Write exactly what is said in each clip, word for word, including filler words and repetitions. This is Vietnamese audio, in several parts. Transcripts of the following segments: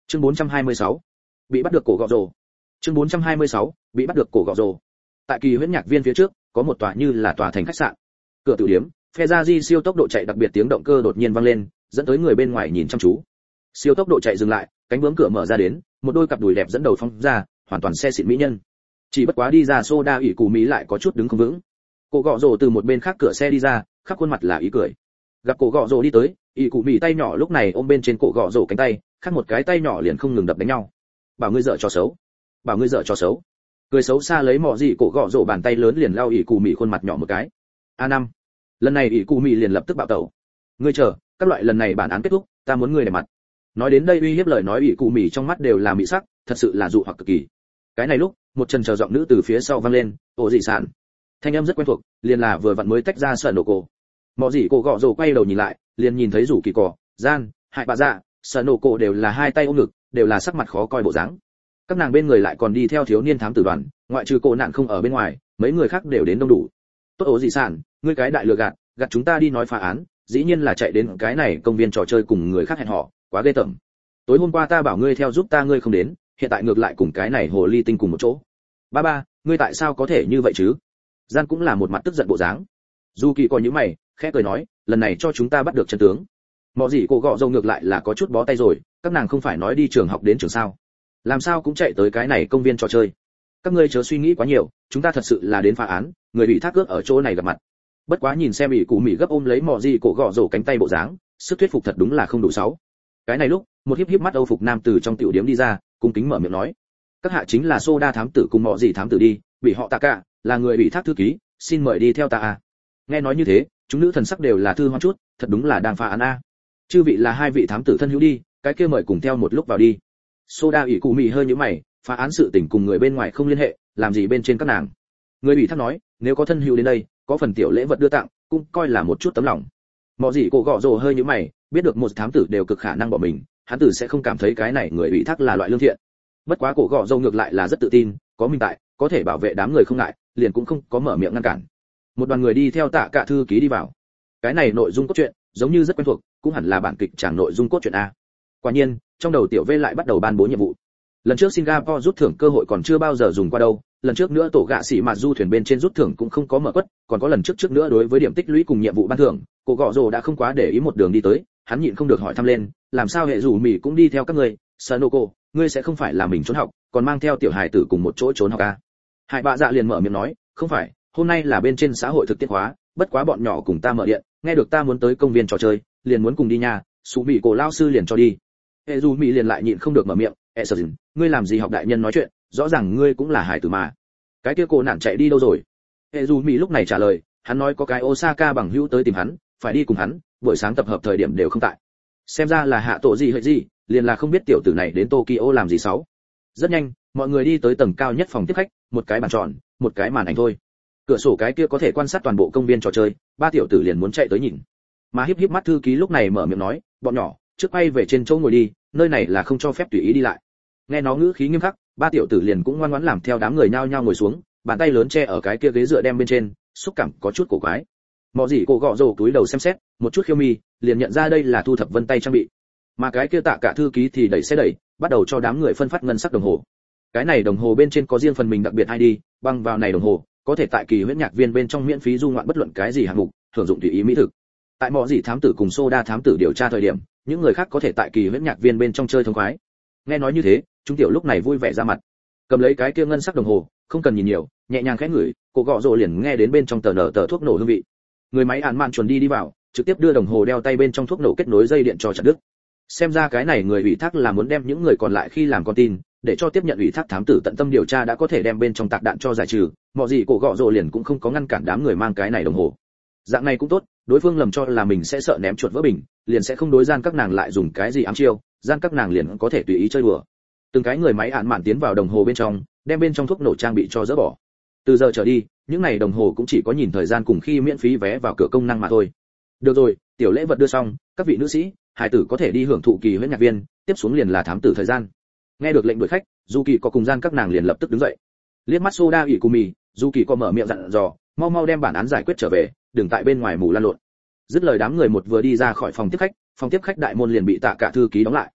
Chương bốn trăm hai mươi sáu, bị bắt được cổ gọ rồ. Chương bốn trăm hai mươi sáu, bị bắt được cổ gọ rồ. Tại kỳ huyễn nhạc viên phía trước, có một tòa như là tòa thành khách sạn. Cửa tử điếm, phe ra di siêu tốc độ chạy đặc biệt tiếng động cơ đột nhiên vang lên, dẫn tới người bên ngoài nhìn chăm chú. Siêu tốc độ chạy dừng lại, cánh bướm cửa mở ra đến, một đôi cặp đùi đẹp dẫn đầu phóng ra, hoàn toàn xe xịn mỹ nhân. Chỉ bất quá đi ra soda ủy cù mỹ lại có chút đứng không vững. Cổ gọ rồ từ một bên khác cửa xe đi ra, khắp khuôn mặt là ý cười. Gặp cổ gọ rồ đi tới, ủy cù mỹ tay nhỏ lúc này ôm bên trên cổ gọ rồ cánh tay, khác một cái tay nhỏ liền không ngừng đập đánh nhau. Bảo ngươi dở trò xấu, bảo ngươi dở trò xấu. Cười xấu xa lấy mọ gì cổ gọ rồ bàn tay lớn liền lao ủy cù mỹ khuôn mặt nhỏ một cái. A năm. Lần này ủy cù mỹ liền lập tức bạo tẩu. Ngươi chờ, các loại lần này bản án kết thúc, ta muốn ngươi để mặt. Nói đến đây uy hiếp lời nói ủy cù mỹ trong mắt đều là mỹ sắc, thật sự là dụ hoặc cực kỳ. Cái này lúc, một trần chờ giọng nữ từ phía sau vang lên, "Ồ dị sản." Thanh âm rất quen thuộc, liền là vừa vặn mới tách ra sợ nổ cổ. Mọ gì cổ gọ rồ quay đầu nhìn lại, liền nhìn thấy rủ kỳ cỏ, gian, hại bà dạ, sợ nổ cổ đều là hai tay ôm ngực, đều là sắc mặt khó coi bộ dáng. Các nàng bên người lại còn đi theo thiếu niên thám tử đoàn, ngoại trừ cổ nạn không ở bên ngoài, mấy người khác đều đến đông đủ. "Tốt ố dị sản, ngươi cái đại lừa gạt, gạt chúng ta đi nói phá án, dĩ nhiên là chạy đến cái này công viên trò chơi cùng người khác hẹn hò, quá ghê tởm. Tối hôm qua ta bảo ngươi theo giúp ta ngươi không đến, hiện tại ngược lại cùng cái này hồ ly tinh cùng một chỗ. Ba ba, ngươi tại sao có thể như vậy chứ?" Gian cũng là một mặt tức giận bộ dáng. Du Kỳ coi như mày, khẽ cười nói, "Lần này cho chúng ta bắt được chân tướng." Mọ gì cổ gọ râu ngược lại là có chút bó tay rồi, các nàng không phải nói đi trường học đến trường sao? Làm sao cũng chạy tới cái này công viên trò chơi? Các ngươi chớ suy nghĩ quá nhiều, chúng ta thật sự là đến phá án, người bị thác cước ở chỗ này gặp mặt. Bất quá nhìn xem bị cụ mỉ gấp ôm lấy mọ gì cổ gọ rổ cánh tay bộ dáng, sức thuyết phục thật đúng là không đủ sáu. Cái này lúc, một hiếp hiếp mắt Âu phục nam từ trong tiểu điếm đi ra, cung kính mở miệng nói, "Các hạ chính là Soda thám tử cùng mọ gì thám tử đi, bị họ tạ cả, là người bị thác thư ký, xin mời đi theo ta a." Nghe nói như thế, chúng nữ thần sắc đều là thư hoan chút, thật đúng là đang phá án a. Chư vị là hai vị thám tử thân hữu đi, cái kia mời cùng theo một lúc vào đi. Soda ủy cụ mỉ hơi nhíu mày, phá án sự tình cùng người bên ngoài không liên hệ, làm gì bên trên các nàng. Người bị thác nói, nếu có thân hữu đến đây, có phần tiểu lễ vật đưa tặng, cũng coi là một chút tấm lòng. Mọ gì cổ gọ rồ hơi nhíu mày, biết được một thám tử đều cực khả năng bỏ mình, hắn tử sẽ không cảm thấy cái này người bị thác là loại lương thiện. Bất quá cổ gọ rồ ngược lại là rất tự tin, có mình tại, có thể bảo vệ đám người không ngại, liền cũng không có mở miệng ngăn cản. Một đoàn người đi theo tạ cả thư ký đi vào. Cái này nội dung cốt truyện giống như rất quen thuộc, cũng hẳn là bản kịch chẳng nội dung cốt truyện a. Quả nhiên, trong đầu tiểu V lại bắt đầu ban bố nhiệm vụ. Lần trước Singapore rút thưởng cơ hội còn chưa bao giờ dùng qua đâu, lần trước nữa tổ gạ xỉ mà du thuyền bên trên rút thưởng cũng không có mở quất, còn có lần trước trước nữa đối với điểm tích lũy cùng nhiệm vụ ban thưởng, cổ gọ rồ đã không quá để ý một đường đi tới, hắn nhịn không được hỏi thăm lên, làm sao hệ rủ mỉ cũng đi theo các ngươi, Sanoko, ngươi sẽ không phải là mình trốn học, còn mang theo tiểu hài tử cùng một chỗ trốn học à? Hải bạ dạ liền mở miệng nói, không phải, hôm nay là bên trên xã hội thực tiễn hóa, bất quá bọn nhỏ cùng ta mở điện, nghe được ta muốn tới công viên trò chơi, liền muốn cùng đi nha, Sú Mị cổ lao sư liền cho đi. Hệ dù Mị liền lại nhịn không được mở miệng, "E sợ dừng, ngươi làm gì học đại nhân nói chuyện, rõ ràng ngươi cũng là hải tử mà." Cái kia cô nạn chạy đi đâu rồi? Hệ dù Mị lúc này trả lời, hắn nói có cái Osaka bằng hữu tới tìm hắn, phải đi cùng hắn, buổi sáng tập hợp thời điểm đều không tại. Xem ra là hạ tổ gì hệ gì, liền là không biết tiểu tử này đến Tokyo làm gì sáu. Rất nhanh, mọi người đi tới tầng cao nhất phòng tiếp khách, một cái bàn tròn, một cái màn ảnh thôi. Cửa sổ cái kia có thể quan sát toàn bộ công viên trò chơi, ba tiểu tử liền muốn chạy tới nhìn. Mà híp híp mắt thư ký lúc này mở miệng nói, "Bọn nhỏ, trước quay về trên chỗ ngồi đi, nơi này là không cho phép tùy ý đi lại." Nghe nó ngữ khí nghiêm khắc, ba tiểu tử liền cũng ngoan ngoãn làm theo đám người nhao nhao ngồi xuống, bàn tay lớn che ở cái kia ghế dựa đem bên trên, xúc cảm có chút cổ quái. Mọ gì cổ gọ rồ túi đầu xem xét, một chút khiêu mi, liền nhận ra đây là thu thập vân tay trang bị. Mà cái kia tạ cả thư ký thì đẩy xe đẩy, bắt đầu cho đám người phân phát ngân sắc đồng hồ. Cái này đồng hồ bên trên có riêng phần mình đặc biệt i đê, băng vào này đồng hồ, có thể tại kỳ huyễn nhạc viên bên trong miễn phí du ngoạn bất luận cái gì hạng mục, hưởng dụng tùy ý mỹ thực. Tại mọ gì thám tử cùng Soda thám tử điều tra thời điểm, những người khác có thể tại kỳ huyễn nhạc viên bên trong chơi thông khoái. Nghe nói như thế, chúng tiểu lúc này vui vẻ ra mặt. Cầm lấy cái kia ngân sắc đồng hồ, không cần nhìn nhiều, nhẹ nhàng khẽ ngửi, cổ gọ rồ liền nghe đến bên trong tờ nở tờ thuốc nổ hương vị. Người máy án mạn chuẩn đi đi vào, trực tiếp đưa đồng hồ đeo tay bên trong thuốc nổ kết nối dây điện cho chặt đứt. Xem ra cái này người ủy thác là muốn đem những người còn lại khi làm con tin, để cho tiếp nhận ủy thác thám tử tận tâm điều tra đã có thể đem bên trong tạc đạn cho giải trừ, mọi gì cổ gọ rồ liền cũng không có ngăn cản đám người mang cái này đồng hồ. Dạng này cũng tốt, đối phương lầm cho là mình sẽ sợ ném chuột vỡ bình, liền sẽ không đối gian các nàng lại dùng cái gì ám chiêu, gian các nàng liền có thể tùy ý chơi đùa. Từng cái người máy án mạn tiến vào đồng hồ bên trong, đem bên trong thuốc nổ trang bị cho dỡ bỏ. Từ giờ trở đi, những này đồng hồ cũng chỉ có nhìn thời gian cùng khi miễn phí vé vào cửa công năng mà thôi. Được rồi, tiểu lễ vật đưa xong, các vị nữ sĩ, hải tử có thể đi hưởng thụ kỳ huyễn nhạc viên, tiếp xuống liền là thám tử thời gian. Nghe được lệnh đuổi khách, Du Kỳ có cùng gian các nàng liền lập tức đứng dậy. Liếc mắt Soda ủy cù mì, Du Kỳ có mở miệng dặn dò, mau mau đem bản án giải quyết trở về, đừng tại bên ngoài mù lăn lộn. Dứt lời đám người một vừa đi ra khỏi phòng tiếp khách, phòng tiếp khách đại môn liền bị tạ cả thư ký đóng lại.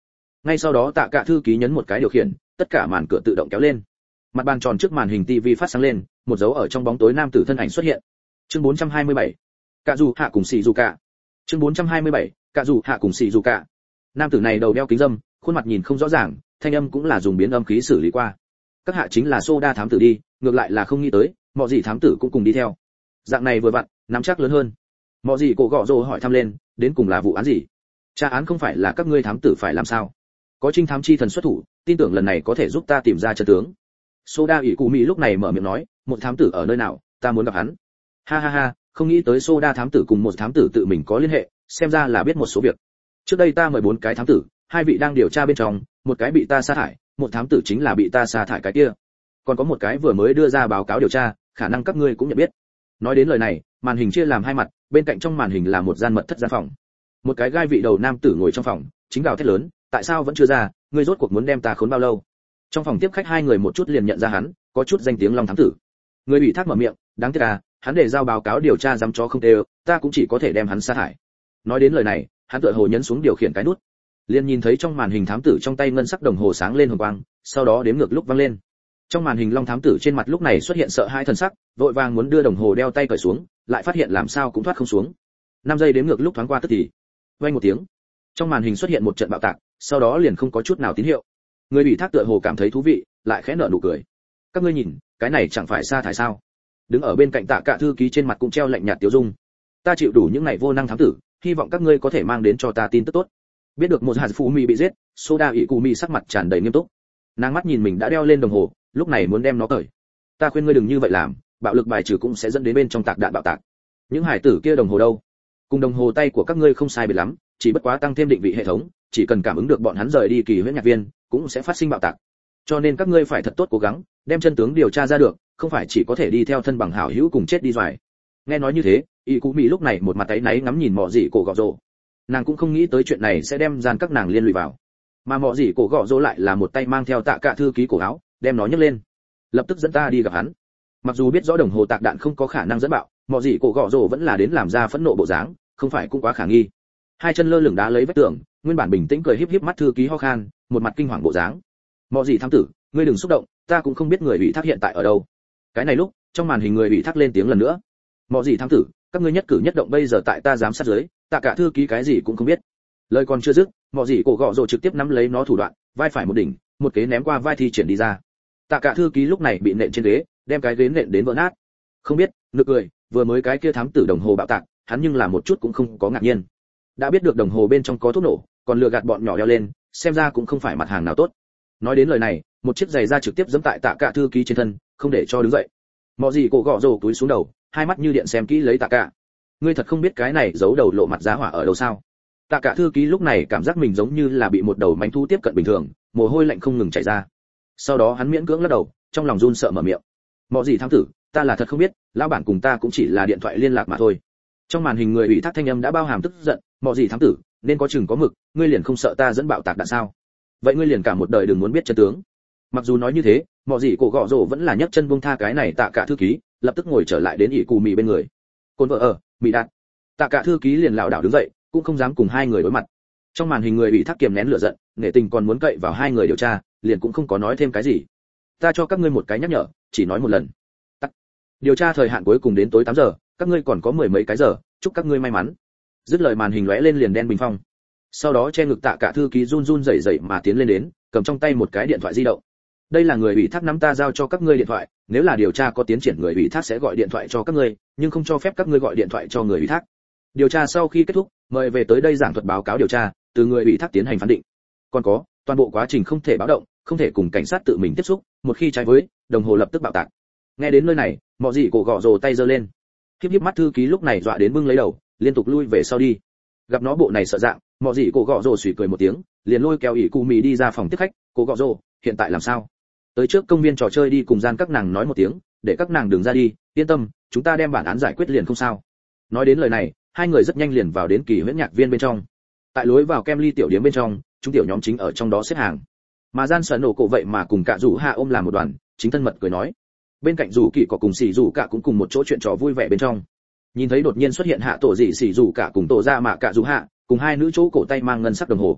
Ngay sau đó tạ cả thư ký nhấn một cái điều khiển, tất cả màn cửa tự động kéo lên. Mặt bàn tròn trước màn hình tivi phát sáng lên, một dấu ở trong bóng tối nam tử thân ảnh xuất hiện. Chương bốn trăm hai mươi bảy, Cạ Dù Hạ cùng Sĩ Dù Cạ. Chương bốn trăm hai mươi bảy, Cạ Dù Hạ cùng Sĩ Dù Cạ. Nam tử này đầu đeo kính râm, khuôn mặt nhìn không rõ ràng, thanh âm cũng là dùng biến âm khí xử lý qua. Các hạ chính là Soda thám tử đi, ngược lại là không nghĩ tới, mọi gì thám tử cũng cùng đi theo. Dạng này vừa vặn, nắm chắc lớn hơn. Mọi gì cổ gọ rồ hỏi thăm lên, đến cùng là vụ án gì? Tra án không phải là các ngươi thám tử phải làm sao? Có trinh thám chi thần xuất thủ, tin tưởng lần này có thể giúp ta tìm ra chân tướng. Soda ỷ cụ mỹ lúc này mở miệng nói, một thám tử ở nơi nào, ta muốn gặp hắn. Ha ha ha, không nghĩ tới Soda thám tử cùng một thám tử tự mình có liên hệ, xem ra là biết một số việc. Trước đây ta mời bốn cái thám tử, hai vị đang điều tra bên trong, một cái bị ta sa thải, một thám tử chính là bị ta sa thải cái kia. Còn có một cái vừa mới đưa ra báo cáo điều tra, khả năng các ngươi cũng nhận biết. Nói đến lời này, màn hình chia làm hai mặt, bên cạnh trong màn hình là một gian mật thất gian phòng. Một cái gai vị đầu nam tử ngồi trong phòng, chính gào thét lớn, tại sao vẫn chưa ra, ngươi rốt cuộc muốn đem ta khốn bao lâu? Trong phòng tiếp khách hai người một chút liền nhận ra hắn, có chút danh tiếng Long thám tử. Người ủy thác mở miệng, đáng tiếc à, hắn để giao báo cáo điều tra dám chó không tê, ta cũng chỉ có thể đem hắn sa thải. Nói đến lời này, hắn tựa hồ nhấn xuống điều khiển cái nút, liền nhìn thấy trong màn hình thám tử trong tay ngân sắc đồng hồ sáng lên hồng quang, sau đó đếm ngược lúc vang lên. Trong màn hình Long thám tử trên mặt lúc này xuất hiện sợ hãi thần sắc, vội vàng muốn đưa đồng hồ đeo tay cởi xuống, lại phát hiện làm sao cũng thoát không xuống. năm giây đếm ngược lúc thoáng qua tức thì, vang một tiếng, trong màn hình xuất hiện một trận bạo tạc, sau đó liền không có chút nào tín hiệu. Người ủy thác tựa hồ cảm thấy thú vị, lại khẽ nở nụ cười. Các ngươi nhìn, cái này chẳng phải sa thải sao? Đứng ở bên cạnh Tạ Cả thư ký trên mặt cũng treo lạnh nhạt tiêu dung. Ta chịu đủ những ngày vô năng thám tử, hy vọng các ngươi có thể mang đến cho ta tin tức tốt. Biết được một hạt phụ mì bị giết, Soda ỷ cụ mì sắc mặt tràn đầy nghiêm túc. Nàng mắt nhìn mình đã đeo lên đồng hồ, lúc này muốn đem nó cởi. Ta khuyên ngươi đừng như vậy làm, bạo lực bài trừ cũng sẽ dẫn đến bên trong tạc đạn bạo tạc. Những hải tử kia đồng hồ đâu? Cùng đồng hồ tay của các ngươi không sai biệt lắm, chỉ bất quá tăng thêm định vị hệ thống, chỉ cần cảm ứng được bọn hắn rời đi kỳ huyễn nhạc viên, cũng sẽ phát sinh bạo tạc. Cho nên các ngươi phải thật tốt cố gắng, đem chân tướng điều tra ra được, không phải chỉ có thể đi theo thân bằng hảo hữu cùng chết đi doài. Nghe nói như thế, y cú mỹ lúc này một mặt áy náy ngắm nhìn mọ dị cổ gọ rồ. Nàng cũng không nghĩ tới chuyện này sẽ đem gian các nàng liên lụy vào, mà mọ dị cổ gọ rồ lại là một tay mang theo Tạ Cả thư ký cổ áo, đem nó nhấc lên, lập tức dẫn ta đi gặp hắn. Mặc dù biết rõ đồng hồ tạc đạn không có khả năng dẫn bạo, mọ dị cổ gọ rồ vẫn là đến làm ra phẫn nộ bộ dáng, không phải cũng quá khả nghi. Hai chân lơ lửng đá lấy vách tường, nguyên bản bình tĩnh cười híp híp mắt thư ký ho khan, một mặt kinh hoàng bộ dáng. Mọ dị thám tử, ngươi đừng xúc động, ta cũng không biết người ủy thác hiện tại ở đâu. Cái này lúc, trong màn hình người ủy thác lên tiếng lần nữa. Mọ dị thám tử, các ngươi nhất cử nhất động bây giờ tại ta giám sát dưới, Tạ Cả thư ký cái gì cũng không biết. Lời còn chưa dứt, mọ dị cổ gọ rồ trực tiếp nắm lấy nó thủ đoạn, vai phải một đỉnh, một kế ném qua vai thi triển đi ra. Tạ Cả thư ký lúc này bị nện trên ghế, đem cái ghế nện đến vỡ nát. Không biết, nực cười, vừa mới cái kia thám tử đồng hồ bạo tạc, hắn nhưng là một chút cũng không có ngạc nhiên. Đã biết được đồng hồ bên trong có thuốc nổ, còn lừa gạt bọn nhỏ đeo lên, xem ra cũng không phải mặt hàng nào tốt. Nói đến lời này, một chiếc giày da trực tiếp giẫm tại Tạ Cả thư ký trên thân, không để cho đứng dậy. Mọ gì cổ gọ rồ túi xuống đầu, hai mắt như điện xem kỹ lấy Tạ Cả. Ngươi thật không biết cái này giấu đầu lộ mặt giá hỏa ở đâu sao? Tạ Cả thư ký lúc này cảm giác mình giống như là bị một đầu manh thú tiếp cận bình thường, mồ hôi lạnh không ngừng chảy ra. Sau đó hắn miễn cưỡng lắc đầu, trong lòng run sợ mở miệng. Mọ gì thám tử, ta là thật không biết, lão bản cùng ta cũng chỉ là điện thoại liên lạc mà thôi. Trong màn hình người ủy thác thanh âm đã bao hàm tức giận, mọ gì thám tử, nên có chừng có mực, ngươi liền không sợ ta dẫn bạo tạc đạn sao? Vậy ngươi liền cả một đời đừng muốn biết chân tướng. Mặc dù nói như thế, mọ gì cổ gọ rồ vẫn là nhấc chân buông tha cái này Tạ Cả thư ký, lập tức ngồi trở lại đến ỷ cù mì bên người. Côn vợ ở, mì đạt. Tạ Cả thư ký liền lảo đảo đứng dậy, cũng không dám cùng hai người đối mặt. Trong màn hình người ủy thác kiềm nén lửa giận, nể tình còn muốn cậy vào hai người điều tra, liền cũng không có nói thêm cái gì. Ta cho các ngươi một cái nhắc nhở, chỉ nói một lần. Tắc. Điều tra thời hạn cuối cùng đến tối tám giờ, các ngươi còn có mười mấy cái giờ, chúc các ngươi may mắn. Dứt lời màn hình lóe lên liền đen bình phong. Sau đó che ngực Tạ Cả thư ký run run rẩy rẩy mà tiến lên đến, cầm trong tay một cái điện thoại di động. Đây là người ủy thác nắm ta giao cho các ngươi điện thoại, nếu là điều tra có tiến triển người ủy thác sẽ gọi điện thoại cho các ngươi, nhưng không cho phép các ngươi gọi điện thoại cho người ủy thác. Điều tra sau khi kết thúc, mời về tới đây giảng thuật báo cáo điều tra, từ người ủy thác tiến hành phán định. Còn có, toàn bộ quá trình không thể báo động, không thể cùng cảnh sát tự mình tiếp xúc, một khi trái với, đồng hồ lập tức bạo tạc. Nghe đến nơi này, mọ gì cổ gọ rồ tay giơ lên. Híp híp mắt thư ký lúc này dọa đến bưng lấy đầu, liên tục lui về sau đi. Gặp nó bộ này sợ dạng, mọ gì cổ gọ rồ xùy cười một tiếng, liền lôi kéo ỷ cụ mì đi ra phòng tiếp khách. Cổ gọ rồ, hiện tại làm sao? Tới trước công viên trò chơi đi cùng gian các nàng nói một tiếng, để các nàng đừng ra đi, yên tâm, chúng ta đem bản án giải quyết liền không sao. Nói đến lời này, hai người rất nhanh liền vào đến kỳ huyễn nhạc viên bên trong. Tại lối vào kem ly tiểu điếm bên trong, chúng tiểu nhóm chính ở trong đó xếp hàng. Mà gian sở nổ cổ vậy mà cùng cả rủ hạ ôm làm một đoàn, chính thân mật cười nói. Bên cạnh rủ kỳ có cùng xì rủ cả cũng cùng một chỗ chuyện trò vui vẻ bên trong. Nhìn thấy đột nhiên xuất hiện hạ tổ dị xì rủ cả cùng tổ ra mạ cả rủ hạ, cùng hai nữ chỗ cổ tay mang ngân sắc đồng hồ.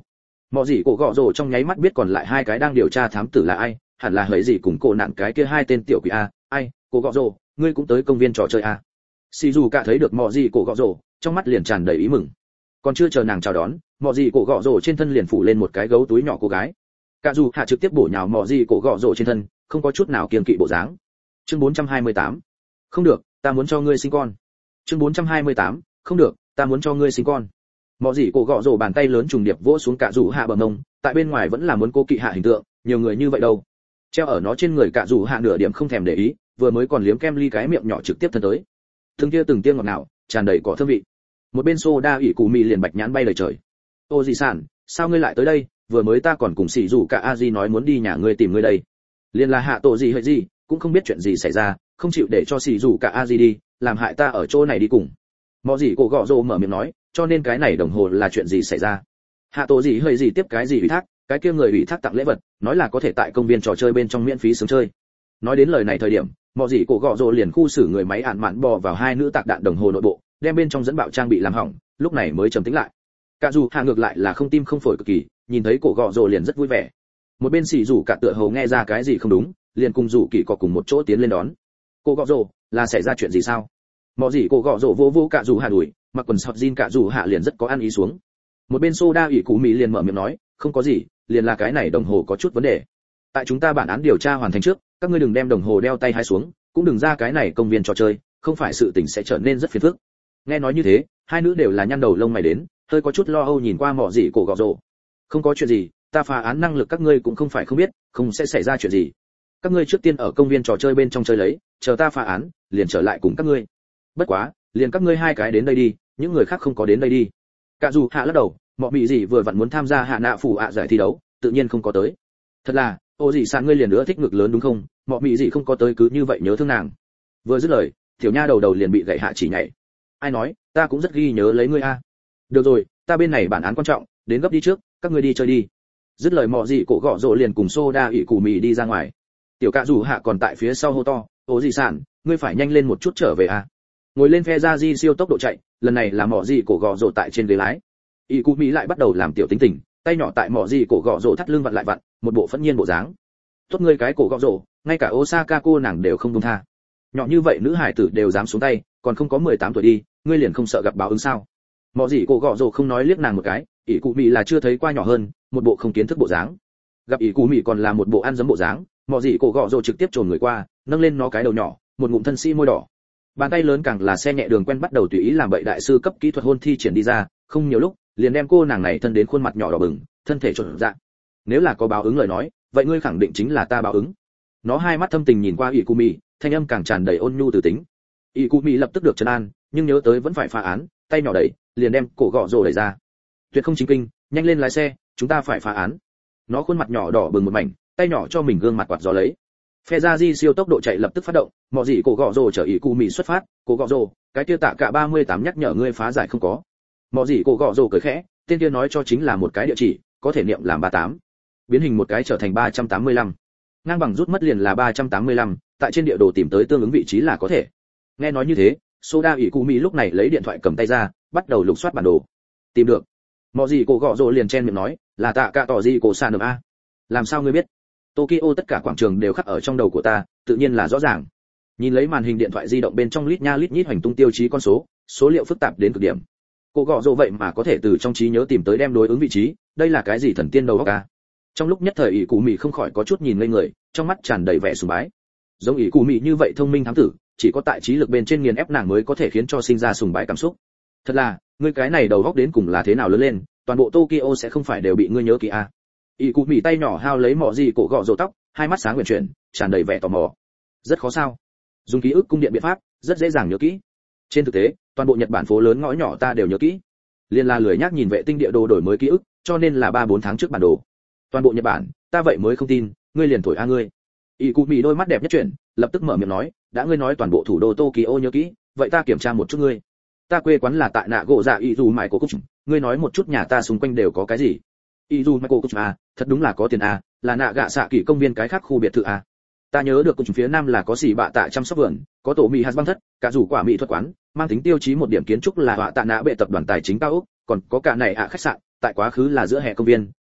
Mọ gì cổ gọ rồ trong nháy mắt biết còn lại hai cái đang điều tra thám tử là ai, hẳn là hỡi gì cùng cổ nạn cái kia hai tên tiểu quỷ a. Ai, cổ gọ rồ, ngươi cũng tới công viên trò chơi a. Xì dù cả thấy được mọ gì cổ gọ rồ, trong mắt liền tràn đầy ý mừng. Còn chưa chờ nàng chào đón, mọ gì cổ gọ rồ trên thân liền phủ lên một cái gấu túi nhỏ cô gái. Cả dù hạ trực tiếp bổ nhào mọ gì cổ gọ rồ trên thân, không có chút nào kiêng kỵ bộ dáng. Chương bốn trăm hai mươi tám. Không được, ta muốn cho ngươi sinh con. Chương bốn trăm hai mươi tám. Không được, ta muốn cho ngươi sinh con. Mọ gì cổ gọ rồ bàn tay lớn trùng điệp vỗ xuống cả dù hạ bờ mông, tại bên ngoài vẫn là muốn cô kỵ hạ hình tượng, nhiều người như vậy đâu. Treo ở nó trên người cả dù hạ nửa điểm không thèm để ý, vừa mới còn liếm kem ly cái miệng nhỏ trực tiếp thân tới. Từng kia từng tia ngọt ngào, tràn đầy cỏ thơm vị. Một bên soda ủy cụ mì liền bạch nhãn bay lời trời. Ô gì sản, sao ngươi lại tới đây? Vừa mới ta còn cùng xỉ rủ cả a di nói muốn đi nhà ngươi tìm ngươi đây. Liên là hạ tổ gì hơi gì, cũng không biết chuyện gì xảy ra, không chịu để cho xỉ rủ cả a di đi, làm hại ta ở chỗ này đi cùng. Mọ gì cổ gọ rồ mở miệng nói, cho nên cái này đồng hồ là chuyện gì xảy ra? Hạ tổ gì hơi gì tiếp cái gì ủy thác, cái kia người ủy thác tặng lễ vật, nói là có thể tại công viên trò chơi bên trong miễn phí sướng chơi. Nói đến lời này thời điểm, mọ gì cổ gọ rồ liền khu xử người máy ản mạn bò vào hai nữ tạc đạn đồng hồ nội bộ, đem bên trong dẫn bạo trang bị làm hỏng, lúc này mới trầm tĩnh lại. Cả dù hạ ngược lại là không tim không phổi cực kỳ, nhìn thấy cổ gọ rồ liền rất vui vẻ. Một bên xì rủ cả tựa hồ nghe ra cái gì không đúng, liền cùng rủ kỳ có cùng một chỗ tiến lên đón. Cổ gọ rồ, là xảy ra chuyện gì sao? Mọ gì cổ gọ rồ vô vô cả dù hạ đuổi, mặc quần sọt jean cả dù hạ liền rất có ăn ý xuống. Một bên soda ủy cụ mỹ liền mở miệng nói, không có gì, liền là cái này đồng hồ có chút vấn đề. Tại chúng ta bản án điều tra hoàn thành trước, các ngươi đừng đem đồng hồ đeo tay hai xuống, cũng đừng ra cái này công viên trò chơi, không phải sự tình sẽ trở nên rất phiền phức. Nghe nói như thế, hai nữ đều là nhăn đầu lông mày đến, hơi có chút lo âu nhìn qua mọ gì cổ gọ rồ. Không có chuyện gì, ta phá án năng lực các ngươi cũng không phải không biết, không sẽ xảy ra chuyện gì. Các ngươi trước tiên ở công viên trò chơi bên trong chơi lấy, chờ ta phá án, liền trở lại cùng các ngươi. Bất quá, liền các ngươi hai cái đến đây đi, những người khác không có đến đây đi. Cả dù hạ lắc đầu, mọ mị gì vừa vặn muốn tham gia hạ nạ phủ ạ giải thi đấu, tự nhiên không có tới. Thật là, ô gì sàn ngươi liền nữa thích ngực lớn đúng không? Mọ mị gì không có tới cứ như vậy nhớ thương nàng. Vừa dứt lời, tiểu nha đầu đầu liền bị gậy hạ chỉ nhảy. Ai nói, ta cũng rất ghi nhớ lấy ngươi a. Được rồi, ta bên này bản án quan trọng, đến gấp đi trước, các ngươi đi chơi đi. Dứt lời mọ gì cổ gọ rồ liền cùng soda ỉ củ mì đi ra ngoài. Tiểu cạ rủ hạ còn tại phía sau hô to, ô gì sàn, ngươi phải nhanh lên một chút trở về a. Ngồi lên phe ra di siêu tốc độ chạy, lần này là mọ gì cổ gọ rồ tại trên ghế lái. ỉ củ mì lại bắt đầu làm tiểu tính tình, tay nhỏ tại mọ gì cổ gọ rồ thắt lưng vặn lại vặn, một bộ phẫn nhiên bộ dáng. Tốt ngươi cái cổ gọ rồ, ngay cả Osaka cô nàng đều không buông tha. Nhỏ như vậy nữ hải tử đều dám xuống tay, còn không có mười tám tuổi đi, ngươi liền không sợ gặp báo ứng sao? Mọ gì cổ gọ rồ không nói liếc nàng một cái, ỷ cụ mị là chưa thấy qua nhỏ hơn, một bộ không kiến thức bộ dáng. Gặp ỷ cụ mị còn là một bộ ăn dấm bộ dáng, mọ gì cổ gọ rồ trực tiếp trồn người qua, nâng lên nó cái đầu nhỏ, một ngụm thân sĩ môi đỏ. Bàn tay lớn càng là xe nhẹ đường quen bắt đầu tùy ý làm bậy đại sư cấp kỹ thuật hôn thi triển đi ra, không nhiều lúc, liền đem cô nàng này thân đến khuôn mặt nhỏ đỏ bừng, thân thể trộn dạ. Nếu là có báo ứng lời nói, vậy ngươi khẳng định chính là ta báo ứng. Nó hai mắt thâm tình nhìn qua ỷ cụ mị, thanh âm càng tràn đầy ôn nhu từ tính. ỷ cụ mị lập tức được trấn an, nhưng nhớ tới vẫn phải phá án, tay nhỏ đẩy, liền đem cổ gọ rồ đẩy ra. Tuyệt không chính kinh, nhanh lên lái xe, chúng ta phải phá án. Nó khuôn mặt nhỏ đỏ bừng một mảnh, tay nhỏ cho mình gương mặt quạt gió lấy. Phe ra di siêu tốc độ chạy lập tức phát động, mọ gì cổ gọ rồ chở ỷ cụ mị xuất phát. Cổ gọ rồ, cái kia tạ cả ba mươi tám nhắc nhở ngươi phá giải không có. Mọ gì cổ gọ rồ cười khẽ, tên kia nói cho chính là một cái địa chỉ, có thể niệm làm ba mươi tám. Biến hình một cái trở thành ba trăm tám mươi lăm. Ngang bằng rút mất liền là ba trăm tám mươi lăm, tại trên địa đồ tìm tới tương ứng vị trí là có thể. Nghe nói như thế, soda ỷ cụ mị lúc này lấy điện thoại cầm tay ra, bắt đầu lục soát bản đồ. Tìm được. Mọ gì cổ gọ rồ liền chen miệng nói, là tạ cả tỏ gì cổ sàn được a. Làm sao ngươi biết? Tokyo tất cả quảng trường đều khắc ở trong đầu của ta, tự nhiên là rõ ràng. Nhìn lấy màn hình điện thoại di động bên trong lít nha lít nhít hoành tung tiêu chí con số, số liệu phức tạp đến cực điểm. Cổ gọ rồ vậy mà có thể từ trong trí nhớ tìm tới đem đối ứng vị trí, đây là cái gì thần tiên đầu óc a? Trong lúc nhất thời ỷ cụ mị không khỏi có chút nhìn ngây người, trong mắt tràn đầy vẻ sùng bái. Giống ỷ cụ mị như vậy thông minh thám tử, chỉ có tại trí lực bên trên nghiền ép nàng mới có thể khiến cho sinh ra sùng bái cảm xúc. Thật là, ngươi cái này đầu óc đến cùng là thế nào lớn lên, toàn bộ Tokyo sẽ không phải đều bị ngươi nhớ kỹ à? ỷ cụ mị tay nhỏ hao lấy mọ gì cổ gọ rồ tóc, hai mắt sáng nguyện chuyển, tràn đầy vẻ tò mò. Rất khó sao? Dùng ký ức cung điện biện pháp, rất dễ dàng nhớ kỹ. Trên thực tế, toàn bộ Nhật Bản phố lớn ngõ nhỏ ta đều nhớ kỹ. Liên la lười nhác nhìn vệ tinh địa đồ đổi mới ký ức, cho nên là ba bốn tháng trước bản đồ. Toàn bộ Nhật Bản, ta vậy mới không tin, ngươi liền thổi a ngươi. ỷ cụ mị đôi mắt đẹp nhất chuyển, lập tức mở miệng nói, đã ngươi nói toàn bộ thủ đô Tokyo nhớ kỹ, vậy ta kiểm tra một chút ngươi. Ta quê quán là tại nạ gỗ dạ y dù mãi cổ cúc, ngươi nói một chút nhà ta xung quanh đều có cái gì. Y dù mãi cổ cúc à, thật đúng là có tiền à, là nạ gạ xạ kỷ công viên cái khác khu biệt thự à. Ta nhớ được cúc phía nam là có xỉ bạ tạ chăm sóc vườn, có tổ mì hạt băng thất, cả rủ quả mỹ thuật quán, mang tính tiêu chí một điểm kiến trúc là họa tạ nạ bệ tập đoàn tài chính cao ốc, còn có cả này ạ khách sạn, tại quá khứ là giữa hè công viên,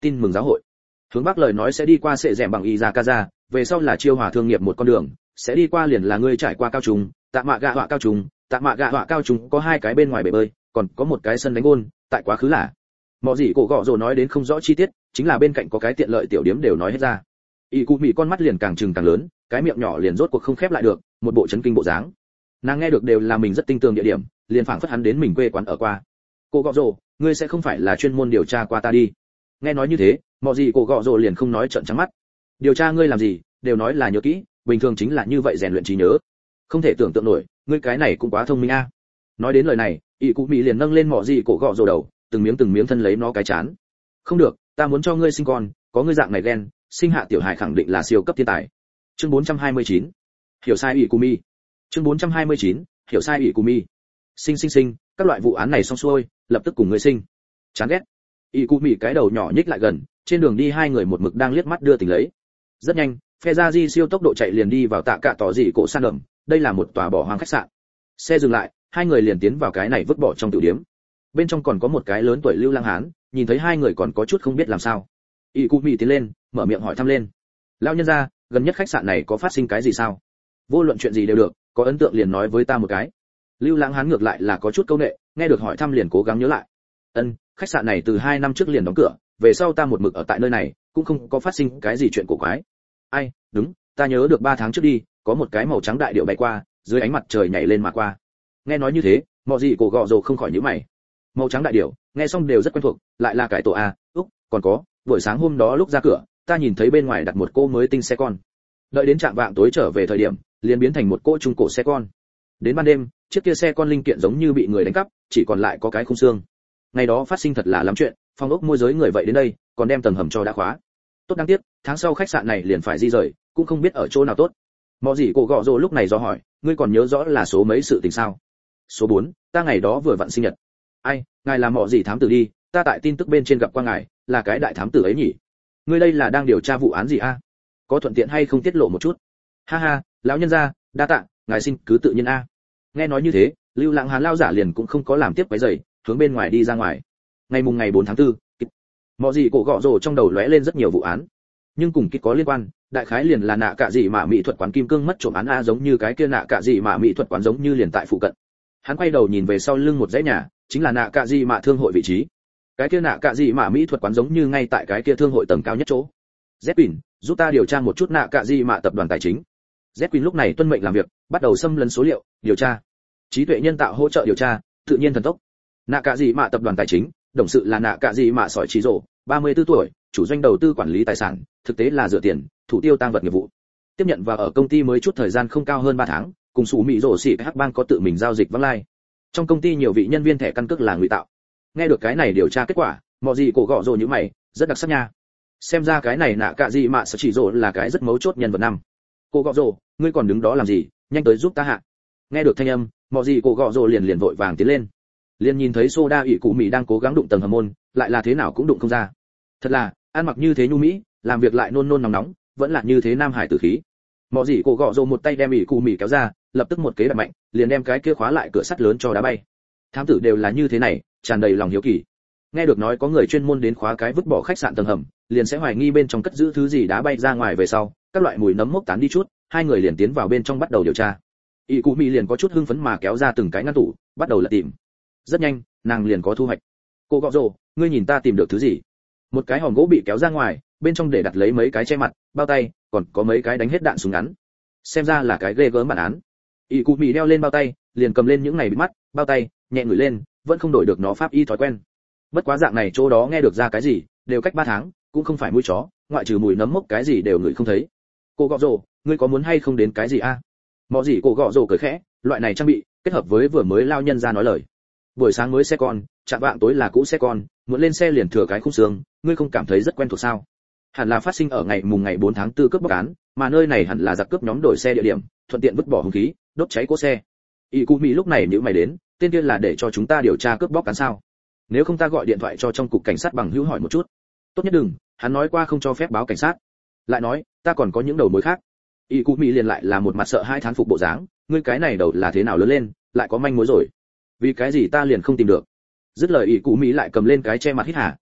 tin mừng giáo hội. Hướng bắc lời nói sẽ đi qua sệ rèm bằng Izakaza, về sau là chiêu hòa thương nghiệp một con đường, sẽ đi qua liền là ngươi trải qua cao trùng, tạ mạ gạ họa cao trùng, tạ mạ gạ họa cao trùng có hai cái bên ngoài bể bơi, còn có một cái sân đánh gôn, tại quá khứ là. Mọ gì cổ gọ rồi nói đến không rõ chi tiết, chính là bên cạnh có cái tiện lợi tiểu điếm đều nói hết ra. Y cụ mị con mắt liền càng trừng càng lớn, cái miệng nhỏ liền rốt cuộc không khép lại được, một bộ chấn kinh bộ dáng. Nàng nghe được đều là mình rất tinh tường địa điểm, liền phảng phất hắn đến mình quê quán ở qua. Cô gọ rồ, ngươi sẽ không phải là chuyên môn điều tra qua ta đi? Nghe nói như thế, mọ gì cổ gọ rồ liền không nói trợn trắng mắt. Điều tra ngươi làm gì, đều nói là nhớ kỹ, bình thường chính là như vậy rèn luyện trí nhớ. Không thể tưởng tượng nổi, ngươi cái này cũng quá thông minh a. Nói đến lời này, Y cụ mị liền nâng lên mọ gì cổ gọ rồ đầu, từng miếng từng miếng thân lấy nó cái chán. Không được, ta muốn cho ngươi sinh con, có ngươi dạng này ghen, sinh hạ tiểu hài khẳng định là siêu cấp thiên tài. Chương bốn trăm hai mươi chín. Hiểu sai Y cụ mị. Chương bốn trăm hai mươi chín. Hiểu sai Y cụ mị. Sinh sinh sinh, các loại vụ án này xong xuôi, lập tức cùng ngươi sinh. Chán ghét. Y cụ mị cái đầu nhỏ nhích lại gần, trên đường đi hai người một mực đang liếc mắt đưa tình lấy. Rất nhanh, phe ra di siêu tốc độ chạy liền đi vào tạ cạ tỏ dị cổ san ẩm, đây là một tòa bỏ hoang khách sạn. Xe dừng lại, hai người liền tiến vào cái này vứt bỏ trong tiểu điếm. Bên trong còn có một cái lớn tuổi lưu lang hán, nhìn thấy hai người còn có chút không biết làm sao. Y cụ mị tiến lên, mở miệng hỏi thăm lên. Lão nhân gia, gần nhất khách sạn này có phát sinh cái gì sao? Vô luận chuyện gì đều được, có ấn tượng liền nói với ta một cái. Lưu lang hán ngược lại là có chút câu nệ, nghe được hỏi thăm liền cố gắng nhớ lại. Ân, khách sạn này từ hai năm trước liền đóng cửa, về sau ta một mực ở tại nơi này, cũng không có phát sinh cái gì chuyện cổ quái. Ai, đúng, ta nhớ được ba tháng trước đi, có một cái màu trắng đại điệu bay qua, dưới ánh mặt trời nhảy lên mà qua. Nghe nói như thế, mọi gì cổ gọ rồ không khỏi nhíu mày. Màu trắng đại điệu, nghe xong đều rất quen thuộc, lại là cải tổ a, úc, còn có, buổi sáng hôm đó lúc ra cửa, ta nhìn thấy bên ngoài đặt một cô mới tinh xe con. Đợi đến trạm vạng tối trở về thời điểm, liền biến thành một cô trung cổ xe con. Đến ban đêm, chiếc kia xe con linh kiện giống như bị người đánh cắp, chỉ còn lại có cái khung xương. Ngày đó phát sinh thật là lắm chuyện, phòng ốc môi giới người vậy đến đây, còn đem tầng hầm cho đã khóa. Tốt đáng tiếc, tháng sau khách sạn này liền phải di rời, cũng không biết ở chỗ nào tốt. Mọ gì cổ gọ rồ lúc này do hỏi, ngươi còn nhớ rõ là số mấy sự tình sao? Số bốn, ta ngày đó vừa vặn sinh nhật. Ai, ngài là mọ gì thám tử đi, ta tại tin tức bên trên gặp qua ngài, là cái đại thám tử ấy nhỉ? Ngươi đây là đang điều tra vụ án gì a? Có thuận tiện hay không tiết lộ một chút? Ha ha, lão nhân gia, đa tạ, ngài xin cứ tự nhiên a. Nghe nói như thế, Lưu Lãng Hán lao giả liền cũng không có làm tiếp cái giày, hướng bên ngoài đi ra ngoài. Ngày mùng ngày bốn tháng tư, mọ gì cổ gọ rồ trong đầu lóe lên rất nhiều vụ án, nhưng cùng kịch có liên quan, đại khái liền là nạ cạ gì mà mỹ thuật quán kim cương mất trộm án a, giống như cái kia nạ cạ gì mà mỹ thuật quán giống như liền tại phụ cận. Hắn quay đầu nhìn về sau lưng một dãy nhà, chính là nạ cạ gì mà thương hội vị trí. Cái kia nạ cạ gì mà mỹ thuật quán giống như ngay tại cái kia thương hội tầng cao nhất chỗ. Zepin, giúp ta điều tra một chút nạ cạ gì mà tập đoàn tài chính. Zepin lúc này tuân mệnh làm việc, bắt đầu xâm lấn số liệu, điều tra. Trí tuệ nhân tạo hỗ trợ điều tra, tự nhiên thần tốc. Nạ cạ gì mà tập đoàn tài chính,董sự là nạ cạ gì mà sỏi trí rồ, ba mươi tư tuổi, chủ doanh đầu tư quản lý tài sản, thực tế là rửa tiền, thủ tiêu tăng vật nghiệp vụ. Tiếp nhận và ở công ty mới chút thời gian không cao hơn ba tháng, cùng sủ mỹ rồ xỉ hắc bang có tự mình giao dịch vắng lai. Trong công ty nhiều vị nhân viên thẻ căn cước là ngụy tạo. Nghe được cái này điều tra kết quả, mọ gì cổ gọ rồ như mày, rất đặc sắc nha. Xem ra cái này nạ cạ gì mà sở chỉ rồ là cái rất mấu chốt nhân vật năm. Cổ gọ rồ, ngươi còn đứng đó làm gì, nhanh tới giúp ta hạ. Nghe được thanh âm, mọ gì cổ gọ rồ liền liền vội vàng tiến lên. Liền nhìn thấy Soda ỷ cụ mỹ đang cố gắng đụng tầng hầm môn, lại là thế nào cũng đụng không ra. Thật là, ăn mặc như thế nhu mỹ, làm việc lại nôn nôn nóng nóng, vẫn là như thế nam hải tử khí. Mọ gì cổ gọ rồ một tay đem ỷ cụ mỹ kéo ra, lập tức một kế đập mạnh, liền đem cái kia khóa lại cửa sắt lớn cho đá bay. Thám tử đều là như thế này, tràn đầy lòng hiếu kỳ. Nghe được nói có người chuyên môn đến khóa cái vứt bỏ khách sạn tầng hầm, liền sẽ hoài nghi bên trong cất giữ thứ gì đá bay ra ngoài về sau, các loại mùi nấm mốc tán đi chút, hai người liền tiến vào bên trong bắt đầu điều tra. ỷ cụ mỹ liền có chút hưng phấn mà kéo ra từng cái ngăn tủ, bắt đầu lật tìm. Rất nhanh, nàng liền có thu hoạch. Cô gọ rồ, ngươi nhìn ta tìm được thứ gì? Một cái hòm gỗ bị kéo ra ngoài, bên trong để đặt lấy mấy cái che mặt, bao tay, còn có mấy cái đánh hết đạn súng ngắn. Xem ra là cái ghê gớm bản án. ỷ cụ mỹ đeo lên bao tay, liền cầm lên những này bị mắt, bao tay, nhẹ ngửi lên, vẫn không đổi được nó pháp y thói quen. Bất quá dạng này chỗ đó nghe được ra cái gì, đều cách ba tháng, cũng không phải mũi chó, ngoại trừ mùi nấm mốc cái gì đều ngửi không thấy. Cô gọ rồ, ngươi có muốn hay không đến cái gì a? À? Mọ gì cô gọ rồ cười khẽ, loại này trang bị, kết hợp với vừa mới lao nhân ra nói lời. Buổi sáng mới xe con, chạm vạng tối là cũ xe con, muốn lên xe liền thừa cái khung xương, ngươi không cảm thấy rất quen thuộc sao? Hẳn là phát sinh ở ngày mùng ngày bốn tháng tư cướp bóc án, mà nơi này hẳn là giặc cướp nhóm đổi xe địa điểm, thuận tiện vứt bỏ hung khí, đốt cháy cỗ xe. Y Cụ Mỹ lúc này nhíu mày đến, tên kia là để cho chúng ta điều tra cướp bóc án sao? Nếu không ta gọi điện thoại cho trong cục cảnh sát bằng hữu hỏi một chút. Tốt nhất đừng, hắn nói qua không cho phép báo cảnh sát. Lại nói, ta còn có những đầu mối khác. Y Cụ Mỹ liền lại là một mặt sợ hai thán phục bộ dáng, ngươi cái này đầu là thế nào lớn lên, lại có manh mối rồi. Vì cái gì ta liền không tìm được? Dứt lời ỷ cụ mỹ lại cầm lên cái che mặt hít hả, à,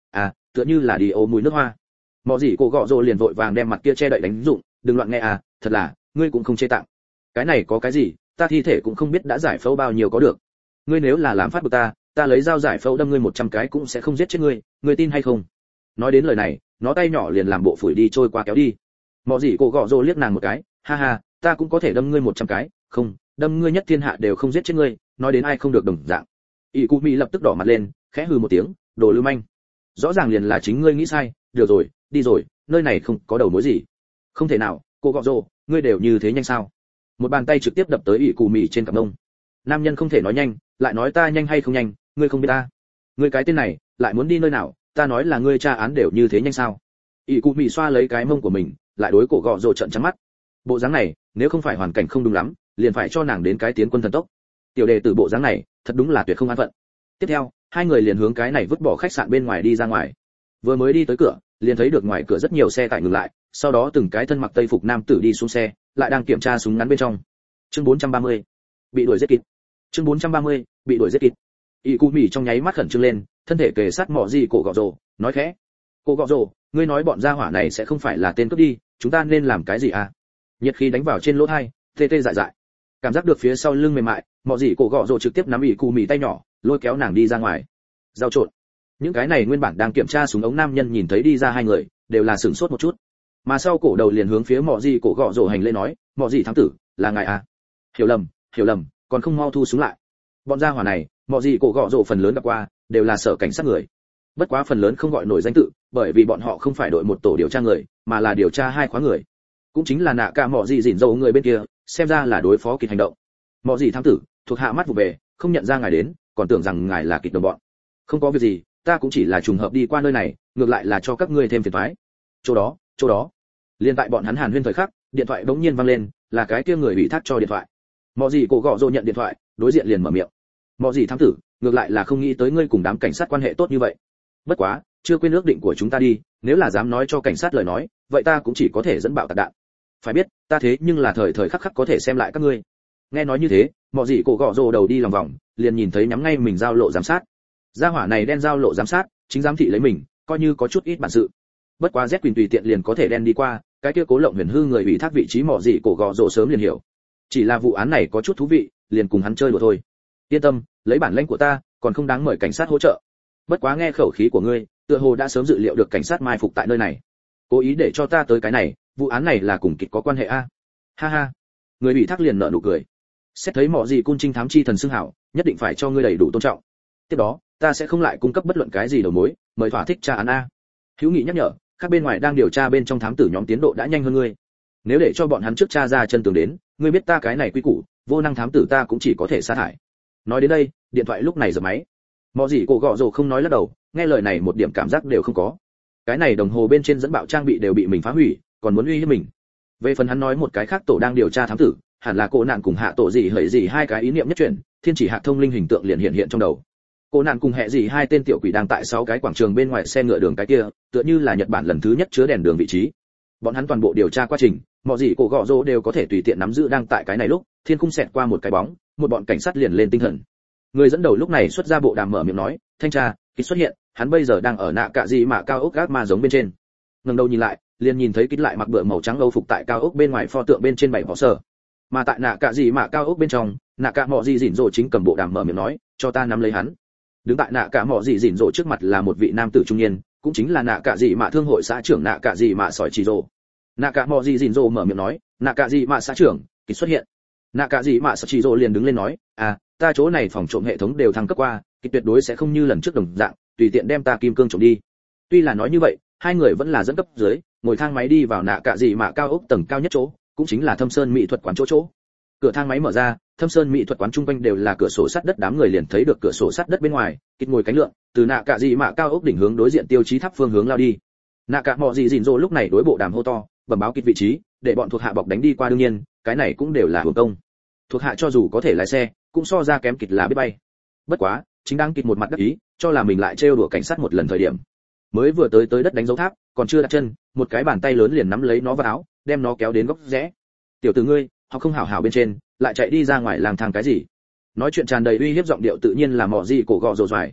tựa như là đi ô mùi nước hoa. Mọ gì cổ gọ rồ liền vội vàng đem mặt kia che đậy đánh dụng, đừng loạn nghe à, thật là, ngươi cũng không chê tặng. Cái này có cái gì, ta thi thể cũng không biết đã giải phẫu bao nhiêu có được. Ngươi nếu là làm phát bực ta, ta lấy dao giải phẫu đâm ngươi một trăm cái cũng sẽ không giết chết ngươi, ngươi tin hay không? Nói đến lời này, nó tay nhỏ liền làm bộ phủi đi trôi qua kéo đi. Mọ gì cổ gọ rồ liếc nàng một cái, ha ha, ta cũng có thể đâm ngươi một trăm cái, không, đâm ngươi nhất thiên hạ đều không giết chết ngươi, nói đến ai không được đồng dạng. ỷ cụ mỹ lập tức đỏ mặt lên, khẽ hừ một tiếng, đồ lưu manh. Rõ ràng liền là chính ngươi nghĩ sai, được rồi, đi rồi, nơi này không có đầu mối gì. Không thể nào, cô gọ rồ, ngươi đều như thế nhanh sao? Một bàn tay trực tiếp đập tới ỷ cụ mỹ trên cặp mông. Nam nhân không thể nói nhanh, lại nói ta nhanh hay không nhanh, ngươi không biết ta. Ngươi cái tên này, lại muốn đi nơi nào, ta nói là ngươi tra án đều như thế nhanh sao? ỷ cụ mỹ xoa lấy cái mông của mình, lại đối cổ gọ rồ trợn trắng mắt. Bộ dáng này, nếu không phải hoàn cảnh không đúng lắm, liền phải cho nàng đến cái tiến quân thần tốc. Tiểu đề từ bộ dáng này, thật đúng là tuyệt không an phận. Tiếp theo, hai người liền hướng cái này vứt bỏ khách sạn bên ngoài đi ra ngoài. Vừa mới đi tới cửa, liền thấy được ngoài cửa rất nhiều xe tải ngừng lại, sau đó từng cái thân mặc tây phục nam tử đi xuống xe, lại đang kiểm tra súng ngắn bên trong. Chương bốn trăm ba mươi, bị đuổi giết kịp. Chương bốn trăm ba mươi, bị đuổi giết kịp. Y Cú Mỉ trong nháy mắt khẩn trương lên, thân thể kề sát mọ gì cổ gọ rồ, nói khẽ: "Cổ gọ rồ, ngươi nói bọn gia hỏa này sẽ không phải là tên cướp đi, chúng ta nên làm cái gì à?" Nhiệt khí đánh vào trên lỗ tai, tê tê dại dại. Cảm giác được phía sau lưng mềm mại, mọ gì cổ gọ rồ trực tiếp nắm Y Cú Mỉ tay nhỏ, lôi kéo nàng đi ra ngoài. Giao trộn. Những cái này nguyên bản đang kiểm tra súng ống nam nhân nhìn thấy đi ra hai người, đều là sửng sốt một chút. Mà sau cổ đầu liền hướng phía mọ gì cổ gọ rồ hành lễ nói: "Mọ gì thám tử, là ngài à?" "Hiểu lầm, hiểu lầm, còn không mau thu súng lại." Bọn gia hỏa này, mọ gì cổ gọ rồ phần lớn gặp qua, đều là sở cảnh sát người. Bất quá phần lớn không gọi nổi danh tự, bởi vì bọn họ không phải đội một tổ điều tra người, mà là điều tra hai khóa người. Cũng chính là nạ cả mọ gì rỉn dầu người bên kia, xem ra là đối phó kịch hành động. Mọ gì thám tử, thuộc hạ mắt vụ về, không nhận ra ngài đến, còn tưởng rằng ngài là kịch đồng bọn. Không có việc gì, ta cũng chỉ là trùng hợp đi qua nơi này, ngược lại là cho các ngươi thêm phiền toái. Chỗ đó, chỗ đó. Liên tại bọn hắn hàn huyên thời khắc, điện thoại bỗng nhiên vang lên, là cái kia người ủy thác cho điện thoại. Mọ gì cổ gọ rồ nhận điện thoại, đối diện liền mở miệng. Mọ gì thám tử, ngược lại là không nghĩ tới ngươi cùng đám cảnh sát quan hệ tốt như vậy. Bất quá, chưa quên ước định của chúng ta đi, nếu là dám nói cho cảnh sát lời nói, vậy ta cũng chỉ có thể dẫn bạo tạc đạn. Phải biết, ta thế nhưng là thời thời khắc khắc có thể xem lại các ngươi. Nghe nói như thế, mọ gì cổ gọ rồ đầu đi lòng vòng, liền nhìn thấy nhắm ngay mình giao lộ giám sát. Gia hỏa này đen giao lộ giám sát, chính giám thị lấy mình, coi như có chút ít bản sự. Bất quá Z Quỳnh tùy tiện liền có thể đen đi qua, cái kia Cố Lộng Huyền hư người ủy thác vị trí mỏ gì cổ gò rồ sớm liền hiểu. Chỉ là vụ án này có chút thú vị, liền cùng hắn chơi đùa thôi. Yên tâm, lấy bản lĩnh của ta, còn không đáng mời cảnh sát hỗ trợ. Bất quá nghe khẩu khí của ngươi, tựa hồ đã sớm dự liệu được cảnh sát mai phục tại nơi này. Cố ý để cho ta tới cái này, vụ án này là cùng kịch có quan hệ a. Ha ha. Người ủy thác liền nở nụ cười. Xét thấy mỏ gì cung trinh thám chi thần xưng hảo, nhất định phải cho ngươi đầy đủ tôn trọng. Tiếp đó, ta sẽ không lại cung cấp bất luận cái gì đầu mối, mời thỏa thích tra án a. Hữu Nghị nhắc nhở, các bên ngoài đang điều tra bên trong thám tử nhóm tiến độ đã nhanh hơn ngươi. Nếu để cho bọn hắn trước tra ra chân tường đến, ngươi biết ta cái này quy củ, vô năng thám tử ta cũng chỉ có thể sa thải. Nói đến đây, điện thoại lúc này giật máy. Mọ gì cổ gọ rồ không nói lắc đầu, nghe lời này một điểm cảm giác đều không có. Cái này đồng hồ bên trên dẫn bạo trang bị đều bị mình phá hủy, còn muốn uy hiếp mình. Về phần hắn nói một cái khác tổ đang điều tra thám tử, hẳn là cô nạn cùng hạ tổ gì hỡi gì hai cái ý niệm nhất chuyển, thiên chỉ hạt thông linh hình tượng liền hiện hiện trong đầu. Cô nạn cùng hệ gì hai tên tiểu quỷ đang tại sáu cái quảng trường bên ngoài xe ngựa đường cái kia, tựa như là Nhật Bản lần thứ nhất chứa đèn đường vị trí. Bọn hắn toàn bộ điều tra quá trình, mọi gì cổ gọ rồ đều có thể tùy tiện nắm giữ đang tại cái này lúc, thiên khung xẹt qua một cái bóng, một bọn cảnh sát liền lên tinh thần. Người dẫn đầu lúc này xuất ra bộ đàm mở miệng nói, thanh tra, kịch xuất hiện, hắn bây giờ đang ở nạ cạ gì mà cao ốc gác ma giống bên trên. Ngẩng đầu nhìn lại, liền nhìn thấy kịch lại mặc bựa màu trắng âu phục tại cao ốc bên ngoài pho tượng bên trên bảy vỏ sở. Mà tại nạ cạ gì mà cao ốc bên trong, nạ cạ mọ gì rỉn rồ chính cầm bộ đàm mở miệng nói, cho ta nắm lấy hắn. Đứng tại nạ cạ mọ gì rỉn rồ trước mặt là một vị nam tử trung niên, cũng chính là nạ cạ gì mà thương hội xã trưởng nạ cạ gì mà sỏi chỉ rồ. Nạ cạ mọ gì rỉn rồ mở miệng nói, nạ cạ gì mà xã trưởng, kịch xuất hiện. Nạ cạ gì mà sỏi chỉ rồ liền đứng lên nói, à, ta chỗ này phòng trộm hệ thống đều thăng cấp qua, kịch tuyệt đối sẽ không như lần trước đồng dạng, tùy tiện đem ta kim cương trộm đi. Tuy là nói như vậy, hai người vẫn là dẫn cấp dưới, ngồi thang máy đi vào nạ cạ gì mà cao ốc tầng cao nhất chỗ, cũng chính là Thâm Sơn mỹ thuật quán chỗ chỗ. Cửa thang máy mở ra, Thâm Sơn mỹ thuật quán chung quanh đều là cửa sổ sắt đất, đám người liền thấy được cửa sổ sắt đất bên ngoài, kịch ngồi cánh lượn, từ nạ cạ gì mà cao ốc đỉnh hướng đối diện tiêu chí tháp phương hướng lao đi. Nạ cạ mọ gì rỉn rồ lúc này đối bộ đàm hô to, bẩm báo kịch vị trí, để bọn thuộc hạ bọc đánh đi qua, đương nhiên, cái này cũng đều là hưởng công. Thuộc hạ cho dù có thể lái xe, cũng so ra kém kịch là biết bay. Bất quá, chính đang kịch một mặt đắc ý, cho là mình lại trêu đùa cảnh sát một lần thời điểm. Mới vừa tới tới đất đánh dấu tháp, còn chưa đặt chân, một cái bàn tay lớn liền nắm lấy nó vào áo, đem nó kéo đến góc rẽ. Tiểu tử ngươi, họ không hảo hảo bên trên, lại chạy đi ra ngoài lang thang cái gì? Nói chuyện tràn đầy uy hiếp giọng điệu tự nhiên là mọ gì cổ gọ rồ doài.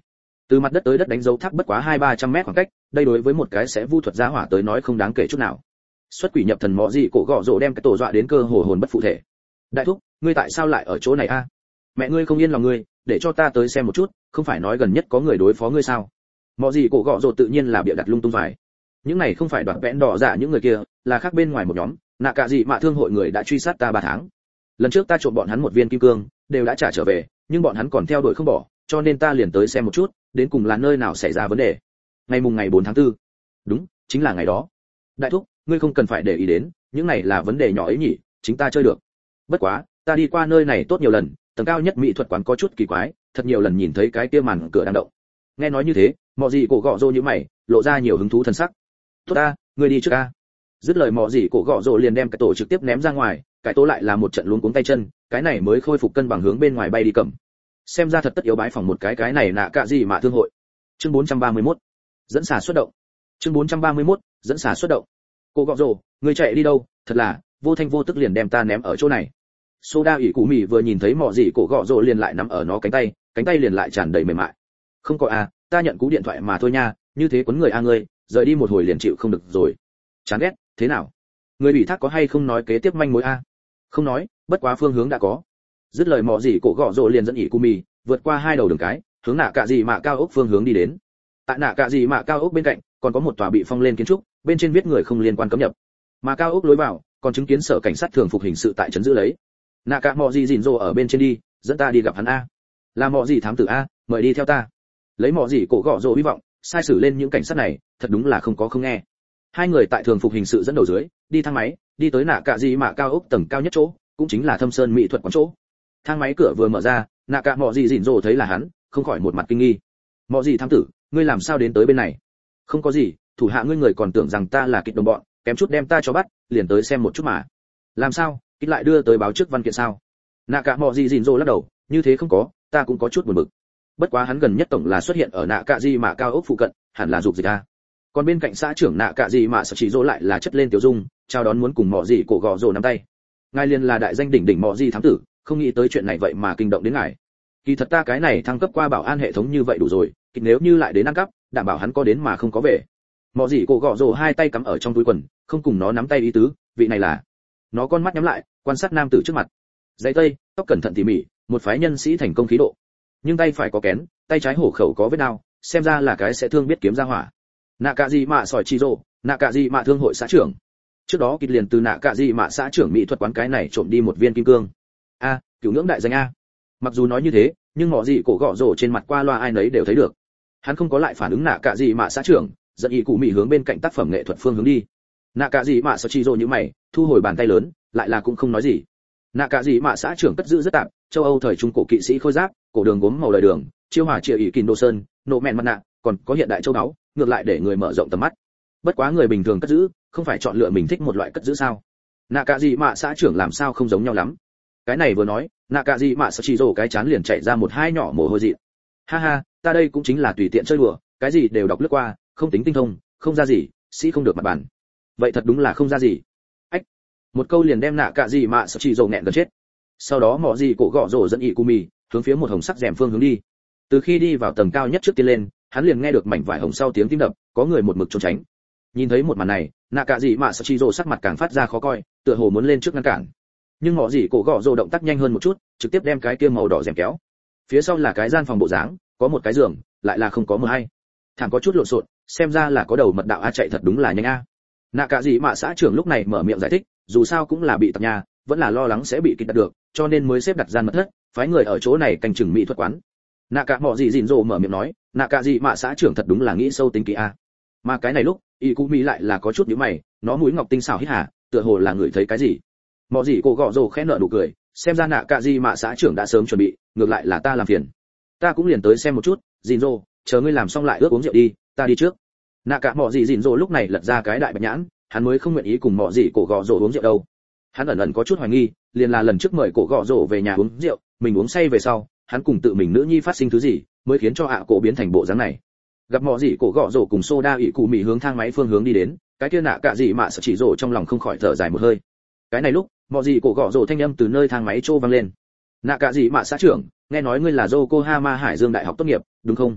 Từ mặt đất tới đất đánh dấu tháp bất quá hai ba trăm mét khoảng cách, đây đối với một cái sẽ vu thuật gia hỏa tới nói không đáng kể chút nào. Xuất quỷ nhập thần mọ gì cổ gọ rồ đem cái tổ dọa đến cơ hồ hồn bất phụ thể. Đại thúc, ngươi tại sao lại ở chỗ này a? Mẹ ngươi không yên lòng ngươi, để cho ta tới xem một chút, không phải nói gần nhất có người đối phó ngươi sao? Mọ gì cổ gọ rồ tự nhiên là bịa đặt lung tung vải. Những này không phải đoạt vẽn đỏ dạ những người kia, là khác bên ngoài một nhóm, nạ cả gì mà thương hội người đã truy sát ta ba tháng. Lần trước ta trộm bọn hắn một viên kim cương, đều đã trả trở về, nhưng bọn hắn còn theo đuổi không bỏ, cho nên ta liền tới xem một chút, đến cùng là nơi nào xảy ra vấn đề. Ngày mùng ngày bốn tháng tư. Đúng, chính là ngày đó. Đại thúc, ngươi không cần phải để ý đến, những này là vấn đề nhỏ ấy nhỉ, chính ta chơi được. Bất quá, ta đi qua nơi này tốt nhiều lần, tầng cao nhất mỹ thuật quán có chút kỳ quái, thật nhiều lần nhìn thấy cái kia màn cửa đang động. Nghe nói như thế, mọ gì cổ gọ rồ như mày, lộ ra nhiều hứng thú thần sắc. Tốt ta, ngươi đi trước a. Dứt lời mọ gì cổ gọ rồ liền đem cái tổ trực tiếp ném ra ngoài, cái tổ lại là một trận luống cuống tay chân, cái này mới khôi phục cân bằng hướng bên ngoài bay đi cầm. Xem ra thật tất yếu bái phòng một cái cái này nạ cả gì mà thương hội. Chương bốn trăm ba mươi mốt, dẫn xà xuất động. Chương bốn trăm ba mươi mốt, dẫn xà xuất động. Cô gọ rồ, ngươi chạy đi đâu? Thật là vô thanh vô tức liền đem ta ném ở chỗ này. Soda ỉ cụ mì vừa nhìn thấy mọ gì cổ gọ rồ liền lại nắm ở nó cánh tay, cánh tay liền lại tràn đầy mềm mại. Không có à, ta nhận cú điện thoại mà thôi nha, như thế quấn người a ngươi, rời đi một hồi liền chịu không được rồi. Chán ghét, thế nào? Người ủy thác có hay không nói kế tiếp manh mối a? Không nói, bất quá phương hướng đã có. Dứt lời mọ gì cổ gọ rồ liền dẫn ỉ cụ mì vượt qua hai đầu đường cái, hướng nạ cả gì mà cao ốc phương hướng đi đến. Tại nạ cả gì mà cao ốc bên cạnh, còn có một tòa bị phong lên kiến trúc, bên trên viết người không liên quan cấm nhập. Mà cao ốc lối vào, còn chứng kiến sở cảnh sát thường phục hình sự tại trấn giữ lấy. Nạ cả mọ gì gìn rồ ở bên trên đi, dẫn ta đi gặp hắn a. Là mọ gì thám tử a, mời đi theo ta. Lấy mọ gì cổ gọ rồ hy vọng, sai sử lên những cảnh sát này, thật đúng là không có không nghe. Hai người tại thường phục hình sự dẫn đầu dưới, đi thang máy, đi tới nạ cả gì mà cao ốc tầng cao nhất chỗ, cũng chính là Thâm Sơn mỹ thuật quán chỗ. Thang máy cửa vừa mở ra, nạ cả mọ gì gìn rồ thấy là hắn, không khỏi một mặt kinh nghi. Mọ gì thám tử, ngươi làm sao đến tới bên này? Không có gì, thủ hạ ngươi người còn tưởng rằng ta là kịch đồng bọn, kém chút đem ta cho bắt, liền tới xem một chút mà. Làm sao, kịch lại đưa tới báo trước văn kiện sao? Nạ cả mọ gì gìn rồ lắc đầu, như thế không có, ta cũng có chút buồn bực. Bất quá hắn gần nhất tổng là xuất hiện ở nạ cả gì mà cao ốc phụ cận, hẳn là dục dịch a. Còn bên cạnh xã trưởng nạ cả gì mà sở chỉ rồ lại là chất lên tiểu dung, chào đón muốn cùng mọ gì cổ gọ rồ nắm tay. Ngài liền là đại danh đỉnh đỉnh mọ gì thám tử, không nghĩ tới chuyện này vậy mà kinh động đến ngài. Kỳ thật ta cái này thăng cấp qua bảo an hệ thống như vậy đủ rồi, kịch nếu như lại đến ăn cắp, đảm bảo hắn có đến mà không có về. Mọ gì cổ gọ rồ hai tay cắm ở trong túi quần, không cùng nó nắm tay ý tứ, vị này là. Nó con mắt nhắm lại, quan sát nam tử trước mặt. Giày tây, tóc cẩn thận tỉ mỉ, một phái nhân sĩ thành công khí độ. Nhưng tay phải có kén, tay trái hổ khẩu có vết đao, xem ra là cái sẽ thương biết kiếm ra hỏa. Nạ cả gì mà sỏi chi rồ, nạ cả gì mà thương hội xã trưởng. Trước đó kịch liền từ nạ cả gì mà xã trưởng mỹ thuật quán cái này trộm đi một viên kim cương. A, à, cửu ngưỡng đại danh a. Mặc dù nói như thế, nhưng mọ gì cổ gọ rồ trên mặt qua loa ai nấy đều thấy được. Hắn không có lại phản ứng nạ cả gì mà xã trưởng, dẫn ý cụ mỹ hướng bên cạnh tác phẩm nghệ thuật phương hướng đi. Nạ cả gì mà sỏi chi rồ như mày, thu hồi bàn tay lớn, lại là cũng không nói gì. Nạ cả gì mà xã trưởng cất giữ rất tạm, châu Âu thời trung cổ kỵ sĩ khôi giáp, cổ đường gốm màu đời đường, chiêu hỏa triệu ỷ kình đồ sơn, nộ mẹn mặt nạ, còn có hiện đại châu đáo, ngược lại để người mở rộng tầm mắt. Bất quá người bình thường cất giữ, không phải chọn lựa mình thích một loại cất giữ sao? Nạ cả gì mà xã trưởng làm sao không giống nhau lắm? Cái này vừa nói, nạ cả gì mà chỉ rồ cái chán liền chạy ra một hai nhỏ mồ hôi dị. Ha ha, ta đây cũng chính là tùy tiện chơi đùa, cái gì đều đọc lướt qua, không tính tinh thông, không ra gì, sĩ không được mặt bàn. Vậy thật đúng là không ra gì. Ách, một câu liền đem nạ cả gì mà chỉ rồ nghẹn gần chết. Sau đó mọ gì cổ gọ rồ dẫn ỉ Cumi hướng phía một hồng sắc rèm phương hướng đi. Từ khi đi vào tầng cao nhất trước tiên lên, hắn liền nghe được mảnh vải hồng sau tiếng tim đập, có người một mực trốn tránh. Nhìn thấy một màn này, nạ cả gì mà chỉ rồ sắc mặt càng phát ra khó coi, tựa hồ muốn lên trước ngăn cản. Nhưng mọ gì cổ gọ rồ động tác nhanh hơn một chút, trực tiếp đem cái kia màu đỏ rèm kéo. Phía sau là cái gian phòng bộ dáng, có một cái giường, lại là không có mờ hay. Thẳng có chút lộn xộn, xem ra là có đầu mật đạo a, chạy thật đúng là nhanh a. Nạ cả gì mà xã trưởng lúc này mở miệng giải thích, dù sao cũng là bị tập nhà, vẫn là lo lắng sẽ bị kịch đặt được, cho nên mới xếp đặt gian mật thất, phái người ở chỗ này canh chừng mỹ thuật quán. Nạ cả mọ gì gìn rồ mở miệng nói, nạ cả gì mà xã trưởng thật đúng là nghĩ sâu tính kỹ a. Mà cái này lúc, y cú mỹ lại là có chút nhíu mày, nó mũi ngọc tinh xảo hít hà, tựa hồ là ngửi thấy cái gì. Mọ gì cổ gọ rồ khẽ nở nụ cười, xem ra nạ cả gì mà xã trưởng đã sớm chuẩn bị, ngược lại là ta làm phiền. Ta cũng liền tới xem một chút, gìn rồ, chờ ngươi làm xong lại ước uống rượu đi, ta đi trước. Nạ cả mọ gì gìn rồ lúc này lật ra cái đại bạch nhãn, hắn mới không nguyện ý cùng mọ gì cổ gọ rồ uống rượu đâu. Hắn ẩn ẩn có chút hoài nghi, liền là lần trước mời cổ gọ rồ về nhà uống rượu, mình uống say về sau, hắn cùng tự mình nữ nhi phát sinh thứ gì, mới khiến cho ạ cổ biến thành bộ dáng này. Gặp mọ gì cổ gọ rồ cùng soda ỉ cụ mì hướng thang máy phương hướng đi đến, cái kia nạ cả gì mà sợ chỉ rồ trong lòng không khỏi thở dài một hơi. Cái này lúc, mọ gì cổ gọ rồ thanh âm từ nơi thang máy trô vang lên. Nạ cả gì mà xã trưởng, nghe nói ngươi là Yokohama Hải Dương đại học tốt nghiệp, đúng không?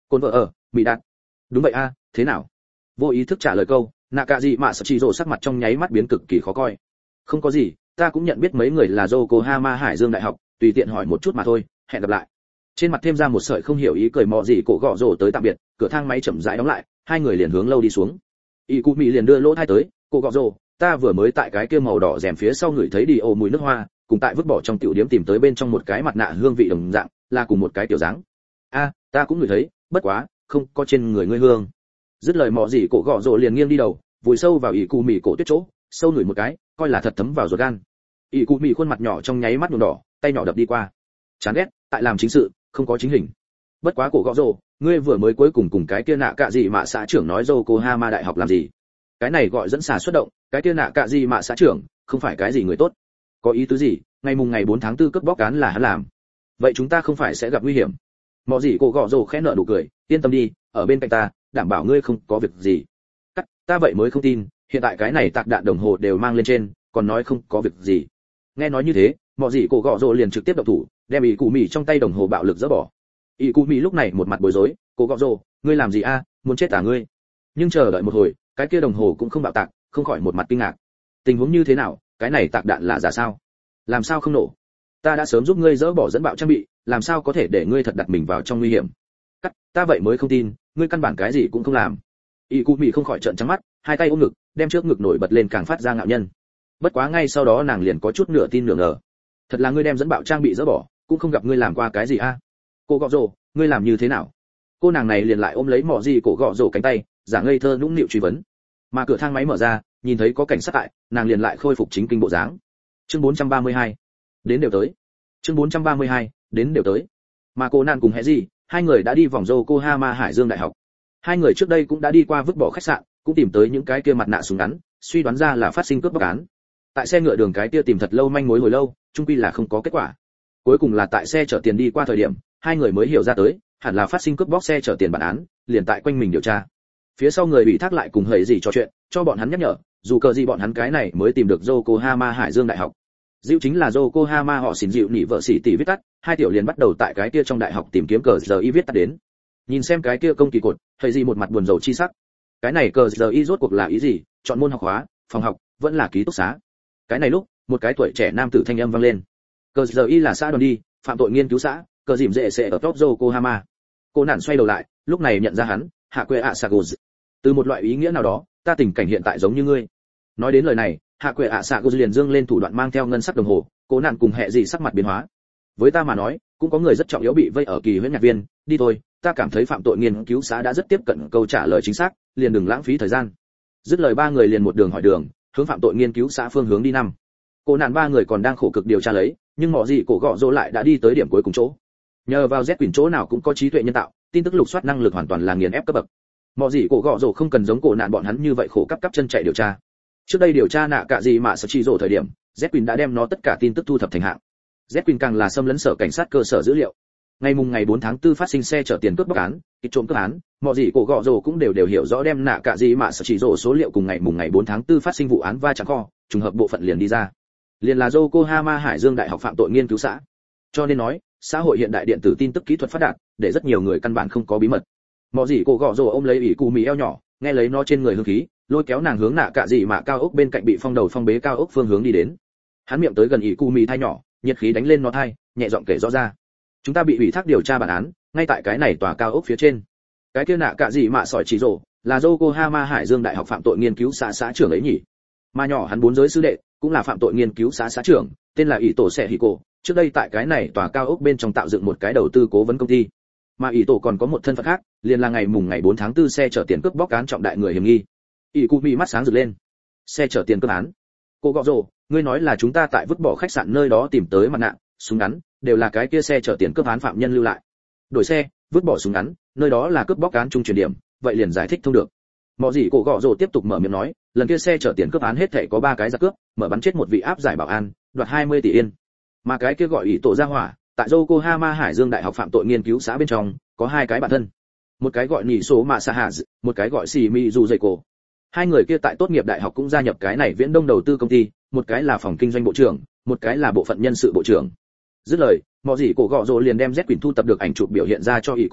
Cồn vợ ở, Mỹ Đạt. Đúng vậy a, thế nào? Vô ý thức trả lời câu, nạ cả gì mà sợ chỉ rồ sắc mặt trong nháy mắt biến cực kỳ khó coi. Không có gì, ta cũng nhận biết mấy người là Yokohama Hải Dương Đại học, tùy tiện hỏi một chút mà thôi, hẹn gặp lại. Trên mặt thêm ra một sợi không hiểu ý cười mọ gì cổ gọ rồ tới tạm biệt, cửa thang máy chậm rãi đóng lại, hai người liền hướng lâu đi xuống. Ikumi liền đưa lỗ tai tới, "Cổ gọ rồ, ta vừa mới tại cái kia màu đỏ rèm phía sau ngửi thấy đi ô mùi nước hoa, cùng tại vứt bỏ trong tiểu điếm tìm tới bên trong một cái mặt nạ hương vị đồng dạng, là cùng một cái tiểu dáng." "A, ta cũng ngửi thấy, bất quá, không có trên người ngươi hương." Dứt lời mọ gì cổ gọ rồ liền nghiêng đi đầu, vùi sâu vào Ikumi cổ tuyết chỗ, sâu ngửi một cái, coi là thật thấm vào ruột gan. Ikumi khuôn mặt nhỏ trong nháy mắt nhuộm đỏ, tay nhỏ đập đi qua. Chán ghét, tại làm chính sự, không có chính hình. Bất quá cổ gọ rồ, ngươi vừa mới cuối cùng cùng cái kia nạ cạ gì mà xã trưởng nói Yokohama đại học làm gì? Cái này gọi dẫn xà xuất động, cái kia nạ cạ gì mà xã trưởng, không phải cái gì người tốt. Có ý tứ gì? Ngày mùng ngày bốn tháng tư cướp bóc cán là hắn làm. Vậy chúng ta không phải sẽ gặp nguy hiểm? Mọ gì cổ gọ rồ khẽ nở nụ cười, yên tâm đi, ở bên cạnh ta, đảm bảo ngươi không có việc gì. Cắt, ta vậy mới không tin, hiện tại cái này tạc đạn đồng hồ đều mang lên trên, còn nói không có việc gì. Nghe nói như thế, mọ gì cổ gọ rồ liền trực tiếp động thủ, đem ý cụ mì trong tay đồng hồ bạo lực dỡ bỏ. Ý cụ mì lúc này một mặt bối rối, cổ gọ rồ, ngươi làm gì a, muốn chết à ngươi? Nhưng chờ đợi một hồi, cái kia đồng hồ cũng không bạo tạc, không khỏi một mặt kinh ngạc. Tình huống như thế nào, cái này tạc đạn là giả sao? Làm sao không nổ? Ta đã sớm giúp ngươi dỡ bỏ dẫn bạo trang bị, làm sao có thể để ngươi thật đặt mình vào trong nguy hiểm? Cắt, ta vậy mới không tin, ngươi căn bản cái gì cũng không làm. Ý cụ mì không khỏi trợn trắng mắt, hai tay ôm ngực, đem trước ngực nổi bật lên càng phát ra ngạo nhân. Bất quá ngay sau đó nàng liền có chút nửa tin nửa ngờ. Thật là ngươi đem dẫn bạo trang bị dỡ bỏ, cũng không gặp ngươi làm qua cái gì a? Cô gọ rồ, ngươi làm như thế nào? Cô nàng này liền lại ôm lấy mỏ gì cổ gọ rồ cánh tay, giả ngây thơ nũng nịu truy vấn. Mà cửa thang máy mở ra, nhìn thấy có cảnh sát tại, nàng liền lại khôi phục chính kinh bộ dáng. Chương bốn trăm ba mươi hai, đến đều tới. Chương bốn trăm ba mươi hai, đến đều tới. Mà cô nàng cùng hẹ gì, hai người đã đi vòng Yokohama Hải Dương Đại học. Hai người trước đây cũng đã đi qua vứt bỏ khách sạn, cũng tìm tới những cái kia mặt nạ súng ngắn, suy đoán ra là phát sinh cướp bóc án. Tại xe ngựa đường cái kia tìm thật lâu manh mối hồi lâu, chung quy là không có kết quả. Cuối cùng là tại xe chở tiền đi qua thời điểm, hai người mới hiểu ra tới, hẳn là phát sinh cướp bóc xe chở tiền bản án, liền tại quanh mình điều tra. Phía sau người bị thác lại cùng hề gì trò chuyện, cho bọn hắn nhắc nhở, dù cờ gì bọn hắn cái này mới tìm được Yokohama Hải Dương Đại học. Dịu chính là Yokohama họ xỉn dịu nỉ vợ sĩ tỷ viết tắt, hai tiểu liền bắt đầu tại cái kia trong đại học tìm kiếm cờ giờ y viết tắt đến. Nhìn xem cái kia công kỳ cột, hề gì một mặt buồn rầu chi sắc. Cái này cờ giờ y rốt cuộc là ý gì, chọn môn học hóa, phòng học, vẫn là ký túc xá. Cái này lúc, một cái tuổi trẻ nam tử thanh âm vang lên. Cờ giờ y là xã đoàn đi, phạm tội nghiên cứu xã, cờ dìm dễ sẽ ở top Yokohama. Cô nản xoay đầu lại, lúc này nhận ra hắn, hạ quệ ạ Saguz. Từ một loại ý nghĩa nào đó, ta tình cảnh hiện tại giống như ngươi. Nói đến lời này, hạ quệ ạ Saguz liền dương lên thủ đoạn mang theo ngân sắc đồng hồ, cô nản cùng hệ gì sắc mặt biến hóa. Với ta mà nói, cũng có người rất trọng yếu bị vây ở kỳ huyễn nhạc viên, đi thôi, ta cảm thấy phạm tội nghiên cứu xã đã rất tiếp cận câu trả lời chính xác, liền đừng lãng phí thời gian. Dứt lời ba người liền một đường hỏi đường, hướng phạm tội nghiên cứu xã phương hướng đi năm. Cô nạn ba người còn đang khổ cực điều tra lấy, nhưng mọ gì cổ gọ rồ lại đã đi tới điểm cuối cùng chỗ. Nhờ vào Z quyển chỗ nào cũng có trí tuệ nhân tạo, tin tức lục soát năng lực hoàn toàn là nghiền ép cấp bậc. Mọ gì cổ gọ rồ không cần giống cổ nạn bọn hắn như vậy khổ cấp cấp chân chạy điều tra. Trước đây điều tra nạ cả gì mà sợ chi rồ thời điểm, Z quyển đã đem nó tất cả tin tức thu thập thành hạng. Z quyển càng là xâm lấn sở cảnh sát cơ sở dữ liệu. Ngày mùng ngày bốn tháng tư phát sinh xe chở tiền cướp bóc án, kịch trộm cướp án, mọi gì cổ gọ rồ cũng đều đều hiểu rõ đem nạ cả gì mà sợ chỉ rồ số liệu cùng ngày mùng ngày bốn tháng tư phát sinh vụ án va chạm kho, trùng hợp bộ phận liền đi ra. Liền là Yokohama Hải Dương Đại học phạm tội nghiên cứu xã. Cho nên nói, xã hội hiện đại điện tử tin tức kỹ thuật phát đạt, để rất nhiều người căn bản không có bí mật. Mọi gì cổ gọ rồ ôm lấy ủy cụ mì eo nhỏ, nghe lấy nó trên người hương khí, lôi kéo nàng hướng nạ cả gì mà cao ốc bên cạnh bị phong đầu phong bế cao ốc phương hướng đi đến. Hắn miệng tới gần ủy cụ mì thai nhỏ, nhiệt khí đánh lên nó thai, nhẹ giọng kể rõ ra. Chúng ta bị ủy thác điều tra bản án, ngay tại cái này tòa cao ốc phía trên. Cái kia nạ cả gì mà sỏi chỉ rồ, là Yokohama Hải Dương Đại học phạm tội nghiên cứu xã xã trưởng ấy nhỉ? Mà nhỏ hắn bốn giới sư đệ, cũng là phạm tội nghiên cứu xã xã trưởng, tên là ỷ tổ sẻ hỉ cổ, trước đây tại cái này tòa cao ốc bên trong tạo dựng một cái đầu tư cố vấn công ty. Mà ỷ tổ còn có một thân phận khác, liền là ngày mùng ngày bốn tháng tư xe chở tiền cướp bóc án trọng đại người hiểm nghi. ỷ cụ mì mắt sáng rực lên. Xe chở tiền cướp án? Cô gọ rồ, ngươi nói là chúng ta tại vứt bỏ khách sạn nơi đó tìm tới mặt nạ, súng ngắn, đều là cái kia xe chở tiền cướp án phạm nhân lưu lại. Đổi xe, vứt bỏ súng ngắn, nơi đó là cướp bóc án trung chuyển điểm, vậy liền giải thích thông được. Mọ gì cổ gọ rồ tiếp tục mở miệng nói, lần kia xe chở tiền cướp án hết thảy có ba cái giặc cướp, mở bắn chết một vị áp giải bảo an, đoạt hai mươi tỷ yên. Mà cái kia gọi ủy tổ ra hỏa, tại Yokohama Hải Dương Đại học phạm tội nghiên cứu xã bên trong, có hai cái bạn thân. Một cái gọi nhị số mà Saha, một cái gọi Shimizu Zeiko. Hai người kia tại tốt nghiệp đại học cũng gia nhập cái này Viễn Đông đầu tư công ty, một cái là phòng kinh doanh bộ trưởng, một cái là bộ phận nhân sự bộ trưởng. Dứt lời, mọ gì cổ gọ rồ liền đem Z quyển thu tập được ảnh chụp biểu hiện ra cho Ikumi,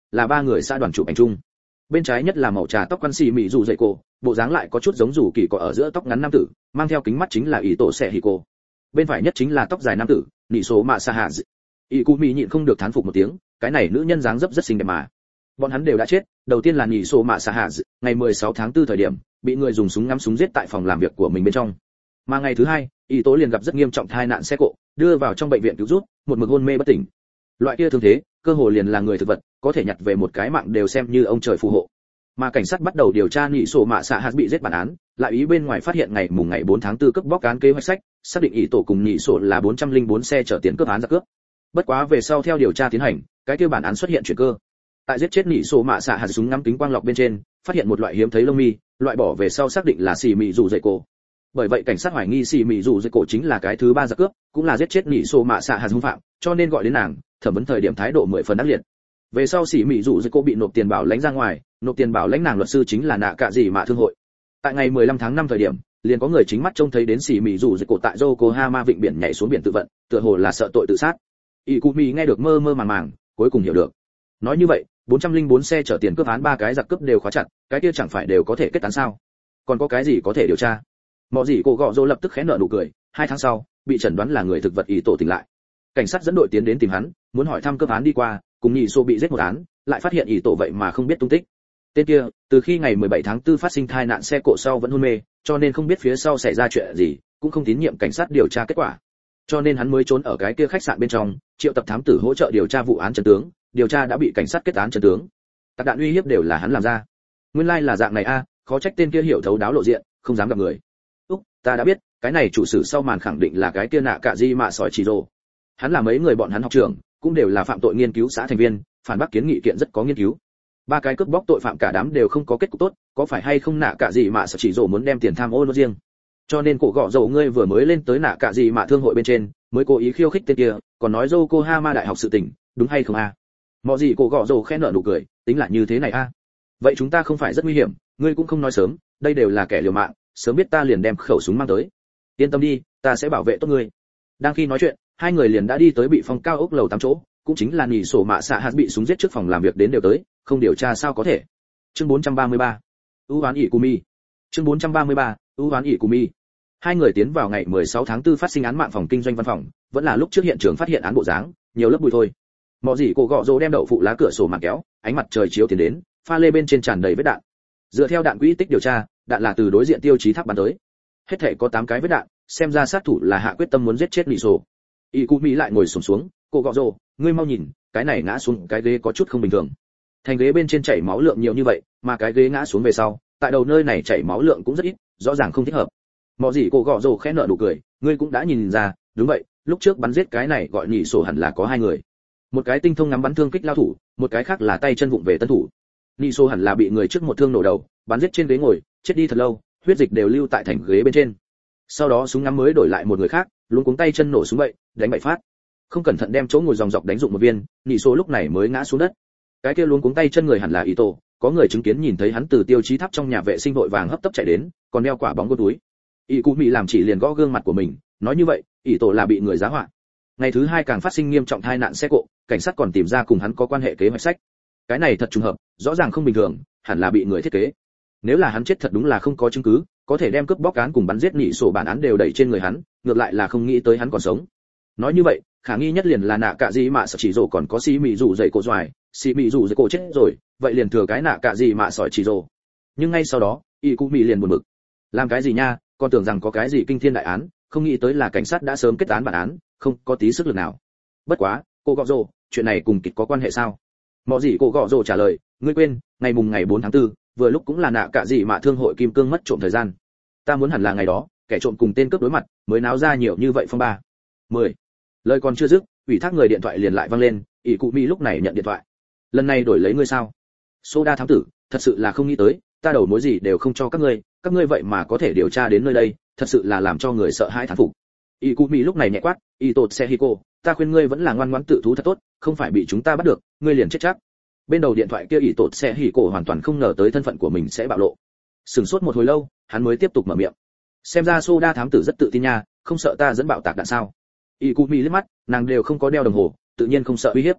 là ba người xã đoàn chụp ảnh chung. Bên trái nhất là màu trà tóc quan xì mị dù dậy cổ, bộ dáng lại có chút giống rủ kỳ cọ ở giữa tóc ngắn nam tử, mang theo kính mắt chính là ý tổ sẽ hỉ cô. Bên phải nhất chính là tóc dài nam tử, nị số mạ sa hạ. Ý cụ mị nhịn không được thán phục một tiếng, cái này nữ nhân dáng dấp rất xinh đẹp mà. Bọn hắn đều đã chết, đầu tiên là nị số mạ sa hạ, ngày mười sáu tháng tư thời điểm, bị người dùng súng ngắm súng giết tại phòng làm việc của mình bên trong. Mà ngày thứ hai, ý tố liền gặp rất nghiêm trọng tai nạn xe cộ, đưa vào trong bệnh viện cứu rút, một mực hôn mê bất tỉnh. Loại kia thương thế, cơ hồ liền là người thực vật, có thể nhặt về một cái mạng đều xem như ông trời phù hộ. Mà cảnh sát bắt đầu điều tra nị sổ mạ xạ hạt bị giết bản án, lại ý bên ngoài phát hiện ngày mùng ngày bốn tháng tư cướp bóc án kế hoạch sách, xác định ý tổ cùng nị sổ là bốn trăm lẻ bốn xe chở tiền cướp án ra cướp. Bất quá về sau theo điều tra tiến hành, cái kia bản án xuất hiện chuyển cơ. Tại giết chết nị sổ mạ xạ hạt súng ngắm kính quang lọc bên trên, phát hiện một loại hiếm thấy lông mi, loại bỏ về sau xác định là xì mị dù dậy cổ. Bởi vậy cảnh sát hoài nghi xì mị dù dậy cổ chính là cái thứ ba giặc cướp, cũng là giết chết nị sổ mạ xạ hạt hung phạm, cho nên gọi đến nàng, thẩm vấn thời điểm thái độ mười phần ác liệt. Về sau xì mị dù dậy cổ bị nộp tiền bảo lãnh ra ngoài, nộp tiền bảo lãnh nàng luật sư chính là nạ cạ gì mạ thương hội. Tại ngày mười lăm tháng năm thời điểm, liền có người chính mắt trông thấy đến xì mị dù dậy cổ tại Yokohama vịnh biển nhảy xuống biển tự vận, tựa hồ là sợ tội tự sát. Ikumi nghe được mơ mơ màng màng, cuối cùng hiểu được. Nói như vậy, bốn trăm lẻ bốn xe chở tiền cướp án ba cái giặc cướp đều khóa chặt, cái kia chẳng phải đều có thể kết án sao? Còn có cái gì có thể điều tra? Mọ gì cổ gọ rồ lập tức khẽ nở nụ cười, hai tháng sau, bị chẩn đoán là người thực vật ý tổ tỉnh lại. Cảnh sát dẫn đội tiến đến tìm hắn, muốn hỏi thăm cướp án đi qua, cùng nhị xô bị giết một án, lại phát hiện ý tổ vậy mà không biết tung tích. Tên kia, từ khi ngày mười bảy tháng tư phát sinh tai nạn xe cộ sau vẫn hôn mê, cho nên không biết phía sau xảy ra chuyện gì, cũng không tín nhiệm cảnh sát điều tra kết quả. Cho nên hắn mới trốn ở cái kia khách sạn bên trong, triệu tập thám tử hỗ trợ điều tra vụ án chân tướng, điều tra đã bị cảnh sát kết án chân tướng. Tạc đạn uy hiếp đều là hắn làm ra. Nguyên lai like là dạng này a, khó trách tên kia hiểu thấu đáo lộ diện, không dám gặp người. Úc, ta đã biết, cái này chủ sử sau màn khẳng định là cái kia nạ cạ di mạ sỏi chỉ rồ. Hắn là mấy người bọn hắn học trưởng, cũng đều là phạm tội nghiên cứu xã thành viên, phản bác kiến nghị kiện rất có nghiên cứu. Ba cái cướp bóc tội phạm cả đám đều không có kết cục tốt, có phải hay không nạ cạ gì mạ sỏi chỉ rồ muốn đem tiền tham ô nó riêng. Cho nên cổ gọ dầu ngươi vừa mới lên tới nạ cạ gì mạ thương hội bên trên, mới cố ý khiêu khích tên kia, còn nói Yokohama đại học sự tình, đúng hay không a? À? Mọi gì cổ gọ dầu khẽ nở nụ cười, tính là như thế này a. À? Vậy chúng ta không phải rất nguy hiểm, ngươi cũng không nói sớm, đây đều là kẻ liều mạng, sớm biết ta liền đem khẩu súng mang tới. Yên tâm đi, ta sẽ bảo vệ tốt ngươi. Đang khi nói chuyện, hai người liền đã đi tới bị phong cao ốc lầu tám chỗ, cũng chính là nhị sổ mạ xạ hạt bị súng giết trước phòng làm việc đến đều tới, không điều tra sao có thể. Chương bốn trăm ba mươi ba. U Hoán ỉ Cumi. Chương bốn trăm ba mươi ba. U Hoán ỉ Cumi. Hai người tiến vào ngày mười sáu tháng tư phát sinh án mạng phòng kinh doanh văn phòng, vẫn là lúc trước hiện trường phát hiện án bộ dáng, nhiều lớp bụi thôi. Mọ gì cổ gọ rồ đem đậu phụ lá cửa sổ màn kéo, ánh mặt trời chiếu tiến đến, pha lê bên trên tràn đầy vết đạn. Dựa theo đạn quỹ tích điều tra, đạn là từ đối diện tiêu chí tháp bắn tới. Hết thảy có tám cái vết đạn, xem ra sát thủ là hạ quyết tâm muốn giết chết Nị Sổ. Ikumi lại ngồi xổm xuống, "Cổ gọ rồ, ngươi mau nhìn, cái này ngã xuống, cái ghế có chút không bình thường." Thành ghế bên trên chảy máu lượng nhiều như vậy, mà cái ghế ngã xuống về sau, tại đầu nơi này chảy máu lượng cũng rất ít, rõ ràng không thích hợp. Mọ gì cổ gọ rồ khẽ nở nụ cười, "Ngươi cũng đã nhìn ra, đúng vậy, lúc trước bắn giết cái này gọi Nị Sổ hẳn là có hai người. Một cái tinh thông ngắm bắn thương kích lao thủ, một cái khác là tay chân vụng về tân thủ. Nị Sổ hẳn là bị người trước một thương nổ đầu, bắn giết trên ghế ngồi, chết đi thật lâu, huyết dịch đều lưu tại thành ghế bên trên. Sau đó súng ngắm mới đổi lại một người khác, luống cuống tay chân nổ súng bậy, đánh bậy phát. Không cẩn thận đem chỗ ngồi dòng dọc đánh dụng một viên, Nị Sổ lúc này mới ngã xuống đất. Cái kia luống cuống tay chân người hẳn là Ito, có người chứng kiến nhìn thấy hắn từ tiêu chí tháp trong nhà vệ sinh vội vàng hấp tấp chạy đến, còn đeo quả bóng có túi. Ikumi làm chỉ liền gõ gương mặt của mình, nói như vậy, Ito là bị người giá họa. Ngày thứ hai càng phát sinh nghiêm trọng tai nạn xe cộ, cảnh sát còn tìm ra cùng hắn có quan hệ kế hoạch sách. Cái này thật trùng hợp, rõ ràng không bình thường, hẳn là bị người thiết kế. Nếu là hắn chết thật đúng là không có chứng cứ, có thể đem cướp bóc án cùng bắn giết Nị Sổ bản án đều đẩy trên người hắn, ngược lại là không nghĩ tới hắn còn sống. Nói như vậy, khả nghi nhất liền là nạ cạ gì mà sợ chỉ rồ còn có xì mị rủ dậy cổ doài, xì mị rủ dậy cổ chết rồi, vậy liền thừa cái nạ cạ gì mà sỏi chỉ rồ. Nhưng ngay sau đó, Ikumi liền buồn bực. Làm cái gì nha, con tưởng rằng có cái gì kinh thiên đại án, không nghĩ tới là cảnh sát đã sớm kết án bản án, không có tí sức lực nào. Bất quá, cô gọ rồ, chuyện này cùng kịch có quan hệ sao? Mọ gì cô gọ rồ trả lời, ngươi quên, ngày mùng ngày bốn tháng tư, vừa lúc cũng là nạ cạ gì mà thương hội kim cương mất trộm thời gian. Ta muốn hẳn là ngày đó, kẻ trộm cùng tên cướp đối mặt, mới náo ra nhiều như vậy phong ba. mười. Lời còn chưa dứt, ủy thác người điện thoại liền lại vang lên, Ikumi lúc này nhận điện thoại. Lần này đổi lấy ngươi sao? Soda thám tử, thật sự là không nghĩ tới, ta đầu mối gì đều không cho các ngươi, các ngươi vậy mà có thể điều tra đến nơi đây, thật sự là làm cho người sợ hãi thán phục. Ikumi lúc này nhẹ quát, Ito Sehiko, ta khuyên ngươi vẫn là ngoan ngoãn tự thú thật tốt, không phải bị chúng ta bắt được, ngươi liền chết chắc. Bên đầu điện thoại kia Ito Sehiko hoàn toàn không ngờ tới thân phận của mình sẽ bạo lộ. Sừng sốt một hồi lâu, hắn mới tiếp tục mở miệng. Xem ra Soda thám tử rất tự tin nha, không sợ ta dẫn bạo tạc đạn sao? Ikumi liếc mắt, nàng đều không có đeo đồng hồ, tự nhiên không sợ uy hiếp.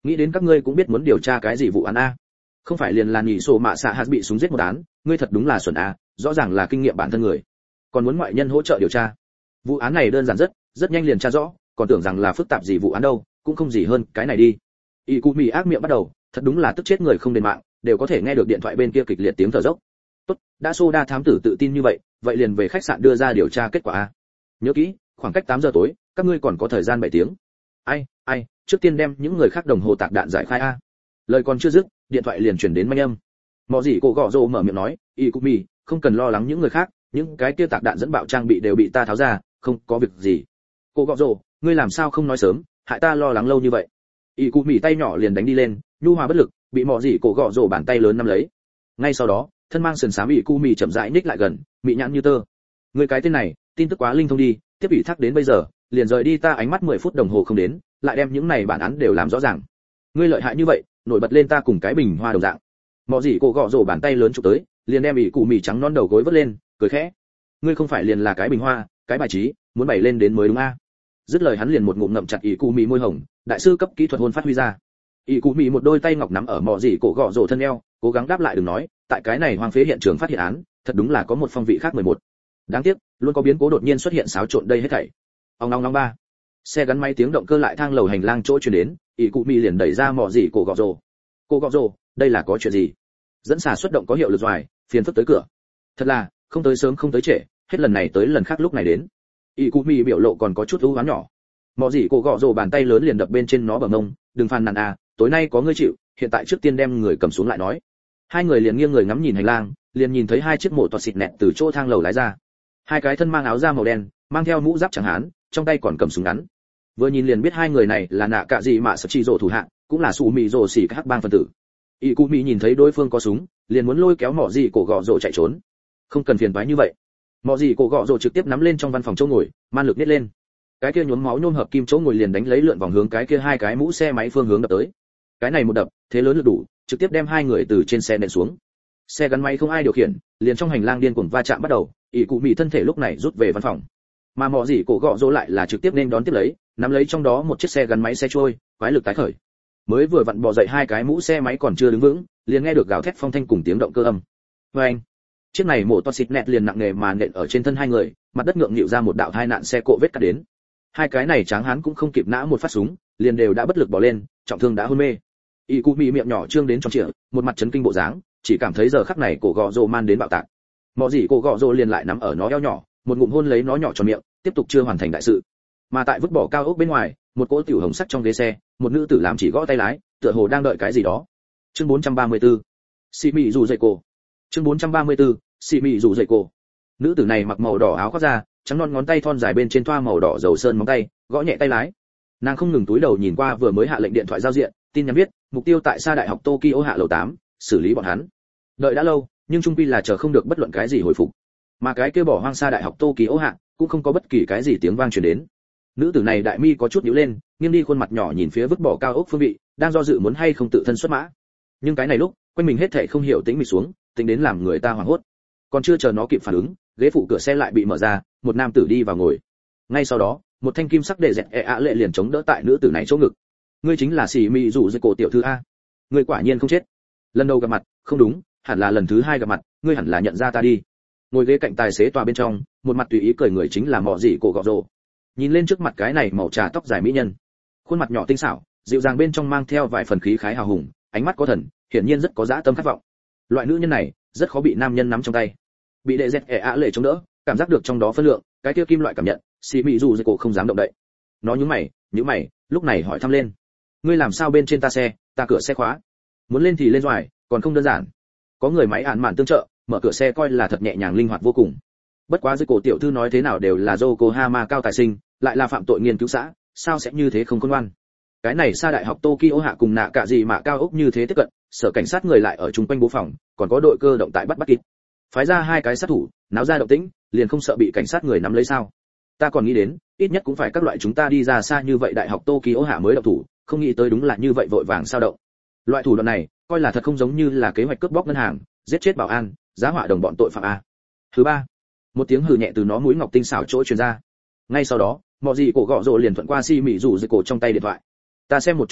nghĩ đến các ngươi cũng biết muốn điều tra cái gì vụ án a. Không phải liền là nhị sổ mạ xạ hạt bị súng giết một án, ngươi thật đúng là xuẩn a, rõ ràng là kinh nghiệm bản thân người, còn muốn ngoại nhân hỗ trợ điều tra. Vụ án này đơn giản rất, rất nhanh liền tra rõ, còn tưởng rằng là phức tạp gì vụ án đâu, cũng không gì hơn cái này đi. Y Cú Mì ác miệng bắt đầu, thật đúng là tức chết người không đền mạng, đều có thể nghe được điện thoại bên kia kịch liệt tiếng thở dốc. Tốt, đã Soda thám tử tự tin như vậy, vậy liền về khách sạn đưa ra điều tra kết quả a. Nhớ kỹ, khoảng cách tám giờ tối, các ngươi còn có thời gian bảy tiếng. Ai, ai, trước tiên đem những người khác đồng hồ tạc đạn giải khai a. Lời còn chưa dứt, điện thoại liền chuyển đến manh âm. Mọ gì cổ gọ rồ mở miệng nói, Y Cú Mì, không cần lo lắng những người khác, những cái kia tạc đạn dẫn bạo trang bị đều bị ta tháo ra, không có việc gì. Cổ gọ rồ, ngươi làm sao không nói sớm, hại ta lo lắng lâu như vậy. Y Cú Mì tay nhỏ liền đánh đi lên, nhu hòa bất lực, bị mọ gì cổ gọ rồ bàn tay lớn nắm lấy. Ngay sau đó, thân mang sườn xám Y Cú Mì chậm rãi nhích lại gần, mị nhãn như tơ. Người cái tên này, tin tức quá linh thông đi, tiếp ủy thác đến bây giờ, liền rời đi ta ánh mắt mười phút đồng hồ không đến, lại đem những này bản án đều làm rõ ràng. Ngươi lợi hại như vậy, nổi bật lên ta cùng cái bình hoa đồng dạng. Mọ gì cổ gọ rồ bàn tay lớn chụp tới, liền đem Y Cú Mì trắng non đầu gối vớt lên, cười khẽ. Ngươi không phải liền là cái bình hoa, cái bài trí, muốn bày lên đến mới đúng a. Dứt lời hắn liền một ngụm ngậm chặt Y Cú Mì môi hồng, đại sư cấp kỹ thuật hôn phát huy ra. Y Cú Mì một đôi tay ngọc nắm ở mọ gì cổ gọ rồ thân eo, cố gắng đáp lại đừng nói, tại cái này hoang phế hiện trường phát hiện án, thật đúng là có một phong vị khác mười một. Đáng tiếc, luôn có biến cố đột nhiên xuất hiện xáo trộn đây hết thảy. Ông long long ba. Xe gắn máy tiếng động cơ lại thang lầu hành lang chỗ truyền đến, Y Cú Mì liền đẩy ra mọ gì cổ gọ rồ. Cô gọ rồ, đây là có chuyện gì? Dẫn xả xuất động có hiệu lực doài, phiền phức tới cửa. Thật là, không tới sớm không tới trễ, hết lần này tới lần khác lúc này đến. Y Cú Mì biểu lộ còn có chút u ám nhỏ. Mọ gì cổ gọ rồ bàn tay lớn liền đập bên trên nó bờ mông, đừng phàn nàn à, tối nay có ngươi chịu, hiện tại trước tiên đem người cầm xuống lại nói. Hai người liền nghiêng người ngắm nhìn hành lang, liền nhìn thấy hai chiếc mổ toa xịt nẹt từ chỗ thang lầu lái ra. Hai cái thân mang áo da màu đen, mang theo mũ giáp chẳng hán, trong tay còn cầm súng ngắn. Vừa nhìn liền biết hai người này là nạ cạ gì mà sập chi rồ thủ hạ, cũng là sủ mì rồ xỉ các hắc bang phân tử. Y Cú Mì nhìn thấy đối phương có súng, liền muốn lôi kéo mọ gì cổ gọ rồ chạy trốn. Không cần phiền toái như vậy. Mọ gì cổ gọ rồ trực tiếp nắm lên trong văn phòng chỗ ngồi, man lực nhét lên. Cái kia nhuốm máu nhôm hợp kim chỗ ngồi liền đánh lấy lượn vòng hướng cái kia hai cái mũ xe máy phương hướng đập tới. Cái này một đập, thế lớn lực đủ, trực tiếp đem hai người từ trên xe nện xuống. Xe gắn máy không ai điều khiển, liền trong hành lang điên cuồng va chạm bắt đầu, Y Cú Mì thân thể lúc này rút về văn phòng. Mà mọ gì cổ gọ rồ lại là trực tiếp nên đón tiếp lấy, nắm lấy trong đó một chiếc xe gắn máy xe trôi, quái lực tái khởi. Mới vừa vặn bò dậy hai cái mũ xe máy còn chưa đứng vững, liền nghe được gào thét phong thanh cùng tiếng động cơ âm. Oeng! Chiếc này mổ toa xịt nẹt liền nặng nề mà nện ở trên thân hai người, mặt đất ngượng nghịu ra một đạo hai nạn xe cộ vết cắt đến. Hai cái này tráng hán cũng không kịp nã một phát súng, liền đều đã bất lực bỏ lên, trọng thương đã hôn mê. Y Cú Mì miệng nhỏ trương đến tròn trịa, một mặt chấn kinh bộ dáng, chỉ cảm thấy giờ khắc này cổ gọ rồ man đến bạo tạc. Mọ gì cổ gọ rồ liền lại nắm ở nó eo nhỏ, một ngụm hôn lấy nó nhỏ tròn miệng, tiếp tục chưa hoàn thành đại sự. Mà tại vứt bỏ cao ốc bên ngoài, một cỗ tiểu hồng sắc trong ghế xe, một nữ tử làm chỉ gõ tay lái, tựa hồ đang đợi cái gì đó. Chương bốn trăm ba mươi tư. Xì mị dù dậy cổ. Chương bốn trăm ba mươi tư. Xì mị dù dậy cổ. Nữ tử này mặc màu đỏ áo khoác da, trắng non ngón tay thon dài bên trên thoa màu đỏ dầu sơn móng tay, gõ nhẹ tay lái. Nàng không ngừng túi đầu nhìn qua vừa mới hạ lệnh điện thoại giao diện, tin nhắn viết, mục tiêu tại Sa đại học Tokyo hạ lầu tám, xử lý bọn hắn. Đợi đã lâu, nhưng trung quy là chờ không được bất luận cái gì hồi phục. Mà cái kia bỏ hoang Sa đại học Tokyo hạ, cũng không có bất kỳ cái gì tiếng vang truyền đến. Nữ tử này đại mi có chút nhíu lên, nghiêng đi khuôn mặt nhỏ nhìn phía vứt bỏ cao ốc phương vị, đang do dự muốn hay không tự thân xuất mã. Nhưng cái này lúc, quanh mình hết thảy không hiểu tĩnh mịch xuống, tính đến làm người ta hoảng hốt. Còn chưa chờ nó kịp phản ứng, ghế phụ cửa xe lại bị mở ra, một nam tử đi vào ngồi. Ngay sau đó, một thanh kim sắc để dẹt e ạ lệ liền chống đỡ tại nữ tử này chỗ ngực. Ngươi chính là Xỉ Mị Dụ Dây Cổ tiểu thư a? Ngươi quả nhiên không chết. Lần đầu gặp mặt, không đúng, hẳn là lần thứ hai gặp mặt, ngươi hẳn là nhận ra ta đi. Ngồi ghế cạnh tài xế tòa bên trong, một mặt tùy ý cười người chính là Mọ Dị Cổ Gọ Rồ. Nhìn lên trước mặt cái này màu trà tóc dài mỹ nhân, khuôn mặt nhỏ tinh xảo, dịu dàng bên trong mang theo vài phần khí khái hào hùng, ánh mắt có thần, hiển nhiên rất có dã tâm khát vọng. Loại nữ nhân này, rất khó bị nam nhân nắm trong tay. Bị đệ dẹt ẻ ạ lệ chống đỡ, cảm giác được trong đó phân lượng, cái kia kim loại cảm nhận, Xỉ Mị Dụ Dây Cổ không dám động đậy. Nó nhướng mày, nhướng mày, lúc này hỏi thăm lên. Ngươi làm sao bên trên ta xe, ta cửa xe khóa. Muốn lên thì lên doài, còn không đơn giản. Có người máy án mạn tương trợ, mở cửa xe coi là thật nhẹ nhàng linh hoạt vô cùng. Bất quá dưới cổ tiểu thư nói thế nào đều là Yokohama cao tài sinh, lại là phạm tội nghiên cứu xã, sao sẽ như thế không khôn ngoan. Cái này Sa đại học Tokyo hạ cùng nạ cả gì mà cao ốc như thế tiếp cận, sở cảnh sát người lại ở chung quanh bố phòng, còn có đội cơ động tại bắt bắt kịp. Phái ra hai cái sát thủ, náo ra động tĩnh, liền không sợ bị cảnh sát người nắm lấy sao? Ta còn nghĩ đến, ít nhất cũng phải các loại chúng ta đi ra xa như vậy đại học Tokyo hạ mới động thủ, không nghĩ tới đúng là như vậy vội vàng sao động. Loại thủ đoạn này, coi là thật không giống như là kế hoạch cướp bóc ngân hàng, giết chết bảo an, giá họa đồng bọn tội phạm a. Thứ ba, một tiếng hừ nhẹ từ nó mũi ngọc tinh xảo chỗ truyền ra. Ngay sau đó, Mọ Dị Cổ Gọ Rồ liền thuận qua Xỉ Mị Dụ Dây Cổ trong tay điện thoại. Ta xem một chút à,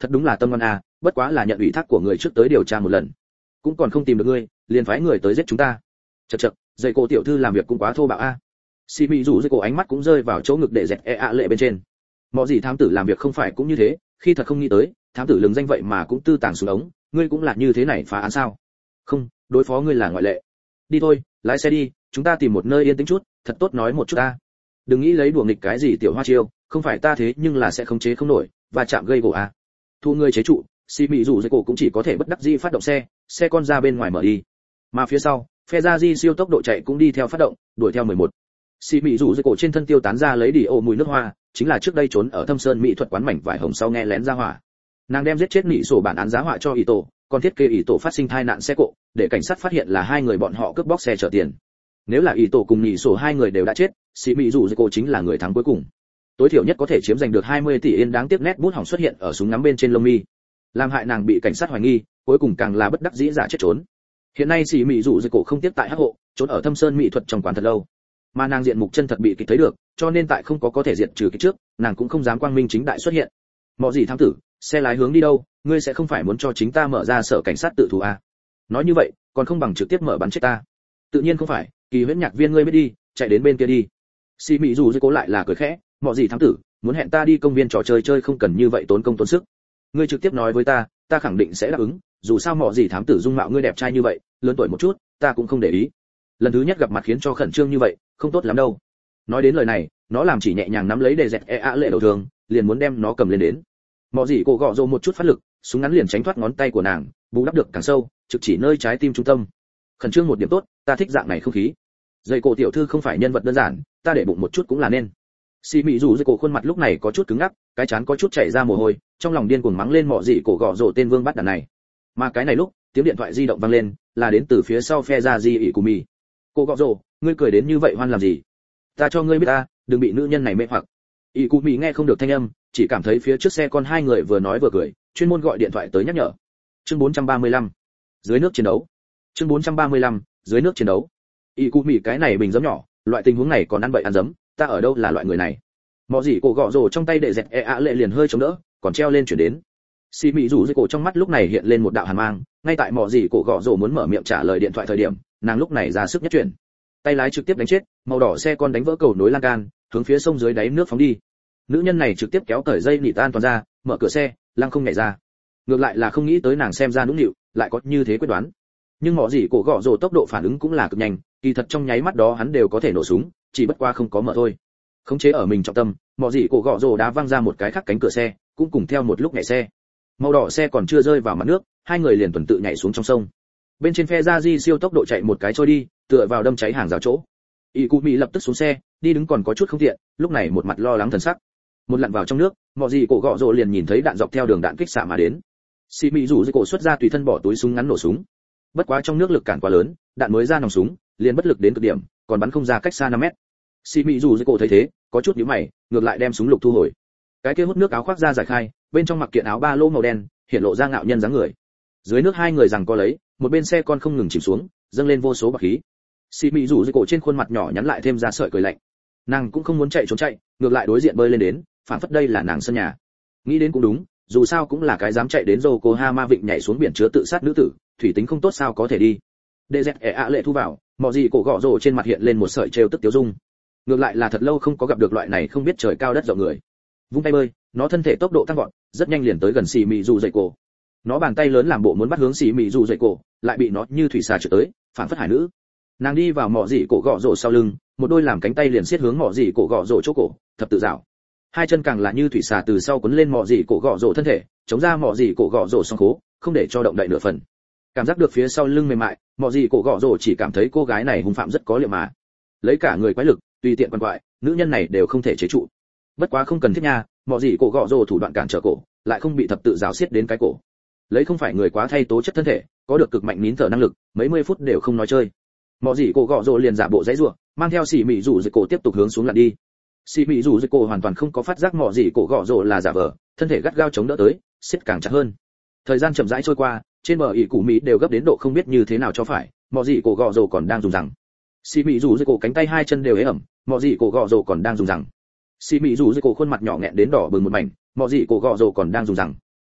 thật đúng là tâm ngoan à, bất quá là nhận ủy thác của người trước tới điều tra một lần, cũng còn không tìm được ngươi, liền phái người tới giết chúng ta. Chậc chậc, dây cô tiểu thư làm việc cũng quá thô bạo a. Xì Mị rủ dây cô ánh mắt cũng rơi vào chỗ ngực để dẹt e ạ lệ bên trên. Mọi gì thám tử làm việc không phải cũng như thế, khi thật không nghĩ tới, thám tử lừng danh vậy mà cũng tư tàng xuống ống, ngươi cũng là như thế này phá án sao? Không, đối phó ngươi là ngoại lệ. Đi thôi, lái xe đi, chúng ta tìm một nơi yên tĩnh chút, thật tốt nói một chút ta. Đừng nghĩ lấy đùa nghịch cái gì tiểu hoa chiêu, không phải ta thế nhưng là sẽ khống chế không nổi, và chạm gây gỗ a. Thu ngươi chế trụ, Xì Mị rủ dây cổ cũng chỉ có thể bất đắc dĩ phát động xe, xe con ra bên ngoài mở đi. Mà phía sau, phe ra di siêu tốc độ chạy cũng đi theo phát động, đuổi theo mười một. Xì Mị rủ dây cổ trên thân tiêu tán ra lấy đi ô mùi nước hoa, chính là trước đây trốn ở Thâm Sơn mỹ thuật quán mảnh vải hồng sau nghe lén ra hỏa. Nàng đem giết chết nị sổ bản án giá họa cho ý tổ, còn thiết kế ý tổ phát sinh tai nạn xe cộ, để cảnh sát phát hiện là hai người bọn họ cướp bóc xe chở tiền. Nếu là ý tổ cùng nị sổ hai người đều đã chết, Xì Mị rủ dây cổ chính là người thắng cuối cùng. Tối thiểu nhất có thể chiếm giành được hai mươi tỷ yên, đáng tiếc nét bút hỏng xuất hiện ở súng ngắm bên trên lông mi, làm hại nàng bị cảnh sát hoài nghi, cuối cùng càng là bất đắc dĩ giả chết trốn. Hiện nay Xì Mị rủ dây cổ không tiếc tại hắc hộ, trốn ở Thâm Sơn mỹ thuật trong quán thật lâu. Mà nàng diện mục chân thật bị kịch thấy được, cho nên tại không có có thể diệt trừ cái trước, nàng cũng không dám quang minh chính đại xuất hiện. Mọi gì thám tử, xe lái hướng đi đâu, ngươi sẽ không phải muốn cho chính ta mở ra sở cảnh sát tự thú à? Nói như vậy, còn không bằng trực tiếp mở bắn chết ta. Tự nhiên không phải, Kỳ Huyễn nhạc viên ngươi biết đi, chạy đến bên kia đi. Xì Mị rủ dây cố lại là cười khẽ, mọi gì thám tử, muốn hẹn ta đi công viên trò chơi chơi không cần như vậy tốn công tốn sức. Ngươi trực tiếp nói với ta, ta khẳng định sẽ đáp ứng, dù sao mọi gì thám tử dung mạo ngươi đẹp trai như vậy, lớn tuổi một chút, ta cũng không để ý. Lần thứ nhất gặp mặt khiến cho khẩn trương như vậy, không tốt lắm đâu. Nói đến lời này, nó làm chỉ nhẹ nhàng nắm lấy đề dẹt e ạ lệ đầu thường, liền muốn đem nó cầm lên đến. Mọi gì cổ gọ rồ một chút phát lực, súng ngắn liền tránh thoát ngón tay của nàng, bù đắp được càng sâu, trực chỉ nơi trái tim trung tâm. Khẩn trương một điểm tốt, ta thích dạng này không khí. Dây cổ tiểu thư không phải nhân vật đơn giản, ta để bụng một chút cũng là nên. Xì Mị rủ dây cổ khuôn mặt lúc này có chút cứng ngắc, cái trán có chút chảy ra mồ hôi, trong lòng điên cuồng mắng lên mọi gì cổ gọ rồ tên vương bắt đàn này. Mà cái này lúc, tiếng điện thoại di động vang lên, là đến từ phía sau phe ra di ỉ của mì. Cô gọ rồ, ngươi cười đến như vậy hoan làm gì? Ta cho ngươi biết ta, đừng bị nữ nhân này mê hoặc. ỉ cụ mì nghe không được thanh âm, chỉ cảm thấy phía trước xe con hai người vừa nói vừa cười, chuyên môn gọi điện thoại tới nhắc nhở. Chương bốn trăm ba mươi lăm, dưới nước chiến đấu. Chương bốn trăm ba mươi lăm, dưới nước chiến đấu. ỉ cụ mì cái này bình giấm nhỏ, loại tình huống này còn ăn bậy ăn giấm, ta ở đâu là loại người này? Mọ gì cổ gọ rồ trong tay đệ dẹt e ạ lệ liền hơi chống đỡ, còn treo lên chuyển đến. Xì Mị rủ dây cổ trong mắt lúc này hiện lên một đạo hàn mang, ngay tại mọ gì cổ gọ rồ muốn mở miệng trả lời điện thoại thời điểm, nàng lúc này ra sức nhất chuyển, tay lái trực tiếp đánh chết, màu đỏ xe con đánh vỡ cầu nối lan can, hướng phía sông dưới đáy nước phóng đi. Nữ nhân này trực tiếp kéo cởi dây nịt an toàn ra, mở cửa xe, lăng không nhảy ra. Ngược lại là không nghĩ tới nàng xem ra nũng nịu, lại có như thế quyết đoán. Nhưng mọ gì cổ gọ rồ tốc độ phản ứng cũng là cực nhanh, kỳ thật trong nháy mắt đó hắn đều có thể nổ súng, chỉ bất qua không có mở thôi. Khống chế ở mình trọng tâm, mọ gì cổ gọ rồ đá văng ra một cái khác cánh cửa xe, cũng cùng theo một lúc nhảy xe. Màu đỏ xe còn chưa rơi vào mặt nước, hai người liền tuần tự nhảy xuống trong sông. Bên trên phe ra di siêu tốc độ chạy một cái trôi đi, tựa vào đâm cháy hàng rào chỗ. Y Cụ Mỹ lập tức xuống xe, đi đứng còn có chút không tiện, lúc này một mặt lo lắng thần sắc. Một lặn vào trong nước, mọ gì cổ gọ rồ liền nhìn thấy đạn dọc theo đường đạn kích xạ mà đến. Xì Mị rủ dây cổ xuất ra tùy thân bỏ túi súng ngắn nổ súng. Bất quá trong nước lực cản quá lớn, đạn mới ra nòng súng, liền bất lực đến cực điểm, còn bắn không ra cách xa năm mét. Xì Mị rủ dây cổ thấy thế, có chút nhíu mày, ngược lại đem súng lục thu hồi. Cái kia hút nước áo khoác ra giải khai, bên trong mặc kiện áo ba lô màu đen, hiện lộ ra ngạo nhân dáng người. Dưới nước hai người giằng co lấy, một bên xe con không ngừng chìm xuống, dâng lên vô số bọt khí. Xì Mị rủ dây cổ trên khuôn mặt nhỏ nhắn lại thêm ra sợi cười lạnh. Nàng cũng không muốn chạy trốn chạy, ngược lại đối diện bơi lên đến, phản phất đây là nàng sân nhà. Nghĩ đến cũng đúng, dù sao cũng là cái dám chạy đến Yokohama vịnh nhảy xuống biển chứa tự sát nữ tử, thủy tính không tốt sao có thể đi. Đệ dẹt ẻ ạ lệ thu vào, mọ gì cổ gọ rồ trên mặt hiện lên một sợi trêu tức tiêu dung. Ngược lại là thật lâu không có gặp được loại này không biết trời cao đất rộng người. Vung tay bơi, nó thân thể tốc độ tăng vọt, rất nhanh liền tới gần Xì Mị rủ dậy cổ. Nó bàn tay lớn làm bộ muốn bắt hướng Xì Mị rủ dậy cổ, lại bị nó như thủy xà trượt tới, phản phất hải nữ. Nàng đi vào mọ gì cổ gọ rồ sau lưng, một đôi làm cánh tay liền siết hướng mọ gì cổ gọ rồ chỗ cổ, thập tự dạo. Hai chân càng là như thủy xà từ sau cuốn lên mọ gì cổ gọ rồ thân thể, chống ra mọ gì cổ gọ rồ song khố, không để cho động đậy nửa phần. Cảm giác được phía sau lưng mềm mại, mọ gì cổ gọ rồ chỉ cảm thấy cô gái này hung phạm rất có liệu mà. Lấy cả người quái lực, tùy tiện quan quại, nữ nhân này đều không thể chế trụ. Bất quá không cần thiết nha, mọ gì cổ gọ rồ thủ đoạn cản trở cổ, lại không bị thập tự giáo siết đến cái cổ. Lấy không phải người quá thay tố chất thân thể, có được cực mạnh nín thở năng lực, mấy mươi phút đều không nói chơi. Mọ gì cổ gọ rồ liền giả bộ dãy rủa, mang theo Xì Mị rủ dây cổ tiếp tục hướng xuống lặn đi. Xì Mị rủ dây cổ hoàn toàn không có phát giác mọ gì cổ gọ rồ là giả vờ, thân thể gắt gao chống đỡ tới, siết càng chặt hơn. Thời gian chậm rãi trôi qua, trên bờ ỉ củ Mỹ đều gấp đến độ không biết như thế nào cho phải, mọ gì cổ gọ rồ còn đang dùng rằng. Xì Mị rủ dây cổ cánh tay hai chân đều ế ẩm, mọ gì cổ gọ rồ còn đang dùng rằng. Xì Mị rủ dây cổ khuôn mặt nhỏ nghẹn đến đỏ bừng một mảnh, mọ gì cổ gọ rồ còn đang dùng rằng.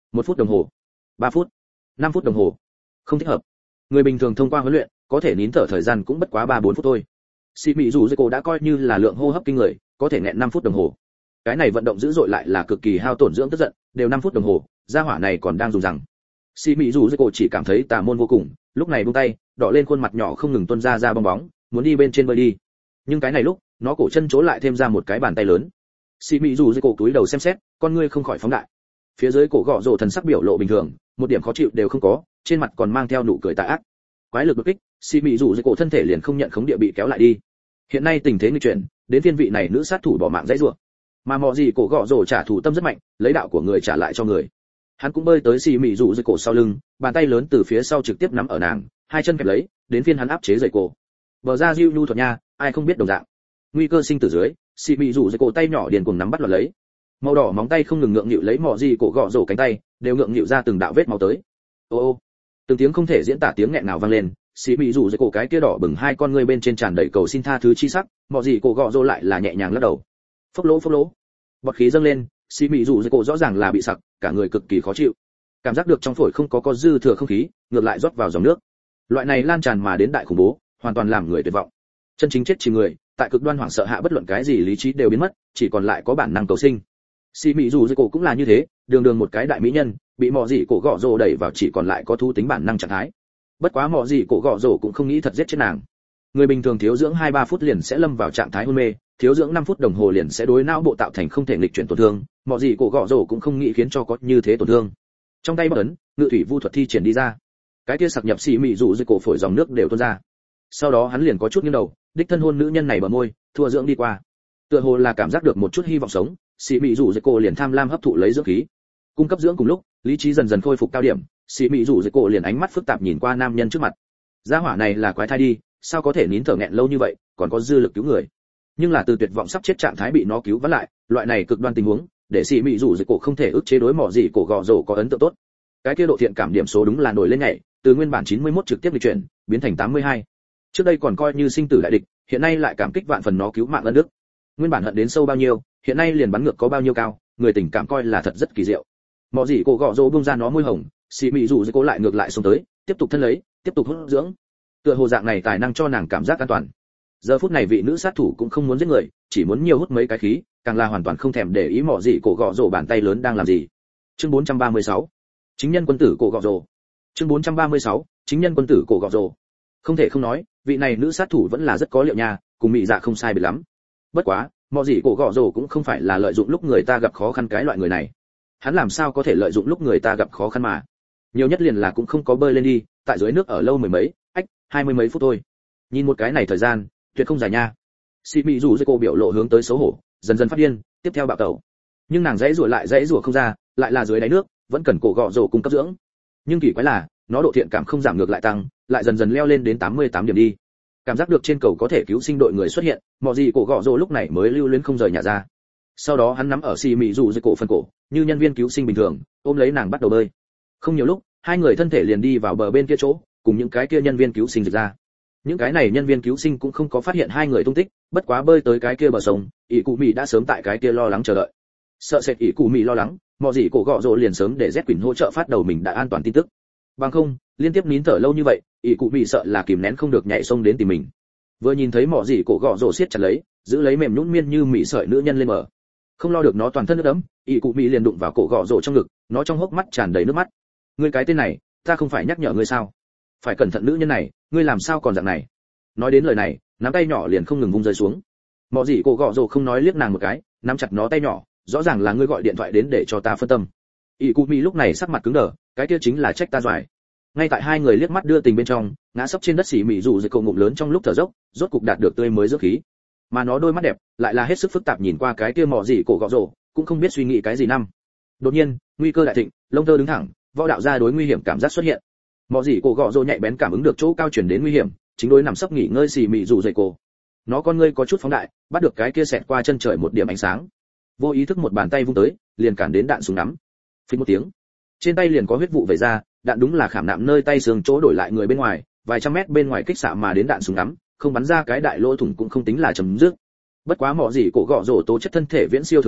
một phút đồng hồ, ba phút, năm phút đồng hồ. Không thích hợp. Người bình thường thông qua huấn luyện, có thể nín thở thời gian cũng bất quá ba bốn phút thôi. Sĩ Mị Dù Dây đã coi như là lượng hô hấp kinh người, có thể nghẹn năm phút đồng hồ. Cái này vận động dữ dội lại là cực kỳ hao tổn dưỡng tức giận, đều năm phút đồng hồ, gia hỏa này còn đang dùng rằng. Sĩ Mị Dù Dây chỉ cảm thấy tà môn vô cùng, lúc này buông tay, đỏ lên khuôn mặt nhỏ không ngừng tuôn ra ra bong bóng, muốn đi bên trên bơi đi. Nhưng cái này lúc, nó cổ chân chỗ lại thêm ra một cái bàn tay lớn. Sĩ Mị Dù Dây túi đầu xem xét, con ngươi không khỏi phóng đại. Phía dưới cổ gọ rồ thần sắc biểu lộ bình thường, một điểm khó chịu đều không có, trên mặt còn mang theo nụ cười tà ác. Quái lực đột kích, Sĩ Mị Dù Dây cổ thân thể liền không nhận khống địa bị kéo lại đi. Hiện nay tình thế nghịch chuyển, đến phiên vị này nữ sát thủ bỏ mạng dãy rủa. Mà mọ gì cổ gọ rồ trả thù tâm rất mạnh, lấy đạo của người trả lại cho người. Hắn cũng bơi tới Sĩ Mị Dù Dây cổ sau lưng, bàn tay lớn từ phía sau trực tiếp nắm ở nàng, hai chân kẹp lấy, đến phiên hắn áp chế dây cổ. Bờ ra Diu Nhu thuật nha, ai không biết đồng dạng. Nguy cơ sinh tử dưới, Sĩ Mị Dù Dây cổ tay nhỏ điền cuồng nắm bắt loạt lấy. Màu đỏ móng tay không ngừng ngượng nghịu lấy mọ gì cổ gọ rồ cánh tay, đều ngượng nghịu ra từng đạo vết máu tới. Ô ô, từng tiếng không thể diễn tả tiếng nghẹn nào vang lên. Sĩ Mị Dù Dây cổ cái kia đỏ bừng hai con ngươi bên trên tràn đầy cầu xin tha thứ chi sắc, mọ gì cổ gọ rồ lại là nhẹ nhàng lắc đầu. Phốc lỗ phốc lỗ, bọt khí dâng lên, Sĩ Mị Dù Dây cổ rõ ràng là bị sặc, cả người cực kỳ khó chịu. Cảm giác được trong phổi không có có dư thừa không khí, ngược lại rót vào dòng nước. Loại này lan tràn mà đến đại khủng bố, hoàn toàn làm người tuyệt vọng. Chân chính chết chìm người, tại cực đoan hoảng sợ hạ bất luận cái gì lý trí đều biến mất, chỉ còn lại có bản năng cầu sinh. Sĩ Mị Dù Dây cổ cũng là như thế, đường đường một cái đại mỹ nhân, bị mọ gì cổ gọ rồ đẩy vào chỉ còn lại có thú tính bản năng trạng thái. Bất quá mọ gì cổ gọ rồ cũng không nghĩ thật giết chết nàng. Người bình thường thiếu dưỡng hai ba phút liền sẽ lâm vào trạng thái hôn mê, thiếu dưỡng năm phút đồng hồ liền sẽ đối não bộ tạo thành không thể nghịch chuyển tổn thương, mọ gì cổ gọ rồ cũng không nghĩ khiến cho có như thế tổn thương. Trong tay bất ấn, ngự thủy vu thuật thi triển đi ra. Cái kia sặc nhập Sĩ Mị Dù Dây cổ phổi dòng nước đều tuôn ra. Sau đó hắn liền có chút nghiêng đầu, đích thân hôn nữ nhân này bờ môi, thua dưỡng đi qua. Tựa hồ là cảm giác được một chút hy vọng sống, Sĩ Mị Dù Dây cổ liền tham lam hấp thụ lấy dưỡng khí. Cung cấp dưỡng cùng lúc, lý trí dần dần khôi phục cao điểm, Sĩ Mị Dù Dây cổ liền ánh mắt phức tạp nhìn qua nam nhân trước mặt. Gia hỏa này là quái thai đi, sao có thể nín thở nghẹn lâu như vậy, còn có dư lực cứu người. Nhưng là từ tuyệt vọng sắp chết trạng thái bị nó cứu vãn lại, loại này cực đoan tình huống, để Sĩ Mị Dù Dây cổ không thể ức chế đối mỏ gì cổ gọ rồ có ấn tượng tốt. Cái kia độ thiện cảm điểm số đúng là nổi lên nhảy, từ nguyên bản chín mươi mốt trực tiếp lịch chuyển, biến thành tám mươi hai. Trước đây còn coi như sinh tử đại địch, hiện nay lại cảm kích vạn phần nó cứu mạng ân đức. Nguyên bản hận đến sâu bao nhiêu, hiện nay liền bắn ngược có bao nhiêu cao, người tình cảm coi là thật rất kỳ diệu. Mọ gì cổ gọ rồ bung ra nó môi hồng, Sĩ Mị Dù Dây cổ lại ngược lại xuống tới, tiếp tục thân lấy, tiếp tục hút dưỡng. Tựa hồ dạng này tài năng cho nàng cảm giác an toàn. Giờ phút này vị nữ sát thủ cũng không muốn giết người, chỉ muốn nhiều hút mấy cái khí, càng là hoàn toàn không thèm để ý mọ gì cổ gọ rồ bàn tay lớn đang làm gì. Chương bốn trăm ba mươi sáu, chính nhân quân tử cổ gọ rồ. Chương bốn trăm ba mươi sáu, chính nhân quân tử cổ gọ rồ. Không thể không nói, vị này nữ sát thủ vẫn là rất có liệu nha, cùng mị dạ không sai biệt lắm. Bất quá, mọ gì cổ gọ rồ cũng không phải là lợi dụng lúc người ta gặp khó khăn cái loại người này. Hắn làm sao có thể lợi dụng lúc người ta gặp khó khăn mà? Nhiều nhất liền là cũng không có bơi lên đi, tại dưới nước ở lâu mười mấy, ách, hai mươi mấy phút thôi. Nhìn một cái này thời gian, tuyệt không dài nha. Sĩ Mị Dù Dây cổ biểu lộ hướng tới xấu hổ, dần dần phát điên, tiếp theo bạo tẩu. Nhưng nàng dãy rủa lại dãy rủa không ra, lại là dưới đáy nước, vẫn cần cổ gọ rồ cung cấp dưỡng. Nhưng kỳ quái là, nó độ thiện cảm không giảm ngược lại tăng, lại dần dần leo lên đến tám mươi tám điểm đi. Cảm giác được trên cầu có thể cứu sinh đội người xuất hiện, mọ gì cổ gọ rồ lúc này mới lưu luyến không rời nhà ra. Sau đó hắn nắm ở Sĩ Mị Dù Dây cổ phần cổ, như nhân viên cứu sinh bình thường, ôm lấy nàng bắt đầu bơi. Không nhiều lúc, hai người thân thể liền đi vào bờ bên kia chỗ, cùng những cái kia nhân viên cứu sinh dịch ra. Những cái này nhân viên cứu sinh cũng không có phát hiện hai người tung tích, bất quá bơi tới cái kia bờ sông, ỷ cụ mị đã sớm tại cái kia lo lắng chờ đợi. Sợ sệt ỷ cụ mị lo lắng, mọ gì cổ gọ rồ liền sớm để Z Quỳnh hỗ trợ phát đầu mình đã an toàn tin tức. Bằng không, liên tiếp nín thở lâu như vậy, ỷ cụ mị sợ là kìm nén không được nhảy sông đến tìm mình. Vừa nhìn thấy mọ gì cổ gọ rồ siết chặt lấy, giữ lấy mềm nhũn miên như mị sợi nữ nhân lên mở. Không lo được nó toàn thân nước ấm, ỷ cụ mị liền đụng vào cổ gọ rồ trong ngực, nó trong hốc mắt tràn đầy nước mắt. Ngươi cái tên này, ta không phải nhắc nhở ngươi sao? Phải cẩn thận nữ nhân này, ngươi làm sao còn dạng này? Nói đến lời này, nắm tay nhỏ liền không ngừng vung rơi xuống. Mọ gì cổ gọ rồ không nói liếc nàng một cái, nắm chặt nó tay nhỏ, rõ ràng là ngươi gọi điện thoại đến để cho ta phân tâm. ỷ cụ mị lúc này sắc mặt cứng đờ, cái kia chính là trách ta giỏi. Ngay tại hai người liếc mắt đưa tình bên trong, ngã sấp trên đất Sĩ Mị Dù Dây cổ ngụm lớn trong lúc thở dốc, rốt cục đạt được tươi mới dưỡng khí. Mà nó đôi mắt đẹp, lại là hết sức phức tạp nhìn qua cái kia mọ gì cổ gọ rồ, cũng không biết suy nghĩ cái gì năm. Đột nhiên, nguy cơ đại thịnh, lông tơ đứng thẳng, võ đạo gia đối nguy hiểm cảm giác xuất hiện. Mọ gì cổ gọ rồ nhạy bén cảm ứng được chỗ cao chuyển đến nguy hiểm, chính đối nằm sấp nghỉ ngơi Sĩ Mị Dù Dây cổ. Nó con ngươi có chút phóng đại, bắt được cái kia xẹt qua chân trời một điểm ánh sáng. Vô ý thức một bàn tay vung tới, liền cản đến đạn súng ngắm. Phình một tiếng, trên tay liền có huyết vụ vẩy ra, đạn đúng là khảm nạm nơi tay xương chỗ đổi lại người bên ngoài, vài trăm mét bên ngoài kích xạ mà đến đạn súng ngắm, không bắn ra cái đại lỗ thủng cũng không tính là chấm dứt. Bất quá mọ gì cổ gọ rồ tố chất thân thể viễn siêu thường nhân,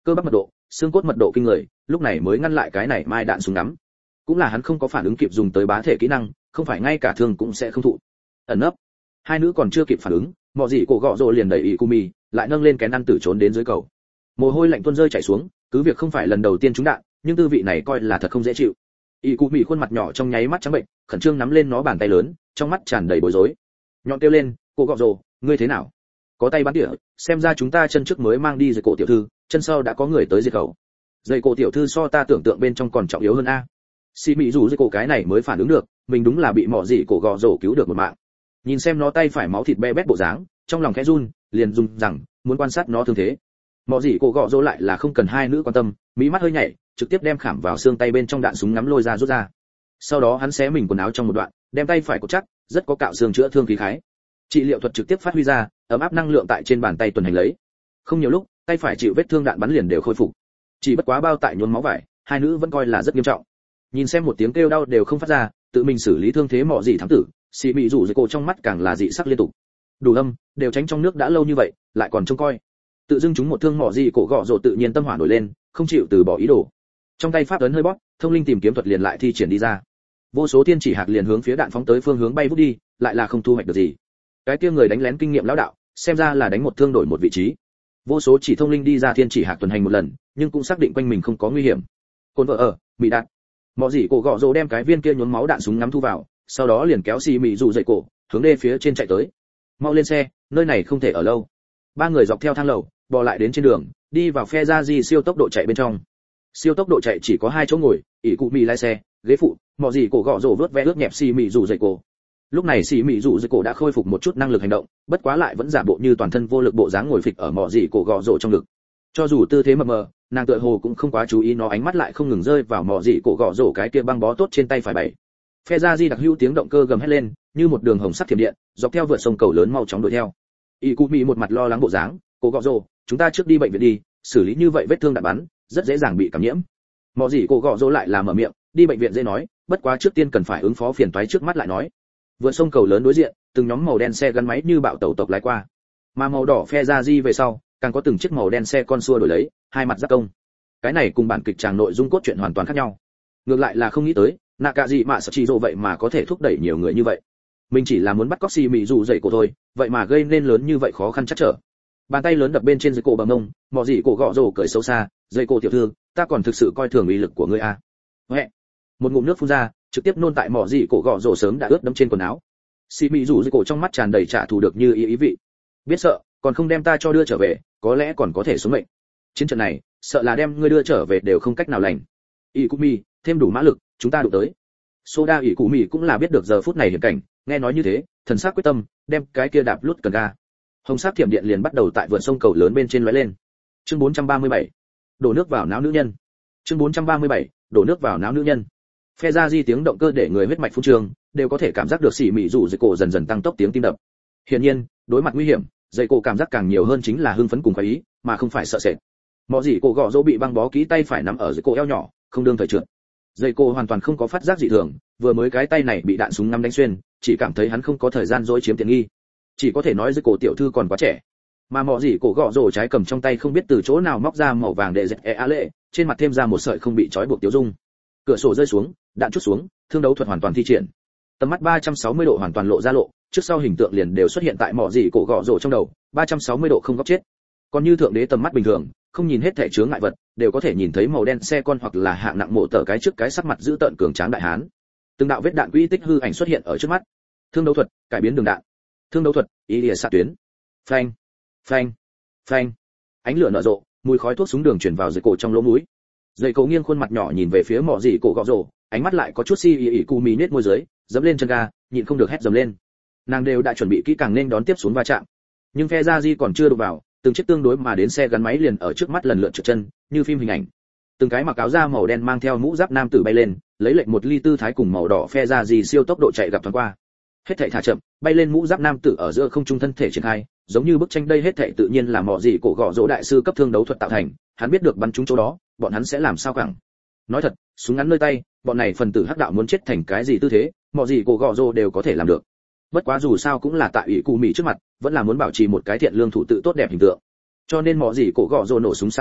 cơ bắp mật độ, xương cốt mật độ kinh người, lúc này mới ngăn lại cái này mai đạn súng ngắm. Cũng là hắn không có phản ứng kịp dùng tới bá thể kỹ năng, không phải ngay cả thương cũng sẽ không thụ. Ẩn nấp. Hai nữ còn chưa kịp phản ứng, mọ gì cổ gọ rồ liền đẩy Ikumi, lại nâng lên kén ăn tử trốn đến dưới cầu. Mồ hôi lạnh tuôn rơi chảy xuống, cứ việc không phải lần đầu tiên trúng đạn, nhưng tư vị này coi là thật không dễ chịu. Ikumi khuôn mặt nhỏ trong nháy mắt trắng bệnh, khẩn trương nắm lên nó bàn tay lớn, trong mắt tràn đầy bối rối. Nhọn kêu lên, "Cổ gọ rồ, ngươi thế nào?" Có tay bắn tỉa, xem ra chúng ta chân trước mới mang đi rồi cổ tiểu thư, chân sau đã có người tới diệt khẩu. Dây cổ tiểu thư so ta tưởng tượng bên trong còn trọng yếu hơn a. Xì mị rủ dây cổ cái này mới phản ứng được, mình đúng là bị mọ gì cổ gọ rồ cứu được một mạng. Nhìn xem nó tay phải máu thịt be bét bộ dáng, trong lòng khẽ run, liền dùng rằng muốn quan sát nó thương thế. Mọ gì cổ gọ rồ lại là không cần hai nữ quan tâm, mí mắt hơi nhảy, trực tiếp đem khảm vào xương tay bên trong đạn súng ngắm lôi ra rút ra. Sau đó hắn xé mình quần áo trong một đoạn, đem tay phải cột chắc, rất có cạo xương chữa thương khí khái. Trị liệu thuật trực tiếp phát huy ra, ấm áp năng lượng tại trên bàn tay tuần hành lấy. Không nhiều lúc, tay phải chịu vết thương đạn bắn liền đều khôi phục. Chỉ bất quá bao tại nhuốm máu vải, hai nữ vẫn coi là rất nghiêm trọng. Nhìn xem một tiếng kêu đau đều không phát ra, tự mình xử lý thương thế mọ gì thám tử, xì mị rủ dưới cổ trong mắt càng là dị sắc liên tục. Đủ âm, đều tránh trong nước đã lâu như vậy, lại còn trông coi. Tự dưng chúng một thương mọ gì cổ gọ rồ tự nhiên tâm hỏa nổi lên, không chịu từ bỏ ý đồ. Trong tay pháp ấn hơi bóp, thông linh tìm kiếm thuật liền lại thi triển đi ra. Vô số tiên chỉ hạc liền hướng phía đạn phóng tới phương hướng bay vút đi, lại là không thu hoạch được gì. Cái kia người đánh lén kinh nghiệm lão đạo, xem ra là đánh một thương đổi một vị trí. Vô số chỉ thông linh đi ra thiên chỉ hạc tuần hành một lần, nhưng cũng xác định quanh mình không có nguy hiểm. Côn vợ ở, bị đạn. Mọ gì cổ gọ rồ đem cái viên kia nhuốm máu đạn súng ngắm thu vào, sau đó liền kéo xì mị rủ dậy cổ, hướng đê phía trên chạy tới. Mau lên xe, nơi này không thể ở lâu. Ba người dọc theo thang lầu, bò lại đến trên đường, đi vào phe ra di siêu tốc độ chạy bên trong. Siêu tốc độ chạy chỉ có hai chỗ ngồi, ỷ cụ mì lái xe, ghế phụ, mọ gì cổ gọ rồ vớt ve ướt nhẹp xì mị rủ dậy cổ. Lúc này xì mị rủ dậy cổ đã khôi phục một chút năng lực hành động, bất quá lại vẫn giả bộ như toàn thân vô lực bộ dáng ngồi phịch ở mọ gì cổ gọ rồ trong ngực. Cho dù tư thế mờ mờ, nàng tựa hồ cũng không quá chú ý nó, ánh mắt lại không ngừng rơi vào mọ gì cổ gọ rồ cái kia băng bó tốt trên tay phải bảy. Phe ra di đặc hữu tiếng động cơ gầm hét lên, như một đường hồng sắt thiểm điện, dọc theo vượt sông cầu lớn mau chóng đuổi theo. Ikumi một mặt lo lắng bộ dáng, "Cổ gọ rồ, chúng ta trước đi bệnh viện đi, xử lý như vậy vết thương đạn bắn, rất dễ dàng bị cảm nhiễm." Mọ gì cổ gọ rồ lại là mở miệng, "Đi bệnh viện dễ nói, bất quá trước tiên cần phải ứng phó phiền toái trước mắt lại nói." Vượt sông cầu lớn đối diện, từng nhóm màu đen xe gắn máy như bạo tàu tộc lái qua, mà màu đỏ phe ra di về sau, càng có từng chiếc màu đen xe con xua đổi lấy, hai mặt giáp công. Cái này cùng bản kịch tràng nội dung cốt truyện hoàn toàn khác nhau. Ngược lại là không nghĩ tới, nạ cả gì mà sợ chỉ rồ vậy mà có thể thúc đẩy nhiều người như vậy. Mình chỉ là muốn bắt cóc xì mị rủ dậy cổ thôi, vậy mà gây nên lớn như vậy khó khăn chắc trở. Bàn tay lớn đập bên trên dây cổ bằng mông, mọ gì cổ gọ rồ cười xấu xa, "Dây cổ tiểu thư, ta còn thực sự coi thường uy lực của ngươi à?" Huệ. Một ngụm nước phun ra, trực tiếp nôn tại mọ gì cổ gọ rồ sớm đã ướt đẫm trên quần áo. Xì mị rủ dây cổ trong mắt tràn đầy trả thù được như ý ý vị. Biết sợ, còn không đem ta cho đưa trở về, có lẽ còn có thể sống mệnh. Chiến trận này, sợ là đem ngươi đưa trở về đều không cách nào lành. Ikumi, thêm đủ mã lực, chúng ta đụng tới. Soda Ikumi cũng là biết được giờ phút này hiểm cảnh, nghe nói như thế, thần sắc quyết tâm, đem cái kia đạp lút cần ga. Hồng sắc thiểm điện liền bắt đầu tại vượt sông cầu lớn bên trên lóe lên. Chương bốn trăm ba mươi bảy, đổ nước vào não nữ nhân. Chương bốn trăm ba mươi bảy, đổ nước vào não nữ nhân. Phe ra di tiếng động cơ để người huyết mạch phun trương, đều có thể cảm giác được xỉ mị rủ dây cổ dần dần tăng tốc tiếng tim đập. Hiển nhiên, đối mặt nguy hiểm, dây cổ cảm giác càng nhiều hơn chính là hưng phấn cùng khoái ý, mà không phải sợ sệt. Mọ gì cổ gọ rỗ bị băng bó kỹ tay phải nắm ở dưới cổ eo nhỏ, không đương thời trượt. Dây cổ hoàn toàn không có phát giác dị thường, vừa mới cái tay này bị đạn súng ngắm đánh xuyên, chỉ cảm thấy hắn không có thời gian dối chiếm tiện nghi. Chỉ có thể nói dưới cổ tiểu thư còn quá trẻ. Mà mọ gì cổ gọ rỗ trái cầm trong tay không biết từ chỗ nào móc ra màu vàng để dẹt e a lệ, trên mặt thêm ra một sợi không bị trói buộc tiểu dung. Cửa sổ rơi xuống, đạn chút xuống, thương đấu thuật hoàn toàn thi triển. Tầm mắt ba trăm sáu mươi độ hoàn toàn lộ ra lộ, trước sau hình tượng liền đều xuất hiện tại mọ gì cổ gọ rỗ trong đầu, ba trăm sáu mươi độ không góc chết. Còn như thượng đế tầm mắt bình thường, không nhìn hết thể chướng ngại vật, đều có thể nhìn thấy màu đen xe con hoặc là hạng nặng mộ tờ cái trước cái sắc mặt giữ tợn cường tráng đại hán. Từng đạo vết đạn quỹ tích hư ảnh xuất hiện ở trước mắt. Thương đấu thuật, cải biến đường đạn. Thương đấu thuật, ý lìa xạ tuyến. Phanh, phanh, phanh. Ánh lửa nở rộ, mùi khói thuốc súng đường truyền vào dưới cổ trong lỗ mũi. Dây cổ nghiêng khuôn mặt nhỏ nhìn về phía mọ gì cổ gọ rồ, ánh mắt lại có chút si ỉ ỉ cu mí nết môi dưới, dẫm lên chân ga, nhịn không được hét dầm lên. Nàng đều đã chuẩn bị kỹ càng nên đón tiếp xuống va chạm, nhưng phe ra di còn chưa đụng vào, từng chiếc tương đối mà đến xe gắn máy liền ở trước mắt lần lượt trượt chân, như phim hình ảnh. Từng cái mặc áo da màu đen mang theo mũ giáp nam tử bay lên, lấy lệnh một ly tư thái cùng màu đỏ phe ra di siêu tốc độ chạy gặp thoáng qua. Hết thảy thả chậm, bay lên mũ giáp nam tử ở giữa không trung thân thể triển khai, giống như bức tranh đây hết thảy tự nhiên là mọ gì cổ gọ rỗ đại sư cấp thương đấu thuật tạo thành, hắn biết được bắn trúng chỗ đó, bọn hắn sẽ làm sao cẳng. Nói thật, súng ngắn nơi tay, bọn này phần tử hắc đạo muốn chết thành cái gì tư thế, mọ gì cổ gọ rỗ đều có thể làm được. Bất quá dù sao cũng là tại ủy cụ mỹ trước mặt, vẫn là muốn bảo trì một cái thiện lương thủ tự tốt đẹp hình tượng. Cho nên mọ gì cổ gọ rỗ nổ súng xạ kích,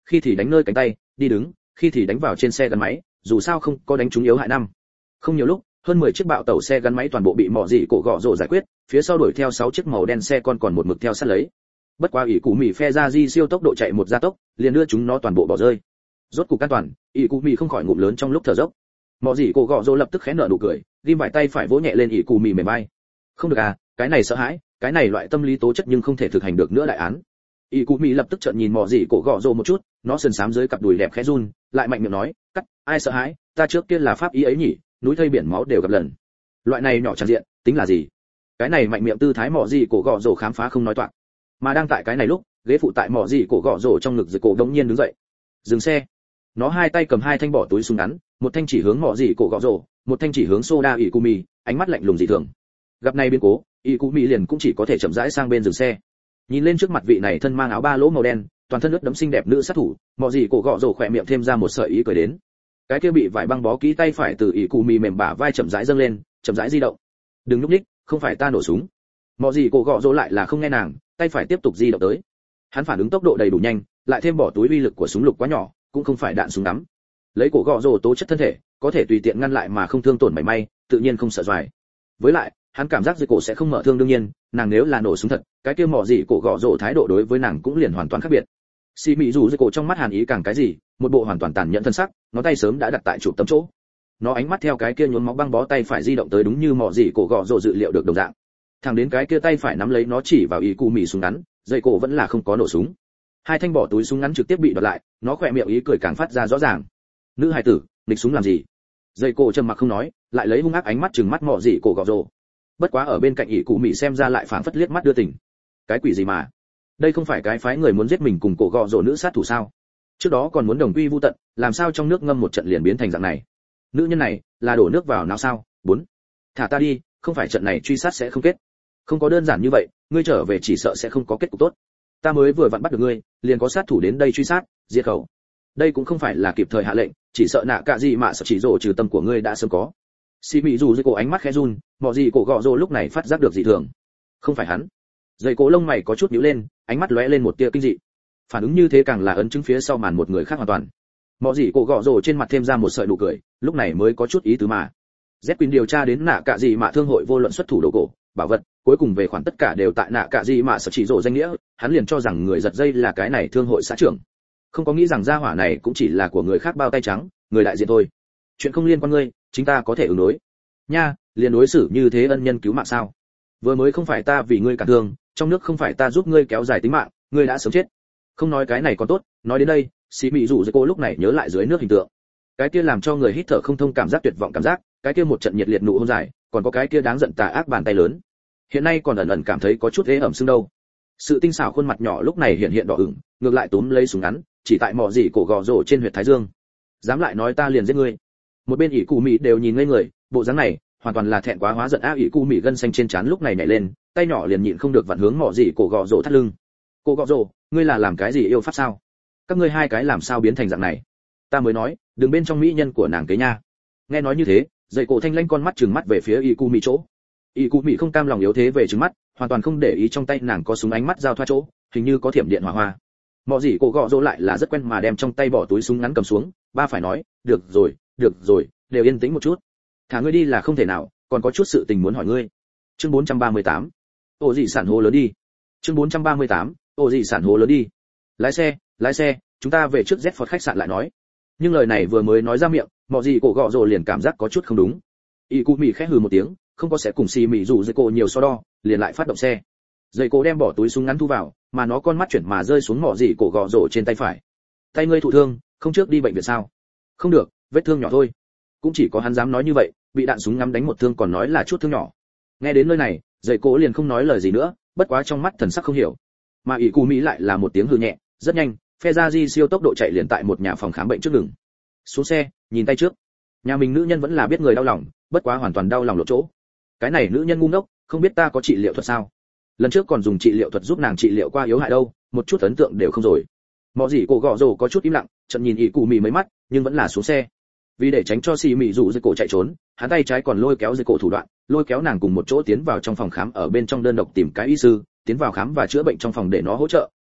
khi thì đánh nơi cánh tay đi đứng, khi thì đánh vào trên xe gắn máy, dù sao không có đánh trúng yếu hại năm. Không nhiều lúc, hơn mười chiếc bạo tàu xe gắn máy toàn bộ bị mọ gì cổ gọ rồ giải quyết, phía sau đuổi theo sáu chiếc màu đen xe con còn một mực theo sát lấy. Bất quá ỷ cụ mì phe ra di siêu tốc độ chạy một gia tốc, liền đưa chúng nó toàn bộ bỏ rơi. Rốt cục an toàn, ỷ cụ mì không khỏi ngụm lớn trong lúc thở dốc. Mọ gì cổ gọ rồ lập tức khẽ nở nụ cười, ghim vải tay phải vỗ nhẹ lên ỷ cụ mì mềm vai. Không được à, cái này sợ hãi, cái này loại tâm lý tố chất nhưng không thể thực hành được nữa đại án. ỷ cụ mì lập tức trợn nhìn mọ gì cổ gọ rồ một chút, nó sườn sám dưới cặp đùi đẹp khẽ run, lại mạnh miệng nói, cắt, ai sợ hãi, ta trước kia là pháp ý ấy nhỉ, núi thây biển máu đều gặp lần. Loại này nhỏ tràn diện, tính là gì? Cái này mạnh miệng tư thái mọ gì cổ gọ rồ khám phá không nói toạc. Mà đang tại cái này lúc, ghế phụ tại mọ gì cổ gọ rồ trong ngực dưới cổ đống nhiên đứng dậy. Dừng xe. Nó hai tay cầm hai thanh bỏ túi súng ngắn, một thanh chỉ hướng mọ gì cổ gọ rồ, một thanh chỉ hướng Soda Ikumi, ánh mắt lạnh lùng dị thường. Gặp này biến cố, Ikumi liền cũng chỉ có thể chậm rãi sang bên dừng xe. Nhìn lên trước mặt vị này thân mang áo ba lỗ màu đen, toàn thân ướt đẫm xinh đẹp nữ sát thủ, mọ gì cổ gọ rồ khỏe miệng thêm ra một sợi ý cười đến. Cái kia bị vải băng bó kỹ tay phải từ Ikumi mềm bả vai chậm rãi dâng lên, chậm rãi di động. Đừng lúc ních, không phải ta nổ súng. Mọ gì cổ gọ rồ lại là không nghe nàng, tay phải tiếp tục di động tới. Hắn phản ứng tốc độ đầy đủ nhanh, lại thêm bỏ túi uy lực của súng lục quá nhỏ, cũng không phải đạn súng ngắm. Lấy cổ gọ rồ tố chất thân thể, có thể tùy tiện ngăn lại mà không thương tổn mảy may, tự nhiên không sợ doài. Với lại, hắn cảm giác dưới cổ sẽ không mở thương đương nhiên, nàng nếu là nổ súng thật, cái kia mọ gì cổ gọ rồ thái độ đối với nàng cũng liền hoàn toàn khác biệt. Xì mị dù dưới cổ trong mắt hàn ý càng cái gì, một bộ hoàn toàn tàn nhẫn thân sắc, ngón tay sớm đã đặt tại chụp tấm chỗ. Nó ánh mắt theo cái kia nhuốm máu băng bó tay phải di động tới đúng như mọ gì cổ gọ rồ dự liệu được đồng dạng. Thẳng đến cái kia tay phải nắm lấy nó chỉ vào ý cụ mì súng ngắn, dây cổ vẫn là không có nổ súng. Hai thanh bỏ túi súng ngắn trực tiếp bị đoạt lại, nó khỏe miệng ý cười càng phát ra rõ ràng. Nữ hài tử, nghịch súng làm gì? Dây cổ trầm mặc không nói, lại lấy hung ác ánh mắt trừng mắt mọ gì cổ gọ rồ. Bất quá ở bên cạnh ý cụ mì xem ra lại phảng phất liếc mắt đưa tình. Cái quỷ gì mà? Đây không phải cái phái người muốn giết mình cùng cổ gọ rồ nữ sát thủ sao? Trước đó còn muốn đồng quy vu tận, làm sao trong nước ngâm một trận liền biến thành dạng này? Nữ nhân này là đổ nước vào não sao? Bốn. Thả ta đi, không phải trận này truy sát sẽ không kết. Không có đơn giản như vậy, ngươi trở về chỉ sợ sẽ không có kết cục tốt. Ta mới vừa vặn bắt được ngươi, liền có sát thủ đến đây truy sát, diệt khẩu. Đây cũng không phải là kịp thời hạ lệnh, chỉ sợ nạ cả gì mà sợ chỉ rồ trừ tâm của ngươi đã sớm có. Xì mị dù dưới cổ ánh mắt khẽ run, mọ gì cổ gọ rồ lúc này phát giác được dị thường. Không phải hắn. Dây cổ lông mày có chút nhíu lên, ánh mắt lóe lên một tia kinh dị. Phản ứng như thế càng là ấn chứng phía sau màn một người khác hoàn toàn. Mọ gì cổ gọ rồ trên mặt thêm ra một sợi nụ cười, lúc này mới có chút ý tứ mà. Z Queen điều tra đến nạ cả gì mà thương hội vô luận xuất thủ đồ cổ, bảo vật, cuối cùng về khoản tất cả đều tại nạ cả gì mà sợ chỉ rồ danh nghĩa, hắn liền cho rằng người giật dây là cái này thương hội xã trưởng. Không có nghĩ rằng gia hỏa này cũng chỉ là của người khác bao tay trắng, người đại diện thôi. Chuyện không liên quan ngươi, chính ta có thể ứng đối. Nha, liền đối xử như thế ân nhân cứu mạng sao? Vừa mới không phải ta vì ngươi cản thương, trong nước không phải ta giúp ngươi kéo dài tính mạng, ngươi đã sớm chết. Không nói cái này còn tốt, nói đến đây, xí mị rủ dưới cô lúc này nhớ lại dưới nước hình tượng. Cái kia làm cho người hít thở không thông cảm giác tuyệt vọng cảm giác, cái kia một trận nhiệt liệt nụ hôn dài, còn có cái kia đáng giận tà ác bàn tay lớn. Hiện nay còn ẩn ẩn cảm thấy có chút ế ẩm xương đâu. Sự tinh xảo khuôn mặt nhỏ lúc này hiện hiện đỏ ửng, ngược lại túm lấy súng ngắn, chỉ tại mỏ gì cổ gò rổ trên huyệt thái dương. Dám lại nói ta liền giết ngươi. Một bên ỷ cụ mỹ đều nhìn ngây người, bộ dáng này hoàn toàn là thẹn quá hóa giận. Ác ỷ cụ mỹ gân xanh trên trán lúc này nhảy lên, tay nhỏ liền nhịn không được vặn hướng mỏ gì cổ gò rổ thắt lưng. Cổ gò rổ, ngươi là làm cái gì yêu pháp sao? Các ngươi hai cái làm sao biến thành dạng này? Ta mới nói, đừng bên trong mỹ nhân của nàng kế nha. Nghe nói như thế, dậy cổ thanh lanh con mắt trừng mắt về phía ỷ cụ mỹ chỗ. ỷ cụ mỹ không cam lòng yếu thế về trừng mắt, hoàn toàn không để ý trong tay nàng có súng, ánh mắt giao thoa chỗ, hình như có thiểm điện hỏa hoa. Mọ gì cổ gọ rỗ lại là rất quen mà đem trong tay bỏ túi súng ngắn cầm xuống, ba phải nói, được rồi, được rồi, đều yên tĩnh một chút. Thả ngươi đi là không thể nào, còn có chút sự tình muốn hỏi ngươi. Chương bốn trăm ba mươi tám. Ồ gì sản hố lớn đi. Chương bốn trăm ba mươi tám. Ồ gì sản hố lớn đi. Lái xe, lái xe, chúng ta về trước Z khách sạn lại nói. Nhưng lời này vừa mới nói ra miệng, mọ gì cổ gọ rỗ liền cảm giác có chút không đúng. Y Cú Mị khẽ hừ một tiếng, không có sẽ cùng xì mị rủ dây cổ nhiều so đo, liền lại phát động xe. Dây cổ đem bỏ túi súng ngắn thu vào, mà nó con mắt chuyển mà rơi xuống mỏ gì cổ gọ rổ trên tay phải. Tay ngươi thụ thương, không trước đi bệnh viện sao? Không được, vết thương nhỏ thôi. Cũng chỉ có hắn dám nói như vậy, bị đạn súng ngắm đánh một thương còn nói là chút thương nhỏ. Nghe đến nơi này, dây cổ liền không nói lời gì nữa, bất quá trong mắt thần sắc không hiểu. Mà ỷ Cú Mỹ lại là một tiếng hừ nhẹ, rất nhanh, phe ra di siêu tốc độ chạy liền tại một nhà phòng khám bệnh trước ngừng. Xuống xe, nhìn tay trước. Nhà mình nữ nhân vẫn là biết người đau lòng, bất quá hoàn toàn đau lòng lộ chỗ. Cái này nữ nhân ngu ngốc, không biết ta có trị liệu thuật sao? Lần trước còn dùng trị liệu thuật giúp nàng trị liệu qua yếu hại đâu, một chút ấn tượng đều không rồi. Mọ gì cổ gọ rồ có chút im lặng, chợt nhìn ỷ Cú Mị mấy mắt, nhưng vẫn là xuống xe. Vì để tránh cho xì mị rủ dây cổ chạy trốn, hắn tay trái còn lôi kéo dây cổ thủ đoạn, lôi kéo nàng cùng một chỗ tiến vào trong phòng khám, ở bên trong đơn độc tìm cái y sư, tiến vào khám và chữa bệnh trong phòng để nó hỗ trợ,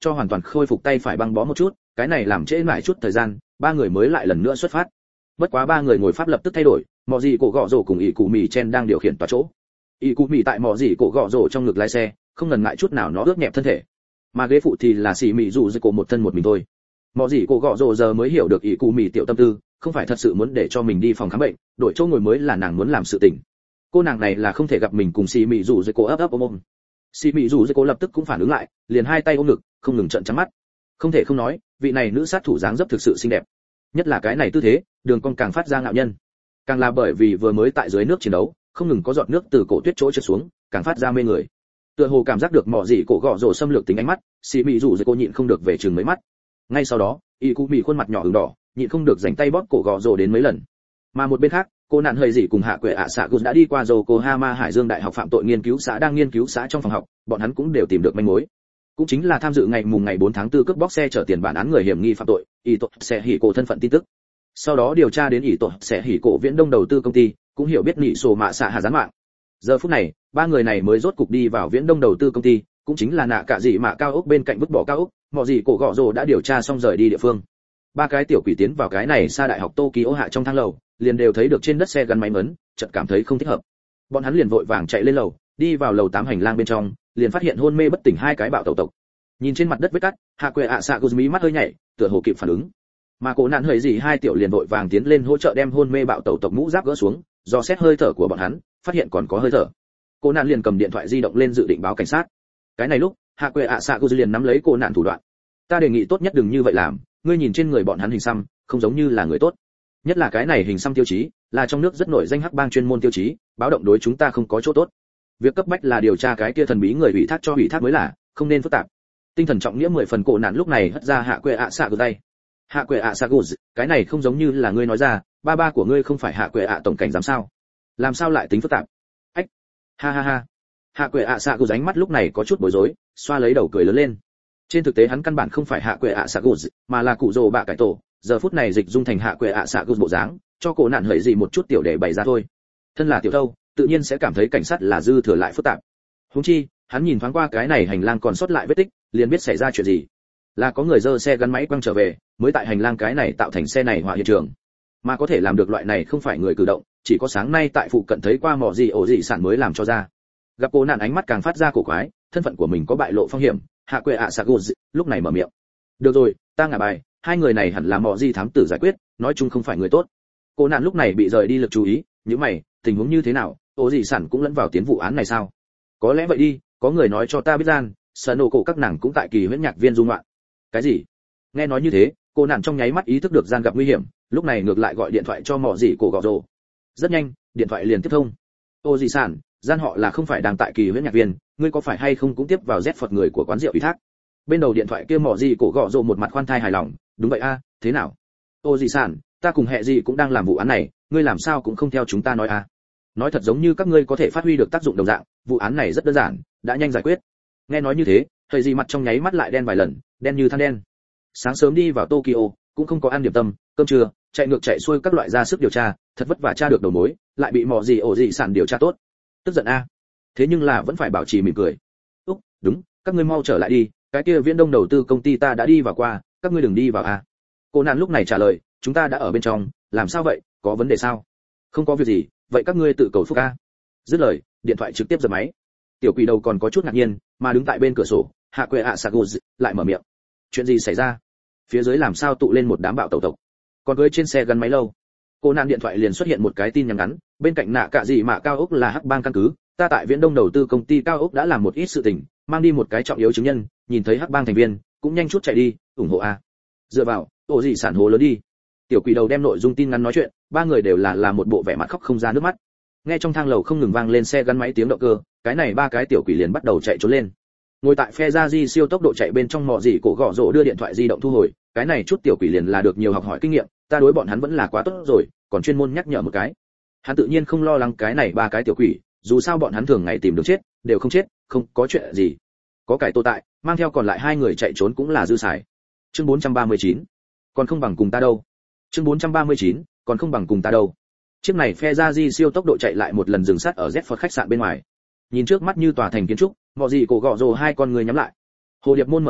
cho hoàn toàn khôi phục tay phải băng bó một chút, cái này làm trễ lại chút thời gian, ba người mới lại lần nữa xuất phát. Bất quá ba người ngồi pháp lập tức thay đổi, mọ gì cổ gọ rổ cùng ỷ cụ mì chen đang điều khiển tòa chỗ. ỷ cụ mì tại mọ gì cổ gọ rổ trong ngực lái xe, không ngần ngại chút nào nó ướt nhẹp thân thể, mà ghế phụ thì là xì mì dù dây cổ một thân một mình thôi. Mọ gì cổ gọ rổ giờ mới hiểu được ỷ cụ mì tiểu tâm tư, không phải thật sự muốn để cho mình đi phòng khám bệnh, đổi chỗ ngồi mới là nàng muốn làm sự tình. Cô nàng này là không thể gặp mình cùng xì mì dù dây cổ ấp ấp ôm ôm. Xì mì dù dây cổ lập tức cũng phản ứng lại, liền hai tay ôm ngực, không ngừng trợn trắng mắt. Không thể không nói, vị này nữ sát thủ dáng dấp thực sự xinh đẹp, nhất là cái này tư thế, đường cong càng phát ra ngạo nhân, càng là bởi vì vừa mới tại dưới nước chiến đấu, không ngừng có giọt nước từ cổ tuyết chỗ trượt xuống, càng phát ra mê người. Tựa hồ cảm giác được mỏ gì cổ gọ rổ xâm lược tính ánh mắt, xì mị rủ dây cô nhịn không được về chừng mấy mắt. Ngay sau đó, y cụ mị khuôn mặt nhỏ ửng đỏ, nhịn không được giành tay bóp cổ gọ rổ đến mấy lần. Mà một bên khác, cô nạn hơi gì cùng hạ quệ ạ xạ gút đã đi qua Yokohama Hải Dương Đại học phạm tội nghiên cứu xã đang nghiên cứu xã trong phòng học, bọn hắn cũng đều tìm được manh mối. Cũng chính là tham dự ngày mùng ngày bốn tháng tư cướp bóc xe chở tiền bản án người hiểm nghi phạm tội, y tội sẽ hỉ cổ thân phận tin tức. Sau đó điều tra đến ỷ tội sẽ hỉ cổ Viễn Đông đầu tư công ty, cũng hiểu biết nị sổ mạ xạ hà gián mạng. Giờ phút này, ba người này mới rốt cục đi vào Viễn Đông đầu tư công ty, cũng chính là nạ cả gì mạ cao ốc bên cạnh vứt bỏ cao ốc, mọi gì cổ gọ rồ đã điều tra xong rời đi địa phương. Ba cái tiểu quỷ tiến vào cái này xa đại học Tokyo hạ trong thang lầu, liền đều thấy được trên đất xe gắn máy mấn, chợt cảm thấy không thích hợp. Bọn hắn liền vội vàng chạy lên lầu, đi vào lầu tám hành lang bên trong, liền phát hiện hôn mê bất tỉnh hai cái bạo tẩu tộc. Nhìn trên mặt đất vết cắt, hạ quệ ạ xạ guzmi mắt hơi nhảy, tựa hồ kịp phản ứng. Mà cổ nạn hơi gì hai tiểu liền vội vàng tiến lên hỗ trợ đem hôn mê bạo tẩu tộc mũ giáp gỡ xuống, do xét hơi thở của bọn hắn, phát hiện còn có hơi thở. Cổ nạn liền cầm điện thoại di động lên dự định báo cảnh sát. Cái này lúc, hạ quệ ạ xạ guzmi liền nắm lấy cổ nạn thủ đoạn. Ta đề nghị tốt nhất đừng như vậy làm, ngươi nhìn trên người bọn hắn hình xăm, không giống như là người tốt. Nhất là cái này hình xăm tiêu chí, là trong nước rất nổi danh hắc bang chuyên môn tiêu chí, báo động đối chúng ta không có chỗ tốt. Việc cấp bách là điều tra cái kia thần bí người ủy thác cho ủy thác mới là, không nên phức tạp. Tinh thần trọng nghĩa mười phần cổ nạn lúc này hất ra hạ quệ ạ xạ guzmi tay. Hạ quệ ạ xạ guzmi, cái này không giống như là ngươi nói ra, ba ba của ngươi không phải hạ quệ ạ tổng cảnh giám sao? Làm sao lại tính phức tạp? Ách, ha ha ha. Hạ quệ ạ xạ guzmi ánh mắt lúc này có chút bối rối, xoa lấy đầu cười lớn lên. Trên thực tế hắn căn bản không phải hạ quệ ạ xạ guzmi, mà là cụ rồ bạ cải tổ, giờ phút này dịch dung thành hạ quệ ạ xạ guzmi bộ dáng, cho cổ nạn hỡi gì một chút tiểu để bày ra thôi. Thân là tiểu thâu, tự nhiên sẽ cảm thấy cảnh sát là dư thừa lại phức tạp. Huống chi, hắn nhìn thoáng qua cái này hành lang còn sót lại vết tích, liền biết xảy ra chuyện gì. Là có người dơ xe gắn máy quăng trở về, mới tại hành lang cái này tạo thành xe này hỏa hiện trường. Mà có thể làm được loại này không phải người cử động, chỉ có sáng nay tại phụ cận thấy qua mỏ gì ổ gì sản mới làm cho ra. Gặp cô nạn ánh mắt càng phát ra cổ quái, thân phận của mình có bại lộ phong hiểm, hạ quệ ạ sạc lúc này mở miệng. Được rồi, ta ngả bài, hai người này hẳn là mỏ gì thám tử giải quyết, nói chung không phải người tốt. Cô nạn lúc này bị rời đi lực chú ý, như mày, tình huống như thế nào, ổ gì sản cũng lẫn vào tiến vụ án này sao? Có lẽ vậy đi, có người nói cho ta biết gian, sợ nổ cổ các nàng cũng tại kỳ huyễn nhạc viên dung loạn. Cái gì? Nghe nói như thế, cô nạn trong nháy mắt ý thức được gian gặp nguy hiểm, lúc này ngược lại gọi điện thoại cho mỏ gì cổ gọ rồ. Rất nhanh, điện thoại liền tiếp thông. Ô gì sản, gian họ là không phải đang tại kỳ huyễn nhạc viên, ngươi có phải hay không cũng tiếp vào Z Phật người của quán rượu ủy thác? Bên đầu điện thoại kia mỏ gì cổ gọ rồ một mặt khoan thai hài lòng, đúng vậy a, thế nào? Ô gì sản, ta cùng hệ gì cũng đang làm vụ án này, ngươi làm sao cũng không theo chúng ta nói a? Nói thật giống như các ngươi có thể phát huy được tác dụng đồng dạng, vụ án này rất đơn giản, đã nhanh giải quyết. Nghe nói như thế, thầy gì mặt trong nháy mắt lại đen vài lần, đen như than đen. Sáng sớm đi vào Tokyo, cũng không có ăn điểm tâm, cơm trưa, chạy ngược chạy xuôi các loại ra sức điều tra, thật vất vả tra được đầu mối, lại bị mò gì ổ gì sản điều tra tốt. Tức giận a. Thế nhưng là vẫn phải bảo trì mỉm cười. Úc, đúng, các ngươi mau trở lại đi, cái kia Viễn Đông đầu tư công ty ta đã đi vào qua, các ngươi đừng đi vào a. Cô nạn lúc này trả lời, chúng ta đã ở bên trong, làm sao vậy, có vấn đề sao? Không có việc gì, vậy các ngươi tự cầu phúc a. Dứt lời, điện thoại trực tiếp giật máy. Tiểu quỷ đầu còn có chút ngạc nhiên, mà đứng tại bên cửa sổ, hạ quệ ạ sạc lại mở miệng. Chuyện gì xảy ra? Phía dưới làm sao tụ lên một đám bạo tẩu tộc? Còn cưới trên xe gắn máy lâu. Cô nạn điện thoại liền xuất hiện một cái tin nhắn ngắn, bên cạnh nạ cả gì mà cao ốc là hắc bang căn cứ, ta tại Viễn Đông đầu tư công ty cao ốc đã làm một ít sự tình, mang đi một cái trọng yếu chứng nhân, nhìn thấy hắc bang thành viên, cũng nhanh chút chạy đi, ủng hộ a. Dựa vào, ổ gì sản hố lớn đi. Tiểu quỷ đầu đem nội dung tin ngắn nói chuyện, ba người đều là là một bộ vẻ mặt khóc không ra nước mắt. Nghe trong thang lầu không ngừng vang lên xe gắn máy tiếng động cơ, cái này ba cái tiểu quỷ liền bắt đầu chạy trốn lên. Ngồi tại phe ra di siêu tốc độ chạy bên trong mọ gì cổ gõ rổ đưa điện thoại di động thu hồi, cái này chút tiểu quỷ liền là được nhiều học hỏi kinh nghiệm, ta đối bọn hắn vẫn là quá tốt rồi, còn chuyên môn nhắc nhở một cái. Hắn tự nhiên không lo lắng cái này ba cái tiểu quỷ, dù sao bọn hắn thường ngày tìm đường chết, đều không chết, không có chuyện gì. Có cải tô tại, mang theo còn lại hai người chạy trốn cũng là dư xài. Chương bốn trăm ba mươi chín, còn không bằng cùng ta đâu. Chương bốn trăm ba mươi chín, còn không bằng cùng ta đâu. Chiếc này phe ra di siêu tốc độ chạy lại một lần dừng sát ở Z Phật khách sạn bên ngoài. Nhìn trước mắt như tòa thành kiến trúc, mọ gì cổ gọ rồ hai con người nhắm lại. Hồ điệp môn mở ra,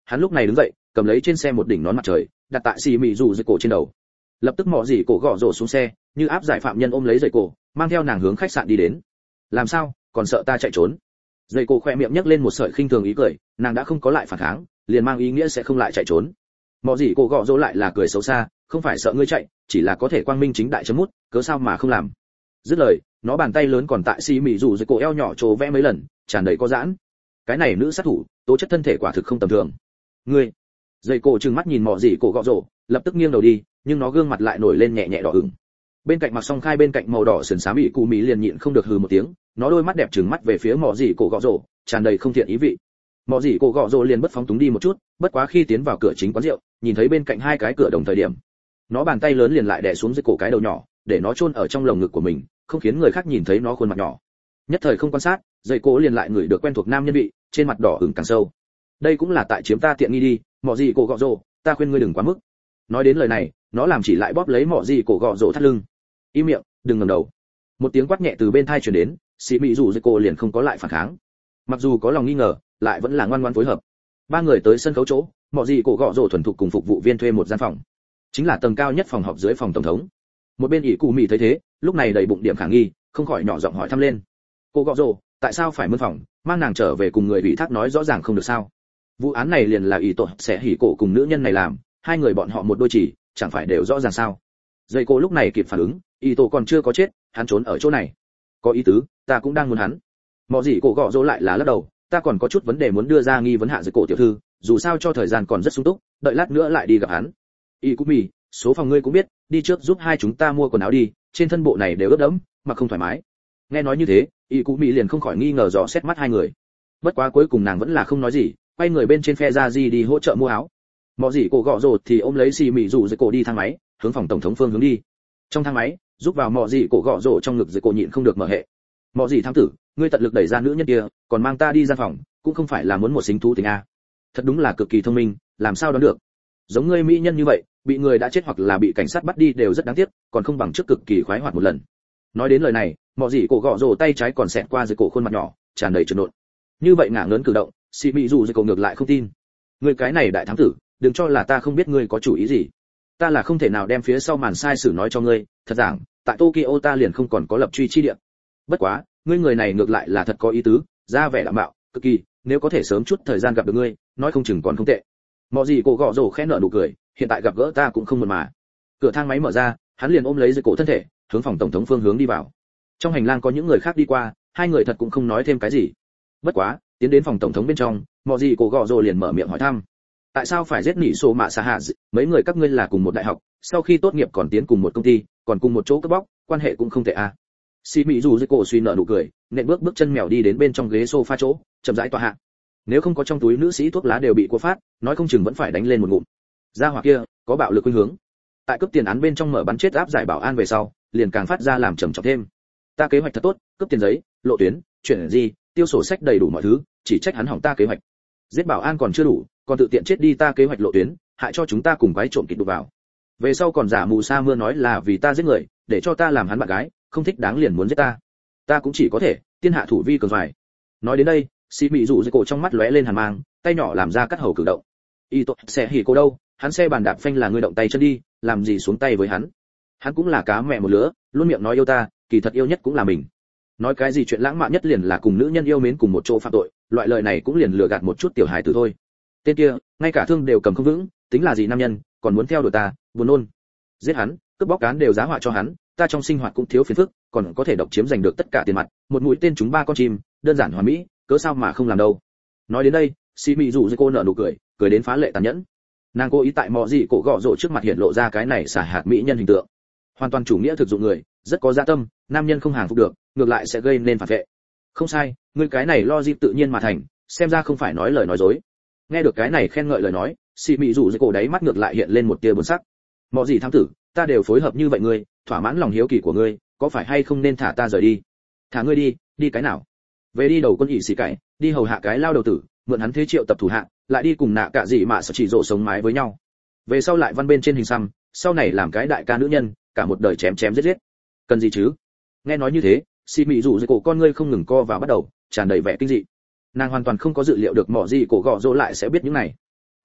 hắn lúc này đứng dậy cầm lấy trên xe một đỉnh nón mặt trời đặt tại xì mị dù dây cổ trên đầu. Lập tức mọ gì cổ gõ rổ xuống xe, như áp giải phạm nhân ôm lấy dây cổ, mang theo nàng hướng khách sạn đi đến. Làm sao, còn sợ ta chạy trốn? Dây cổ khoe miệng nhếch lên một sợi khinh thường ý cười, nàng đã không có lại phản kháng, liền mang ý nghĩa sẽ không lại chạy trốn. Mọ gì cổ gõ rổ lại là cười xấu xa, không phải sợ ngươi chạy, chỉ là có thể quang minh chính đại chấm mút, cớ sao mà không làm. Dứt lời, nó bàn tay lớn còn tại xì mị dù dây cổ eo nhỏ trồ vẽ mấy lần, tràn đầy có giãn. Cái này nữ sát thủ, tố chất thân thể quả thực không tầm thường. Ngươi. Dây cổ trừng mắt nhìn mọ gì cổ gõ rổ, lập tức nghiêng đầu đi, nhưng nó gương mặt lại nổi lên nhẹ nhẹ đỏ ửng. Bên cạnh Mặc Song Khai bên cạnh màu đỏ sườn xám bị cụ mỹ liền nhịn không được hừ một tiếng, nó đôi mắt đẹp trừng mắt về phía mọ gì cổ gõ rổ, tràn đầy không thiện ý vị. Mọ gì cổ gõ rổ liền bất phóng túng đi một chút, bất quá khi tiến vào cửa chính quán rượu, nhìn thấy bên cạnh hai cái cửa đồng thời điểm, nó bàn tay lớn liền lại đè xuống dưới cổ cái đầu nhỏ, để nó chôn ở trong lồng ngực của mình, không khiến người khác nhìn thấy nó khuôn mặt nhỏ. Nhất thời không quan sát, dây cổ liền lại ngửi được quen thuộc nam nhân vị, trên mặt đỏ ửng càng sâu. Đây cũng là tại chiếm ta tiện nghi đi, mọ gì cổ gõ rổ, ta khuyên ngươi đừng quá mức. Nói đến lời này, nó làm chỉ lại bóp lấy mọ gì cổ gọ rổ thắt lưng. Im miệng, đừng ngẩng đầu. Một tiếng quát nhẹ từ bên tai truyền đến, xì mị rủ dây cô liền không có lại phản kháng. Mặc dù có lòng nghi ngờ, lại vẫn là ngoan ngoãn phối hợp. Ba người tới sân khấu chỗ, mọ gì cổ gọ rổ thuần thục cùng phục vụ viên thuê một gian phòng, chính là tầng cao nhất phòng họp dưới phòng tổng thống. Một bên ỷ cụ mị thấy thế, lúc này đầy bụng điểm khả nghi, không khỏi nhỏ giọng hỏi thăm lên. Cô gọ rổ, tại sao phải mướn phòng, mang nàng trở về cùng người ủy thác nói rõ ràng không được sao? Vụ án này liền là ỷ tội sẽ hỉ cổ cùng nữ nhân này làm, hai người bọn họ một đôi chỉ, chẳng phải đều rõ ràng sao? Dây cô lúc này kịp phản ứng, y tổ còn chưa có chết, hắn trốn ở chỗ này. Có ý tứ, ta cũng đang muốn hắn. Mọ gì cổ gọ rỗ lại là lắc đầu, ta còn có chút vấn đề muốn đưa ra nghi vấn hạ dây cổ tiểu thư, dù sao cho thời gian còn rất sung túc, đợi lát nữa lại đi gặp hắn. Y cũng mì, số phòng ngươi cũng biết, đi trước giúp hai chúng ta mua quần áo đi, trên thân bộ này đều ướt đẫm, mà không thoải mái. Nghe nói như thế, Y cũng mì liền không khỏi nghi ngờ dò xét mắt hai người. Bất quá cuối cùng nàng vẫn là không nói gì, quay người bên trên phe ra gì đi hỗ trợ mua áo. Mọ gì cổ gọ rồ thì ôm lấy xì mị rủ dây cổ đi thang máy, hướng phòng tổng thống phương hướng đi. Trong thang máy, giúp vào mọ gì cổ gọ rồ trong ngực dây cổ nhịn không được mở hệ. Mọ gì thám tử, ngươi tận lực đẩy ra nữ nhân kia, còn mang ta đi gian phòng, cũng không phải là muốn một xính thú tình a. Thật đúng là cực kỳ thông minh, làm sao đoán được? Giống ngươi mỹ nhân như vậy, bị người đã chết hoặc là bị cảnh sát bắt đi đều rất đáng tiếc, còn không bằng trước cực kỳ khoái hoạt một lần. Nói đến lời này, mọ gì cổ gọ rồ tay trái còn xẹt qua dây cổ khuôn mặt nhỏ, tràn đầy trượt nộn. Như vậy ngả ngớn cử động, xì mị rủ dây cổ ngược lại không tin. Ngươi cái này đại thám tử, đừng cho là ta không biết ngươi có chủ ý gì. Ta là không thể nào đem phía sau màn sai sử nói cho ngươi, thật giảng, tại Tokyo ta liền không còn có lập truy chi địa. Bất quá, ngươi người này ngược lại là thật có ý tứ, ra vẻ đạm bạo, cực kỳ, nếu có thể sớm chút thời gian gặp được ngươi, nói không chừng còn không tệ. Mọ gì cổ gọ rồ khẽ nở nụ cười, hiện tại gặp gỡ ta cũng không mượn mà. Cửa thang máy mở ra, hắn liền ôm lấy dây cổ thân thể, hướng phòng tổng thống phương hướng đi vào. Trong hành lang có những người khác đi qua, hai người thật cũng không nói thêm cái gì. Bất quá, tiến đến phòng tổng thống bên trong, mọ gì cổ gọ rồ liền mở miệng hỏi thăm. Tại sao phải giết nỉ sổ mạ xà hạ? Mấy người các ngươi là cùng một đại học, sau khi tốt nghiệp còn tiến cùng một công ty, còn cùng một chỗ cướp bóc, quan hệ cũng không tệ à? Xì mị dù dây cổ suy nở nụ cười, nện bước bước chân mèo đi đến bên trong ghế sofa chỗ, chậm rãi tọa hạ. Nếu không có trong túi nữ sĩ thuốc lá đều bị cô phát, nói không chừng vẫn phải đánh lên một ngụm. Gia hỏa kia có bạo lực khuynh hướng. Tại cướp tiền án bên trong mở bắn chết áp giải bảo an về sau, liền càng phát ra làm trầm trọng thêm. Ta kế hoạch thật tốt, cướp tiền giấy, lộ tuyến, chuyển gì, tiêu sổ sách đầy đủ mọi thứ, chỉ trách hắn hỏng ta kế hoạch. Giết bảo an còn chưa đủ, còn tự tiện chết đi ta kế hoạch lộ tuyến, hại cho chúng ta cùng quái trộm kịt đụng vào. Về sau còn giả mù sa mưa nói là vì ta giết người, để cho ta làm hắn bạn gái, không thích đáng liền muốn giết ta. Ta cũng chỉ có thể tiên hạ thủ vi cường phải. Nói đến đây, xì mị rủ dây cổ trong mắt lóe lên hàn mang, tay nhỏ làm ra cắt hầu cử động. Y tội sẽ hỉ cô đâu, hắn xe bàn đạp phanh là người động tay chân đi, làm gì xuống tay với hắn. Hắn cũng là cá mẹ một lứa, luôn miệng nói yêu ta, kỳ thật yêu nhất cũng là mình. Nói cái gì chuyện lãng mạn nhất liền là cùng nữ nhân yêu mến cùng một chỗ phạm tội, loại lời này cũng liền lừa gạt một chút tiểu hài tử thôi. Tên kia, ngay cả thương đều cầm không vững, tính là gì nam nhân, còn muốn theo đuổi ta, buồn nôn. Giết hắn, cướp bóc cán đều giá họa cho hắn, ta trong sinh hoạt cũng thiếu phiền phức, còn có thể độc chiếm giành được tất cả tiền mặt, một mũi tên trúng ba con chim, đơn giản hoàn mỹ, cớ sao mà không làm đâu. Nói đến đây, xì mị rủ dây cô nở nụ cười, cười đến phá lệ tàn nhẫn. Nàng cố ý tại mọ gì cổ gọ rộ trước mặt hiện lộ ra cái này xả hạt mỹ nhân hình tượng, hoàn toàn chủ nghĩa thực dụng người, rất có dạ tâm, nam nhân không hàng phục được, ngược lại sẽ gây nên phản vệ. Không sai, ngươi cái này lo dịp tự nhiên mà thành, xem ra không phải nói lời nói dối. Nghe được cái này khen ngợi lời nói, xì mị rủ dây cổ đáy mắt ngược lại hiện lên một tia buồn sắc. Mọ gì thám tử, ta đều phối hợp như vậy ngươi, thỏa mãn lòng hiếu kỳ của ngươi, có phải hay không nên thả ta rời đi? Thả ngươi đi, đi cái nào? Về đi đầu quân ỷ xì cải, đi hầu hạ cái lao đầu tử, mượn hắn thế triệu tập thủ hạ, lại đi cùng nạ cả gì mà sợ chỉ rộ sống mái với nhau. Về sau lại văn bên trên hình xăm, sau này làm cái đại ca nữ nhân, cả một đời chém chém giết giết. Cần gì chứ? Nghe nói như thế, xì mị rủ dây cổ con ngươi không ngừng co vào bắt đầu, tràn đầy vẻ kinh dị. Nàng hoàn toàn không có dự liệu được mọ gì cổ gọ rỗ lại sẽ biết những này.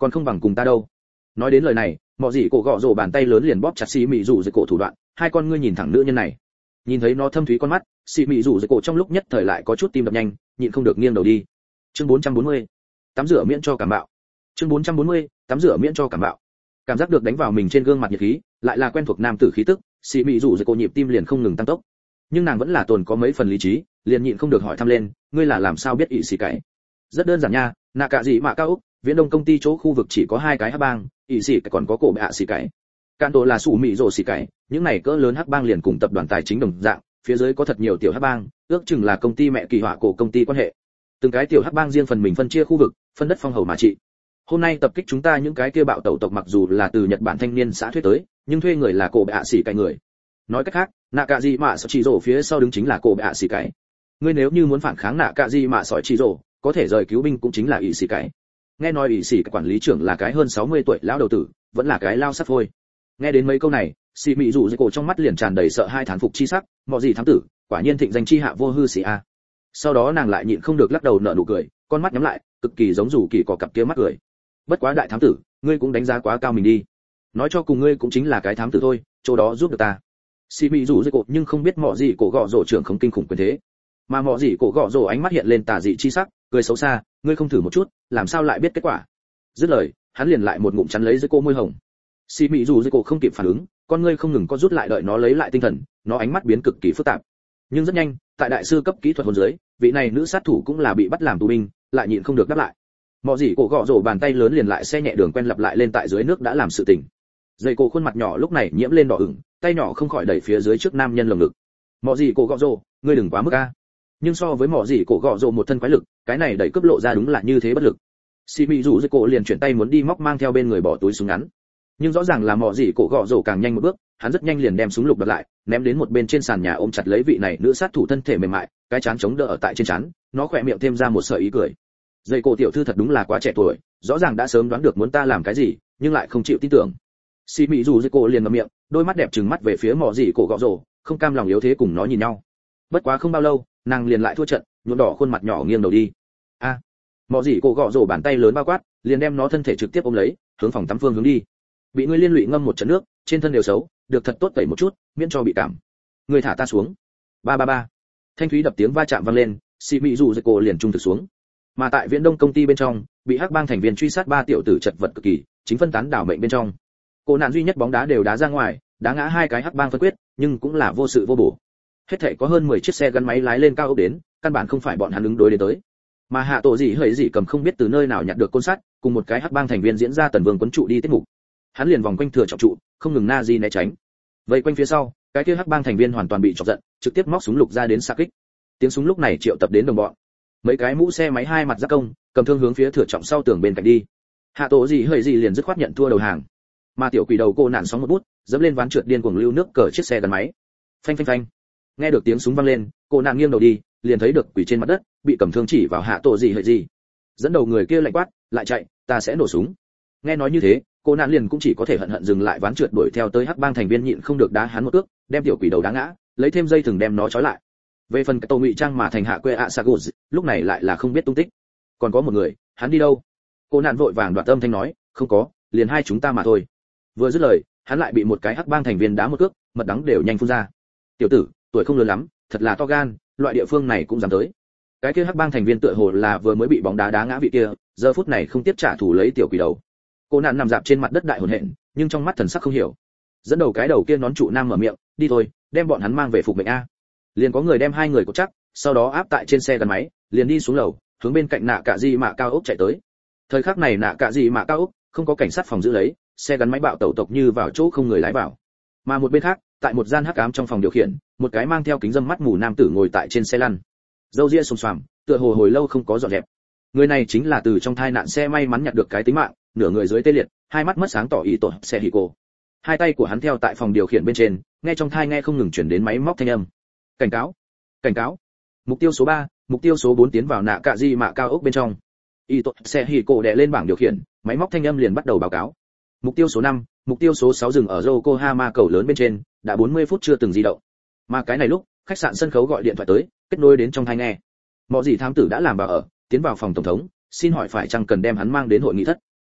còn không bằng cùng ta đâu. Nói đến lời này, mọ gì cổ gọ rồ bàn tay lớn liền bóp chặt xì mị rủ dưới cổ thủ đoạn, hai con ngươi nhìn thẳng nữ nhân này. Nhìn thấy nó thâm thúy con mắt, xì mị rủ dưới cổ trong lúc nhất thời lại có chút tim đập nhanh, nhịn không được nghiêng đầu đi. Chương bốn trăm bốn mươi, tắm rửa miễn cho cảm bạo. Chương bốn trăm bốn mươi, tắm rửa miễn cho cảm bạo. Cảm giác được đánh vào mình trên gương mặt nhiệt khí, lại là quen thuộc nam tử khí tức, xì mị rủ dưới cổ nhịp tim liền không ngừng tăng tốc. Nhưng nàng vẫn là tồn có mấy phần lý trí, liền nhịn không được hỏi thăm lên, ngươi là làm sao biết ỷ xì cái? Rất đơn giản nha, nạ cả gì mà cao úc, viễn đông công ty chỗ khu vực chỉ có hai cái hắc bang, ỷ xì cái còn có cổ bạ xì cái. Cạn tổ là sủ mị rồ xì cái, những này cỡ lớn hắc bang liền cùng tập đoàn tài chính đồng dạng, phía dưới có thật nhiều tiểu hắc bang, ước chừng là công ty mẹ kỳ họa cổ công ty quan hệ. Từng cái tiểu hắc bang riêng phần mình phân chia khu vực, phân đất phong hầu mà trị. Hôm nay tập kích chúng ta những cái kia bạo tẩu tộc mặc dù là từ Nhật Bản thanh niên xã thuê tới, nhưng thuê người là cổ bạ xì cái người. Nói cách khác, nạ cả gì mà sỏi chỉ rồ phía sau đứng chính là cổ bạ xì cái. Ngươi nếu như muốn phản kháng nạ cả gì mà sỏi chỉ rồ, có thể rời cứu binh cũng chính là ỷ xì cái. Nghe nói ỷ xì cái quản lý trưởng là cái hơn sáu mươi tuổi lão đầu tử, vẫn là cái lao sắt phôi. Nghe đến mấy câu này, xì mị rủ dưới cổ trong mắt liền tràn đầy sợ hai thán phục chi sắc, mọi gì thám tử, quả nhiên thịnh danh chi hạ vô hư sĩ a. Sau đó nàng lại nhịn không được lắc đầu nở nụ cười, con mắt nhắm lại, cực kỳ giống rủ kỳ cỏ cặp kia mắt cười. Bất quá đại thám tử, ngươi cũng đánh giá quá cao mình đi. Nói cho cùng ngươi cũng chính là cái thám tử thôi, chỗ đó giúp được ta. Xì mị rủ dưới cổ nhưng không biết mọi gì cổ gọ rổ trưởng không kinh khủng quyền thế. Mà mọi gì cổ gọ rổ ánh mắt hiện lên tà dị chi sắc, cười xấu xa, ngươi không thử một chút, làm sao lại biết kết quả. Dứt lời, hắn liền lại một ngụm chắn lấy dưới cô môi hồng. Xì mị rủ dưới cổ không kịp phản ứng, con ngươi không ngừng có rút lại đợi nó lấy lại tinh thần, nó ánh mắt biến cực kỳ phức tạp. Nhưng rất nhanh, tại đại sư cấp kỹ thuật hồn dưới, vị này nữ sát thủ cũng là bị bắt làm tù binh, lại nhịn không được đáp lại. Mọi gì cổ gọ rổ bàn tay lớn liền lại xe nhẹ đường quen lặp lại lên tại dưới nước đã làm sự tình. Dây cổ khuôn mặt nhỏ lúc này nhiễm lên đỏ ửng, tay nhỏ không khỏi đẩy phía dưới trước nam nhân lồng ngực. Mọi gì cổ gọ rổ, ngươi đừng quá mức a. Nhưng so với mọi gì cổ gọ rổ một thân quái lực, cái này đẩy cướp lộ ra đúng là như thế bất lực. Xì mị rủ dưới cổ liền chuyển tay muốn đi móc mang theo bên người bỏ túi súng ngắn. Nhưng rõ ràng là mọi gì cổ gọ rổ càng nhanh một bước, hắn rất nhanh liền đem súng lục đặt lại, ném đến một bên trên sàn nhà ôm chặt lấy vị này nữ sát thủ thân thể mềm mại, cái chán chống đỡ ở tại trên chán, nó khỏe miệng thêm ra một sợi ý cười. Dây cổ tiểu thư thật đúng là quá trẻ tuổi, rõ ràng đã sớm đoán được muốn ta làm cái gì, nhưng lại không chịu tin tưởng. Xì mị rủ dưới cổ liền ngậm miệng, đôi mắt đẹp trừng mắt về phía mọi gì cổ gọ rổ, không cam lòng yếu thế cùng nó nhìn nhau. Bất quá không bao lâu, nàng liền lại thua trận, nhuộm đỏ khuôn mặt nhỏ nghiêng đầu đi. A, à, mọi gì cổ gọ rổ bàn tay lớn bao quát, liền đem nó thân thể trực tiếp ôm lấy, hướng phòng tắm phương hướng đi. Bị ngươi liên lụy ngâm một trận nước, trên thân đều xấu, được thật tốt tẩy một chút, miễn cho bị cảm. Ngươi thả ta xuống. Ba ba ba. Thanh thúy đập tiếng va chạm vang lên, xì mị rủ dưới cổ liền trung thực xuống. Mà tại Viễn Đông công ty bên trong, bị hắc bang thành viên truy sát ba tiểu tử chật vật cực kỳ, chính phân tán đảo mệnh bên trong. Cô nạn duy nhất bóng đá đều đá ra ngoài, đá ngã hai cái hắc bang phân quyết, nhưng cũng là vô sự vô bổ. Hết thảy có hơn mười chiếc xe gắn máy lái lên cao ốc đến, căn bản không phải bọn hắn ứng đối đến tới. Mà hạ tổ gì hỡi gì cầm không biết từ nơi nào nhặt được côn sắt, cùng một cái hắc bang thành viên diễn ra tần vương quấn trụ đi tiết mục. Hắn liền vòng quanh thừa trọng trụ, không ngừng na di né tránh. Vậy quanh phía sau, cái kia hắc bang thành viên hoàn toàn bị chọc giận, trực tiếp móc súng lục ra đến xạ kích. Tiếng súng lúc này triệu tập đến đồng bọn. Mấy cái mũ xe máy hai mặt giáp công, cầm thương hướng phía thừa trọng sau tường bên cạnh đi. Hạ tổ gì hỡi gì liền dứt khoát nhận thua đầu hàng. Mà tiểu quỷ đầu cô nạn sóng một bút, dẫm lên ván trượt điên cuồng lưu nước cờ chiếc xe gắn máy. Phanh phanh phanh. Nghe được tiếng súng vang lên, cô nạn nghiêng đầu đi, liền thấy được quỷ trên mặt đất, bị cầm thương chỉ vào hạ tổ gì hỡi gì. Dẫn đầu người kia lạnh quát, lại chạy, ta sẽ nổ súng. Nghe nói như thế, cô nạn liền cũng chỉ có thể hận hận dừng lại ván trượt đuổi theo tới hắc bang thành viên nhịn không được đá hắn một cước, đem tiểu quỷ đầu đá ngã, lấy thêm dây thừng đem nó trói lại. Về phần cái tô ngụy trang mà thành hạ quê ạ Sagus, lúc này lại là không biết tung tích. Còn có một người, hắn đi đâu? Cô nạn vội vàng đoạt âm thanh nói, không có, liền hai chúng ta mà thôi. Vừa dứt lời, hắn lại bị một cái hắc bang thành viên đá một cước, mật đắng đều nhanh phun ra. Tiểu tử, tuổi không lớn lắm, thật là to gan, loại địa phương này cũng dám tới. Cái kia hắc bang thành viên tựa hồ là vừa mới bị bóng đá đá ngã vị kia, giờ phút này không tiếp trả thù lấy tiểu quỷ đầu. Cô nạn nằm dạp trên mặt đất đại hồn hện, nhưng trong mắt thần sắc không hiểu. Dẫn đầu cái đầu kia nón trụ nam mở miệng, đi thôi, đem bọn hắn mang về phục mệnh a. Liền có người đem hai người cột chắc, sau đó áp tại trên xe gắn máy, liền đi xuống lầu, hướng bên cạnh nạ cả gì mạ cao ốc chạy tới. Thời khắc này nạ cả gì mạ cao ốc, không có cảnh sát phòng giữ lấy, xe gắn máy bạo tẩu tộc như vào chỗ không người lái vào. Mà một bên khác, tại một gian hắc ám trong phòng điều khiển, một cái mang theo kính dâm mắt mù nam tử ngồi tại trên xe lăn. Râu ria xồm xoàm, tựa hồ hồi lâu không có dọn dẹp. Người này chính là từ trong tai nạn xe may mắn nhặt được cái tính mạng, nửa người dưới tê liệt, hai mắt mất sáng tỏ ý tội xe hỉ cô. Hai tay của hắn theo tại phòng điều khiển bên trên, nghe trong tai nghe không ngừng chuyển đến máy móc thanh âm. Cảnh cáo, cảnh cáo. Mục tiêu số ba, mục tiêu số bốn tiến vào nạ cạ di mạ cao ốc bên trong. Ý tội xe hỉ cô đè lên bảng điều khiển, máy móc thanh âm liền bắt đầu báo cáo. Mục tiêu số năm, mục tiêu số sáu dừng ở Yokohama cầu lớn bên trên, đã bốn mươi phút chưa từng di động. Mà cái này lúc, khách sạn sân khấu gọi điện thoại tới, kết nối đến trong tai nghe. Mọi gì thám tử đã làm vào ở, tiến vào phòng tổng thống, xin hỏi phải chăng cần đem hắn mang đến hội nghị thất.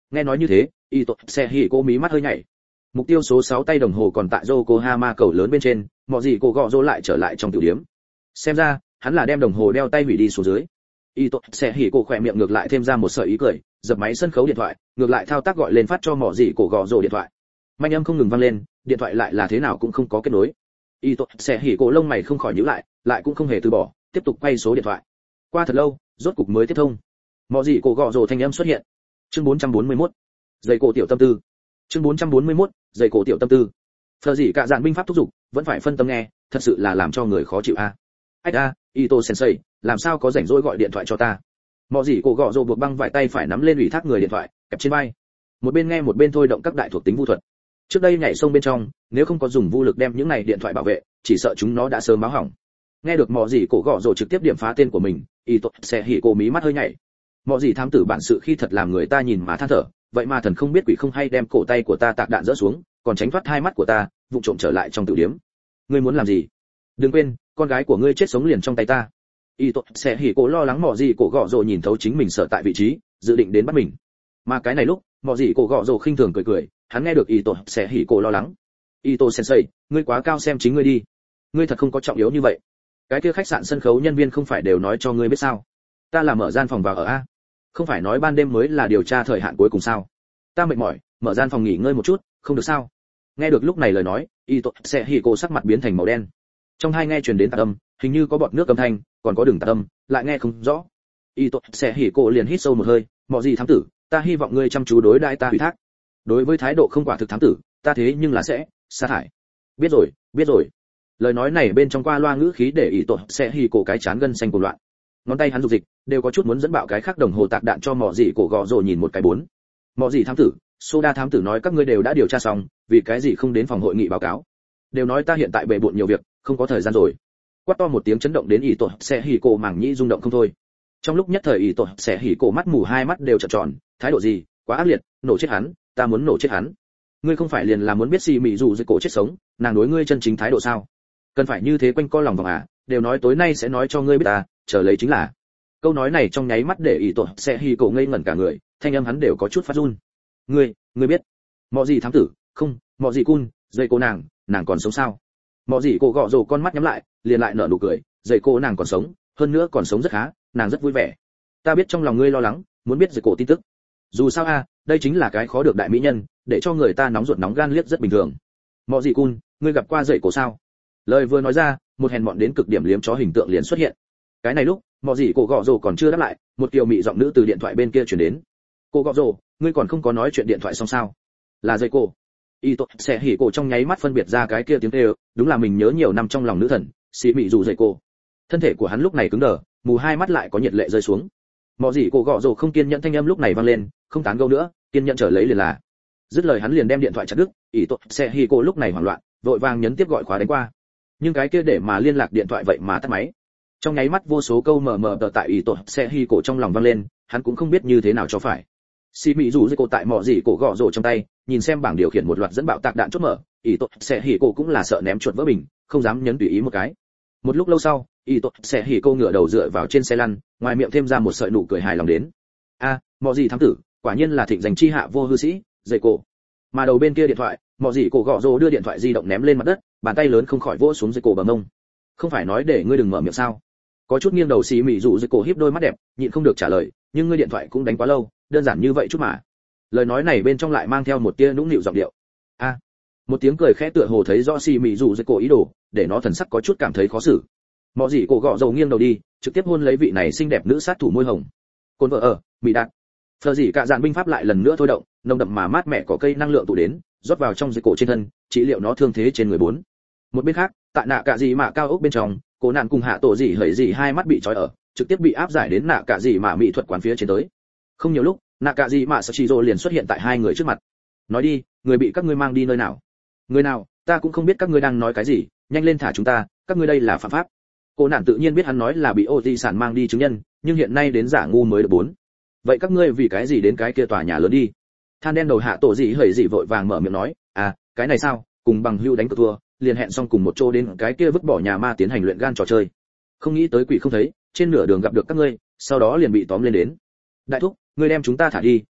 Nghe nói như thế, Ito xe hỉ cô mí mắt hơi nhảy. Mục tiêu số sáu tay đồng hồ còn tại Yokohama cầu lớn bên trên, mọi gì cô gọ rô lại trở lại trong tiểu điểm. Xem ra, hắn là đem đồng hồ đeo tay hủy đi xuống dưới. Ito xe hỉ cô khỏe miệng ngược lại thêm ra một sợi ý cười, dập máy sân khấu điện thoại, ngược lại thao tác gọi lên phát cho mọi gì cô gọ rô điện thoại. Manh âm không ngừng vang lên, điện thoại lại là thế nào cũng không có kết nối. Ito xe hỉ cô lông mày không khỏi nhíu lại, lại cũng không hề từ bỏ, tiếp tục quay số điện thoại. Qua thật lâu, rốt cục mới tiếp thông. Mọi gì cô gọ rô thanh âm xuất hiện. Chương bốn trăm bốn mươi mốt. Dây cổ tiểu tâm tư. Chương bốn trăm bốn mươi mốt. Dây cổ tiểu tâm tư. Phờ gì cả dạn binh pháp thúc giục, vẫn phải phân tâm nghe, thật sự là làm cho người khó chịu a. Ách a, Ito sensei, làm sao có rảnh rỗi gọi điện thoại cho ta? Mọi gì cô gọ rô buộc băng vải tay phải nắm lên ủy thác người điện thoại, kẹp trên vai. Một bên nghe một bên thôi động các đại thuộc tính vu thuật. Trước đây nhảy sông bên trong, nếu không có dùng vu lực đem những này điện thoại bảo vệ, chỉ sợ chúng nó đã sớm báo hỏng. Nghe được mọi gì cổ gọ rô trực tiếp điểm phá tên của mình, Ito sẽ hỉ cô mí mắt hơi nhảy. Mọi gì thám tử bản sự khi thật làm người ta nhìn mà than thở, vậy mà thần không biết quỷ không hay đem cổ tay của ta tạc đạn rỡ xuống, còn tránh thoát hai mắt của ta, vụng trộm trở lại trong tử điếm. Ngươi muốn làm gì? Đừng quên, con gái của ngươi chết sống liền trong tay ta. Ito sẽ hỉ cổ lo lắng mọi gì cổ gọ rồ nhìn thấu chính mình sở tại vị trí, dự định đến bắt mình. Mà cái này lúc, mọi gì cổ gọ rồ khinh thường cười cười, hắn nghe được Ito sẽ hỉ cổ lo lắng. Ito sensei, ngươi quá cao xem chính ngươi đi. Ngươi thật không có trọng yếu như vậy. Cái kia khách sạn sân khấu nhân viên không phải đều nói cho ngươi biết sao? Ta là mở gian phòng vào ở a. Không phải nói ban đêm mới là điều tra thời hạn cuối cùng sao? Ta mệt mỏi, mở gian phòng nghỉ ngơi một chút, không được sao? Nghe được lúc này lời nói, Ito sẽ hỉ cổ sắc mặt biến thành màu đen. Trong hai nghe truyền đến tạc âm, hình như có bọt nước âm thanh, còn có đường tạc âm, lại nghe không rõ. Ito sẽ hỉ cổ liền hít sâu một hơi, mọi gì thám tử, ta hy vọng ngươi chăm chú đối đãi ta ủy thác. Đối với thái độ không quả thực thám tử, ta thế nhưng là sẽ sa thải. Biết rồi, biết rồi. Lời nói này bên trong qua loa ngữ khí để Ito sẽ hỉ cổ cái chán gân xanh cuồng loạn. Ngón tay hắn dục dịch, đều có chút muốn dẫn bạo cái khác đồng hồ tạc đạn cho mọ gì cổ gọ rồi nhìn một cái bốn. Mọ gì thám tử, Soda thám tử nói các ngươi đều đã điều tra xong, vì cái gì không đến phòng hội nghị báo cáo? Đều nói ta hiện tại bề bộn nhiều việc, không có thời gian rồi. Quát to một tiếng chấn động đến Ito sẽ hỉ cổ màng nhĩ rung động không thôi. Trong lúc nhất thời Ito sẽ hỉ cổ mắt mù hai mắt đều trợn tròn, thái độ gì, quá ác liệt, nổ chết hắn, ta muốn nổ chết hắn. Ngươi không phải liền là muốn biết si mị dù dưới cổ chết sống, nàng đối ngươi chân chính thái độ sao? Cần phải như thế quanh co lòng vòng à? Đều nói tối nay sẽ nói cho ngươi biết ta, chờ lấy chính là. Câu nói này trong nháy mắt để Ito sẽ hỉ cổ ngây ngẩn cả người, thanh âm hắn đều có chút phát run. Ngươi, ngươi biết? Mọ gì thám tử, không, mọ gì cun, dây cô nàng, nàng còn sống sao? Mọ gì cổ gọ rồ con mắt nhắm lại, liền lại nở nụ cười, dây cô nàng còn sống, hơn nữa còn sống rất khá, nàng rất vui vẻ. Ta biết trong lòng ngươi lo lắng, muốn biết dây cổ tin tức. Dù sao a, đây chính là cái khó được đại mỹ nhân, để cho người ta nóng ruột nóng gan liếc rất bình thường. Mọ gì cun, ngươi gặp qua dây cổ sao? Lời vừa nói ra, một hèn mọn đến cực điểm liếm chó hình tượng liền xuất hiện. Cái này lúc, mọ gì cổ gọ rồ còn chưa đáp lại, một kiều mị giọng nữ từ điện thoại bên kia truyền đến. Cô gọ rồ, ngươi còn không có nói chuyện điện thoại xong sao? Là dây cô. Ito sẽ hỉ cổ trong nháy mắt phân biệt ra cái kia tiếng kêu, đúng là mình nhớ nhiều năm trong lòng nữ thần, xì mị dù dây cô. Thân thể của hắn lúc này cứng đờ, mù hai mắt lại có nhiệt lệ rơi xuống. Mọ gì cổ gọ rồ không kiên nhẫn thanh âm lúc này vang lên, không tán gẫu nữa, kiên nhẫn trở lấy liền là. Dứt lời hắn liền đem điện thoại chặt đứt, Ito sẽ hỉ cổ lúc này hoảng loạn, vội vàng nhấn tiếp gọi khóa đánh qua. Nhưng cái kia để mà liên lạc điện thoại vậy mà tắt máy. Trong nháy mắt vô số câu mờ mờ tờ tại Ito sẽ hỉ cổ trong lòng vang lên, hắn cũng không biết như thế nào cho phải. Xì mị dù dây cổ tại mỏ gì cổ gọ rồ trong tay, nhìn xem bảng điều khiển một loạt dẫn bạo tạc đạn chốt mở, ý tốt sẽ hỉ cổ cũng là sợ ném chuột vỡ bình, không dám nhấn tùy ý một cái. Một lúc lâu sau, ý tốt sẽ hỉ cổ ngửa đầu dựa vào trên xe lăn, ngoài miệng thêm ra một sợi nụ cười hài lòng đến. A, mỏ gì thám tử, quả nhiên là thịnh danh chi hạ vô hư sĩ, dây cổ. Mà đầu bên kia điện thoại, mỏ gì cổ gọ rồ đưa điện thoại di động ném lên mặt đất, bàn tay lớn không khỏi vỗ xuống dây cổ bờ mông. Không phải nói để ngươi đừng mở miệng sao? Có chút nghiêng đầu xì mị dù dây cổ híp đôi mắt đẹp, nhịn không được trả lời, nhưng ngươi điện thoại cũng đánh quá lâu, đơn giản như vậy chút mà. Lời nói này bên trong lại mang theo một tia nũng nịu giọng điệu. A, à, một tiếng cười khẽ tựa hồ thấy rõ xì mị dù dây cổ ý đồ, để nó thần sắc có chút cảm thấy khó xử. Mọ gì cổ gọ dầu nghiêng đầu đi, trực tiếp hôn lấy vị này xinh đẹp nữ sát thủ môi hồng. Côn vợ ở, mỹ đạt. Phờ gì cả dạn binh pháp lại lần nữa thôi động, nồng đậm mà mát mẻ có cây năng lượng tụ đến, rót vào trong dây cổ trên thân, trị liệu nó thương thế trên người bốn. Một bên khác, tại nạ cả gì mà cao ốc bên trong, Cố Nạn cùng Hạ Tổ gì hởi gì hai mắt bị trói ở, trực tiếp bị áp giải đến nạ cả gì mà mỹ thuật quán phía trên tới. Không nhiều lúc, nạ cả gì mà Sachiro liền xuất hiện tại hai người trước mặt. Nói đi, người bị các ngươi mang đi nơi nào? Người nào? Ta cũng không biết các ngươi đang nói cái gì, nhanh lên thả chúng ta, các ngươi đây là phạm pháp. Cố Nạn tự nhiên biết hắn nói là bị ô ti sản mang đi chứng nhân, nhưng hiện nay đến giả ngu mới được bốn. Vậy các ngươi vì cái gì đến cái kia tòa nhà lớn đi? Than đen đầu Hạ Tổ gì hởi gì vội vàng mở miệng nói, à, cái này sao, cùng bằng hữu đánh cược thua, liền hẹn xong cùng một chỗ đến cái kia vứt bỏ nhà ma tiến hành luyện gan trò chơi. Không nghĩ tới quỷ không thấy, trên nửa đường gặp được các ngươi, sau đó liền bị tóm lên đến. Đại thúc, ngươi đem chúng ta thả đi,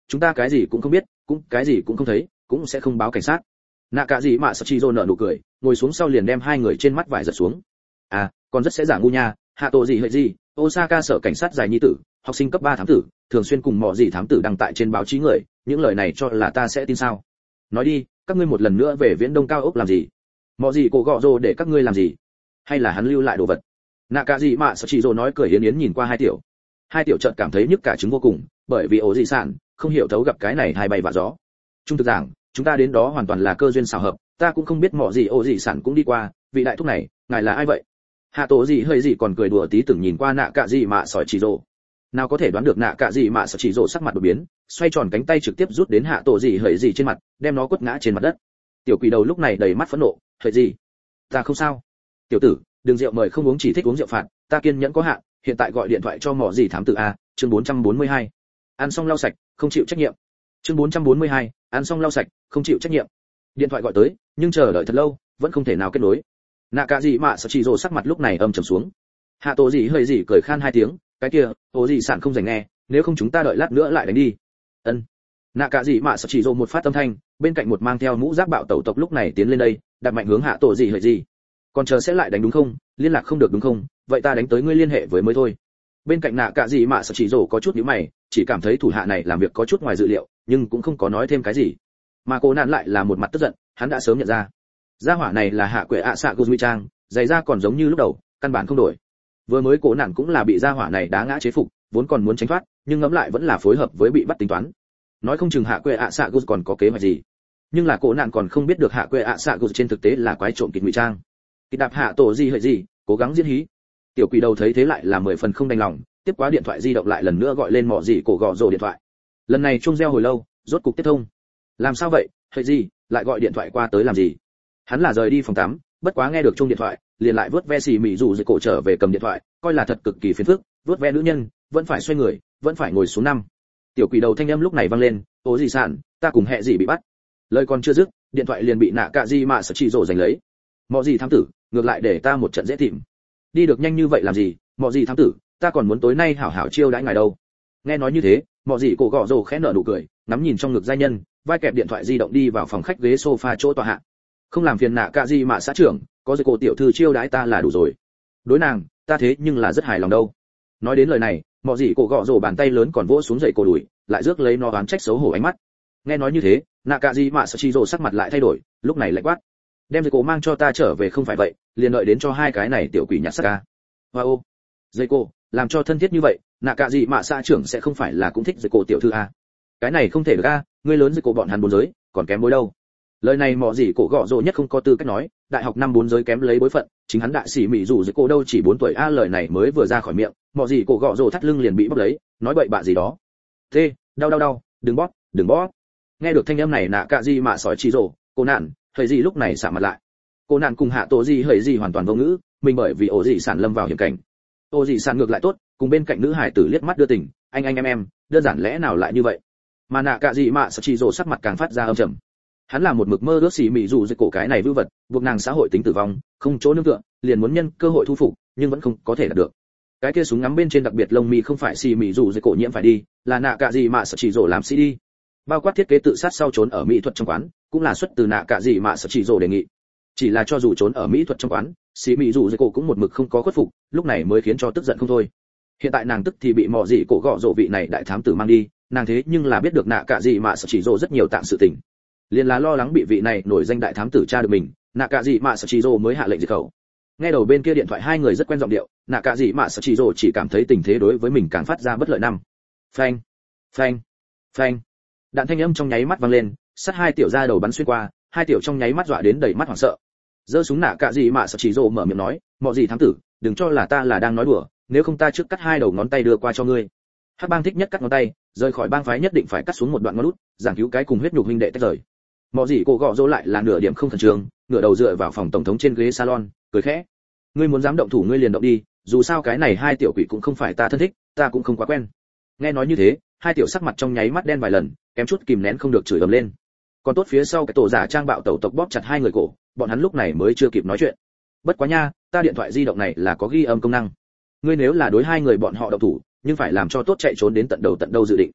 chúng ta cái gì cũng không biết, cũng cái gì cũng không thấy, cũng sẽ không báo cảnh sát. Nạ cả gì mà Sachizo nở nụ cười, ngồi xuống sau liền đem hai người trên mắt vải giật xuống. À, còn rất sẽ giả ngu nha, hạ tổ gì hệ gì, Osaka sở cảnh sát dài nhi tử, học sinh cấp ba thám tử, thường xuyên cùng mọ gì thám tử đăng tại trên báo chí người, những lời này cho là ta sẽ tin sao? Nói đi, các ngươi một lần nữa về Viễn Đông cao ốc làm gì? Mọ gì cổ gọ rồ để các ngươi làm gì? Hay là hắn lưu lại đồ vật? Nạ cả gì mà Sachizo nói cười yến yến nhìn qua hai tiểu. Hai tiểu chợt cảm thấy nhức cả trứng vô cùng, bởi vì ổ dị sản, không hiểu thấu gặp cái này hai bay vạ gió. Trung thực giảng, chúng ta đến đó hoàn toàn là cơ duyên xảo hợp, ta cũng không biết mọ gì ổ dị sản cũng đi qua, vị đại thúc này, ngài là ai vậy? Hạ tổ gì hơi gì còn cười đùa tí tưởng nhìn qua nạ cả gì mà sỏi chỉ rồ. Nào có thể đoán được nạ cả gì mà sỏi chỉ rồ sắc mặt đột biến, xoay tròn cánh tay trực tiếp rút đến hạ tổ gì hơi gì trên mặt, đem nó quất ngã trên mặt đất. Tiểu quỷ đầu lúc này đầy mắt phẫn nộ, hơi gì? Ta không sao. Tiểu tử, đừng rượu mời không uống chỉ thích uống rượu phạt, ta kiên nhẫn có hạn, hiện tại gọi điện thoại cho mọ gì thám tử a, chương bốn trăm bốn mươi hai. Ăn xong lau sạch, không chịu trách nhiệm. Chương bốn trăm bốn mươi hai, ăn xong lau sạch, không chịu trách nhiệm. Điện thoại gọi tới, nhưng chờ đợi thật lâu, vẫn không thể nào kết nối. Nạ cả gì mà chỉ rồ sắc mặt lúc này âm trầm xuống. Hạ tổ gì hơi gì cười khan hai tiếng, cái kia, tổ gì sản không dành nghe, nếu không chúng ta đợi lát nữa lại đánh đi. Ân. Nạ cả gì mà chỉ rồ một phát âm thanh, bên cạnh một mang theo mũ giáp bạo tẩu tộc lúc này tiến lên đây, đặt mạnh hướng hạ tổ gì hơi gì. Còn chờ sẽ lại đánh đúng không? Liên lạc không được đúng không? Vậy ta đánh tới ngươi liên hệ với mới thôi. Bên cạnh nạ cả gì mà chỉ rồ có chút nhíu mày, chỉ cảm thấy thủ hạ này làm việc có chút ngoài dự liệu, nhưng cũng không có nói thêm cái gì. Mà cô nạn lại là một mặt tức giận, hắn đã sớm nhận ra. Gia hỏa này là hạ quệ ạ xạ Guzui Trang, giày da còn giống như lúc đầu, căn bản không đổi. Vừa mới cổ nạn cũng là bị gia hỏa này đá ngã chế phục, vốn còn muốn tránh thoát, nhưng ngẫm lại vẫn là phối hợp với bị bắt tính toán. Nói không chừng hạ quệ ạ xạ Guz còn có kế hoạch gì. Nhưng là cổ nạn còn không biết được hạ quệ ạ xạ Guz trên thực tế là quái trộm kịch ngụy trang. Kịch đạp hạ tổ gì hệ gì, cố gắng diễn hí. Tiểu quỷ đầu thấy thế lại là mười phần không đành lòng, tiếp quá điện thoại di động lại lần nữa gọi lên mọ gì cổ gọ rồ điện thoại. Lần này chuông reo hồi lâu, rốt cục tiếp thông. Làm sao vậy, hệ gì, lại gọi điện thoại qua tới làm gì? Hắn là rời đi phòng tắm, bất quá nghe được chuông điện thoại, liền lại vớt ve xì mị rủ dưới cổ trở về cầm điện thoại, coi là thật cực kỳ phiền phức, vớt ve nữ nhân, vẫn phải xoay người, vẫn phải ngồi xuống năm. Tiểu quỷ đầu thanh âm lúc này vang lên, "Ố gì sản, ta cùng hệ gì bị bắt." Lời còn chưa dứt, điện thoại liền bị nạ cạ gì mà sợ chỉ rồ giành lấy. "Mọ gì thám tử, ngược lại để ta một trận dễ tìm." "Đi được nhanh như vậy làm gì, mọ gì thám tử, ta còn muốn tối nay hảo hảo chiêu đãi ngài đâu." Nghe nói như thế, mọ gì cổ gọ rồ khẽ nở nụ cười, ngắm nhìn trong ngực giai nhân, vai kẹp điện thoại di động đi vào phòng khách ghế sofa chỗ tọa hạ. Không làm phiền nạ cạ gì mà xã trưởng, có gì cổ tiểu thư chiêu đãi ta là đủ rồi. Đối nàng, ta thế nhưng là rất hài lòng đâu. Nói đến lời này, mọ gì cổ gọ rồ bàn tay lớn còn vỗ xuống dậy cổ đùi, lại rước lấy nó oán trách xấu hổ ánh mắt. Nghe nói như thế, nạ cạ gì mà chỉ rồ sắc mặt lại thay đổi, lúc này lại quát, đem dây cổ mang cho ta trở về không phải vậy, liền đợi đến cho hai cái này tiểu quỷ nhặt xác ca. Hoa ô, dây cổ, làm cho thân thiết như vậy, nạ cạ gì mà xã trưởng sẽ không phải là cũng thích dây cổ tiểu thư a? Cái này không thể được a, ngươi lớn dây cổ bọn hắn bốn giới, còn kém bối đâu. Lời này mọ gì cổ gọ rồ nhất không có tư cách nói, đại học năm bốn giới kém lấy bối phận, chính hắn đại sĩ mỹ dù dây cổ đâu chỉ bốn tuổi a, lời này mới vừa ra khỏi miệng, mọ gì cổ gọ rồ thắt lưng liền bị bóp lấy, nói bậy bạ gì đó. Thế, đau đau đau, đừng bóp, đừng bóp. Nghe được thanh âm này nạ cạ gì mà sói chỉ rồ, cô nạn, hơi gì lúc này sạm mặt lại. Cô nạn cùng hạ tổ gì hơi gì hoàn toàn vô ngữ, mình bởi vì ổ gì sản lâm vào hiểm cảnh. Ổ gì sản ngược lại tốt, cùng bên cạnh nữ hải tử liếc mắt đưa tình, anh anh em em, đơn giản lẽ nào lại như vậy? Mà nạ cạ gì mà sói chỉ rồ sắc mặt càng phát ra âm trầm. Hắn là một mực mơ ước xì mị dù dây cổ cái này vưu vật, buộc nàng xã hội tính tử vong, không chỗ nương tựa, liền muốn nhân cơ hội thu phục, nhưng vẫn không có thể đạt được. Cái kia súng ngắm bên trên đặc biệt lông mi không phải xì mị dù dây cổ nhiễm phải đi, là nạ cạ gì mà sợ chỉ rồ làm sĩ đi. Bao quát thiết kế tự sát sau trốn ở mỹ thuật trong quán, cũng là xuất từ nạ cạ gì mà sợ chỉ rồ đề nghị. Chỉ là cho dù trốn ở mỹ thuật trong quán, xì mị dù dây cổ cũng một mực không có khuất phục, lúc này mới khiến cho tức giận không thôi. Hiện tại nàng tức thì bị mò gì cổ gọ rồ vị này đại thám tử mang đi, nàng thế nhưng là biết được nạ cạ gì mà sợ chỉ rồ rất nhiều tạng sự tình. Liên là lo lắng bị vị này nổi danh đại thám tử tra được mình, nạ cạ gì mà Sachiro mới hạ lệnh diệt khẩu. Nghe đầu bên kia điện thoại hai người rất quen giọng điệu, nạ cạ gì mà Sachiro chỉ cảm thấy tình thế đối với mình càng phát ra bất lợi năm. Phanh, phanh, phanh. Đạn thanh âm trong nháy mắt vang lên, sát hai tiểu ra đầu bắn xuyên qua, hai tiểu trong nháy mắt dọa đến đầy mắt hoảng sợ. Giơ súng nạ cạ gì mà Sachiro mở miệng nói, "Mọ gì thám tử, đừng cho là ta là đang nói đùa, nếu không ta trước cắt hai đầu ngón tay đưa qua cho ngươi." Hắc bang thích nhất cắt ngón tay, rời khỏi bang phái nhất định phải cắt xuống một đoạn ngón út, giảng cứu cái cùng huyết nhục huynh đệ tách rời. Mọ gì cổ gọ rỗ lại là nửa điểm không thần trường, ngửa đầu dựa vào phòng tổng thống trên ghế salon, cười khẽ. "Ngươi muốn dám động thủ ngươi liền động đi, dù sao cái này hai tiểu quỷ cũng không phải ta thân thích, ta cũng không quá quen." Nghe nói như thế, hai tiểu sắc mặt trong nháy mắt đen vài lần, kém chút kìm nén không được chửi ầm lên. Còn tốt phía sau cái tổ giả trang bạo tẩu tộc bóp chặt hai người cổ, bọn hắn lúc này mới chưa kịp nói chuyện. "Bất quá nha, ta điện thoại di động này là có ghi âm công năng. Ngươi nếu là đối hai người bọn họ động thủ, nhưng phải làm cho tốt chạy trốn đến tận đầu tận đâu dự định."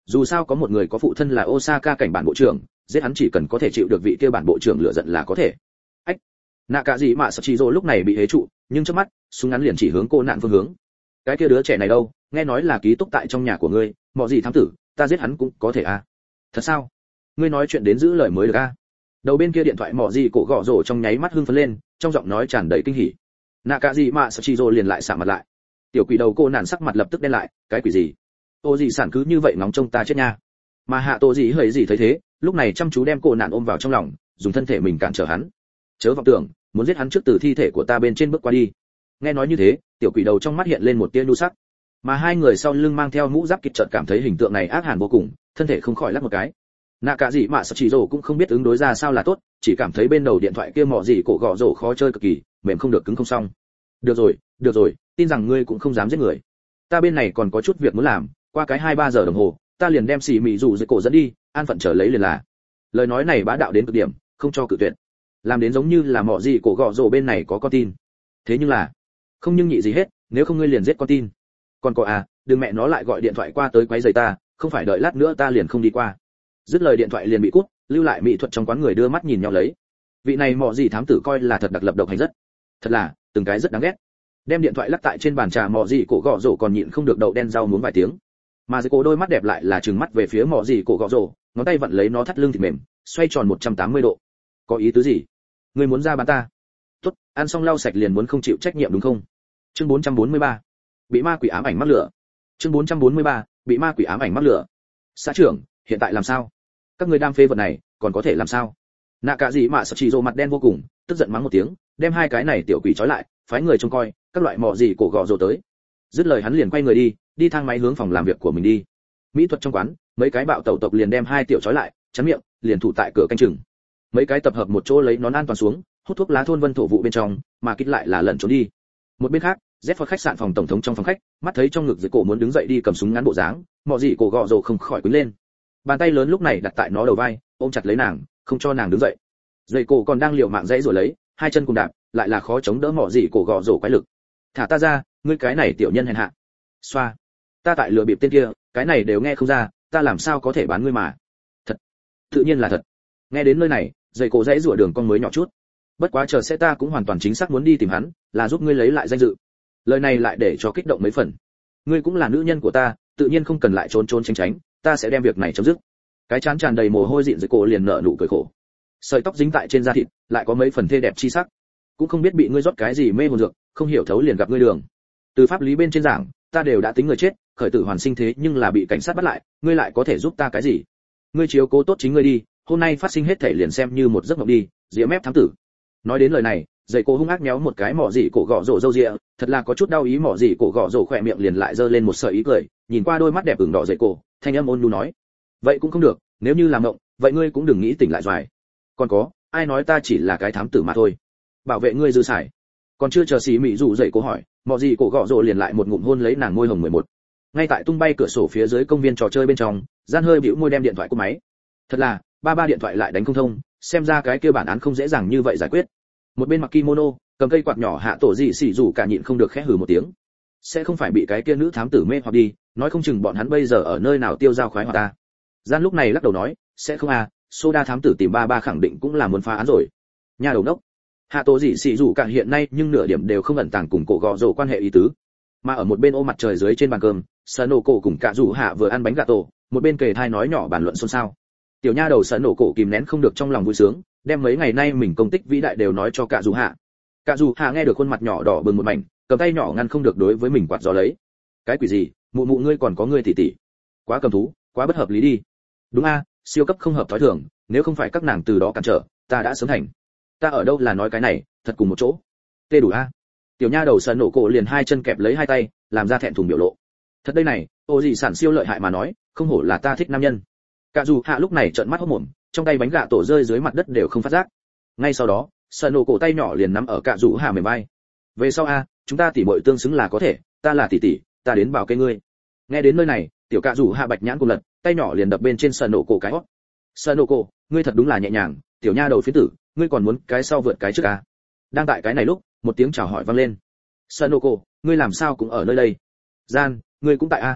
dù sao có một người có phụ thân là Osaka cảnh bản bộ trưởng, giết hắn chỉ cần có thể chịu được vị kia bản bộ trưởng lựa giận là có thể. Ách, nạ cả gì mà Sachiro lúc này bị hế trụ, nhưng trước mắt súng ngắn liền chỉ hướng cô nạn phương hướng. Cái kia đứa trẻ này đâu, nghe nói là ký túc tại trong nhà của ngươi, mọi gì thám tử, ta giết hắn cũng có thể à? Thật sao? Ngươi nói chuyện đến giữ lời mới được à? Đầu bên kia điện thoại mỏ gì cổ gõ rổ trong nháy mắt hưng phấn lên, trong giọng nói tràn đầy kinh hỉ. Nạ cả gì mà Sachiro liền lại sạm mặt lại. Tiểu quỷ đầu cô nạn sắc mặt lập tức đen lại, cái quỷ gì? Ô gì sản cứ như vậy ngóng trông ta chết nha. Mà hạ tổ gì hỡi gì thấy thế, lúc này chăm chú đem cô nạn ôm vào trong lòng, dùng thân thể mình cản trở hắn. Chớ vọng tưởng, muốn giết hắn trước từ thi thể của ta bên trên bước qua đi. Nghe nói như thế, tiểu quỷ đầu trong mắt hiện lên một tia nhu sắc. Mà hai người sau lưng mang theo mũ giáp kịch chợt cảm thấy hình tượng này ác hàn vô cùng, thân thể không khỏi lắc một cái. Nạ cả gì mà Sachiro cũng không biết ứng đối ra sao là tốt, chỉ cảm thấy bên đầu điện thoại kia mọ gì cổ gõ rổ khó chơi cực kỳ, mềm không được cứng không xong. Được rồi, được rồi, tin rằng ngươi cũng không dám giết người. Ta bên này còn có chút việc muốn làm, qua cái hai ba giờ đồng hồ, ta liền đem xì mị rủ dưới cổ dẫn đi, an phận chờ lấy liền là. Lời nói này bá đạo đến cực điểm, không cho cự tuyệt. Làm đến giống như là mọ gì cổ gõ rổ bên này có con tin. Thế nhưng là, không nhưng nhị gì hết, nếu không ngươi liền giết con tin. Còn có à, đừng mẹ nó lại gọi điện thoại qua tới quấy rầy ta, không phải đợi lát nữa ta liền không đi qua. Dứt lời điện thoại liền bị cút, lưu lại mỹ thuật trong quán người đưa mắt nhìn nhau lấy. Vị này mọ gì thám tử coi là thật đặc lập độc hành rất. Thật là, từng cái rất đáng ghét. Đem điện thoại lắc tại trên bàn trà mọ gì cổ gõ rổ còn nhịn không được đậu đen rau muống vài tiếng. Mà dưới cổ đôi mắt đẹp lại là trừng mắt về phía mọ gì cổ gõ rổ, ngón tay vặn lấy nó thắt lưng thịt mềm, xoay tròn một trăm tám mươi độ. Có ý tứ gì? Ngươi muốn ra bán ta? Tốt, ăn xong lau sạch liền muốn không chịu trách nhiệm đúng không? Chương bốn trăm bốn mươi ba, bị ma quỷ ám ảnh mắc lửa. Chương bốn trăm bốn mươi ba, bị ma quỷ ám ảnh mắc lửa. Xã trưởng, hiện tại làm sao? Các ngươi đam phê vật này, còn có thể làm sao? Nạ cả gì mà Sachiro mặt đen vô cùng, tức giận mắng một tiếng, đem hai cái này tiểu quỷ trói lại, phái người trông coi, các loại mọ gì cổ gọ rồ tới. Dứt lời hắn liền quay người đi, đi thang máy hướng phòng làm việc của mình đi. Mỹ thuật trong quán, mấy cái bạo tẩu tộc liền đem hai tiểu trói lại, chắn miệng, liền thủ tại cửa canh chừng. Mấy cái tập hợp một chỗ lấy nón an toàn xuống, hút thuốc lá thôn vân thổ vụ bên trong, mà kít lại là lẩn trốn đi. Một bên khác, Zephyr khách sạn phòng tổng thống trong phòng khách, mắt thấy trong ngực dưới cổ muốn đứng dậy đi cầm súng ngắn bộ dáng, mọ gì cổ gọ rồ không khỏi quấn lên. Bàn tay lớn lúc này đặt tại nó đầu vai, ôm chặt lấy nàng, không cho nàng đứng dậy. Dây cổ còn đang liều mạng dãy rồi lấy, hai chân cùng đạp, lại là khó chống đỡ mọ gì cổ gọ rồ quái lực. Thả ta ra, ngươi cái này tiểu nhân hèn hạ. Xoa. Ta tại lừa bịp tên kia, cái này đều nghe không ra, ta làm sao có thể bán ngươi mà. Thật. Tự nhiên là thật. Nghe đến nơi này, dây cổ dãy rủa đường con mới nhỏ chút. Bất quá chờ sẽ ta cũng hoàn toàn chính xác muốn đi tìm hắn, là giúp ngươi lấy lại danh dự. Lời này lại để cho kích động mấy phần. Ngươi cũng là nữ nhân của ta, tự nhiên không cần lại trốn trốn tránh tránh, ta sẽ đem việc này chấm dứt. Cái chán tràn đầy mồ hôi dịn dây cổ liền nở nụ cười khổ. Sợi tóc dính tại trên da thịt, lại có mấy phần thê đẹp chi sắc. Cũng không biết bị ngươi rót cái gì mê hồn dược, không hiểu thấu liền gặp ngươi đường. Từ pháp lý bên trên giảng, ta đều đã tính người chết, khởi tử hoàn sinh thế nhưng là bị cảnh sát bắt lại, ngươi lại có thể giúp ta cái gì? Ngươi chiếu cố tốt chính ngươi đi, hôm nay phát sinh hết thảy liền xem như một giấc mộng đi, dĩa mép thám tử. Nói đến lời này, dây cổ hung ác méo một cái mỏ dị cổ gọ rổ râu ria, thật là có chút đau ý, mỏ dị cổ gọ rổ khỏe miệng liền lại giơ lên một sợi ý cười, nhìn qua đôi mắt đẹp ửng đỏ dây cổ, thanh âm ôn nhu nói: vậy cũng không được, nếu như làm mộng, vậy ngươi cũng đừng nghĩ tỉnh lại doài. Còn có, ai nói ta chỉ là cái thám tử mà thôi, bảo vệ ngươi dư xài. Còn chưa chờ xì mị rủ dậy cổ hỏi, mỏ dị cổ gọ rổ liền lại một ngụm hôn lấy nàng môi hồng mười một. Ngay tại tung bay cửa sổ phía dưới công viên trò chơi bên trong, gian hơi bĩu môi đem điện thoại cúp máy. Thật là, ba ba điện thoại lại đánh không thông, xem ra cái kia bản án không dễ dàng như vậy giải quyết. Một bên mặc kimono, cầm cây quạt nhỏ hạ tổ dị xỉ rủ cả nhịn không được khẽ hừ một tiếng. Sẽ không phải bị cái kia nữ thám tử mê hoặc đi, nói không chừng bọn hắn bây giờ ở nơi nào tiêu dao khoái hoạt ta. Gian lúc này lắc đầu nói, sẽ không à, soda thám tử tìm ba ba khẳng định cũng là muốn phá án rồi. Nhà đầu nốc. Hạ tổ dị xỉ rủ cả hiện nay nhưng nửa điểm đều không ẩn tàng cùng cổ gọ rổ quan hệ ý tứ. Mà ở một bên ô mặt trời dưới trên bàn cơm, Sở Nổ Cổ cùng cả rủ hạ vừa ăn bánh gà tổ, một bên kề thai nói nhỏ bàn luận xôn xao. Tiểu nha đầu Sở Nổ Cổ kìm nén không được trong lòng vui sướng, đem mấy ngày nay mình công tích vĩ đại đều nói cho cả rủ hạ. Cả rủ hạ nghe được khuôn mặt nhỏ đỏ bừng một mảnh, cầm tay nhỏ ngăn không được đối với mình quạt gió lấy. Cái quỷ gì, mụ mụ ngươi còn có ngươi tỷ tỷ. Quá cầm thú, quá bất hợp lý đi. Đúng a, siêu cấp không hợp thói thường, nếu không phải các nàng từ đó cản trở, ta đã sớm thành. Ta ở đâu là nói cái này, thật cùng một chỗ. Tê đủ a. Tiểu nha đầu Sở Nổ Cổ liền hai chân kẹp lấy hai tay, làm ra thẹn thùng biểu lộ. Thật đây này, ô gì sản siêu lợi hại mà nói, không hổ là ta thích nam nhân. Cả dù hạ lúc này trợn mắt hốt mồm, trong tay bánh gà tổ rơi dưới mặt đất đều không phát giác. Ngay sau đó, Sở Nổ Cổ tay nhỏ liền nắm ở cả dù hạ mềm vai. Về sau a, chúng ta tỉ muội tương xứng là có thể, ta là tỷ tỷ, ta đến bảo kê ngươi. Nghe đến nơi này, tiểu cả dù hạ bạch nhãn cùng lật, tay nhỏ liền đập bên trên Sở Nổ Cổ cái hót. Sở Nổ Cổ, ngươi thật đúng là nhẹ nhàng, tiểu nha đầu phiến tử, ngươi còn muốn cái sau vượt cái trước a. Đang tại cái này lúc, một tiếng chào hỏi vang lên. Sở Nổ Cổ, ngươi làm sao cũng ở nơi đây? Gian, ngươi cũng tại a?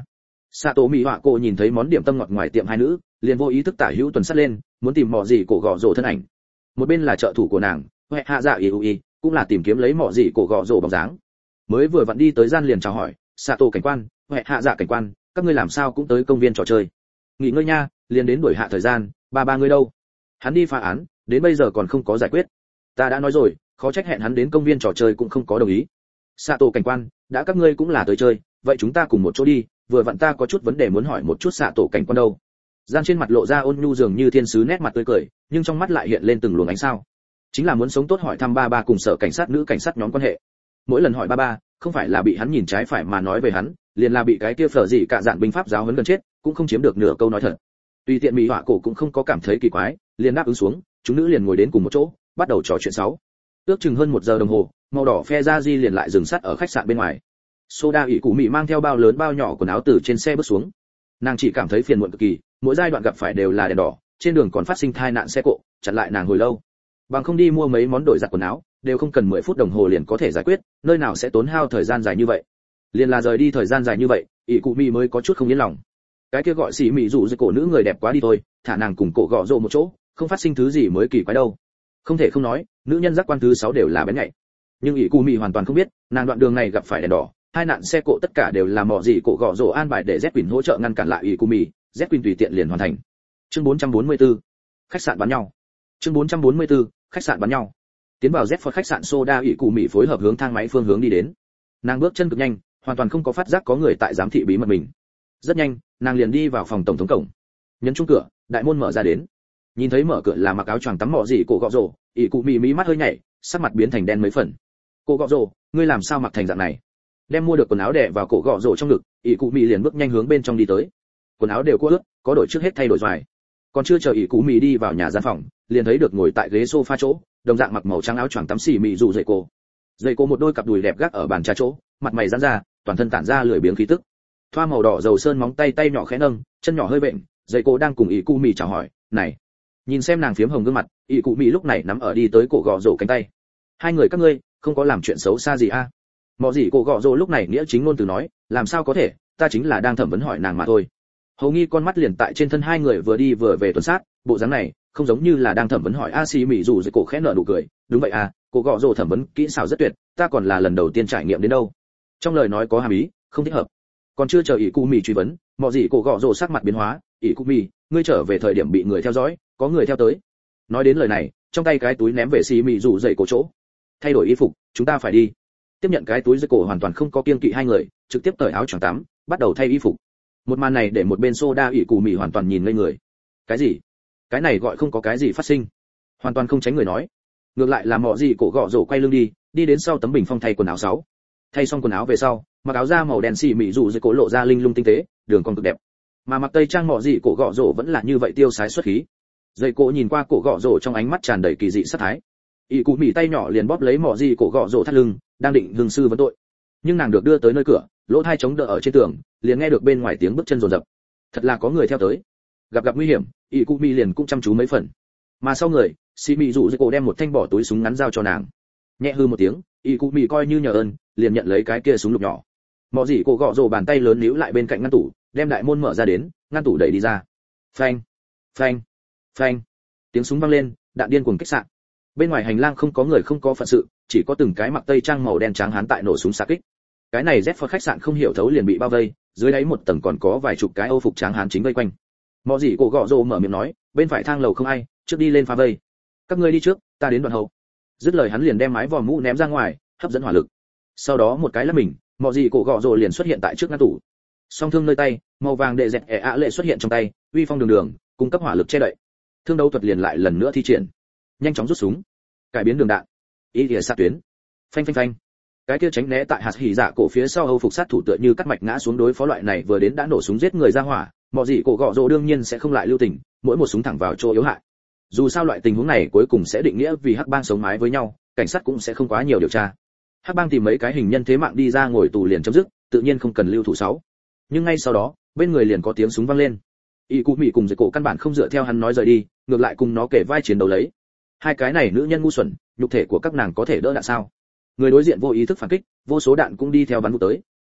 Sato Mỹ Họa cô nhìn thấy món điểm tâm ngọt ngoài tiệm hai nữ, liền vô ý thức tả hữu tuần sát lên, muốn tìm mọ gì cổ gọ rồ thân ảnh. Một bên là trợ thủ của nàng, Huệ Hạ Dạ Yui, cũng là tìm kiếm lấy mọ gì cổ gọ rồ bóng dáng. Mới vừa vặn đi tới gian liền chào hỏi, Sato cảnh quan, Huệ Hạ Dạ cảnh quan, các ngươi làm sao cũng tới công viên trò chơi? Nghỉ ngơi nha, liền đến đuổi hạ thời gian, ba ba ngươi đâu? Hắn đi phá án, đến bây giờ còn không có giải quyết. Ta đã nói rồi, khó trách hẹn hắn đến công viên trò chơi cũng không có đồng ý. Sato cảnh quan, đã các ngươi cũng là tới chơi, vậy chúng ta cùng một chỗ đi, vừa vặn ta có chút vấn đề muốn hỏi một chút Sato cảnh quan đâu. Gian trên mặt lộ ra ôn nhu dường như thiên sứ nét mặt tươi cười, nhưng trong mắt lại hiện lên từng luồng ánh sao. Chính là muốn sống tốt hỏi thăm ba ba cùng sở cảnh sát nữ cảnh sát nhóm quan hệ. Mỗi lần hỏi ba ba, không phải là bị hắn nhìn trái phải mà nói về hắn, liền là bị cái kia phở gì cả dạn binh pháp giáo huấn gần chết, cũng không chiếm được nửa câu nói thật. Tùy tiện Mỹ Họa cổ cũng không có cảm thấy kỳ quái, liền đáp ứng xuống, chúng nữ liền ngồi đến cùng một chỗ, bắt đầu trò chuyện sáu. Ước chừng hơn một giờ đồng hồ, màu đỏ phe ra di liền lại dừng sát ở khách sạn bên ngoài. Soda ỷ cụ Mỹ mang theo bao lớn bao nhỏ quần áo từ trên xe bước xuống. Nàng chỉ cảm thấy phiền muộn cực kỳ, mỗi giai đoạn gặp phải đều là đèn đỏ, trên đường còn phát sinh tai nạn xe cộ, chặn lại nàng hồi lâu. Bằng không đi mua mấy món đổi giặt quần áo, đều không cần mười phút đồng hồ liền có thể giải quyết, nơi nào sẽ tốn hao thời gian dài như vậy. Liền là rời đi thời gian dài như vậy, ỷ cụ Mỹ mới có chút không yên lòng. Cái kia gọi xỉ Mỹ dụ dây cổ nữ người đẹp quá đi thôi, thả nàng cùng cổ gọ rồ một chỗ, không phát sinh thứ gì mới kỳ quái đâu. Không thể không nói, nữ nhân giác quan thứ sáu đều là bén nhạy. Nhưng ỷ cụ Mỹ hoàn toàn không biết, nàng đoạn đường này gặp phải đèn đỏ, hai nạn xe cộ tất cả đều là mỏ gì cổ gọ rồ an bài để Z Quỳnh hỗ trợ ngăn cản lại ỷ cụ Mỹ, Z Quỳnh tùy tiện liền hoàn thành. Chương bốn trăm bốn mươi tư, khách sạn bắn nhau. Chương bốn trăm bốn mươi tư, khách sạn bắn nhau. Tiến vào Z khách sạn Soda ỷ cụ Mỹ phối hợp hướng thang máy phương hướng đi đến. Nàng bước chân cực nhanh, hoàn toàn không có phát giác có người tại giám thị bí mật mình. Rất nhanh, nàng liền đi vào phòng tổng thống cổng. Nhấn chuông cửa, đại môn mở ra đến. Nhìn thấy mở cửa là mặc áo choàng tắm mỏ gì cổ gọ rồ, ỷ cụ Mỹ mí mắt hơi nhảy, sắc mặt biến thành đen mấy phần. Cổ gọ rồ, ngươi làm sao mặc thành dạng này? Đem mua được quần áo đè vào cổ gọ rồ trong ngực, ỷ cụ Mỹ liền bước nhanh hướng bên trong đi tới. Quần áo đều có ướt, có đổi trước hết thay đổi dài. Còn chưa chờ ỷ cụ Mỹ đi vào nhà gian phòng, liền thấy được ngồi tại ghế sofa chỗ, đồng dạng mặc màu trắng áo choàng tắm xỉ mị dù dậy cô. Dậy cô một đôi cặp đùi đẹp gác ở bàn trà chỗ, mặt mày giãn ra, toàn thân tản ra lười biếng khí tức. Thoa màu đỏ dầu sơn móng tay tay nhỏ khẽ nâng, chân nhỏ hơi bệnh, dậy cô đang cùng ỷ cụ Mỹ chào hỏi, "Này." Nhìn xem nàng phiếm hồng gương mặt, ỷ cụ Mỹ lúc này nắm ở đi tới cổ gọ rồ cánh tay. "Hai người các ngươi không có làm chuyện xấu xa gì a?" À? Mọ gì cổ gọ rồ lúc này nghĩa chính ngôn từ nói, "Làm sao có thể, ta chính là đang thẩm vấn hỏi nàng mà thôi." Hầu nghi con mắt liền tại trên thân hai người vừa đi vừa về tuần sát, bộ dáng này không giống như là đang thẩm vấn hỏi a xì mỹ dù dậy cổ khẽ nở nụ cười, "Đúng vậy à, cổ gọ rồ thẩm vấn kỹ xảo rất tuyệt, ta còn là lần đầu tiên trải nghiệm đến đâu." Trong lời nói có hàm ý, không thích hợp. Còn chưa chờ ỷ cụ Mỹ truy vấn, mọ gì cổ gọ rồ sắc mặt biến hóa, "ỷ cụ Mỹ, ngươi trở về thời điểm bị người theo dõi, có người theo tới." Nói đến lời này, trong tay cái túi ném về xì mỹ dù dậy cổ chỗ. "Thay đổi y phục, chúng ta phải đi." Tiếp nhận cái túi dây cổ hoàn toàn không có kiêng kỵ hai người, trực tiếp cởi áo choàng tắm, bắt đầu thay y phục. Một màn này để một bên Soda ỷ cụ Mỹ hoàn toàn nhìn ngây người. Cái gì? Cái này gọi không có cái gì phát sinh. Hoàn toàn không tránh người nói. Ngược lại là mọ gì cổ gọ rổ quay lưng đi, đi đến sau tấm bình phong thay quần áo sáu. Thay xong quần áo về sau, mặc áo da màu đen xì mị dù dây cổ lộ ra linh lung tinh tế, đường cong cực đẹp. Mà mặc tây trang mọ gì cổ gọ rổ vẫn là như vậy tiêu sái xuất khí. Dây cổ nhìn qua cổ gọ rổ trong ánh mắt tràn đầy kỳ dị sát thái. ỷ cụ Mỹ tay nhỏ liền bóp lấy mọ gì cổ gọ rổ thắt lưng, đang định hương sư vấn tội. Nhưng nàng được đưa tới nơi cửa, lỗ tai chống đỡ ở trên tường, liền nghe được bên ngoài tiếng bước chân rồn rập. Thật là có người theo tới. Gặp gặp nguy hiểm, ỷ cụ Mỹ liền cũng chăm chú mấy phần. Mà sau người, xì mị dụ dây cổ đem một thanh bỏ túi súng ngắn giao cho nàng. Nhẹ hư một tiếng, ỷ cụ Mỹ coi như nhờ ơn, liền nhận lấy cái kia súng lục nhỏ. Mọ gì cổ gọ rồ bàn tay lớn níu lại bên cạnh ngăn tủ, đem đại môn mở ra đến, ngăn tủ đẩy đi ra. Phanh, phanh, phanh. Tiếng súng vang lên, đạn điên cuồng kích xạ. Bên ngoài hành lang không có người không có phận sự, chỉ có từng cái mặc tây trang màu đen trắng hán tại nổ súng xạ kích. Cái này Z khách sạn không hiểu thấu liền bị bao vây, dưới đáy một tầng còn có vài chục cái Âu phục trắng hán chính vây quanh. Mọ gì cổ gọ rồ mở miệng nói, "Bên phải thang lầu không ai, trước đi lên phá vây. Các ngươi đi trước, ta đến đoạn hậu." Dứt lời hắn liền đem mái vòm mũ ném ra ngoài, hấp dẫn hỏa lực. Sau đó một cái là mình, mọ gì cổ gọ rồ liền xuất hiện tại trước ngăn tủ. Song thương nơi tay, màu vàng đệ dẹt ẻ ạ lệ xuất hiện trong tay, uy phong đường đường, cung cấp hỏa lực che đậy. Thương đấu thuật liền lại lần nữa thi triển. Nhanh chóng rút súng, cải biến đường đạn, ý địa sát tuyến. Phanh phanh phanh. Cái kia tránh né tại hạt hỉ dạ cổ phía sau Âu phục sát thủ tựa như cắt mạch ngã xuống đối phó loại này vừa đến đã nổ súng giết người ra hỏa, mọ gì cổ gọ rồ đương nhiên sẽ không lại lưu tình, mỗi một súng thẳng vào chỗ yếu hại. Dù sao loại tình huống này cuối cùng sẽ định nghĩa vì hắc bang sống mái với nhau, cảnh sát cũng sẽ không quá nhiều điều tra. Hắc bang tìm mấy cái hình nhân thế mạng đi ra ngồi tù liền chấm dứt, tự nhiên không cần lưu thủ sáu. Nhưng ngay sau đó, bên người liền có tiếng súng vang lên. Y Cụ Mỹ cùng Dây Cổ căn bản không dựa theo hắn nói rời đi, ngược lại cùng nó kể vai chiến đấu lấy. Hai cái này nữ nhân ngu xuẩn, nhục thể của các nàng có thể đỡ đạn sao? Người đối diện vô ý thức phản kích, vô số đạn cũng đi theo bắn vụ tới.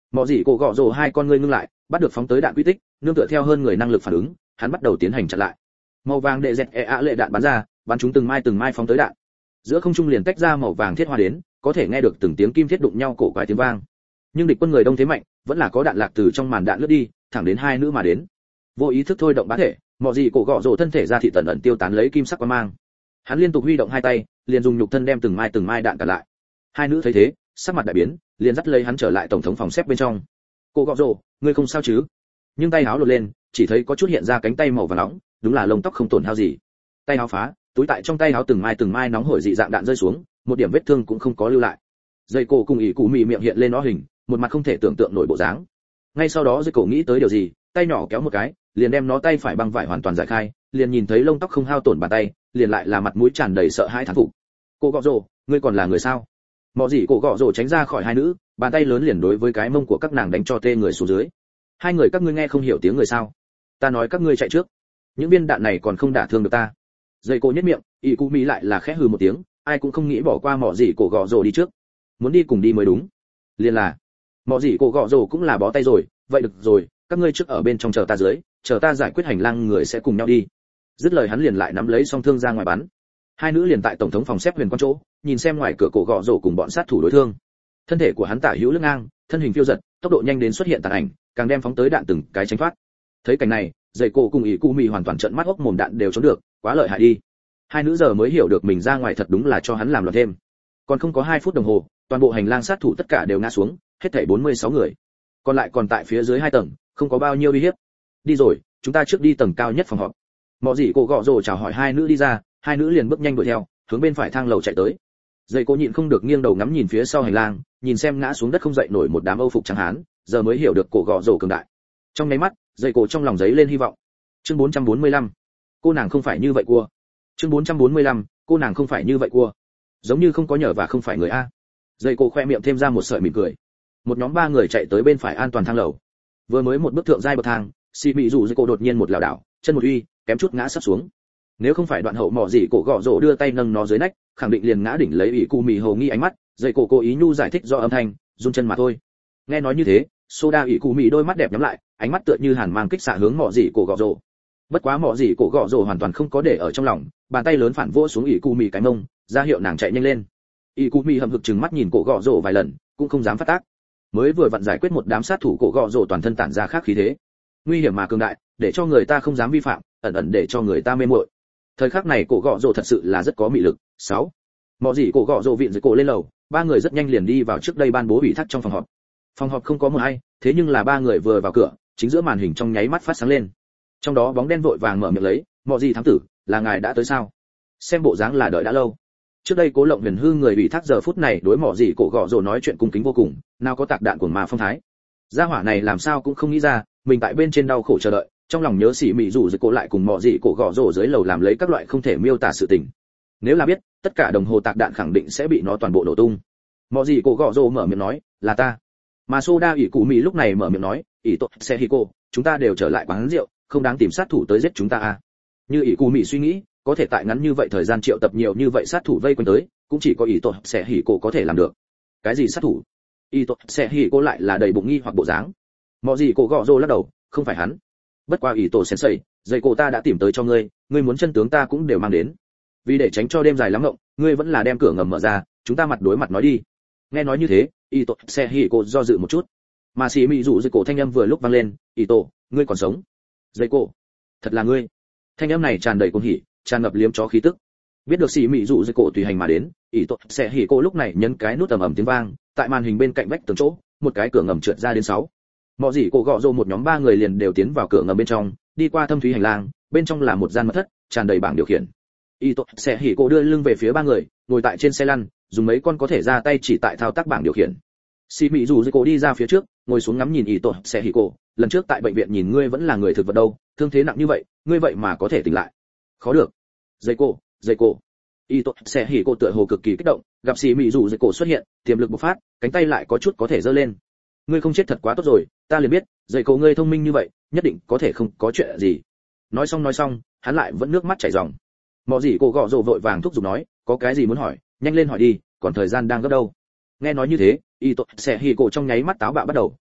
Mọ gì cổ gọ rồ hai con ngươi ngưng lại, bắt được phóng tới đạn quy tích, nương tựa theo hơn người năng lực phản ứng, hắn bắt đầu tiến hành chặn lại. Màu vàng đệ dẹt e ạ lệ đạn bắn ra, bắn chúng từng mai từng mai phóng tới đạn. Giữa không trung liền tách ra màu vàng thiết hoa đến, có thể nghe được từng tiếng kim thiết đụng nhau cổ quái tiếng vang. Nhưng địch quân người đông thế mạnh, vẫn là có đạn lạc từ trong màn đạn lướt đi, thẳng đến hai nữ mà đến. Vô ý thức thôi động bá thể, mọ gì cổ gọ rồ thân thể ra thị tận ẩn tiêu tán lấy kim sắc quang mang. Hắn liên tục huy động hai tay, liền dùng nhục thân đem từng mai từng mai đạn cản lại. Hai nữ thấy thế, sắc mặt đại biến, liền dắt lấy hắn trở lại tổng thống phòng xếp bên trong. Cổ gọ rồ, ngươi không sao chứ? Nhưng tay áo lột lên, chỉ thấy có chút hiện ra cánh tay màu vàng nóng, đúng là lông tóc không tổn hao gì. Tay áo phá, túi tại trong tay áo từng mai từng mai nóng hổi dị dạng đạn rơi xuống, một điểm vết thương cũng không có lưu lại. Dây cổ cùng ỉ cụ mì miệng hiện lên nó hình, một mặt không thể tưởng tượng nổi bộ dáng. Ngay sau đó dây cổ nghĩ tới điều gì, tay nhỏ kéo một cái, liền đem nó tay phải băng vải hoàn toàn giải khai, liền nhìn thấy lông tóc không hao tổn bàn tay, liền lại là mặt mũi tràn đầy sợ hãi thán phục. Cổ gọ rồ, ngươi còn là người sao? Mọ gì cổ gọ rồ tránh ra khỏi hai nữ, bàn tay lớn liền đối với cái mông của các nàng đánh cho tê người xuống dưới. Hai người các ngươi nghe không hiểu tiếng người sao? Ta nói các ngươi chạy trước, những viên đạn này còn không đả thương được ta. Dây cổ nhếch miệng, ỉ cụ mì lại là khẽ hừ một tiếng, ai cũng không nghĩ bỏ qua mọ gì cổ gọ rồ đi trước, muốn đi cùng đi mới đúng. Liền là mọ gì cổ gọ rồ cũng là bó tay rồi, vậy được rồi, các ngươi trước ở bên trong chờ ta dưới, chờ ta giải quyết hành lang người sẽ cùng nhau đi. Dứt lời hắn liền lại nắm lấy song thương ra ngoài bắn. Hai nữ liền tại tổng thống phòng xếp huyền quan chỗ, nhìn xem ngoài cửa cổ gọ rồ cùng bọn sát thủ đối thương. Thân thể của hắn tả hữu lưng ngang, thân hình phiêu giật, tốc độ nhanh đến xuất hiện tàn ảnh, càng đem phóng tới đạn từng cái tránh thoát. Thấy cảnh này, dây cổ cùng ỉ cụ mì hoàn toàn trợn mắt hốc mồm, đạn đều trốn được, quá lợi hại đi. Hai nữ giờ mới hiểu được mình ra ngoài thật đúng là cho hắn làm loạn thêm. Còn không có hai phút đồng hồ, toàn bộ hành lang sát thủ tất cả đều ngã xuống, hết thảy bốn mươi sáu người. Còn lại còn tại phía dưới hai tầng, không có bao nhiêu uy hiếp. Đi rồi, chúng ta trước đi tầng cao nhất phòng họp. Mọ gì cổ gọ rồ chào hỏi hai nữ đi ra, hai nữ liền bước nhanh đuổi theo, hướng bên phải thang lầu chạy tới. Dây cô nhịn không được nghiêng đầu ngắm nhìn phía sau hành lang, nhìn xem ngã xuống đất không dậy nổi một đám Âu phục trắng hán, giờ mới hiểu được cổ gọ rồ cường đại. Trong nháy mắt, dây cổ trong lòng giấy lên hy vọng. Chương bốn trăm bốn mươi lăm, cô nàng không phải như vậy cua. Chương bốn trăm bốn mươi lăm, cô nàng không phải như vậy cua. Giống như không có nhờ và không phải người a. Dây cổ khoe miệng thêm ra một sợi mỉm cười. Một nhóm ba người chạy tới bên phải an toàn thang lầu. Vừa mới một bước thượng giai bậc thang, xì mị rủ dây cổ đột nhiên một lảo đảo, chân một uy, kém chút ngã sắp xuống. Nếu không phải đoạn hậu mỏ gì cổ gọ rồ đưa tay nâng nó dưới nách, khẳng định liền ngã đỉnh lấy ỷ cụ mì hồ nghi ánh mắt. Dây cổ cố ý nhu giải thích do âm thanh, run chân mà thôi. Nghe nói như thế, soda ỷ cụ mì đôi mắt đẹp nhắm lại, ánh mắt tựa như hàn mang kích xạ hướng mỏ gì cổ gọ rồ. Bất quá mỏ gì cổ gọ rồ hoàn toàn không có để ở trong lòng, bàn tay lớn phản vỗ xuống ỷ cụ mì cái mông, ra hiệu nàng chạy nhanh lên. ỷ cụ mì hậm hực trừng mắt nhìn cổ gọ rồ vài lần, cũng không dám phát tác. Mới vừa vặn giải quyết một đám sát thủ, cổ gọ rồ toàn thân tản ra khác khí thế, nguy hiểm mà cường đại, để cho người ta không dám vi phạm, ẩn ẩn để cho người ta mê muội. Thời khắc này cổ gọ rồ thật sự là rất có mị lực. Sáu, mọ gì cổ gọ rồ viện dưới cổ lên lầu, ba người rất nhanh liền đi vào trước đây ban bố ủy thác trong phòng họp. Phòng họp không có một ai, thế nhưng là ba người vừa vào cửa, chính giữa màn hình trong nháy mắt phát sáng lên. Trong đó bóng đen vội vàng mở miệng lấy, mọ gì thám tử, là ngài đã tới sao? Xem bộ dáng là đợi đã lâu. Trước đây Cố Lộng Huyền Hư người ủy thác giờ phút này đối mọ gì cổ gọ rồ nói chuyện cung kính vô cùng, nào có tạc đạn của mà phong thái. Gia hỏa này làm sao cũng không nghĩ ra, mình tại bên trên đau khổ chờ đợi, trong lòng nhớ xỉ mị rủ rồi cổ lại cùng mọ gì cổ gọ rồ dưới lầu làm lấy các loại không thể miêu tả sự tình. Nếu là biết, tất cả đồng hồ tạc đạn khẳng định sẽ bị nó toàn bộ nổ tung. Mọ gì cổ gọ rồ mở miệng nói, là ta. Mà Soda ỷ cụ mị lúc này mở miệng nói, ỷ tội xe hi cô, chúng ta đều trở lại quán rượu, không đáng tìm sát thủ tới giết chúng ta à? Như ỷ cụ mị suy nghĩ, có thể tại ngắn như vậy thời gian triệu tập nhiều như vậy sát thủ vây quanh tới, cũng chỉ có ỷ tội xe hi cô có thể làm được. Cái gì sát thủ? ỷ tội xe hi cô lại là đầy bụng nghi hoặc bộ dáng. Mọ gì cổ gọ rồ lắc đầu, không phải hắn. Bất qua ỷ tổ sensei, dây cổ ta đã tìm tới cho ngươi, ngươi muốn chân tướng ta cũng đều mang đến. Vì để tránh cho đêm dài lắm ngộng, ngươi vẫn là đem cửa ngầm mở ra, chúng ta mặt đối mặt nói đi. Nghe nói như thế, ỷ tổ xe hi cô do dự một chút. Mà xì mị rủ dây cổ thanh âm vừa lúc vang lên, ỷ tổ, ngươi còn sống? Dây cổ, thật là ngươi? Thanh âm này tràn đầy cuồng hỉ, tràn ngập liếm chó khí tức. Biết được xì mị rủ dây cổ tùy hành mà đến, ỷ tổ xe hi cô lúc này nhấn cái nút ầm ầm tiếng vang, tại màn hình bên cạnh vách tường chỗ, một cái cửa ngầm trượt ra đến sáu. Mọ gì cổ gọ rồ một nhóm ba người liền đều tiến vào cửa ngầm bên trong, đi qua thâm thúy hành lang, bên trong là một gian mật thất, tràn đầy bảng điều khiển. Y tốt sẽ hỉ cổ đưa lưng về phía ba người, ngồi tại trên xe lăn, dùng mấy con có thể ra tay chỉ tại thao tác bảng điều khiển. Xì mị dù dây cổ đi ra phía trước, ngồi xuống ngắm nhìn Y tốt sẽ hỉ cổ, lần trước tại bệnh viện nhìn ngươi vẫn là người thực vật đâu, thương thế nặng như vậy, ngươi vậy mà có thể tỉnh lại. Khó được. Dây cổ, dây cổ. Y tốt sẽ hỉ cổ tựa hồ cực kỳ kích động, gặp xì mị dù dây cổ xuất hiện, tiềm lực bộc phát, cánh tay lại có chút có thể giơ lên. Ngươi không chết thật quá tốt rồi, ta liền biết, dây cổ ngươi thông minh như vậy, nhất định có thể không có chuyện gì. Nói xong nói xong, hắn lại vẫn nước mắt chảy ròng. Mọ gì cổ gọ rồ vội vàng thúc giục nói, có cái gì muốn hỏi, nhanh lên hỏi đi, còn thời gian đang gấp đâu. Nghe nói như thế, y tội sẽ hỉ cổ trong nháy mắt táo bạo bắt đầu,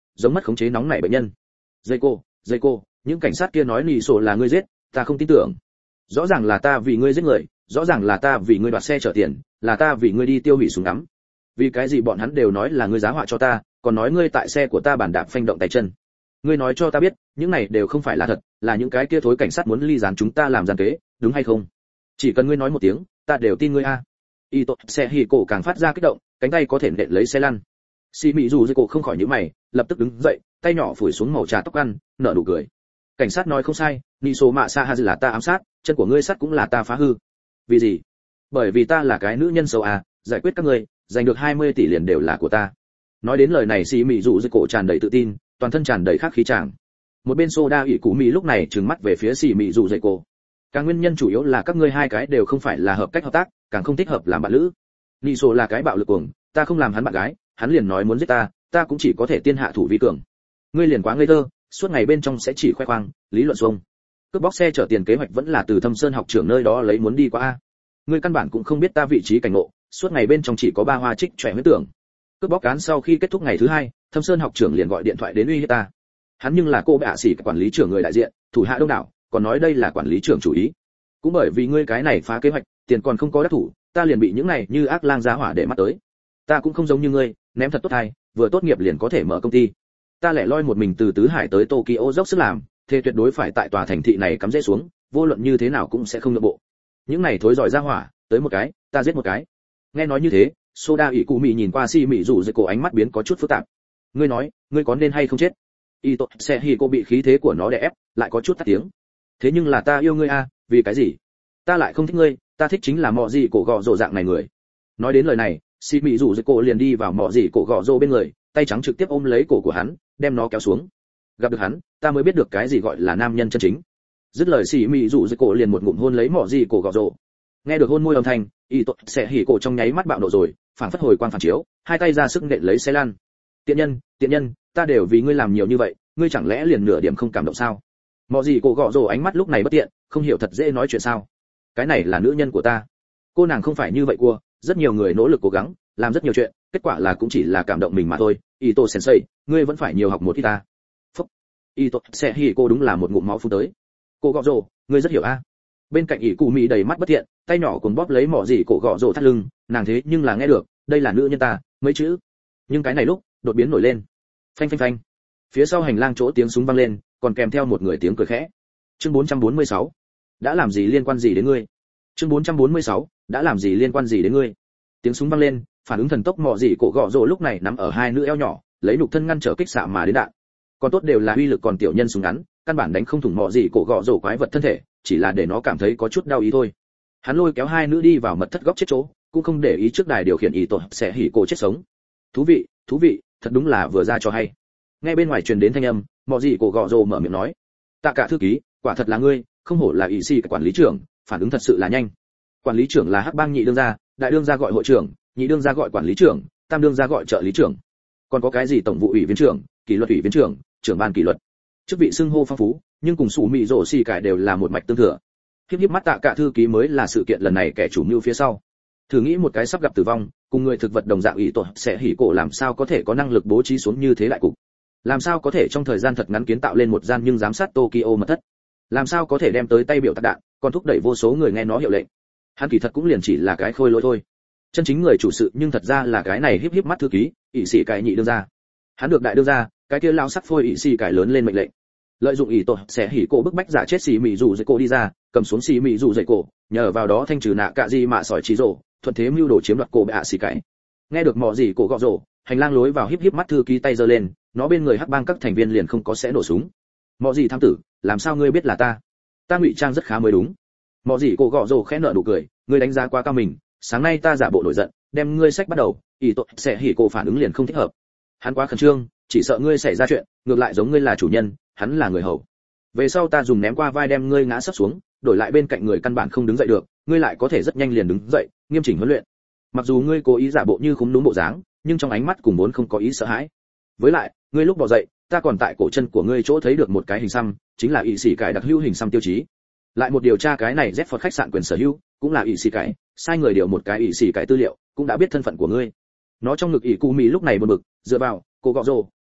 giống mất khống chế nóng nảy bệnh nhân. Dây cô, dây cô, những cảnh sát kia nói nị sổ là ngươi giết, ta không tin tưởng. Rõ ràng là ta vì ngươi giết người, rõ ràng là ta vì ngươi đoạt xe chở tiền, là ta vì ngươi đi tiêu hủy súng ngắm. Vì cái gì bọn hắn đều nói là ngươi giá họa cho ta, còn nói ngươi tại xe của ta bàn đạp phanh động tay chân. Ngươi nói cho ta biết, những này đều không phải là thật, là những cái kia thối cảnh sát muốn ly gián chúng ta làm gian kế, đúng hay không? Chỉ cần ngươi nói một tiếng, ta đều tin ngươi a. Y tốt xe hỉ cổ càng phát ra kích động, cánh tay có thể nện lấy xe lăn. Xì mị dù dây cổ không khỏi nhíu mày, lập tức đứng dậy, tay nhỏ phủi xuống màu trà tóc ăn, nở nụ cười. Cảnh sát nói không sai, ni số mạ sa ha là ta ám sát, chân của ngươi sắt cũng là ta phá hư. Vì gì? Bởi vì ta là cái nữ nhân xấu à, giải quyết các ngươi, giành được hai mươi tỷ liền đều là của ta. Nói đến lời này xì mị dù dây cổ tràn đầy tự tin, toàn thân tràn đầy khắc khí chàng. Một bên soda ỷ cụ mỹ lúc này trừng mắt về phía xì mị dù dây cổ. Càng nguyên nhân chủ yếu là các ngươi hai cái đều không phải là hợp cách hợp tác, càng không thích hợp làm bạn lữ. Nị sổ là cái bạo lực cuồng, ta không làm hắn bạn gái, hắn liền nói muốn giết ta, ta cũng chỉ có thể tiên hạ thủ vi cường. Ngươi liền quá ngây thơ, suốt ngày bên trong sẽ chỉ khoe khoang, lý luận xuông. Cướp bóc xe chở tiền kế hoạch vẫn là từ Thâm Sơn học trưởng nơi đó lấy muốn đi qua a. Ngươi căn bản cũng không biết ta vị trí cảnh ngộ, suốt ngày bên trong chỉ có ba hoa trích trẻ huyết tưởng. Cướp bóc án sau khi kết thúc ngày thứ hai, Thâm Sơn học trưởng liền gọi điện thoại đến uy hiếp ta. Hắn nhưng là cô bệ ạ sĩ quản lý trưởng người đại diện, thủ hạ đông đảo, còn nói đây là quản lý trưởng chủ ý. Cũng bởi vì ngươi cái này phá kế hoạch, tiền còn không có đắc thủ, ta liền bị những này như ác lang giá hỏa để mắt tới. Ta cũng không giống như ngươi, ném thật tốt hay, vừa tốt nghiệp liền có thể mở công ty. Ta lẻ loi một mình từ tứ hải tới Tokyo dốc sức làm, thế tuyệt đối phải tại tòa thành thị này cắm rễ xuống, vô luận như thế nào cũng sẽ không nhượng bộ. Những này thối giỏi ra hỏa, tới một cái, ta giết một cái. Nghe nói như thế, Soda ỷ cụ mị nhìn qua Si Mị rủ dưới cổ ánh mắt biến có chút phức tạp. Ngươi nói, ngươi có nên hay không chết? Y tốt, xe hi cô bị khí thế của nó đè ép, lại có chút tắt tiếng. Thế nhưng là ta yêu ngươi a, vì cái gì? Ta lại không thích ngươi, ta thích chính là mọ gì cổ gọ rồ dạng này người. Nói đến lời này, Si Mị rủ dưới cổ liền đi vào mọ gì cổ gọ rồ bên người, tay trắng trực tiếp ôm lấy cổ của hắn, đem nó kéo xuống. Gặp được hắn, ta mới biết được cái gì gọi là nam nhân chân chính. Dứt lời Si Mị rủ dưới cổ liền một ngụm hôn lấy mọ gì cổ gọ rồ. Nghe được hôn môi âm thanh, y tốt sẽ hỉ cổ trong nháy mắt bạo nộ rồi, phảng phất hồi quang phản chiếu, hai tay ra sức nện lấy xe lan. Tiện nhân, tiện nhân, ta đều vì ngươi làm nhiều như vậy, ngươi chẳng lẽ liền nửa điểm không cảm động sao? Mọ gì cổ gọ rồ ánh mắt lúc này bất tiện, không hiểu thật dễ nói chuyện sao? Cái này là nữ nhân của ta. Cô nàng không phải như vậy cua, rất nhiều người nỗ lực cố gắng, làm rất nhiều chuyện, kết quả là cũng chỉ là cảm động mình mà thôi. Ito sensei, ngươi vẫn phải nhiều học một ít ta. Phúc. Ito sẽ hỉ cô đúng là một ngụm máu phun tới. Cô gọ rồ, ngươi rất hiểu a. Bên cạnh ỷ cụ mỹ đầy mắt bất thiện, tay nhỏ cuốn bóp lấy mỏ gì cổ gọ rồ thắt lưng, nàng thế nhưng là nghe được, đây là nữ nhân ta, mấy chữ. Nhưng cái này lúc, đột biến nổi lên. Phanh phanh phanh. Phía sau hành lang chỗ tiếng súng vang lên, còn kèm theo một người tiếng cười khẽ. Chương bốn trăm bốn mươi sáu. Đã làm gì liên quan gì đến ngươi? Chương bốn trăm bốn mươi sáu. Đã làm gì liên quan gì đến ngươi? Tiếng súng vang lên, phản ứng thần tốc mỏ gì cổ gọ rồ lúc này nắm ở hai nữ eo nhỏ, lấy nục thân ngăn trở kích xạ mà đến đạn. Còn tốt đều là uy lực còn tiểu nhân súng ngắn, căn bản đánh không thủng mỏ gì cổ gọ rồ quái vật thân thể, chỉ là để nó cảm thấy có chút đau ý thôi. Hắn lôi kéo hai nữ đi vào mật thất góc chết chỗ, cũng không để ý trước đài điều khiển ý tổ sẽ hỉ cổ chết sống. Thú vị, thú vị, thật đúng là vừa ra cho hay. Nghe bên ngoài truyền đến thanh âm, mọ gì cổ gọ rồ mở miệng nói: "Tạ cả thư ký, quả thật là ngươi, không hổ là ủy sĩ quản lý trưởng, phản ứng thật sự là nhanh." Quản lý trưởng là Hắc Bang nhị đương gia, đại đương gia gọi hội trưởng, nhị đương gia gọi quản lý trưởng, tam đương gia gọi trợ lý trưởng. Còn có cái gì tổng vụ ủy viên trưởng, kỷ luật ủy viên trưởng, trưởng ban kỷ luật. Chức vị xưng hô phong phú, nhưng cùng sủ mị rổ xì cải đều là một mạch tương thừa. Hiếp hiếp mắt Tạ cả thư ký mới là sự kiện lần này kẻ chủ mưu phía sau. Thử nghĩ một cái sắp gặp tử vong, cùng người thực vật đồng dạng ủy tổ sẽ hỉ cổ làm sao có thể có năng lực bố trí xuống như thế lại cục. Làm sao có thể trong thời gian thật ngắn kiến tạo lên một gian nhưng giám sát Tokyo mật thất. Làm sao có thể đem tới tay biểu tạc đạn, còn thúc đẩy vô số người nghe nó hiệu lệnh. Hắn kỳ thật cũng liền chỉ là cái khôi lỗi thôi. Chân chính người chủ sự nhưng thật ra là cái này hiếp hiếp mắt thư ký, ỷ sĩ cải nhị đương gia. Hắn được đại đương gia, cái kia lao sắc phôi ỷ sĩ cải lớn lên mệnh lệnh. Lợi dụng ỷ tổ sẽ hỉ cổ bức bách giả chết xì mị rủ dậy cổ đi ra, cầm xuống xì mị rủ dậy cổ, nhờ vào đó thanh trừ nạ cạ gì mà sỏi trí rổ, thuận thế mưu đồ chiếm đoạt cổ bệ ạ xì cải. Nghe được mọ gì cổ gọ rổ, hành lang lối vào híp híp mắt thư ký tay giơ lên, nó bên người Hắc Bang các thành viên liền không có sẽ nổ súng. Mọ gì tham tử, làm sao ngươi biết là ta? Ta ngụy trang rất khá mới đúng. Mọ gì cổ gọ rổ khẽ nở nụ cười, ngươi đánh giá quá cao mình, sáng nay ta giả bộ nổi giận, đem ngươi sách bắt đầu, ỷ tổ sẽ hỉ cổ phản ứng liền không thích hợp. Hắn quá khẩn trương, chỉ sợ ngươi xảy ra chuyện, ngược lại giống ngươi là chủ nhân, hắn là người hầu. Về sau ta dùng ném qua vai đem ngươi ngã sấp xuống, đổi lại bên cạnh người căn bản không đứng dậy được, ngươi lại có thể rất nhanh liền đứng dậy, nghiêm chỉnh huấn luyện. Mặc dù ngươi cố ý giả bộ như khúm núm bộ dáng, nhưng trong ánh mắt cùng vốn không có ý sợ hãi. Với lại, ngươi lúc bò dậy, ta còn tại cổ chân của ngươi chỗ thấy được một cái hình xăm, chính là ỷ sĩ cải đặc hữu hình xăm tiêu chí. Lại một điều tra cái này Z Ford khách sạn quyền sở hữu, cũng là ỷ sĩ cải, sai người điều một cái ỷ sĩ cải tư liệu, cũng đã biết thân phận của ngươi. Nó trong ngực ỷ cụ mỹ lúc này buồn bực, dựa vào, cô gọ rồ,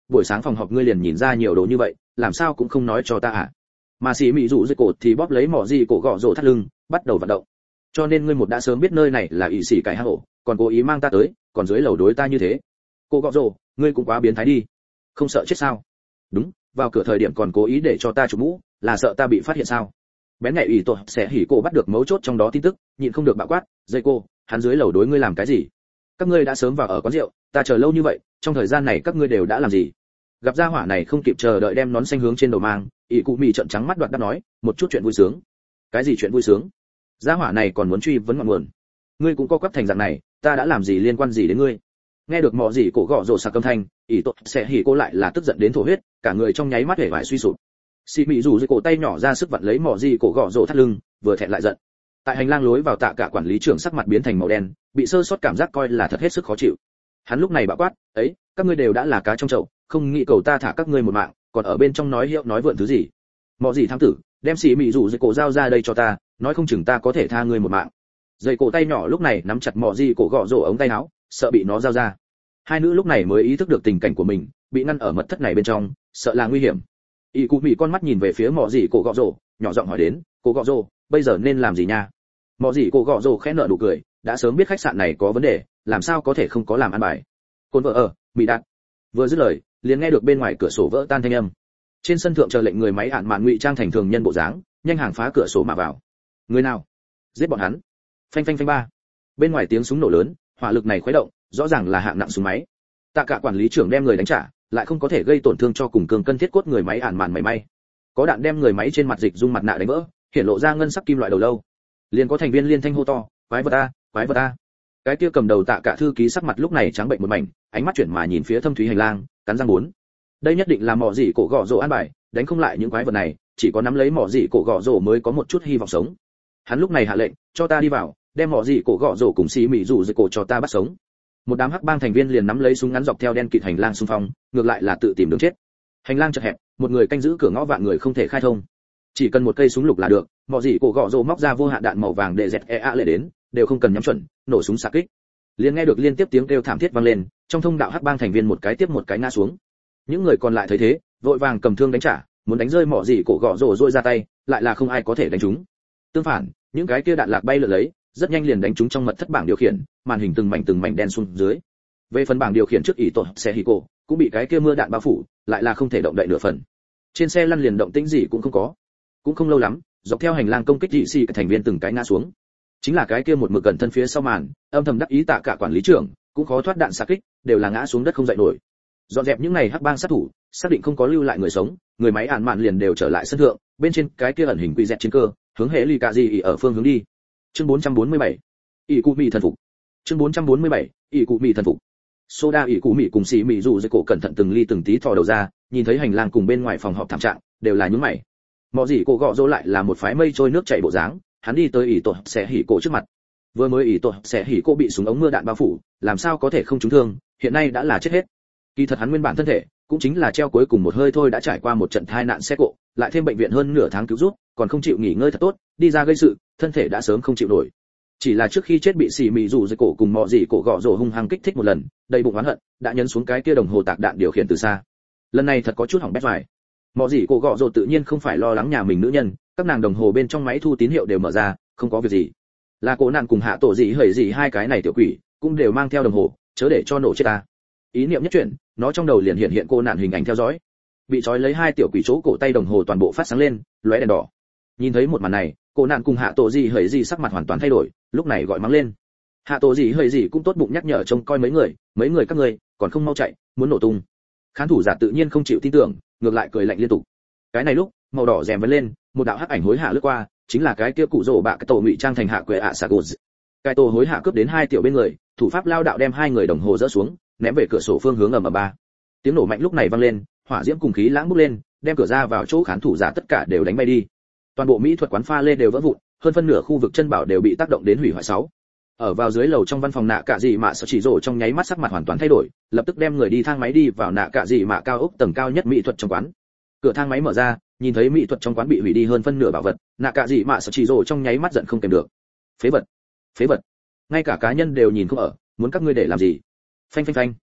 buổi sáng phòng họp ngươi liền nhìn ra nhiều đồ như vậy, làm sao cũng không nói cho ta à? Mà xì mị rủ dây cổ thì bóp lấy mỏ gì cổ gọ rồ thắt lưng, bắt đầu vận động. Cho nên ngươi một đã sớm biết nơi này là ỷ xỉ cái hang ổ, còn cố ý mang ta tới, còn dưới lầu đối ta như thế. Cô gọ rồ, ngươi cũng quá biến thái đi, không sợ chết sao? Đúng, vào cửa thời điểm còn cố ý để cho ta chụp mũ, là sợ ta bị phát hiện sao? Bén nhạy ủy tội sẽ hỉ cô bắt được mấu chốt trong đó tin tức, nhịn không được bạo quát, dây cô, hắn dưới lầu đối ngươi làm cái gì? Các ngươi đã sớm vào ở quán rượu, ta chờ lâu như vậy, trong thời gian này các ngươi đều đã làm gì? Gặp gia hỏa này không kịp chờ đợi đem nón xanh hướng trên đầu mang, ỷ cụ mì trợn trắng mắt đoạt đáp nói, một chút chuyện vui sướng. Cái gì chuyện vui sướng? Gia hỏa này còn muốn truy vấn ngọn nguồn. Ngươi cũng có cấp thành dạng này, ta đã làm gì liên quan gì đến ngươi? Nghe được mọ gì cổ gọ rồ sạc âm thanh, ỷ tội sẽ hỉ cô lại là tức giận đến thổ huyết, cả người trong nháy mắt hể vải suy sụp. Xì mị rủ dưới cổ tay nhỏ ra sức vặn lấy mọ gì cổ gọ rồ thắt lưng, vừa thẹn lại giận. Tại hành lang lối vào tạ cả quản lý trưởng sắc mặt biến thành màu đen, bị sơ sót cảm giác coi là thật hết sức khó chịu. Hắn lúc này bạo quát, ấy, các ngươi đều đã là cá trong chậu, không nghĩ cầu ta thả các ngươi một mạng, còn ở bên trong nói hiệu nói vượn thứ gì? Mọ gì tham tử, đem xì mị rủ dưới cổ dao ra đây cho ta, nói không chừng ta có thể tha ngươi một mạng. Dây cổ tay nhỏ lúc này nắm chặt mọ gì cổ gọ rồ ống tay áo, sợ bị nó dao ra. Hai nữ lúc này mới ý thức được tình cảnh của mình, bị ngăn ở mật thất này bên trong, sợ là nguy hiểm. Y cụ mị con mắt nhìn về phía mọ gì cổ gọ rồ, nhỏ giọng hỏi đến, cổ gọ rồ, bây giờ nên làm gì nha? Mọ gì cổ gọ rồ khẽ nở nụ cười, đã sớm biết khách sạn này có vấn đề, làm sao có thể không có làm ăn bài. Côn vợ ở, bị đạt. Vừa dứt lời, liền nghe được bên ngoài cửa sổ vỡ tan thanh âm. Trên sân thượng chờ lệnh người máy ạn mạn ngụy trang thành thường nhân bộ dáng, nhanh hàng phá cửa sổ mà vào. Người nào? Giết bọn hắn. Phanh phanh phanh ba. Bên ngoài tiếng súng nổ lớn, hỏa lực này khuấy động, rõ ràng là hạng nặng súng máy. Tạ cả quản lý trưởng đem người đánh trả, lại không có thể gây tổn thương cho cùng cường cân thiết cốt người máy ạn mạn mảy may. Có đạn đem người máy trên mặt dịch dung mặt nạ đánh vỡ, hiện lộ ra ngân sắc kim loại đầu lâu. Liền có thành viên liên thanh hô to, quái vật a, quái vật a. Cái kia cầm đầu Tạ cả thư ký sắc mặt lúc này trắng bệnh một mảnh, ánh mắt chuyển mà nhìn phía thâm thúy hành lang, cắn răng muốn. Đây nhất định là mỏ gì cổ gọ rồ an bài, đánh không lại những quái vật này, chỉ có nắm lấy mỏ gì cổ gọ rồ mới có một chút hy vọng sống. Hắn lúc này hạ lệnh, cho ta đi vào, đem mỏ gì cổ gọ rồ cùng xí mị rủ dưới cổ cho ta bắt sống. Một đám hắc bang thành viên liền nắm lấy súng ngắn dọc theo đen kịt hành lang xung phong, ngược lại là tự tìm đường chết. Hành lang chật hẹp, một người canh giữ cửa ngõ vạn người không thể khai thông. Chỉ cần một cây súng lục là được, mỏ gì cổ gọ rồ móc ra vô hạn đạn màu vàng để dẹt e a lệ đến, đều không cần nhắm chuẩn, nổ súng xạ kích. Liền nghe được liên tiếp tiếng kêu thảm thiết vang lên, trong thông đạo hắc bang thành viên một cái tiếp một cái ngã xuống. Những người còn lại thấy thế, vội vàng cầm thương đánh trả, muốn đánh rơi mỏ gì cổ gọ rồ rôi ra tay, lại là không ai có thể đánh trúng. Tương phản, những cái kia đạn lạc bay lượn lấy, rất nhanh liền đánh trúng trong mật thất bảng điều khiển, màn hình từng mảnh từng mảnh đen xuống dưới. Về phần bảng điều khiển trước ỷ tội xe hì cổ, cũng bị cái kia mưa đạn bao phủ, lại là không thể động đậy nửa phần. Trên xe lăn liền động tĩnh gì cũng không có. Cũng không lâu lắm, dọc theo hành lang công kích dị xì các thành viên từng cái ngã xuống. Chính là cái kia một mực gần thân phía sau màn, âm thầm đắc ý Tạ cả quản lý trưởng, cũng khó thoát đạn xạ kích, đều là ngã xuống đất không dậy nổi. Dọn dẹp những này hắc bang sát thủ, xác định không có lưu lại người sống, người máy ản mạn liền đều trở lại sân thượng, bên trên cái kia ẩn hình quy dẹt chiến cơ, hướng hệ lì cả gì ở phương hướng đi. Chương bốn trăm bốn mươi bảy, ỷ cụ mị thần phục. Chương bốn trăm bốn mươi bảy, ỷ cụ mị thần phục. Soda ỷ cụ mị cùng xì mị rủ dưới cổ cẩn thận từng ly từng tí thò đầu ra, nhìn thấy hành lang cùng bên ngoài phòng họp thảm trạng, đều là nhướng mày. Mọ gì cổ gọ rỗ lại là một phái mây trôi nước chảy bộ dáng, hắn đi tới ỷ tội sẽ hỉ cổ trước mặt. Vừa mới ỷ tội sẽ hỉ cổ bị súng ống mưa đạn bao phủ, làm sao có thể không trúng thương, hiện nay đã là chết hết. Kỳ thật hắn nguyên bản thân thể cũng chính là treo cuối cùng một hơi thôi, đã trải qua một trận tai nạn xe cộ, lại thêm bệnh viện hơn nửa tháng cứu giúp, còn không chịu nghỉ ngơi thật tốt, đi ra gây sự, thân thể đã sớm không chịu nổi. Chỉ là trước khi chết bị xì mị rủ dưới cổ cùng mọ gì cổ gọ rồ hung hăng kích thích một lần, đầy bụng oán hận, đã nhấn xuống cái kia đồng hồ tạc đạn điều khiển từ xa. Lần này thật có chút hỏng bét vải. Mọ gì cổ gọ rồ tự nhiên không phải lo lắng nhà mình nữ nhân, các nàng đồng hồ bên trong máy thu tín hiệu đều mở ra, không có việc gì. Là cổ nạn cùng hạ tổ gì hởi gì hai cái này tiểu quỷ, cũng đều mang theo đồng hồ, chớ để cho nổ chết ta. Ý niệm nhất chuyển, nó trong đầu liền hiện hiện cô nạn hình ảnh theo dõi. Bị trói lấy hai tiểu quỷ chỗ cổ tay đồng hồ toàn bộ phát sáng lên, lóe đèn đỏ. Nhìn thấy một màn này, cô nạn cùng hạ tổ gì hởi gì sắc mặt hoàn toàn thay đổi, lúc này gọi mắng lên. Hạ tổ gì hởi gì cũng tốt bụng nhắc nhở trông coi mấy người, mấy người các ngươi còn không mau chạy, muốn nổ tung. Khán thủ giả tự nhiên không chịu tin tưởng, ngược lại cười lạnh liên tục. Cái này lúc, màu đỏ rèm vấn lên, một đạo hắc ảnh hối hạ lướt qua, chính là cái kia cụ rồ bạ cái tổ ngụy trang thành hạ quệ ạ sạc gột. Cái tổ hối hạ cướp đến hai tiểu bên người, thủ pháp lao đạo đem hai người đồng hồ dỡ xuống, ném về cửa sổ phương hướng ầm ầm ba. Tiếng nổ mạnh lúc này vang lên, hỏa diễm cùng khí lãng bốc lên, đem cửa ra vào chỗ khán thủ giả tất cả đều đánh bay đi. Toàn bộ mỹ thuật quán pha lê đều vỡ vụn, hơn phân nửa khu vực chân bảo đều bị tác động đến hủy hoại sáu. Ở vào dưới lầu trong văn phòng nạ cả gì mà sợ chỉ rồ trong nháy mắt sắc mặt hoàn toàn thay đổi, lập tức đem người đi thang máy đi vào nạ cả gì mà cao ốc tầng cao nhất mỹ thuật trong quán. Cửa thang máy mở ra, nhìn thấy mỹ thuật trong quán bị hủy đi hơn phân nửa bảo vật, nạ cả gì mà sợ chỉ rồ trong nháy mắt giận không kềm được. Phế vật, phế vật, ngay cả cá nhân đều nhìn không ở, muốn các ngươi để làm gì? Phanh phanh phanh.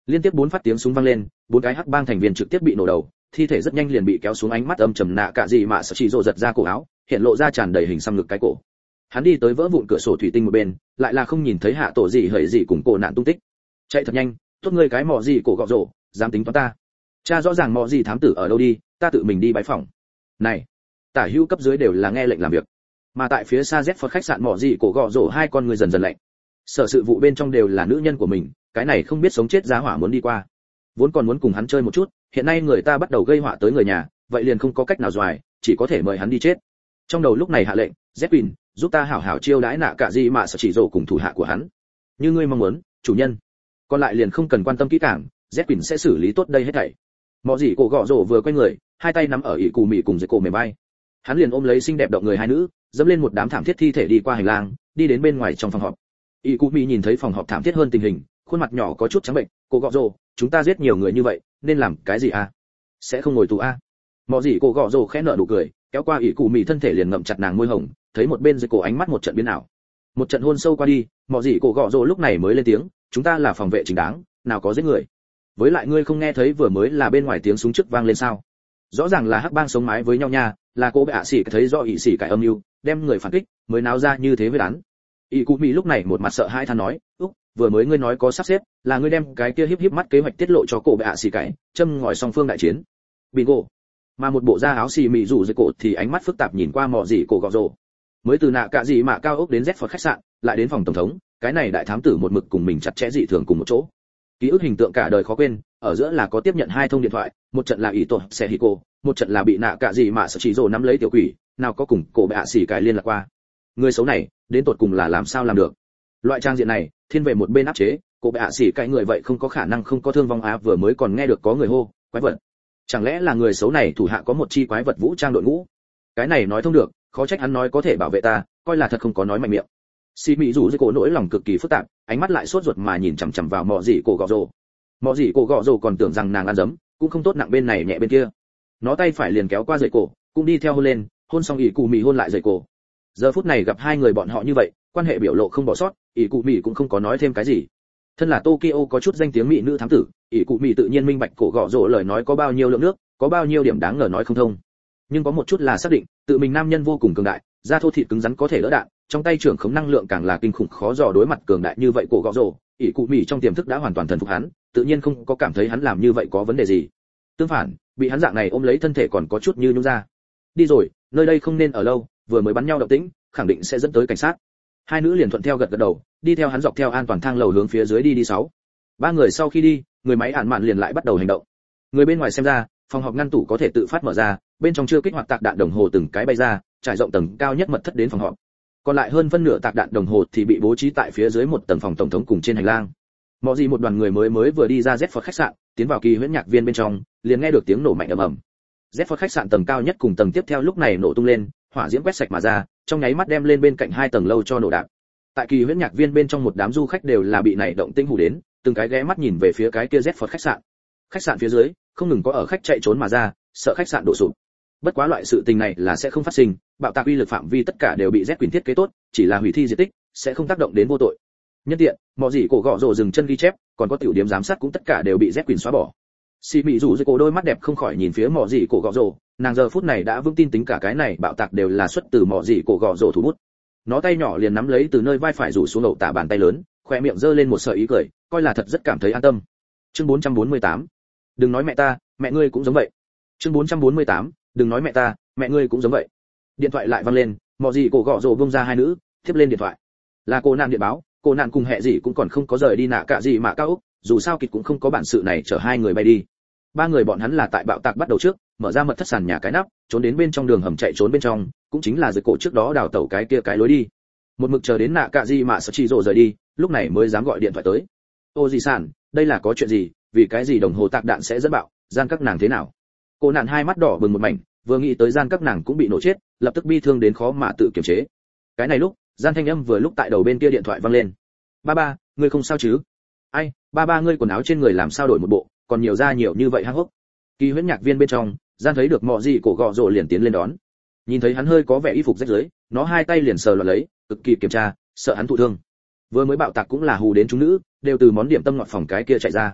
Liên tiếp bốn phát tiếng súng vang lên, bốn cái hắc bang thành viên trực tiếp bị nổ đầu, thi thể rất nhanh liền bị kéo xuống, ánh mắt âm trầm nạ cả gì mà sợ chỉ rồ giật ra cổ áo, hiện lộ ra tràn đầy hình xăm ngực cái cổ. Hắn đi tới vỡ vụn cửa sổ thủy tinh một bên, lại là không nhìn thấy hạ tổ gì hởi gì cùng cổ nạn tung tích. Chạy thật nhanh, tốt ngươi cái mỏ gì cổ gọ rổ, dám tính toán ta. Cha rõ ràng mỏ gì thám tử ở đâu đi, ta tự mình đi bái phỏng. Này, tả hữu cấp dưới đều là nghe lệnh làm việc. Mà tại phía xa Z khách sạn mỏ gì cổ gọ rổ hai con người dần dần lạnh. Sở sự vụ bên trong đều là nữ nhân của mình, cái này không biết sống chết giá hỏa muốn đi qua. Vốn còn muốn cùng hắn chơi một chút, hiện nay người ta bắt đầu gây họa tới người nhà, vậy liền không có cách nào doài, chỉ có thể mời hắn đi chết. Trong đầu lúc này hạ lệnh, Zepin, giúp ta hảo hảo chiêu đãi nạ cả gì mà sợ chỉ rồ cùng thủ hạ của hắn. Như ngươi mong muốn, chủ nhân. Còn lại liền không cần quan tâm kỹ càng, Zepin sẽ xử lý tốt đây hết thảy. Mọ gì cổ gọ rồ vừa quay người, hai tay nắm ở ỷ cù mị cùng dưới cổ mềm vai. Hắn liền ôm lấy xinh đẹp động người hai nữ, dẫm lên một đám thảm thiết thi thể đi qua hành lang, đi đến bên ngoài trong phòng họp. ỷ cù mị nhìn thấy phòng họp thảm thiết hơn tình hình, khuôn mặt nhỏ có chút trắng bệnh. Cổ gọ rồ, chúng ta giết nhiều người như vậy, nên làm cái gì à? Sẽ không ngồi tù à? Mọ gì cổ gọ rồ khẽ nở nụ cười, kéo qua ỷ cù mị thân thể liền ngậm chặt nàng môi hồng, thấy một bên dưới cổ ánh mắt một trận biến ảo. Một trận hôn sâu qua đi, mọ gì cổ gọ rồ lúc này mới lên tiếng, chúng ta là phòng vệ chính đáng, nào có giết người. Với lại ngươi không nghe thấy vừa mới là bên ngoài tiếng súng trước vang lên sao? Rõ ràng là hắc bang sống mái với nhau nha, là cô bệ ạ sĩ thấy do ỷ sĩ cải âm mưu, đem người phản kích, mới náo ra như thế với án. ỷ cù mị lúc này một mặt sợ hãi than nói, úc, vừa mới ngươi nói có sắp xếp, là ngươi đem cái kia híp híp mắt kế hoạch tiết lộ cho cô bệ ạ sĩ cải, châm ngòi song phương đại chiến. Bingo. Mà một bộ da áo xì mị rủ dưới cổ thì ánh mắt phức tạp nhìn qua mọ gì cổ gọ rồ. Mới từ nạ cả gì mà cao ốc đến Z Ford khách sạn, lại đến phòng tổng thống, cái này đại thám tử một mực cùng mình chặt chẽ dị thường cùng một chỗ. Ký ức hình tượng cả đời khó quên, ở giữa là có tiếp nhận hai thông điện thoại, một trận là ý tổ xe hì cô, một trận là bị nạ cả gì mà sợ chỉ rồ nắm lấy tiểu quỷ, nào có cùng cổ bệ ạ xỉ cải liên lạc qua. Người xấu này, đến tột cùng là làm sao làm được? Loại trang diện này, thiên về một bên áp chế, cổ bệ ạ xỉ cải người vậy không có khả năng không có thương vong á, vừa mới còn nghe được có người hô, quái vật. Chẳng lẽ là người xấu này thủ hạ có một chi quái vật vũ trang đội ngũ? Cái này nói thông được, khó trách hắn nói có thể bảo vệ ta, coi là thật không có nói mạnh miệng. Xì mị rủ dưới cổ nỗi lòng cực kỳ phức tạp, ánh mắt lại sốt ruột mà nhìn chằm chằm vào mọ gì cổ gọ rồ. Mọ gì cổ gọ rồ còn tưởng rằng nàng ăn dấm, cũng không tốt nặng bên này nhẹ bên kia. Nó tay phải liền kéo qua dây cổ, cũng đi theo hôn lên, hôn xong ỷ cụ mị hôn lại dây cổ. Giờ phút này gặp hai người bọn họ như vậy, quan hệ biểu lộ không bỏ sót, ỷ cụ mị cũng không có nói thêm cái gì. Thân là Tokyo có chút danh tiếng mỹ nữ thám tử, ỷ cụ mị tự nhiên minh bạch cổ gọ rồ lời nói có bao nhiêu lượng nước, có bao nhiêu điểm đáng ngờ nói không thông. Nhưng có một chút là xác định, tự mình nam nhân vô cùng cường đại, da thô thịt cứng rắn có thể đỡ đạn, trong tay trưởng khống năng lượng càng là kinh khủng khó dò, đối mặt cường đại như vậy cổ gọ rồ, ỷ cụ mị trong tiềm thức đã hoàn toàn thần phục hắn, tự nhiên không có cảm thấy hắn làm như vậy có vấn đề gì. Tương phản, bị hắn dạng này ôm lấy thân thể còn có chút như nhũn ra. Đi rồi, nơi đây không nên ở lâu, vừa mới bắn nhau động tĩnh, khẳng định sẽ dẫn tới cảnh sát. Hai nữ liền thuận theo gật gật đầu, đi theo hắn dọc theo an toàn thang lầu hướng phía dưới đi đi sáu. Ba người sau khi đi, người máy ản mạn liền lại bắt đầu hành động. Người bên ngoài xem ra, phòng họp ngăn tủ có thể tự phát mở ra, bên trong chưa kích hoạt tạc đạn đồng hồ từng cái bay ra, trải rộng tầng cao nhất mật thất đến phòng họp. Còn lại hơn phân nửa tạc đạn đồng hồ thì bị bố trí tại phía dưới một tầng phòng tổng thống cùng trên hành lang. Mọi gì một đoàn người mới mới vừa đi ra Z Ford khách sạn, tiến vào kỳ huyễn nhạc viên bên trong, liền nghe được tiếng nổ mạnh ầm ầm. Z Ford khách sạn tầng cao nhất cùng tầng tiếp theo lúc này nổ tung lên, hỏa diễm quét sạch mà ra, trong nháy mắt đem lên bên cạnh hai tầng lâu cho nổ đạn. Tại kỳ huyễn nhạc viên bên trong một đám du khách đều là bị này động tĩnh hù đến, từng cái ghé mắt nhìn về phía cái kia Z Ford khách sạn. Khách sạn phía dưới, không ngừng có ở khách chạy trốn mà ra, sợ khách sạn đổ sụp. Bất quá loại sự tình này là sẽ không phát sinh, bạo tạc uy lực phạm vi tất cả đều bị Z Quỳnh thiết kế tốt, chỉ là hủy thi diệt tích, sẽ không tác động đến vô tội. Nhân tiện, mọi gì cổ gọ rồ dừng chân ghi chép, còn có tiểu điểm giám sát cũng tất cả đều bị Z Quỳnh xóa bỏ. Xì mị rủ dưới cổ đôi mắt đẹp không khỏi nhìn phía mỏ gì cổ gọ rồ, nàng giờ phút này đã vững tin tính cả cái này bạo tạc đều là xuất từ mỏ gì cổ gọ rồ thủ bút. Nó tay nhỏ liền nắm lấy từ nơi vai phải rủ xuống lậu tả bàn tay lớn, khoe miệng giơ lên một sợi ý cười, coi là thật rất cảm thấy an tâm. Chương bốn trăm bốn mươi tám. Đừng nói mẹ ta, mẹ ngươi cũng giống vậy. Chương bốn trăm bốn mươi tám. Đừng nói mẹ ta, mẹ ngươi cũng giống vậy. Điện thoại lại vang lên, mỏ gì cổ gọ rồ bung ra hai nữ, tiếp lên điện thoại. Là cô nạn điện báo, cô nạn cùng hệ gì cũng còn không có rời đi nạ cả gì mà cao ốc, dù sao kịch cũng không có bản sự này chở hai người bay đi. Ba người bọn hắn là tại bạo tạc bắt đầu trước, mở ra mật thất sàn nhà cái nắp, trốn đến bên trong đường hầm chạy trốn bên trong, cũng chính là dưới cổ trước đó đào tẩu cái kia cái lối đi. Một mực chờ đến nạ cả gì mà sợ chi rồ rời đi, lúc này mới dám gọi điện thoại tới. Ô gì sản, đây là có chuyện gì, vì cái gì đồng hồ tạc đạn sẽ dẫn bạo, gian các nàng thế nào? Cô nạn hai mắt đỏ bừng một mảnh, vừa nghĩ tới gian các nàng cũng bị nổ chết, lập tức bi thương đến khó mà tự kiềm chế. Cái này lúc, gian thanh âm vừa lúc tại đầu bên kia điện thoại vang lên. Ba ba, ngươi không sao chứ? Ai, ba ba ngươi quần áo trên người làm sao đổi một bộ, còn nhiều da nhiều như vậy hăng hốc. Kỳ huyễn nhạc viên bên trong, gian thấy được mọ gì cổ gọ rồ liền tiến lên đón. Nhìn thấy hắn hơi có vẻ y phục rách rưới, nó hai tay liền sờ loạn lấy, cực kỳ kiểm tra, sợ hắn thụ thương. Vừa mới bạo tạc cũng là hù đến chúng nữ, đều từ món điểm tâm ngọt phòng cái kia chạy ra.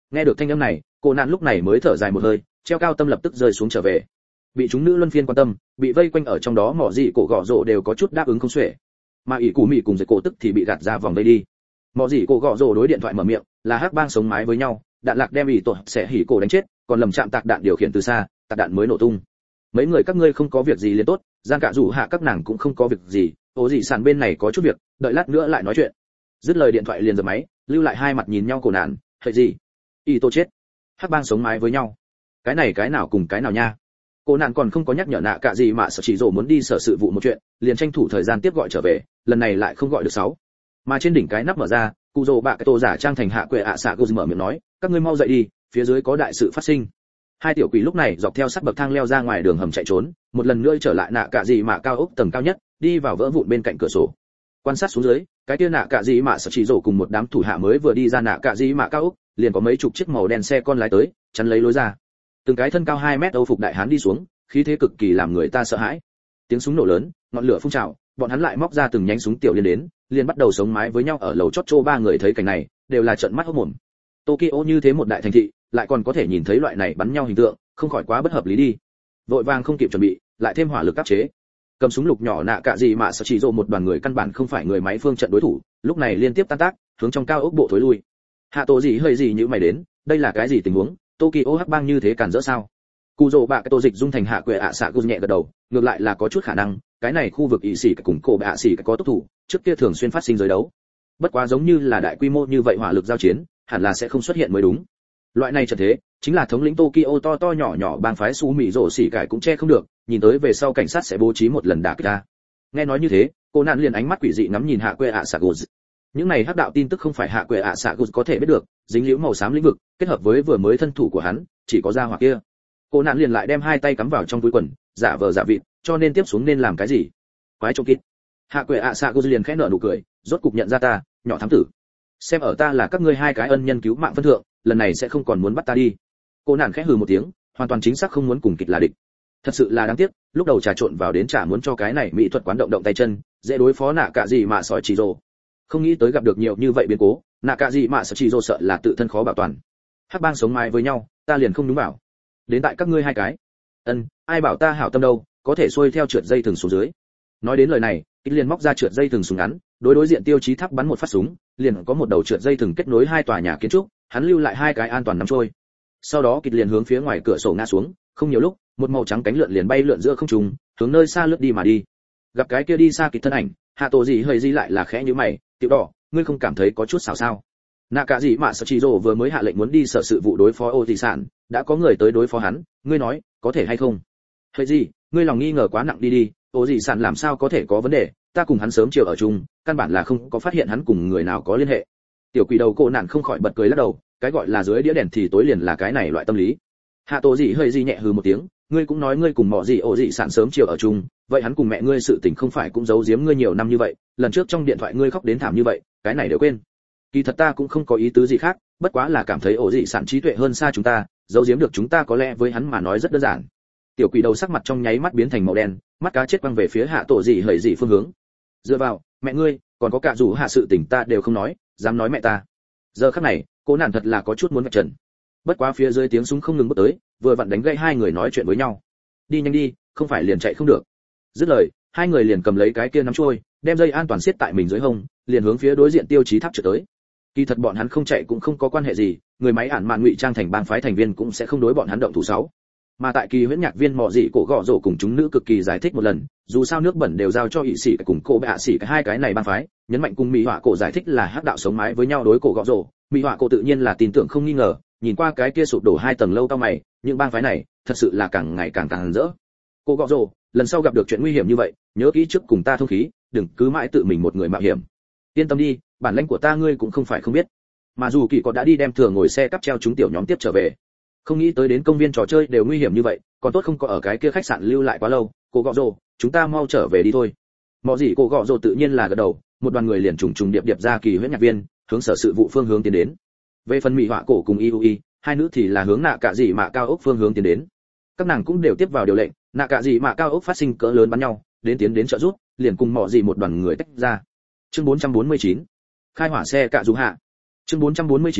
Nghe được thanh âm này, cô nạn lúc này mới thở dài một hơi, treo cao tâm lập tức rơi xuống trở về. Bị chúng nữ luân phiên quan tâm, bị vây quanh ở trong đó mỏ gì cổ gọ rồ đều có chút đáp ứng không xuể. Mà ỷ cụ mị cùng dây cổ tức thì bị gạt ra vòng vây đi. Mỏ gì cổ gọ rồ đối điện thoại mở miệng, là hắc bang sống mái với nhau, đạn lạc đem ỷ tổ sẽ hỉ cổ đánh chết, còn lầm chạm tạc đạn điều khiển từ xa, tạc đạn mới nổ tung. Mấy người các ngươi không có việc gì liền tốt, gian cả rủ hạ các nàng cũng không có việc gì, ố gì sàn bên này có chút việc, đợi lát nữa lại nói chuyện. Dứt lời điện thoại liền dập máy, lưu lại hai mặt nhìn nhau cổ nạn, hệ gì? Y tô chết. Hắc bang sống mái với nhau. Cái này cái nào cùng cái nào nha? Cổ nạn còn không có nhắc nhở nạ cả gì mà sợ chỉ rồ muốn đi sở sự vụ một chuyện, liền tranh thủ thời gian tiếp gọi trở về, lần này lại không gọi được sáu. Mà trên đỉnh cái nắp mở ra, cụ rồ bạ cái tô giả trang thành hạ quệ ạ xạ gù mở miệng nói, các ngươi mau dậy đi, phía dưới có đại sự phát sinh. Hai tiểu quỷ lúc này dọc theo sắt bậc thang leo ra ngoài đường hầm chạy trốn, một lần nữa trở lại nạ cả gì mà cao ốc tầng cao nhất, đi vào vỡ vụn bên cạnh cửa sổ. Quan sát xuống dưới, cái kia nạ cả gì mà sợ chỉ rồ cùng một đám thủ hạ mới vừa đi ra nạ cả gì mà cao ốc, liền có mấy chục chiếc màu đen xe con lái tới, chắn lấy lối ra. Từng cái thân cao hai mét Âu phục đại hán đi xuống, khí thế cực kỳ làm người ta sợ hãi. Tiếng súng nổ lớn, ngọn lửa phun trào, bọn hắn lại móc ra từng nhánh súng tiểu liên đến, liền bắt đầu sống mái với nhau ở lầu chót chô. Ba người thấy cảnh này, đều là trợn mắt hốt mồm. Tokyo như thế một đại thành thị, lại còn có thể nhìn thấy loại này bắn nhau hình tượng, không khỏi quá bất hợp lý đi. Vội vàng không kịp chuẩn bị, lại thêm hỏa lực áp chế. Cầm súng lục nhỏ nạ cả gì mà sợ chỉ rồ một đoàn người căn bản không phải người máy phương trận đối thủ, lúc này liên tiếp tan tác, hướng trong cao ốc bộ thối lui. Hạ tổ gì hơi gì như mày đến, đây là cái gì tình huống? Tokyo hắc bang như thế cản rỡ sao? Cù rồ bạ cái tô dịch dung thành hạ quệ ạ xạ gù nhẹ gật đầu, ngược lại là có chút khả năng, cái này khu vực ỵ sĩ cùng cổ bạ sĩ có tốc thủ, trước kia thường xuyên phát sinh giới đấu. Bất quá giống như là đại quy mô như vậy hỏa lực giao chiến, hẳn là sẽ không xuất hiện mới đúng. Loại này trận thế, chính là thống lĩnh Tokyo to to nhỏ nhỏ bang phái su mị rổ xỉ cải cũng che không được, nhìn tới về sau cảnh sát sẽ bố trí một lần đả kích ta. Nghe nói như thế, cô nạn liền ánh mắt quỷ dị ngắm nhìn hạ quệ ạ xạ gù. Những này hắc đạo tin tức không phải hạ quệ ạ xạ gù có thể biết được, dính liễu màu xám lĩnh vực, kết hợp với vừa mới thân thủ của hắn, chỉ có ra hoặc kia. Cô nạn liền lại đem hai tay cắm vào trong túi quần, giả vờ giả vịt, cho nên tiếp xuống nên làm cái gì? Quái trộm kít. Hạ quệ ạ xạ gù liền khẽ nở nụ cười, rốt cục nhận ra ta, nhỏ thám tử. Xem ở ta là các ngươi hai cái ân nhân cứu mạng phân thượng, lần này sẽ không còn muốn bắt ta đi. Cô nạn khẽ hừ một tiếng, hoàn toàn chính xác không muốn cùng kịch là địch. Thật sự là đáng tiếc, lúc đầu trà trộn vào đến chả muốn cho cái này mỹ thuật quán động động tay chân, dễ đối phó nạ cả gì mà sỏi chỉ rồ. Không nghĩ tới gặp được nhiều như vậy biến cố, nạ cả gì mà sỏi chỉ rồ sợ là tự thân khó bảo toàn. Hắc bang sống mái với nhau, ta liền không đúng bảo. Đến tại các ngươi hai cái. Ân, ai bảo ta hảo tâm đâu, có thể xuôi theo trượt dây thừng xuống dưới. Nói đến lời này, Kích liền móc ra trượt dây thừng súng ngắn, đối đối diện tiêu chí tháp bắn một phát súng, liền có một đầu trượt dây thừng kết nối hai tòa nhà kiến trúc, hắn lưu lại hai cái an toàn nắm trôi. Sau đó Kích liền hướng phía ngoài cửa sổ ngã xuống, không nhiều lúc, một màu trắng cánh lượn liền bay lượn giữa không trung, hướng nơi xa lướt đi mà đi. Gặp cái kia đi xa Kích thân ảnh, hạ tổ gì hơi di lại là khẽ như mày, tiểu đỏ, ngươi không cảm thấy có chút xảo sao? Nạ cả gì mà sợ chỉ rồ vừa mới hạ lệnh muốn đi sở sự vụ đối phó ô thị sản, đã có người tới đối phó hắn, ngươi nói, có thể hay không? Hơi gì, ngươi lòng nghi ngờ quá nặng đi đi, ô thị sản làm sao có thể có vấn đề, ta cùng hắn sớm chiều ở chung, căn bản là không có phát hiện hắn cùng người nào có liên hệ. Tiểu quỷ đầu cô nạn không khỏi bật cười lắc đầu, cái gọi là dưới đĩa đèn thì tối liền là cái này loại tâm lý. Hạ tổ gì hơi gì nhẹ hừ một tiếng, ngươi cũng nói ngươi cùng mọ gì ổ gì sản sớm chiều ở chung, vậy hắn cùng mẹ ngươi sự tình không phải cũng giấu giếm ngươi nhiều năm như vậy, lần trước trong điện thoại ngươi khóc đến thảm như vậy, cái này đều quên. Kỳ thật ta cũng không có ý tứ gì khác, bất quá là cảm thấy ổ dị sản trí tuệ hơn xa chúng ta, giấu giếm được chúng ta có lẽ với hắn mà nói rất đơn giản. Tiểu quỷ đầu sắc mặt trong nháy mắt biến thành màu đen, mắt cá chết quăng về phía hạ tổ dị hời dị phương hướng. Dựa vào, mẹ ngươi, còn có cả dù hạ sự tình ta đều không nói, dám nói mẹ ta. Giờ khắc này, cô nàng thật là có chút muốn vạch trần. Bất quá phía dưới tiếng súng không ngừng bước tới, vừa vặn đánh gãy hai người nói chuyện với nhau. Đi nhanh đi, không phải liền chạy không được. Dứt lời, hai người liền cầm lấy cái kia nắm trôi, đem dây an toàn siết tại mình dưới hông, liền hướng phía đối diện tiêu chí tháp trở tới. Kỳ thật bọn hắn không chạy cũng không có quan hệ gì, người máy ản mạn ngụy trang thành bang phái thành viên cũng sẽ không đối bọn hắn động thủ sáu. Mà tại kỳ huyễn nhạc viên mọ dị cổ gọ rổ cùng chúng nữ cực kỳ giải thích một lần, dù sao nước bẩn đều giao cho ỵ sĩ cùng cô bệ hạ sĩ cái hai cái này bang phái, nhấn mạnh cùng mỹ họa cổ giải thích là hắc đạo sống mái với nhau đối cổ gọ rổ, mỹ họa cổ tự nhiên là tin tưởng không nghi ngờ, nhìn qua cái kia sụp đổ hai tầng lâu cao mày, những bang phái này thật sự là càng ngày càng càng rỡ. Cô gọ rổ, lần sau gặp được chuyện nguy hiểm như vậy, nhớ kỹ trước cùng ta thông khí, đừng cứ mãi tự mình một người mạo hiểm. Yên tâm đi, bản lĩnh của ta ngươi cũng không phải không biết. Mà dù kỳ có đã đi đem thừa ngồi xe cắp treo chúng tiểu nhóm tiếp trở về. Không nghĩ tới đến công viên trò chơi đều nguy hiểm như vậy, còn tốt không có ở cái kia khách sạn lưu lại quá lâu. Cô gọ rồ, chúng ta mau trở về đi thôi. Mọi gì cô gọ rồ tự nhiên là gật đầu, một đoàn người liền trùng trùng điệp điệp ra kỳ huyễn nhạc viên, hướng sở sự vụ phương hướng tiến đến. Về phần mỹ họa cổ cùng iui, hai nữ thì là hướng nạ cả gì mà cao ốc phương hướng tiến đến. Các nàng cũng đều tiếp vào điều lệnh, nạ cả gì mà cao ốc phát sinh cỡ lớn bắn nhau, đến tiến đến trợ giúp, liền cùng mọi gì một đoàn người tách ra. Chương bốn trăm bốn mươi chín khai hỏa xe cạ dù hạ. Chương bốn trăm bốn mươi chín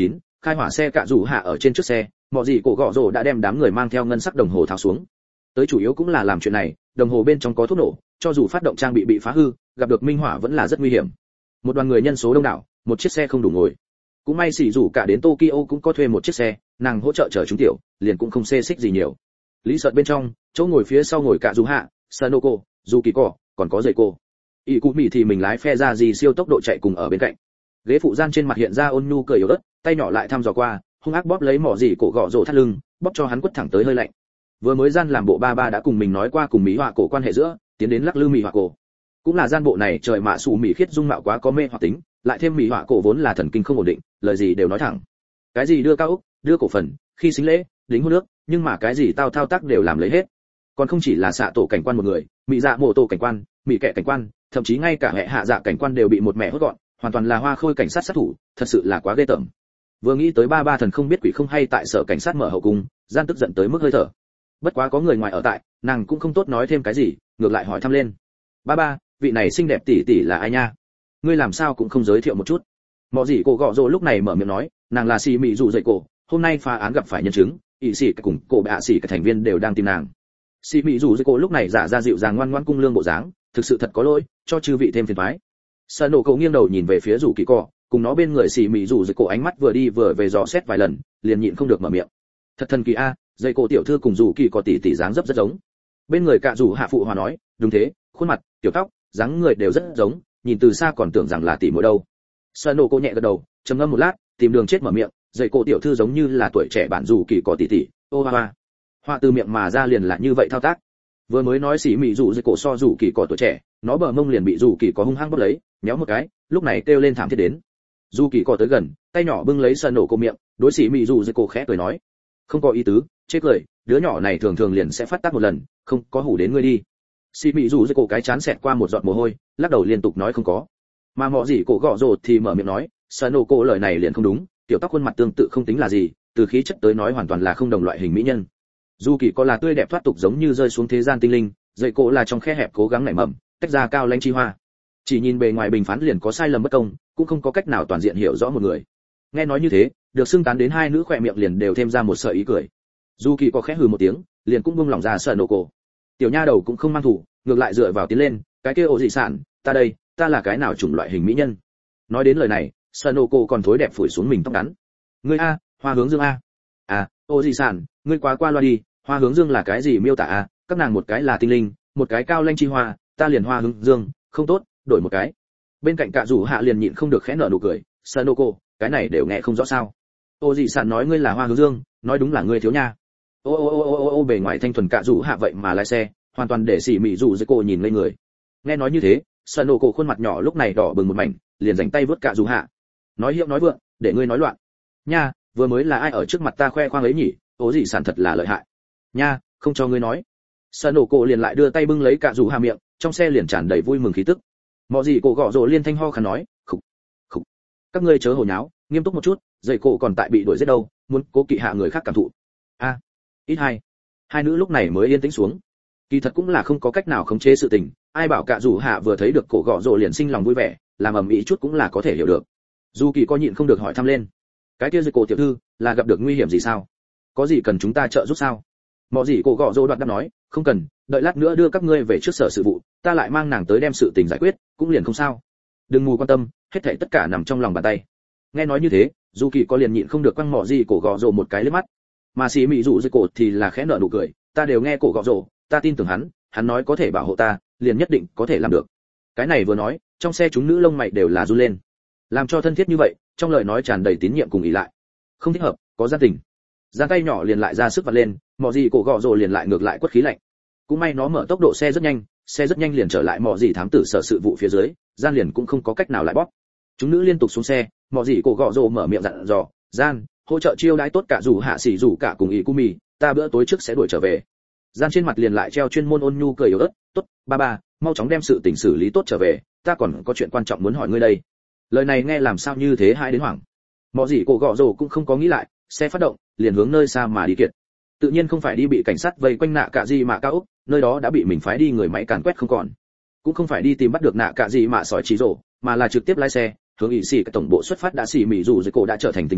khai hỏa xe cạ rủ hạ ở trên trước xe, mọi gì cổ gọ rồ đã đem đám người mang theo ngân sắc đồng hồ tháo xuống. Tới chủ yếu cũng là làm chuyện này, đồng hồ bên trong có thuốc nổ, cho dù phát động trang bị bị phá hư, gặp được minh hỏa vẫn là rất nguy hiểm. Một đoàn người nhân số đông đảo, một chiếc xe không đủ ngồi. Cũng may xỉ rủ cả đến Tokyo cũng có thuê một chiếc xe, nàng hỗ trợ chở chúng tiểu, liền cũng không xê xích gì nhiều. Lý Sợ bên trong, chỗ ngồi phía sau ngồi cả Dù Hạ, Sanoko, Yukiko, còn có Reiko. Y Cú Mị thì mình lái phe ra gì siêu tốc độ chạy cùng ở bên cạnh. Ghế phụ gian trên mặt hiện ra ôn nhu cười yếu ớt, tay nhỏ lại thăm dò qua, hung ác bóp lấy mỏ gì cổ gọ rồ thắt lưng, bóp cho hắn quất thẳng tới hơi lạnh. Vừa mới gian làm bộ ba ba đã cùng mình nói qua cùng Mỹ Họa cổ quan hệ giữa, tiến đến lắc lư Mỹ Họa cổ. Cũng là gian bộ này trời mạ sủ Mỹ khiết dung mạo quá có mê hoặc tính, lại thêm Mỹ Họa cổ vốn là thần kinh không ổn định, lời gì đều nói thẳng. Cái gì đưa cao ốc, đưa cổ phần, khi xính lễ, đính hôn nước, nhưng mà cái gì tao thao tác đều làm lấy hết. Còn không chỉ là xạ tổ cảnh quan một người, Mỹ dạ mộ tổ cảnh quan, Mỹ kệ cảnh quan, thậm chí ngay cả hệ hạ dạ cảnh quan đều bị một mẹ hốt gọn, hoàn toàn là hoa khôi cảnh sát sát thủ, thật sự là quá ghê tởm. Vừa nghĩ tới ba ba thần không biết quỷ không hay tại sở cảnh sát mở hậu cung, gian tức giận tới mức hơi thở. Bất quá có người ngoài ở tại, nàng cũng không tốt nói thêm cái gì, ngược lại hỏi thăm lên. Ba ba, vị này xinh đẹp tỷ tỷ là ai nha? Ngươi làm sao cũng không giới thiệu một chút. Mọ gì cổ gọ rồ lúc này mở miệng nói, nàng là xì mị dụ dậy cổ, hôm nay phá án gặp phải nhân chứng, ỷ sĩ cùng cổ bệ ạ sĩ cả thành viên đều đang tìm nàng. Xì mị dụ dậy cổ lúc này giả ra dịu dàng ngoan ngoãn cung lương bộ dáng, thực sự thật có lỗi, cho chư vị thêm phiền toái. Sa nổ cậu nghiêng đầu nhìn về phía rủ kỳ cọ, cùng nó bên người xì mị rủ dây cổ ánh mắt vừa đi vừa về dò xét vài lần, liền nhịn không được mở miệng. Thật thần kỳ a, dây cổ tiểu thư cùng rủ kỳ cọ tỷ tỷ dáng dấp rất giống. Bên người cạ rủ hạ phụ hòa nói, đúng thế, khuôn mặt, tiểu tóc, dáng người đều rất giống, nhìn từ xa còn tưởng rằng là tỷ muội đâu. Sa nổ cậu nhẹ gật đầu, trầm ngâm một lát, tìm đường chết mở miệng, dây cổ tiểu thư giống như là tuổi trẻ bản rủ kỳ cọ tỷ tỷ. Ô hoa hoa. Hoa từ miệng mà ra liền là như vậy thao tác. Vừa mới nói xì mị rủ dây cổ so rủ kỳ cọ tuổi trẻ, nó bờ mông liền bị rủ kỳ cọ hung hăng bóp lấy, nhéo một cái, lúc này kêu lên thảm thiết đến. Dù kỳ cọ tới gần, tay nhỏ bưng lấy sân nổ cô miệng, đối sĩ mị dù dây cô khẽ cười nói, không có ý tứ, chê cười, đứa nhỏ này thường thường liền sẽ phát tác một lần, không có hủ đến ngươi đi. Sĩ mị dù dây cô cái chán xẹt qua một giọt mồ hôi, lắc đầu liên tục nói không có. Mà mọ gì cổ gọ rồ thì mở miệng nói, sân nổ cô lời này liền không đúng, tiểu tóc khuôn mặt tương tự không tính là gì, từ khí chất tới nói hoàn toàn là không đồng loại hình mỹ nhân. Dù kỳ cọ là tươi đẹp thoát tục giống như rơi xuống thế gian tinh linh, dây cô là trong khe hẹp cố gắng nảy mầm, tách ra cao lãnh chi hoa. Chỉ nhìn bề ngoài bình phán liền có sai lầm bất công, cũng không có cách nào toàn diện hiểu rõ một người. Nghe nói như thế, được xưng tán đến hai nữ khỏe miệng liền đều thêm ra một sợi ý cười. Du Kỳ có khẽ hừ một tiếng, liền cũng buông lòng ra sợ nổ cổ. Tiểu nha đầu cũng không mang thủ, ngược lại dựa vào tiến lên, cái kia ổ dị sản, ta đây, ta là cái nào chủng loại hình mỹ nhân. Nói đến lời này, sợ nổ cổ còn thối đẹp phủi xuống mình tóc ngắn. Ngươi a, Hoa Hướng Dương a. À, ổ dị sản, ngươi quá qua loa đi, Hoa Hướng Dương là cái gì miêu tả a? Các nàng một cái là tinh linh, một cái cao lanh chi hoa, ta liền Hoa Hướng Dương, không tốt, đổi một cái. Bên cạnh cạ rủ hạ liền nhịn không được khẽ nở nụ cười, Sanoko, cái này đều nghe không rõ sao. Ô dị sản nói ngươi là Hoa Hướng Dương, nói đúng là ngươi thiếu nha. Ô ô ô ô ô ô bề ngoài thanh thuần cạ rủ hạ vậy mà lái xe, hoàn toàn để xỉ mị rủ dây cô nhìn ngây người. Nghe nói như thế, Sanoko khuôn mặt nhỏ lúc này đỏ bừng một mảnh, liền rảnh tay vớt cạ rủ hạ. Nói hiệu nói vượng, để ngươi nói loạn. Nha, vừa mới là ai ở trước mặt ta khoe khoang ấy nhỉ, ô dị sản thật là lợi hại. Nha, không cho ngươi nói. Sanoko liền lại đưa tay bưng lấy cạ rủ hạ miệng, trong xe liền tràn đầy vui mừng khí tức. Mọ gì cổ gọ rồ liên thanh ho khàn nói, khục, khục, các ngươi chớ hồ nháo, nghiêm túc một chút, dậy cổ còn tại bị đuổi giết đâu, muốn cố kỵ hạ người khác cảm thụ. A, ít hai, hai nữ lúc này mới yên tĩnh xuống. Kỳ thật cũng là không có cách nào khống chế sự tình, ai bảo cạ rủ hạ vừa thấy được cổ gọ rồ liền sinh lòng vui vẻ, làm ầm ĩ chút cũng là có thể hiểu được. Dù Kỳ có nhịn không được hỏi thăm lên, cái kia dậy cổ tiểu thư là gặp được nguy hiểm gì sao? Có gì cần chúng ta trợ giúp sao? Mọ gì cổ gọ rồ đoạt đáp nói, không cần, đợi lát nữa đưa các ngươi về trước sở sự vụ, ta lại mang nàng tới đem sự tình giải quyết, cũng liền không sao. Đừng mù quan tâm, hết thảy tất cả nằm trong lòng bàn tay. Nghe nói như thế, Du Kỳ có liền nhịn không được quăng mọ gì cổ gọ rồ một cái liếc mắt. Mà xì mị dụ dây cổ thì là khẽ nở nụ cười, ta đều nghe cổ gọ rồ, ta tin tưởng hắn, hắn nói có thể bảo hộ ta, liền nhất định có thể làm được. Cái này vừa nói, trong xe chúng nữ lông mày đều là run lên. Làm cho thân thiết như vậy, trong lời nói tràn đầy tín nhiệm cùng ý lại. Không thích hợp, có gian tình. Giang tay nhỏ liền lại ra sức vặt lên, mọ gì cổ gọ rồ liền lại ngược lại quất khí lạnh. Cũng may nó mở tốc độ xe rất nhanh, xe rất nhanh liền trở lại mọ gì thám tử sở sự vụ phía dưới, gian liền cũng không có cách nào lại bóp. Chúng nữ liên tục xuống xe, mọ gì cổ gọ rồ mở miệng dặn dò, gian, hỗ trợ chiêu đãi tốt cả rủ hạ xỉ rủ cả cùng ý cu mì, ta bữa tối trước sẽ đuổi trở về. Gian trên mặt liền lại treo chuyên môn ôn nhu cười yếu ớt, tốt, ba ba, mau chóng đem sự tình xử lý tốt trở về, ta còn có chuyện quan trọng muốn hỏi ngươi đây. Lời này nghe làm sao như thế hai đến hoảng. Mọ gì cổ gọ rồ cũng không có nghĩ lại, xe phát động, liền hướng nơi xa mà đi kiệt. Tự nhiên không phải đi bị cảnh sát vây quanh nạ cả gì mà cao ốc, nơi đó đã bị mình phái đi người máy càn quét không còn. Cũng không phải đi tìm bắt được nạ cả gì mà sỏi chỉ rổ, mà là trực tiếp lái xe hướng ỷ xỉ cái tổng bộ xuất phát đã xỉ mị dù dưới cổ đã trở thành tình nhân,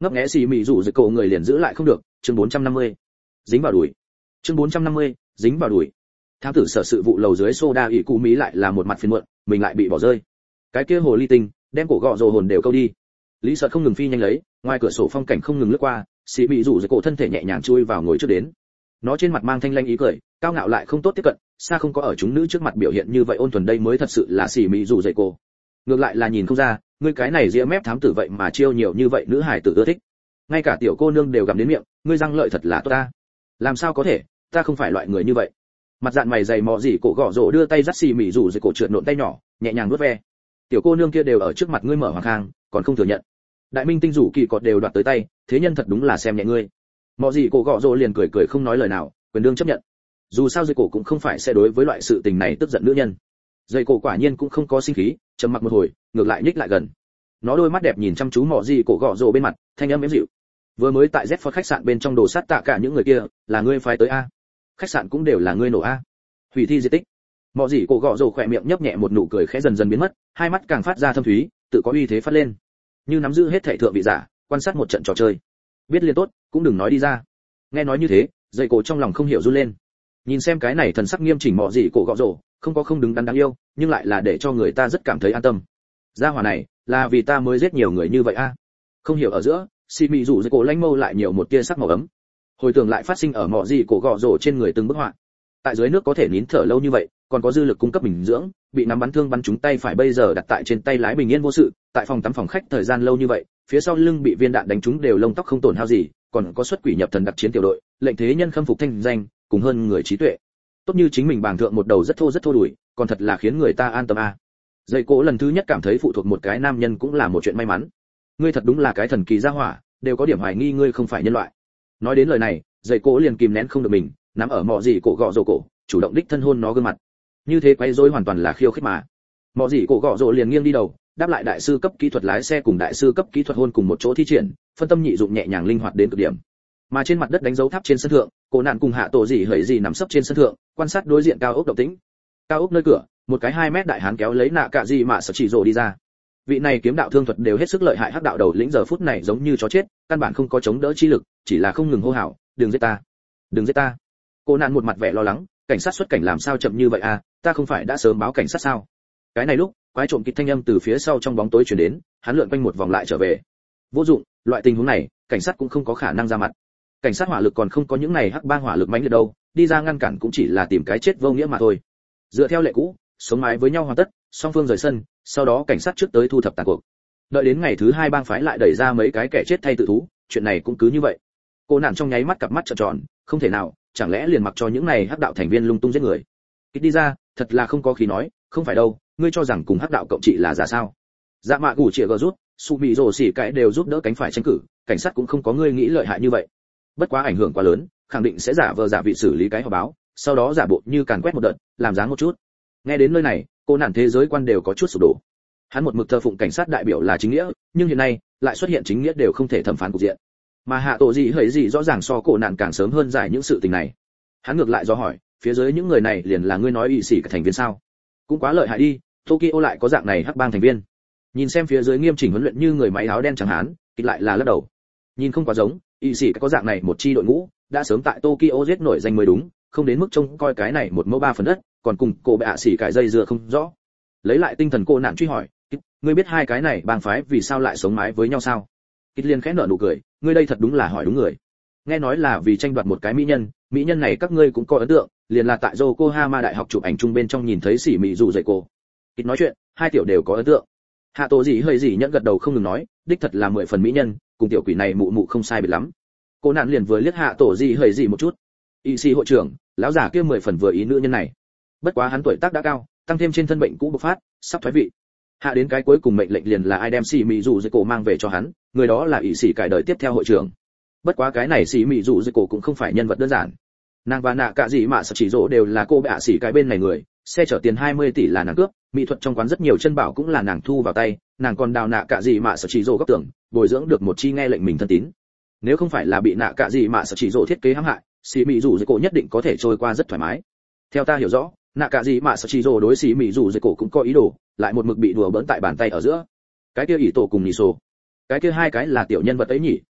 ngấp nghé xì mị rủ dây cổ người liền giữ lại không được. Chương bốn trăm năm mươi, dính vào đuổi. Chương bốn trăm năm mươi, dính vào đuổi. Thám tử sở sự vụ lầu dưới soda ỉ cụ mỹ lại là một mặt phiền muộn, mình lại bị bỏ rơi. Cái kia hồ ly tinh đem cổ gọ rồ hồn đều câu đi. Lý Sợ không ngừng phi nhanh lấy, ngoài cửa sổ phong cảnh không ngừng lướt qua, xì mị rủ dây cổ thân thể nhẹ nhàng chui vào ngồi trước đến. Nó trên mặt mang thanh lanh ý cười, cao ngạo lại không tốt tiếp cận, xa không có ở chúng nữ trước mặt biểu hiện như vậy ôn thuần, đây mới thật sự là xì mị rủ dây cổ. Ngược lại là nhìn không ra, ngươi cái này ria mép thám tử vậy mà chiêu nhiều như vậy nữ hài tử ưa thích. Ngay cả tiểu cô nương đều gặm đến miệng, ngươi răng lợi thật là tốt ta. Làm sao có thể, ta không phải loại người như vậy. Mặt dạn mày dày mò gì cổ gõ rổ đưa tay dắt xì mị rủ dây cổ trượt nộn tay nhỏ, nhẹ nhàng vuốt ve. Tiểu cô nương kia đều ở trước mặt ngươi mở hoàng khang, còn không thừa nhận. Đại minh tinh rủ kỳ cọt đều đoạt tới tay, thế nhân thật đúng là xem nhẹ ngươi. Mò gì cổ gõ rổ liền cười cười không nói lời nào, quyền đương chấp nhận. Dù sao dây cổ cũng không phải sẽ đối với loại sự tình này tức giận nữ nhân. Dây cổ quả nhiên cũng không có sinh khí, trầm mặc một hồi, ngược lại nhích lại gần. Nó đôi mắt đẹp nhìn chăm chú mò gì cổ gõ rổ bên mặt, thanh âm êm dịu. Vừa mới tại Z Ford khách sạn bên trong đồ sát tạ cả những người kia, là ngươi phái tới a? Khách sạn cũng đều là ngươi nổ a? Hủy thi di tích. Mọ gì cổ gọ rồ khỏe miệng nhấp nhẹ một nụ cười khẽ dần dần biến mất, hai mắt càng phát ra thâm thúy, tự có uy thế phát lên. Như nắm giữ hết thảy thượng vị giả, quan sát một trận trò chơi. Biết liên tốt, cũng đừng nói đi ra. Nghe nói như thế, dây cổ trong lòng không hiểu run lên. Nhìn xem cái này thần sắc nghiêm chỉnh mọ gì cổ gọ rồ, không có không đứng đắn đáng yêu, nhưng lại là để cho người ta rất cảm thấy an tâm. Gia hỏa này, là vì ta mới giết nhiều người như vậy a? Không hiểu ở giữa, xì mị rủ dây cổ lanh mâu lại nhiều một tia sắc màu ấm. Hồi tưởng lại phát sinh ở mọ gì cổ gọ rồ trên người từng bức họa. Tại dưới nước có thể nín thở lâu như vậy, còn có dư lực cung cấp bình dưỡng, bị nắm bắn thương bắn trúng tay phải bây giờ đặt tại trên tay lái bình yên vô sự, tại phòng tắm phòng khách thời gian lâu như vậy, phía sau lưng bị viên đạn đánh trúng đều lông tóc không tổn hao gì, còn có xuất quỷ nhập thần đặc chiến tiểu đội, lệnh thế nhân khâm phục thanh danh, cùng hơn người trí tuệ. Tốt như chính mình bàng thượng một đầu rất thô rất thô đuổi, còn thật là khiến người ta an tâm a. À. Dây cổ lần thứ nhất cảm thấy phụ thuộc một cái nam nhân cũng là một chuyện may mắn. Ngươi thật đúng là cái thần kỳ gia hỏa, đều có điểm hoài nghi ngươi không phải nhân loại. Nói đến lời này, dây cổ liền kìm nén không được mình, nắm ở mọ gì cổ gọ rồ cổ, chủ động đích thân hôn nó gương mặt. Như thế quấy rối hoàn toàn là khiêu khích mà. Mọ gì cổ gọ rồ liền nghiêng đi đầu, đáp lại đại sư cấp kỹ thuật lái xe cùng đại sư cấp kỹ thuật hôn cùng một chỗ thi triển, phân tâm nhị dụng nhẹ nhàng linh hoạt đến cực điểm. Mà trên mặt đất đánh dấu tháp trên sân thượng, cổ nạn cùng hạ tổ gì hởi gì nằm sấp trên sân thượng, quan sát đối diện cao ốc động tĩnh. Cao ốc nơi cửa, một cái hai mét đại hán kéo lấy nạ cạ gì mà sợ chỉ rồ đi ra. Vị này kiếm đạo thương thuật đều hết sức lợi hại, hắc đạo đầu lĩnh giờ phút này giống như chó chết, căn bản không có chống đỡ chi lực, chỉ là không ngừng hô hào, đừng giết ta, đừng giết ta. Cô nạn một mặt vẻ lo lắng, cảnh sát xuất cảnh làm sao chậm như vậy à, ta không phải đã sớm báo cảnh sát sao? Cái này lúc, quái trộm kịch thanh âm từ phía sau trong bóng tối truyền đến, hắn lượn quanh một vòng lại trở về. Vô dụng, loại tình huống này, cảnh sát cũng không có khả năng ra mặt. Cảnh sát hỏa lực còn không có những này hắc bang hỏa lực mãnh liệt đâu, đi ra ngăn cản cũng chỉ là tìm cái chết vô nghĩa mà thôi. Dựa theo lệ cũ, sống mái với nhau hoàn tất, song phương rời sân, sau đó cảnh sát trước tới thu thập tàn cuộc. Đợi đến ngày thứ hai bang phái lại đẩy ra mấy cái kẻ chết thay tự thú, chuyện này cũng cứ như vậy. Cô nạn trong nháy mắt cặp mắt trợn tròn, không thể nào, chẳng lẽ liền mặc cho những này hắc đạo thành viên lung tung giết người? Kích đi ra, thật là không có khí nói, không phải đâu, ngươi cho rằng cùng hắc đạo cộng trị là giả sao? Dạ mạ củ chĩa gờ rút, su bị rồ xỉ cái đều giúp đỡ cánh phải tranh cử, cảnh sát cũng không có ngươi nghĩ lợi hại như vậy. Bất quá ảnh hưởng quá lớn, khẳng định sẽ giả vờ giả vị xử lý cái họp báo, sau đó giả bộ như càn quét một đợt, làm dáng một chút. Nghe đến nơi này, cô nản thế giới quan đều có chút sụp đổ. Hắn một mực thờ phụng cảnh sát đại biểu là chính nghĩa, nhưng hiện nay lại xuất hiện chính nghĩa đều không thể thẩm phán cục diện. Mà hạ tổ gì hỡi gì rõ ràng so cổ nạn càng sớm hơn giải những sự tình này. Hắn ngược lại do hỏi, phía dưới những người này liền là ngươi nói ủy sĩ cả thành viên sao? Cũng quá lợi hại đi, Tokyo lại có dạng này hắc bang thành viên. Nhìn xem phía dưới nghiêm chỉnh huấn luyện như người máy áo đen chẳng hán, kịch lại là lắc đầu. Nhìn không quá giống, ủy sĩ có dạng này một chi đội ngũ, đã sớm tại Tokyo giết nổi danh mới đúng, không đến mức trông coi cái này một mẫu ba phần đất, còn cùng cổ bệ ạ xỉ cải dây dưa không rõ. Lấy lại tinh thần cô nạn truy hỏi, ngươi biết hai cái này bang phái vì sao lại sống mái với nhau sao? Kịch liền khẽ nở nụ cười, ngươi đây thật đúng là hỏi đúng người. Nghe nói là vì tranh đoạt một cái mỹ nhân, mỹ nhân này các ngươi cũng có ấn tượng, liền là tại Yokohama đại học chụp ảnh chung bên trong nhìn thấy xỉ mị dù dậy cô. Kịch nói chuyện, hai tiểu đều có ấn tượng. Hạ tổ gì hơi gì nhẫn gật đầu không ngừng nói, đích thật là mười phần mỹ nhân, cùng tiểu quỷ này mụ mụ không sai biệt lắm. Cô nạn liền vừa liếc hạ tổ gì hơi gì một chút. Y sĩ hội trưởng, lão giả kia mười phần vừa ý nữ nhân này. Bất quá hắn tuổi tác đã cao, tăng thêm trên thân bệnh cũ bộc phát, sắp thoái vị. Hạ đến cái cuối cùng mệnh lệnh liền là ai đem xỉ mị dù dậy cổ mang về cho hắn, người đó là y sĩ cải đời tiếp theo hội trưởng. Bất quá cái này xỉ mị dù dậy cổ cũng không phải nhân vật đơn giản. Nàng và nạ cả gì mà sợ chỉ rỗ đều là cô bạ xỉ cái bên này người, xe chở tiền hai mươi tỷ là nàng cướp, mỹ thuật trong quán rất nhiều chân bảo cũng là nàng thu vào tay, nàng còn đào nạ cả gì mà sợ chỉ rỗ góc tưởng, bồi dưỡng được một chi nghe lệnh mình thân tín. Nếu không phải là bị nạ cả gì mà sợ chỉ rỗ thiết kế hãm hại, xỉ mị dù dậy cổ nhất định có thể trôi qua rất thoải mái. Theo ta hiểu rõ, nạ cả gì mà sợ chỉ rỗ đối xỉ mị dù dậy cổ cũng có ý đồ, lại một mực bị đùa bỡn tại bàn tay ở giữa. Cái kia ỷ tổ cùng nhị sổ, cái kia hai cái là tiểu nhân vật ấy nhỉ,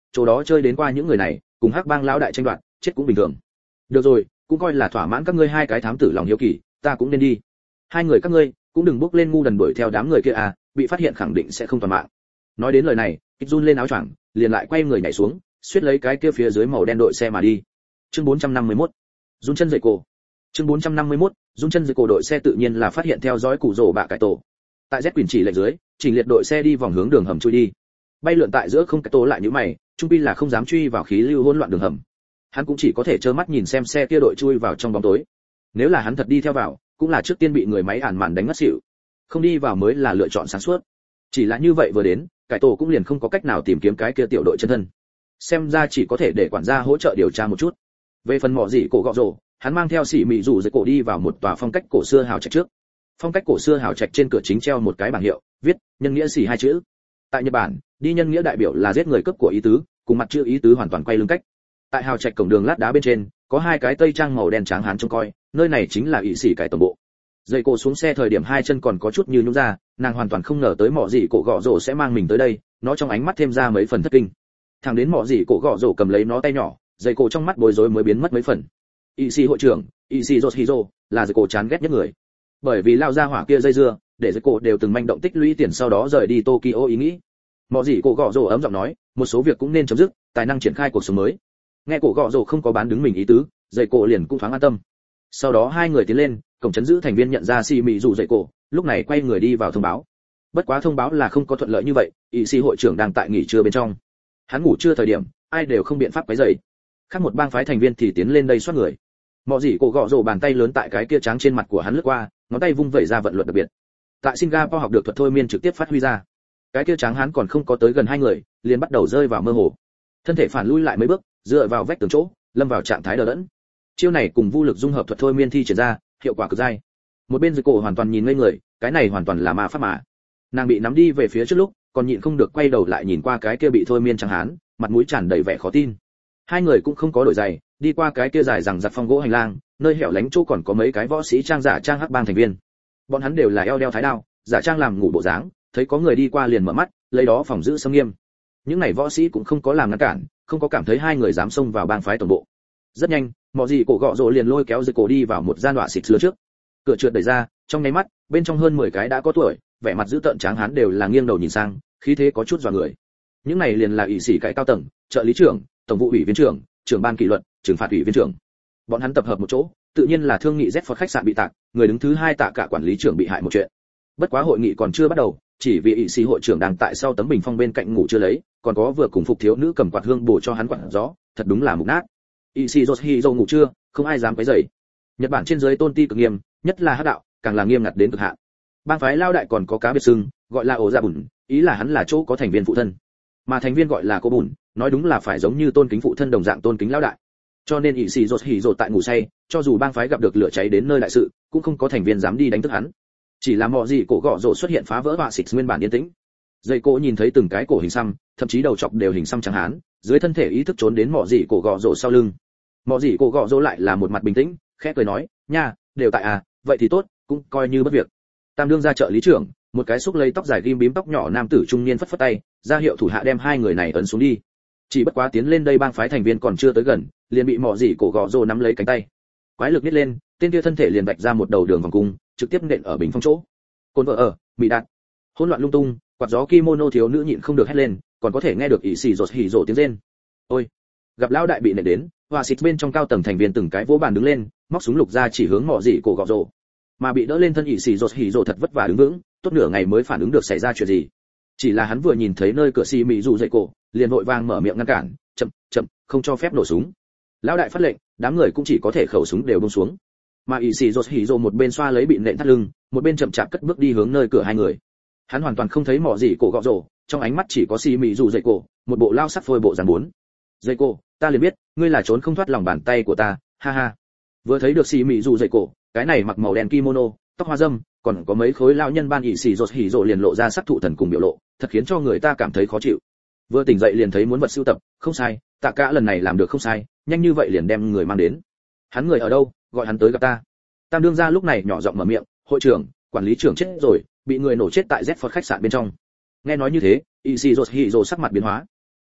chỗ đó chơi đến qua những người này, cùng hắc bang lão đại tranh đoạt, chết cũng bình thường. Được rồi, cũng coi là thỏa mãn các ngươi hai cái thám tử lòng hiếu kỳ, ta cũng nên đi. Hai người các ngươi cũng đừng bước lên ngu đần đuổi theo đám người kia à, bị phát hiện khẳng định sẽ không toàn mạng. Nói đến lời này, Kịch run lên áo choàng, liền lại quay người nhảy xuống, suýt lấy cái kia phía dưới màu đen đội xe mà đi. Chương bốn trăm năm mươi mốt, run chân dậy cổ. Chương bốn trăm năm mươi mốt, run chân dậy cổ đội xe tự nhiên là phát hiện theo dõi cụ rồ bạ cải tổ. Tại Z quyền chỉ lệnh dưới, chỉnh liệt đội xe đi vòng hướng đường hầm chui đi. Bay lượn tại giữa không cải tổ lại như mày, trung pi là không dám truy vào khí lưu hỗn loạn đường hầm. Hắn cũng chỉ có thể trơ mắt nhìn xem xe kia đội chui vào trong bóng tối. Nếu là hắn thật đi theo vào, cũng là trước tiên bị người máy ản màn đánh ngất xỉu. Không đi vào mới là lựa chọn sáng suốt. Chỉ là như vậy vừa đến, cải tổ cũng liền không có cách nào tìm kiếm cái kia tiểu đội chân thân. Xem ra chỉ có thể để quản gia hỗ trợ điều tra một chút. Về phần mỏ gì cổ gọ rồ, hắn mang theo xỉ mị rủ dây cổ đi vào một tòa phong cách cổ xưa hào trạch trước. Phong cách cổ xưa hào trạch trên cửa chính treo một cái bảng hiệu, viết nhân nghĩa xỉ hai chữ. Tại Nhật Bản, đi nhân nghĩa đại biểu là giết người cướp của ý tứ, cùng mặt chữ ý tứ hoàn toàn quay lưng cách. Tại hào trạch cổng đường lát đá bên trên, có hai cái tây trang màu đen trắng hán trông coi, nơi này chính là ỷ xỉ cái tổng bộ. Dây cổ xuống xe thời điểm hai chân còn có chút như nhũn ra, nàng hoàn toàn không ngờ tới mỏ gì cổ gọ rồ sẽ mang mình tới đây, nó trong ánh mắt thêm ra mấy phần thất kinh. Thằng đến mỏ gì cổ gọ rồ cầm lấy nó tay nhỏ, dây cổ trong mắt bối rối mới biến mất mấy phần. ỷ xỉ hội trưởng, ỷ xỉ Yoshihiro, là dây cổ chán ghét nhất người. Bởi vì lao ra hỏa kia dây dưa, để dây cổ đều từng manh động tích lũy tiền sau đó rời đi Tokyo ý nghĩ. Mỏ gì cổ gọ rồ ấm giọng nói, một số việc cũng nên chấm dứt, tài năng triển khai cuộc sống mới. Nghe cổ gọ rồ không có bán đứng mình ý tứ, dây cổ liền cũng thoáng an tâm. Sau đó hai người tiến lên, cổng trấn giữ thành viên nhận ra xì mị rủ dậy cổ, lúc này quay người đi vào thông báo. Bất quá thông báo là không có thuận lợi như vậy, ỷ xỉ hội trưởng đang tại nghỉ trưa bên trong. Hắn ngủ trưa thời điểm, ai đều không biện pháp quấy rầy. Khác một bang phái thành viên thì tiến lên đây soát người. Mọ gì cổ gọ rồ bàn tay lớn tại cái kia trắng trên mặt của hắn lướt qua, ngón tay vung vẩy ra vận luật đặc biệt. Tại Singapore học được thuật thôi miên trực tiếp phát huy ra. Cái kia trắng hắn còn không có tới gần hai người, liền bắt đầu rơi vào mơ hồ. Thân thể phản lui lại mấy bước, dựa vào vách tường chỗ, lâm vào trạng thái đờ đẫn. Chiêu này cùng vô lực dung hợp thuật thôi miên thi triển ra, hiệu quả cực dai. Một bên dưới cổ hoàn toàn nhìn ngây người, cái này hoàn toàn là ma pháp mà. Nàng bị nắm đi về phía trước lúc, còn nhịn không được quay đầu lại nhìn qua cái kia bị thôi miên trắng hán, mặt mũi tràn đầy vẻ khó tin. Hai người cũng không có đổi giày, đi qua cái kia dài rằng giặc phong gỗ hành lang, nơi hẻo lánh chỗ còn có mấy cái võ sĩ trang giả trang hắc bang thành viên. Bọn hắn đều là eo đeo thái đao, giả trang làm ngủ bộ dáng, thấy có người đi qua liền mở mắt, lấy đó phòng giữ xâm nghiêm. Những này võ sĩ cũng không có làm ngăn cản, không có cảm thấy hai người dám xông vào bang phái tổng bộ. Rất nhanh, mọ gì cổ gọ rồ liền lôi kéo dây cổ đi vào một gian đọa xịt xưa trước. Cửa trượt đẩy ra, trong nháy mắt, bên trong hơn mười cái đã có tuổi, vẻ mặt dữ tợn tráng hán đều là nghiêng đầu nhìn sang, khí thế có chút dọa người. Những này liền là ỷ sĩ cải cao tầng, trợ lý trưởng, tổng vụ ủy viên trưởng, trưởng ban kỷ luật, trưởng phạt ủy viên trưởng. Bọn hắn tập hợp một chỗ, tự nhiên là thương nghị Zford khách sạn bị tạc, người đứng thứ hai tạ cả quản lý trưởng bị hại một chuyện. Bất quá hội nghị còn chưa bắt đầu, chỉ vì ỷ sĩ hội trưởng đang tại sau tấm bình phong bên cạnh ngủ chưa lấy, còn có vừa cùng phục thiếu nữ cầm quạt hương bổ cho hắn quạt gió, thật đúng là mục nát. ỷ sĩ Yoshihiro ngủ chưa, không ai dám quấy rầy. Nhật Bản trên dưới tôn ti cực nghiêm, nhất là hắc đạo, càng là nghiêm ngặt đến cực hạn. Bang phái lao đại còn có cá biệt sưng, gọi là ổ dạ bùn, ý là hắn là chỗ có thành viên phụ thân, mà thành viên gọi là cô bùn, nói đúng là phải giống như tôn kính phụ thân đồng dạng tôn kính lao đại. Cho nên ỷ sĩ Yoshihiro tại ngủ say, cho dù bang phái gặp được lửa cháy đến nơi đại sự, cũng không có thành viên dám đi đánh thức hắn. Chỉ là mọ gì cổ gọ rồ xuất hiện phá vỡ họa xịt nguyên bản yên tĩnh. Dây cổ nhìn thấy từng cái cổ hình xăm, thậm chí đầu chọc đều hình xăm trắng hán, dưới thân thể ý thức trốn đến mọ gì cổ gọ rồ sau lưng. Mọ gì cổ gọ rồ lại là một mặt bình tĩnh, khẽ cười nói, nha, đều tại à, vậy thì tốt, cũng coi như bất việc. Tam đương ra trợ lý trưởng, một cái xúc lấy tóc dài ghim bím tóc nhỏ nam tử trung niên phất phất tay, ra hiệu thủ hạ đem hai người này ấn xuống đi. Chỉ bất quá tiến lên đây bang phái thành viên còn chưa tới gần, liền bị mọ gì cổ gọ rồ nắm lấy cánh tay. Quái lực nít lên, tên kia thân thể liền vạch ra một đầu đường vòng cung, trực tiếp nện ở bình phong chỗ. Côn vợ ở, bị đạn. Hỗn loạn lung tung, quạt gió kimono thiếu nữ nhịn không được hét lên, còn có thể nghe được ỷ xì rột hỉ rộ tiếng rên. Ôi, gặp lão đại bị nện đến, hòa xịt bên trong cao tầng thành viên từng cái vỗ bàn đứng lên, móc súng lục ra chỉ hướng mọ gì cổ gọ rồ. Mà bị đỡ lên thân ỷ xì rột hỉ rộ thật vất vả đứng vững, tốt nửa ngày mới phản ứng được xảy ra chuyện gì. Chỉ là hắn vừa nhìn thấy nơi cửa xì mị rủ dậy cổ, liền vội vàng mở miệng ngăn cản, chậm, chậm, không cho phép nổ súng. Lão đại phát lệnh, đám người cũng chỉ có thể khẩu súng đều buông xuống. Mà ỷ xì rột hỉ rộ một bên xoa lấy bị nện thắt lưng, một bên chậm chạp cất bước đi hướng nơi cửa hai người. Hắn hoàn toàn không thấy mọ gì cổ gọ rồ, trong ánh mắt chỉ có xì mị rủ dậy cổ, một bộ lao sắt phôi bộ dàn bốn. Dậy cổ, ta liền biết, ngươi là trốn không thoát lòng bàn tay của ta, ha ha. Vừa thấy được xì mị rủ dậy cổ, cái này mặc màu đen kimono, tóc hoa râm, còn có mấy khối lao nhân ban ỷ xì rột hỉ rộ liền lộ ra sắc thụ thần cùng biểu lộ, thật khiến cho người ta cảm thấy khó chịu. Vừa tỉnh dậy liền thấy muốn vật sưu tập, không sai, tạ cả lần này làm được không sai, nhanh như vậy liền đem người mang đến. Hắn người ở đâu, gọi hắn tới gặp ta. Tam đương gia lúc này nhỏ giọng mở miệng, hội trưởng, quản lý trưởng chết rồi, bị người nổ chết tại Zford khách sạn bên trong. Nghe nói như thế, ỷ xì rột hỉ rộ sắc mặt biến hóa.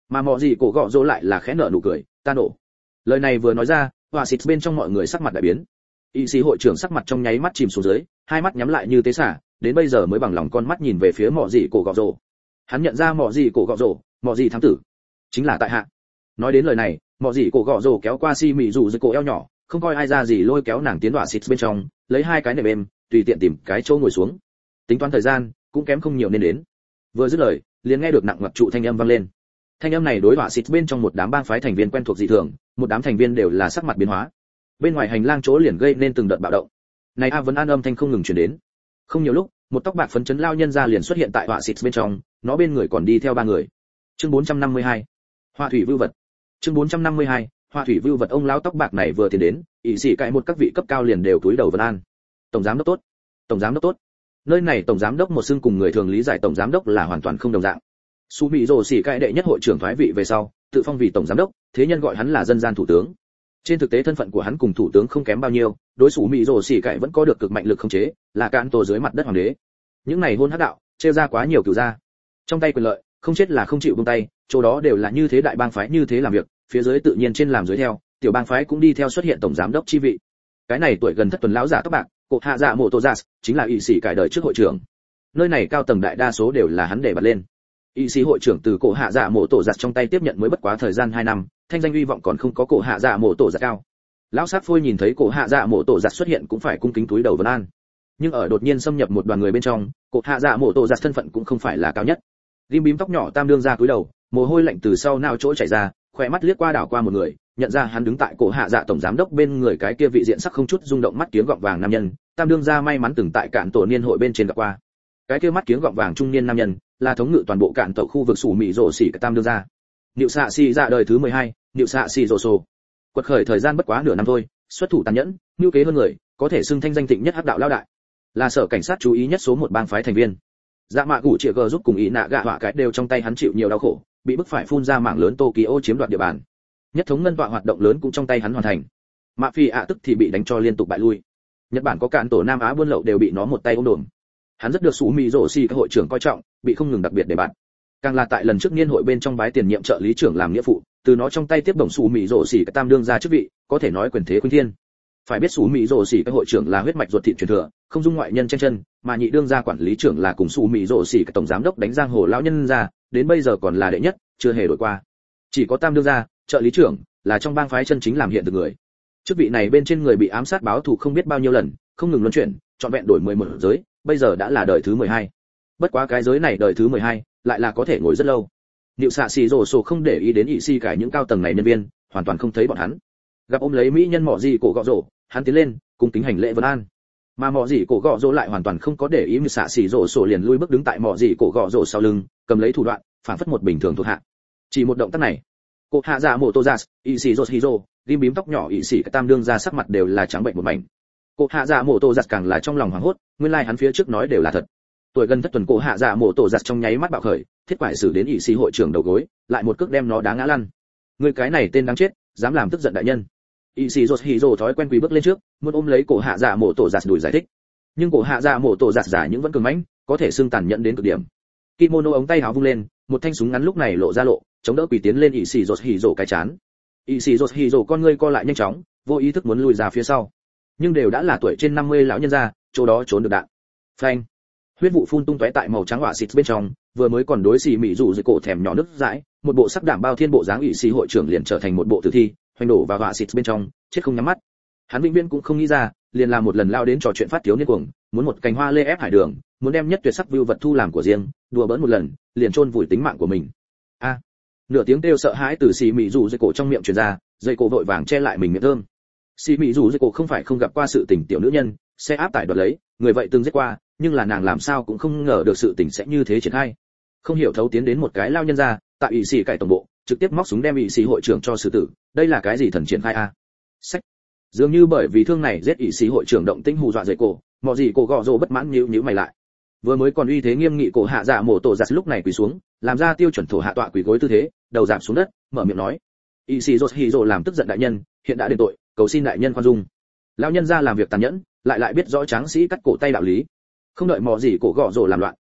Mà mọ gì cổ gọ rồ lại là khẽ nở nụ cười, ta nổ. Lời này vừa nói ra, hỏa xịt bên trong mọi người sắc mặt đại biến. Y sĩ hội trưởng sắc mặt trong nháy mắt chìm xuống dưới, hai mắt nhắm lại như tế xả, đến bây giờ mới bằng lòng con mắt nhìn về phía mọ gì cổ gọ rồ. Hắn nhận ra mọ gì cổ gọ rồ, mọ gì thám tử, chính là tại hạ. Nói đến lời này, mọ gì cổ gọ rồ kéo qua si mị rủ dưới cổ eo nhỏ, không coi ai ra gì lôi kéo nàng tiến hỏa xịt bên trong, lấy hai cái nệm êm, tùy tiện tìm cái chỗ ngồi xuống. Tính toán thời gian, cũng kém không nhiều nên đến. Vừa dứt lời, liền nghe được nặng ngoặc trụ thanh âm vang lên. Thanh âm này đối hỏa xịt bên trong một đám bang phái thành viên quen thuộc dị thường, một đám thành viên đều là sắc mặt biến hóa. Bên ngoài hành lang chỗ liền gây nên từng đợt bạo động. Này a vấn an âm thanh không ngừng truyền đến. Không nhiều lúc, một tóc bạc phấn chấn lao nhân ra liền xuất hiện tại hỏa xịt bên trong, nó bên người còn đi theo ba người. Chương bốn trăm năm mươi hai, Hoa thủy vưu vật. Chương bốn trăm năm mươi hai, Hoa thủy vưu vật. Ông lão tóc bạc này vừa tiến đến, ỷ sĩ cãi một các vị cấp cao liền đều cúi đầu vân an. Tổng giám đốc tốt, tổng giám đốc tốt. Nơi này tổng giám đốc một xưng cùng người thường lý giải tổng giám đốc là hoàn toàn không đồng dạng. Su Mỹ Dỗ Sĩ cãi đệ nhất hội trưởng thoái vị về sau, tự phong vì tổng giám đốc, thế nhân gọi hắn là dân gian thủ tướng. Trên thực tế thân phận của hắn cùng thủ tướng không kém bao nhiêu, đối Su Mỹ Dỗ Sĩ cãi vẫn có được cực mạnh lực khống chế, là cán tổ dưới mặt đất hoàng đế. Những này hôn hắc đạo, trêu ra quá nhiều cửu gia. Trong tay quyền lợi, không chết là không chịu buông tay, chỗ đó đều là như thế đại bang phái như thế làm việc, phía dưới tự nhiên trên làm dưới theo, tiểu bang phái cũng đi theo xuất hiện tổng giám đốc chi vị. Cái này tuổi gần thất tuần lão giả tóc bạc, Cổ Hạ Dạ Mộ Tô Giác, chính là y sĩ cải đời trước hội trưởng. Nơi này cao tầng đại đa số đều là hắn để bật lên. Y sĩ hội trưởng từ Cổ Hạ Dạ Mộ Tô Giác trong tay tiếp nhận mới bất quá thời gian hai năm, thanh danh uy vọng còn không có Cổ Hạ Dạ Mộ Tô Giác cao. Lão sát phôi nhìn thấy Cổ Hạ Dạ Mộ Tô Giác xuất hiện cũng phải cung kính túi đầu vân an. Nhưng ở đột nhiên xâm nhập một đoàn người bên trong, Cổ Hạ Dạ Mộ Tô Giác thân phận cũng không phải là cao nhất. Rim bím tóc nhỏ tam đương ra cúi đầu, mồ hôi lạnh từ sau nao chỗ chảy ra, khỏe mắt liếc qua đảo qua một người, nhận ra hắn đứng tại Cổ Hạ Dạ tổng giám đốc bên người cái kia vị diện sắc không chút rung động mắt kiếng gọng vàng nam nhân, tam đương gia may mắn từng tại cạn tổ niên hội bên trên gặp qua. Cái kia mắt kiếng gọng vàng trung niên nam nhân, là thống ngự toàn bộ cạn tổ khu vực Sủ Mị Rồ Xỉ tam đương gia. Niệu xạ xì dạ đời thứ mười hai, Niệu xạ xì rồ sổ. Quật khởi thời gian bất quá nửa năm thôi, xuất thủ tàn nhẫn, nhu kế hơn người, có thể xưng thanh danh thịnh nhất hắc đạo lao đại. Là sở cảnh sát chú ý nhất số một bang phái thành viên. Dạ mạ gủ chĩa gờ giúp cùng ý nạ gạ họa cái đều trong tay hắn chịu nhiều đau khổ, bị bức phải phun ra mảng lớn Tokyo chiếm đoạt địa bàn. Nhất thống ngân tọa hoạt động lớn cũng trong tay hắn hoàn thành. Mạ phi ạ tức thì bị đánh cho liên tục bại lui. Nhật Bản có cạn tổ Nam Á buôn lậu đều bị nó một tay ôm đồm. Hắn rất được Sủ Mị Rồ Xỉ các hội trưởng coi trọng, bị không ngừng đặc biệt đề bạt. Càng là tại lần trước niên hội bên trong bái tiền nhiệm trợ lý trưởng làm nghĩa phụ, từ nó trong tay tiếp đồng Sủ Mị Rồ Xỉ các tam đương ra chức vị, có thể nói quyền thế khuynh thiên. Phải biết Sủ Mị Rồ Xỉ các hội trưởng là huyết mạch ruột thịt truyền thừa, không dung ngoại nhân chen chân, mà nhị đương gia quản lý trưởng là cùng Sủ Mị Rồ Xỉ các tổng giám đốc đánh giang hồ lão nhân ra, đến bây giờ còn là đệ nhất, chưa hề đổi qua. Chỉ có tam đương gia, trợ lý trưởng là trong bang phái chân chính làm hiện thực người. Chức vị này bên trên người bị ám sát báo thù không biết bao nhiêu lần, không ngừng luân chuyển, chọn vẹn đổi mười một giới, bây giờ đã là đời thứ mười hai. Bất quá cái giới này đời thứ mười hai, lại là có thể ngồi rất lâu. Niệu xạ xì rồ sổ không để ý đến ỷ si cải những cao tầng này nhân viên, hoàn toàn không thấy bọn hắn. Gặp ôm lấy mỹ nhân mọ gì cổ gọ rổ, hắn tiến lên, cùng kính hành lễ vân an. Mà mọ gì cổ gọ rổ lại hoàn toàn không có để ý, Niệu xạ xì rồ sổ liền lui bước đứng tại mọ gì cổ gọ rổ sau lưng, cầm lấy thủ đoạn, phản phất một bình thường thuộc hạ. Chỉ một động tác này, Cổ Hạ Dạ Mộ Tô Giác, ỷ si rồ hiro, rim bím tóc nhỏ ỷ si cái tam đương ra sắc mặt đều là trắng bệnh một mảnh. Cổ Hạ Dạ Mộ Tô Giác càng là trong lòng hoảng hốt, nguyên lai like hắn phía trước nói đều là thật. Tuổi gần thất tuần Cổ Hạ Dạ Mộ Tô Giác trong nháy mắt bạo khởi, thiết quải xử đến ỷ si hội trưởng đầu gối, lại một cước đem nó đá ngã lăn. Người cái này tên đáng chết, dám làm tức giận đại nhân. ỷ si rồ hiro thói quen quỳ bước lên trước, muốn ôm lấy Cổ Hạ Dạ Mộ Tô Giác đuổi giải thích. Nhưng Cổ Hạ Dạ Mộ Tô Giác giả những vẫn cường mãnh, có thể xương tàn nhẫn đến cực điểm. Kimono ống tay áo vung lên, một thanh súng ngắn lúc này lộ ra lộ, chống đỡ quỳ tiến lên ỷ xì rột hỉ rồ cái chán. ỷ xì rột hỉ rồ con ngươi co lại nhanh chóng, vô ý thức muốn lùi ra phía sau, nhưng đều đã là tuổi trên năm mươi lão nhân gia, chỗ đó trốn được đạn. Phanh! Huyết vụ phun tung tóe tại màu trắng hỏa xịt bên trong, vừa mới còn đối xì mị rủ dưới cổ thèm nhỏ nước dãi, một bộ sắc đảm bao thiên bộ dáng ỷ xì hội trưởng liền trở thành một bộ tử thi, hoành đổ vào hỏa xịt bên trong, chết không nhắm mắt. Hắn vĩnh viễn cũng không nghĩ ra, liền làm một lần lao đến trò chuyện phát thiếu niên cuồng, muốn một cành hoa lê ép hải đường, muốn đem nhất tuyệt sắc view vật thu làm của riêng, đùa bỡn một lần, liền chôn vùi tính mạng của mình. A! Nửa tiếng kêu sợ hãi từ xì mị rủ dưới cổ trong miệng truyền ra, dây cổ vội vàng che lại mình miệng thơm. Xì mị rủ dưới cổ không phải không gặp qua sự tình tiểu nữ nhân, xe áp tải đoạt lấy, người vậy từng giết qua, nhưng là nàng làm sao cũng không ngờ được sự tình sẽ như thế triển khai. Không hiểu thấu tiến đến một cái lao nhân ra, tại ỷ xì cải tổng bộ, trực tiếp móc súng đem ỷ xì hội trưởng cho xử tử, đây là cái gì thần triển khai a? Sách. Dường như bởi vì thương này giết ỷ xì hội trưởng động tĩnh hù dọa dây cổ, mọ gì cổ gọ rồ bất mãn nhíu nhíu mày lại. Vừa mới còn uy thế nghiêm nghị Cổ Hạ Dạ Mộ Tô Giác lúc này quỳ xuống, làm ra tiêu chuẩn thổ hạ tọa quỳ gối tư thế, đầu giảm xuống đất, mở miệng nói: "Y sĩ Rốt Hỉ Rồ làm tức giận đại nhân, hiện đã đền tội, cầu xin đại nhân khoan dung." Lão nhân gia làm việc tàn nhẫn, lại lại biết rõ tráng sĩ cắt cổ tay đạo lý. Không đợi mò gì cổ gọ rồ làm loạn,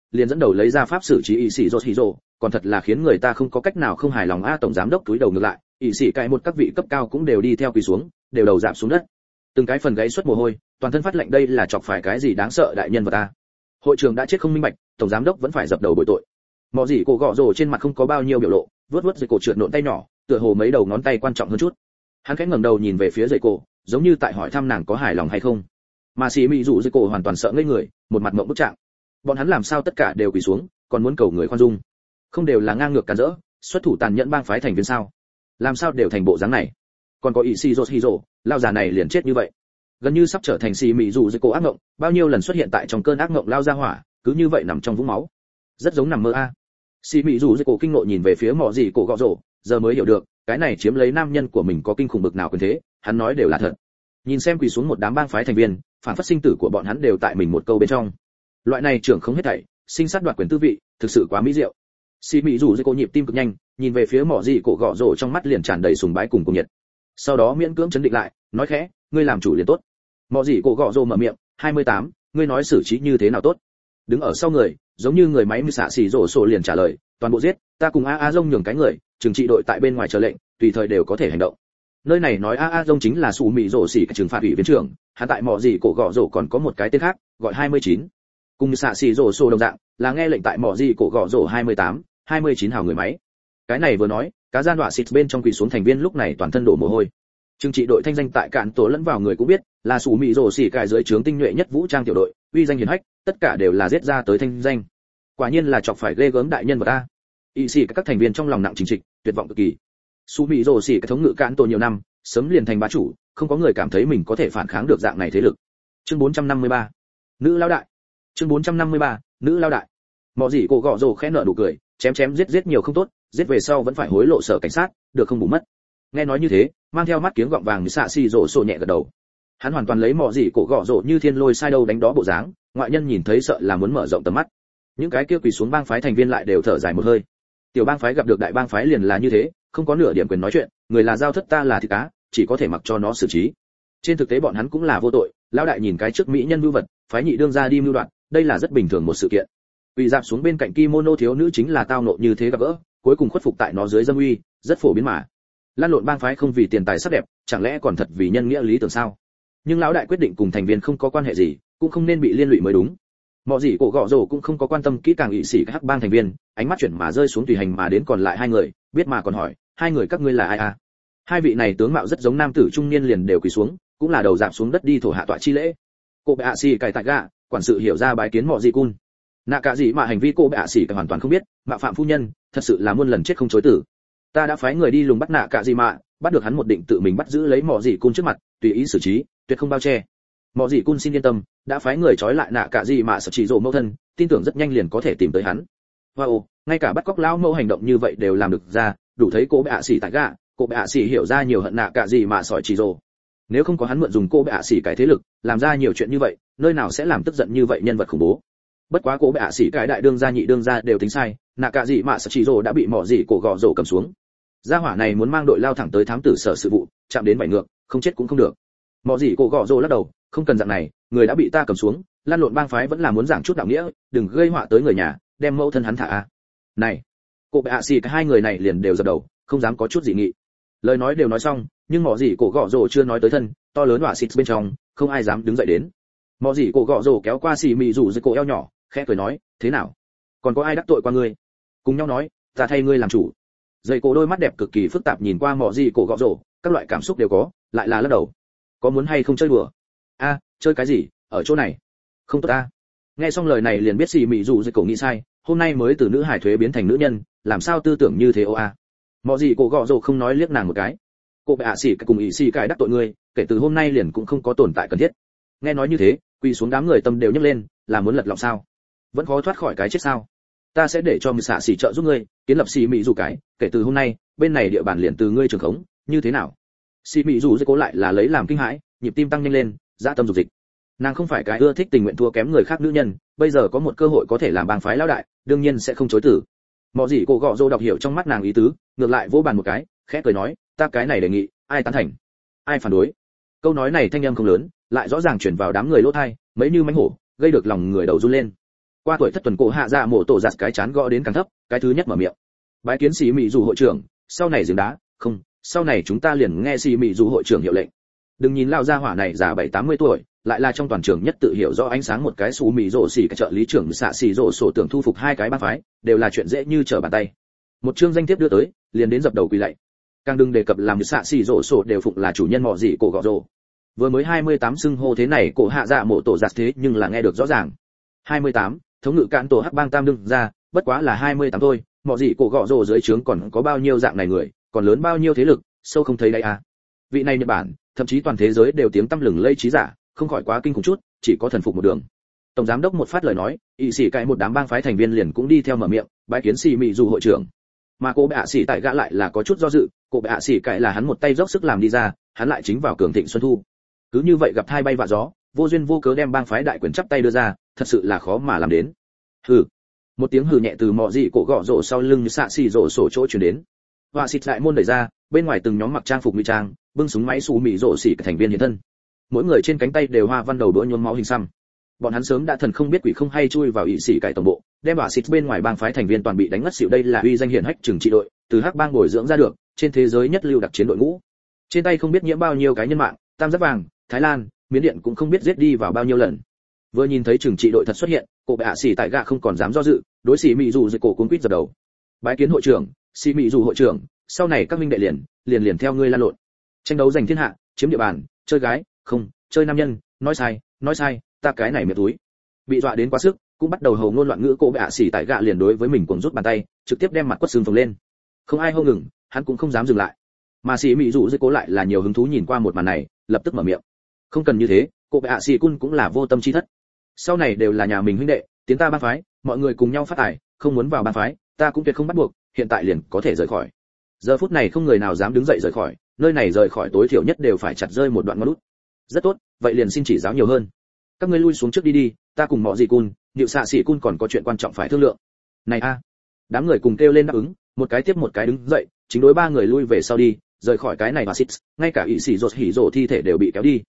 liền dẫn đầu lấy ra pháp xử trí ỷ sĩ rốt hỉ rồ, còn thật là khiến người ta không có cách nào không hài lòng a. Tổng giám đốc túi đầu ngược lại, ỷ sĩ cái một các vị cấp cao cũng đều đi theo quỳ xuống, đều đầu rạp xuống đất, từng cái phần gáy xuất mồ hôi, toàn thân phát lạnh. Đây là chọc phải cái gì đáng sợ đại nhân vật ta. Hội trưởng đã chết không minh bạch, tổng giám đốc vẫn phải dập đầu bồi tội. Mọ gì cổ gọ rồ trên mặt không có bao nhiêu biểu lộ, vớt vớt dây cổ trượt nộn tay nhỏ, tựa hồ mấy đầu ngón tay quan trọng hơn chút. Hắn khẽ ngẩng đầu nhìn về phía dây cổ, giống như tại hỏi thăm nàng có hài lòng hay không. Mà xì mị dụ dây cổ hoàn toàn sợ ngây người, một mặt mộng bức trạng. Bọn hắn làm sao tất cả đều quỳ xuống, còn muốn cầu người khoan dung? Không đều là ngang ngược càn rỡ, xuất thủ tàn nhẫn bang phái thành viên sao? Làm sao đều thành bộ dáng này? Còn có Ishiro Hiro, lao già này liền chết như vậy. Gần như sắp trở thành xì mị dụ dây cổ ác mộng, bao nhiêu lần xuất hiện tại trong cơn ác mộng lao ra hỏa, cứ như vậy nằm trong vũng máu. Rất giống nằm mơ a. Xì mị dụ dây cổ kinh ngộ nhìn về phía mọ gì cổ gọ rổ, giờ mới hiểu được, cái này chiếm lấy nam nhân của mình có kinh khủng bực nào quyền thế, hắn nói đều là thật. Nhìn xem quỳ xuống một đám bang phái thành viên, phản phất sinh tử của bọn hắn đều tại mình một câu bên trong. Loại này trưởng không hết thảy, sinh sát đoạt quyền tư vị, thực sự quá mỹ diệu. Xì mị rủ dây cổ nhịp tim cực nhanh, nhìn về phía mỏ gì cổ gọ rổ, trong mắt liền tràn đầy sùng bái cùng cuồng nhiệt. Sau đó miễn cưỡng chấn định lại, nói khẽ, ngươi làm chủ liền tốt. Mỏ gì cổ gọ rổ mở miệng, hai mươi tám, ngươi nói xử trí như thế nào tốt? Đứng ở sau người, giống như người máy như xạ xì rổ sổ liền trả lời, toàn bộ giết, ta cùng a a rông nhường cái người, trừng trị đội tại bên ngoài chờ lệnh, tùy thời đều có thể hành động. Nơi này nói a a rông chính là sủ mị rổ xỉ trừng phạt ủy viên trưởng, hắn tại mỏ gì cổ gọ rổ còn có một cái tên khác, gọi hai mươi chín. Cùng xạ xì rổ sổ đồng dạng, là nghe lệnh tại mỏ gì cổ gọ rổ hai mươi tám, hai mươi chín hào người máy. Cái này vừa nói, cá gian đọa xịt bên trong quỳ xuống thành viên lúc này toàn thân đổ mồ hôi. Trừng trị đội thanh danh tại cạn tổ lẫn vào người cũng biết, là sủ mị rổ xỉ cài dưới trướng tinh nhuệ nhất vũ trang tiểu đội, uy danh hiển hách, tất cả đều là giết ra tới thanh danh. Quả nhiên là chọc phải ghê gớm đại nhân vật ta. Y sĩ các thành viên trong lòng nặng chính trịch, tuyệt vọng cực kỳ. Sủ mị rổ xỉ cái thống ngự cạn tổ nhiều năm, sớm liền thành bá chủ, không có người cảm thấy mình có thể phản kháng được dạng này thế lực. Chương bốn trăm năm mươi ba, nữ lão đại. Chương bốn trăm năm mươi ba, nữ lão đại. Mọ gì cổ gọ rồ khẽ nở nụ cười, chém chém giết giết nhiều không tốt, giết về sau vẫn phải hối lộ sở cảnh sát, được không bù mất. Nghe nói như thế, mang theo mắt kiếng gọng vàng như xạ xì rồ sổ nhẹ gật đầu. Hắn hoàn toàn lấy mọ gì cổ gọ rồ như thiên lôi sai đâu đánh đó bộ dáng, ngoại nhân nhìn thấy sợ là muốn mở rộng tầm mắt. Những cái kia quỳ xuống bang phái thành viên lại đều thở dài một hơi. Tiểu bang phái gặp được đại bang phái liền là như thế, không có nửa điểm quyền nói chuyện, người là giao thất ta là thịt cá, chỉ có thể mặc cho nó xử trí. Trên thực tế bọn hắn cũng là vô tội, lão đại nhìn cái trước mỹ nhân vưu vật, phái nhị đương ra đi mưu đoạn, đây là rất bình thường một sự kiện. Quỳ dạp xuống bên cạnh kimono thiếu nữ chính là tao nộ như thế gặp gỡ, cuối cùng khuất phục tại nó dưới dâm uy, rất phổ biến mà. Lan lộn bang phái không vì tiền tài sắc đẹp, chẳng lẽ còn thật vì nhân nghĩa lý tưởng sao? Nhưng lão đại quyết định cùng thành viên không có quan hệ gì, cũng không nên bị liên lụy mới đúng. Mọ gì cổ gọ rồ cũng không có quan tâm kỹ càng ỷ sĩ các hắc bang thành viên, ánh mắt chuyển mà rơi xuống tùy hành mà đến còn lại hai người, biết mà còn hỏi, hai người các ngươi là ai à? Hai vị này tướng mạo rất giống nam tử trung niên liền đều quỳ xuống, cũng là đầu dạp xuống đất đi thổ hạ tọa chi lễ. Cô bệ hạ xì cài tại gạ, quản sự hiểu ra bái kiến mọ gì cun. Nạ cả gì mà hành vi cô bệ hạ xì cài hoàn toàn không biết, mạ phạm phu nhân, thật sự là muôn lần chết không chối tử. Ta đã phái người đi lùng bắt nạ cả gì mà, bắt được hắn một định tự mình bắt giữ lấy mọ gì cun trước mặt, tùy ý xử trí, tuyệt không bao che. Mọ gì cun xin yên tâm, đã phái người trói lại nạ cả gì mà sợ chỉ rồ mẫu thân, tin tưởng rất nhanh liền có thể tìm tới hắn. Wow, ngay cả bắt cóc lão mẫu hành động như vậy đều làm được ra, đủ thấy cô bệ hạ xì tại gạ, cô bệ hạ xì hiểu ra nhiều hận nạ cả gì mà sỏi chỉ rồ. Nếu không có hắn mượn dùng cô bệ hạ xì cái thế lực, làm ra nhiều chuyện như vậy, nơi nào sẽ làm tức giận như vậy nhân vật khủng bố. Bất quá cô bệ hạ xì cái đại đương gia nhị đương gia đều tính sai, nạ cả gì mà sợ chỉ rồ đã bị mỏ gì cổ gò rồ cầm xuống. Gia hỏa này muốn mang đội lao thẳng tới thám tử sở sự vụ, chạm đến bảy ngược, không chết cũng không được. Mỏ gì cổ gò rồ lắc đầu, không cần dạng này, người đã bị ta cầm xuống, lan lộn bang phái vẫn là muốn giảng chút đạo nghĩa, đừng gây họa tới người nhà, đem mẫu thân hắn thả a. Này, cô bệ hạ xì cái hai người này liền đều dập đầu, không dám có chút gì nghị. Lời nói đều nói xong, nhưng mỏ gì cổ gọ rồ chưa nói tới thân, to lớn hỏa xịt bên trong, không ai dám đứng dậy đến. Mỏ gì cổ gọ rồ kéo qua xì mị rủ dưới cổ eo nhỏ, khẽ cười nói, thế nào? Còn có ai đắc tội qua ngươi? Cùng nhau nói, ta thay ngươi làm chủ. Dây cổ đôi mắt đẹp cực kỳ phức tạp nhìn qua mỏ gì cổ gọ rồ, các loại cảm xúc đều có, lại là lắc đầu. Có muốn hay không chơi đùa? A, chơi cái gì? Ở chỗ này? Không tốt a. Nghe xong lời này liền biết xì mị rủ dưới cổ nghĩ sai, hôm nay mới từ nữ hải thuế biến thành nữ nhân, làm sao tư tưởng như thế ô a. Mọ gì cổ gọ rồ không nói liếc nàng một cái. Cô bệ hạ xỉ cùng ỷ xỉ cài đắc tội ngươi, kể từ hôm nay liền cũng không có tồn tại cần thiết. Nghe nói như thế, quỳ xuống đám người tâm đều nhấc lên, là muốn lật lọng sao? Vẫn khó thoát khỏi cái chết sao? Ta sẽ để cho mười xạ xỉ trợ giúp ngươi, kiến lập xỉ mị dù cái, kể từ hôm nay, bên này địa bàn liền từ ngươi trường khống, như thế nào? Xỉ mị dù dễ cố lại là lấy làm kinh hãi, nhịp tim tăng nhanh lên, dạ tâm dục dịch. Nàng không phải cái ưa thích tình nguyện thua kém người khác nữ nhân, bây giờ có một cơ hội có thể làm bang phái lão đại, đương nhiên sẽ không chối từ. Mọ gì cổ gọ rồ đọc hiểu trong mắt nàng ý tứ, ngược lại vỗ bàn một cái, khẽ cười nói, ta cái này đề nghị, ai tán thành, ai phản đối. Câu nói này thanh âm không lớn, lại rõ ràng truyền vào đám người lỗ tai, mấy như mánh hổ, gây được lòng người đầu run lên. Qua tuổi thất tuần cổ hạ dạ mổ tổ giặt cái chán gõ đến càng thấp, cái thứ nhất mở miệng. Bái kiến sĩ mỹ dù hội trưởng, sau này giếng đá, không, sau này chúng ta liền nghe sĩ mỹ dù hội trưởng hiệu lệnh. Đừng nhìn lão gia hỏa này già bảy tám mươi tuổi, lại là trong toàn trường nhất tự hiểu rõ ánh sáng một cái xù mỹ rồ xỉ cái trợ lý trưởng xạ xỉ rồ sổ tưởng thu phục hai cái bang phái, đều là chuyện dễ như trở bàn tay. Một chương danh thiếp đưa tới, liền đến dập đầu quỳ lạy. Càng đừng đề cập làm xạ xỉ rồ sổ đều phụng là chủ nhân mọ gì cổ gọ rồ. Vừa mới hai mươi tám xưng hô thế này cổ hạ dạ mộ tổ giặt thế nhưng là nghe được rõ ràng. hai mươi tám, thống ngự cạn tổ hắc bang tam đương ra, bất quá là hai mươi tám thôi, mọ gì cổ gọ rồ dưới trướng còn có bao nhiêu dạng này người, còn lớn bao nhiêu thế lực, sâu không thấy đây à. Vị này Nhật Bản, thậm chí toàn thế giới đều tiếng tăm lừng lây trí giả, không khỏi quá kinh khủng chút, chỉ có thần phục một đường. Tổng giám đốc một phát lời nói, y sĩ cái một đám bang phái thành viên liền cũng đi theo mở miệng, bái kiến sĩ mỹ dù hội trưởng. Mà cô bệ hạ sĩ tại gã lại là có chút do dự, cô bệ hạ sĩ cái là hắn một tay dốc sức làm đi ra, hắn lại chính vào cường thịnh xuân thu. Cứ như vậy gặp thai bay vạ gió, vô duyên vô cớ đem bang phái đại quyền chắp tay đưa ra, thật sự là khó mà làm đến. Hừ. Một tiếng hừ nhẹ từ mọ dị cổ gõ rổ sau lưng như xạ xì rổ sổ chỗ truyền đến. Họa xịt lại môn đẩy ra, bên ngoài từng nhóm mặc trang phục ngụy trang, bưng súng máy xù mị rổ xỉ thành viên hiện thân. Mỗi người trên cánh tay đều hoa văn đầu đũa nhuốm máu hình xăm. Bọn hắn sớm đã thần không biết quỷ không hay chui vào ỵ sĩ cải tổng bộ, đem họa xịt bên ngoài bang phái thành viên toàn bị đánh ngất xỉu. Đây là uy danh hiển hách trừng trị đội, từ hắc bang bồi dưỡng ra được, trên thế giới nhất lưu đặc chiến đội ngũ. Trên tay không biết nhiễm bao nhiêu cái nhân mạng, tam giác vàng, Thái Lan, Miến Điện cũng không biết giết đi vào bao nhiêu lần. Vừa nhìn thấy trừng trị đội thật xuất hiện, cổ bệ hạ sĩ tại gạ không còn dám do dự, đối sĩ mỹ dù dưới cổ cuốn quýt dập đầu. Bái kiến hội trưởng, sĩ mỹ dù hội trưởng, sau này các minh đệ liền liền liền theo ngươi lan lộn, tranh đấu giành thiên hạ, chiếm địa bàn, chơi gái, không, chơi nam nhân, nói sai, nói sai, ta cái này miệng túi. Bị dọa đến quá sức, cũng bắt đầu hầu ngôn loạn ngữ, cổ bệ hạ sĩ tại gạ liền đối với mình cuồng rút bàn tay, trực tiếp đem mặt quất xương phồng lên. Không ai hô ngừng, hắn cũng không dám dừng lại. Mà sĩ mỹ dù dưới cố lại là nhiều hứng thú nhìn qua một màn này, lập tức mở miệng. Không cần như thế, cổ bệ hạ sĩ cun cũng là vô tâm chi thất. Sau này đều là nhà mình huynh đệ, tiến ta bang phái, mọi người cùng nhau phát tài, không muốn vào bang phái, ta cũng tuyệt không bắt buộc, hiện tại liền có thể rời khỏi. Giờ phút này không người nào dám đứng dậy rời khỏi, nơi này rời khỏi tối thiểu nhất đều phải chặt rơi một đoạn ngón út. Rất tốt, vậy liền xin chỉ giáo nhiều hơn. Các ngươi lui xuống trước đi đi, ta cùng mọi gì cun, Diệu xạ sĩ cun còn có chuyện quan trọng phải thương lượng. Này a. Đám người cùng kêu lên đáp ứng, một cái tiếp một cái đứng dậy, chính đối ba người lui về sau đi, rời khỏi cái này và xít, ngay cả ỵ sĩ rột hỉ rồ thi thể đều bị kéo đi.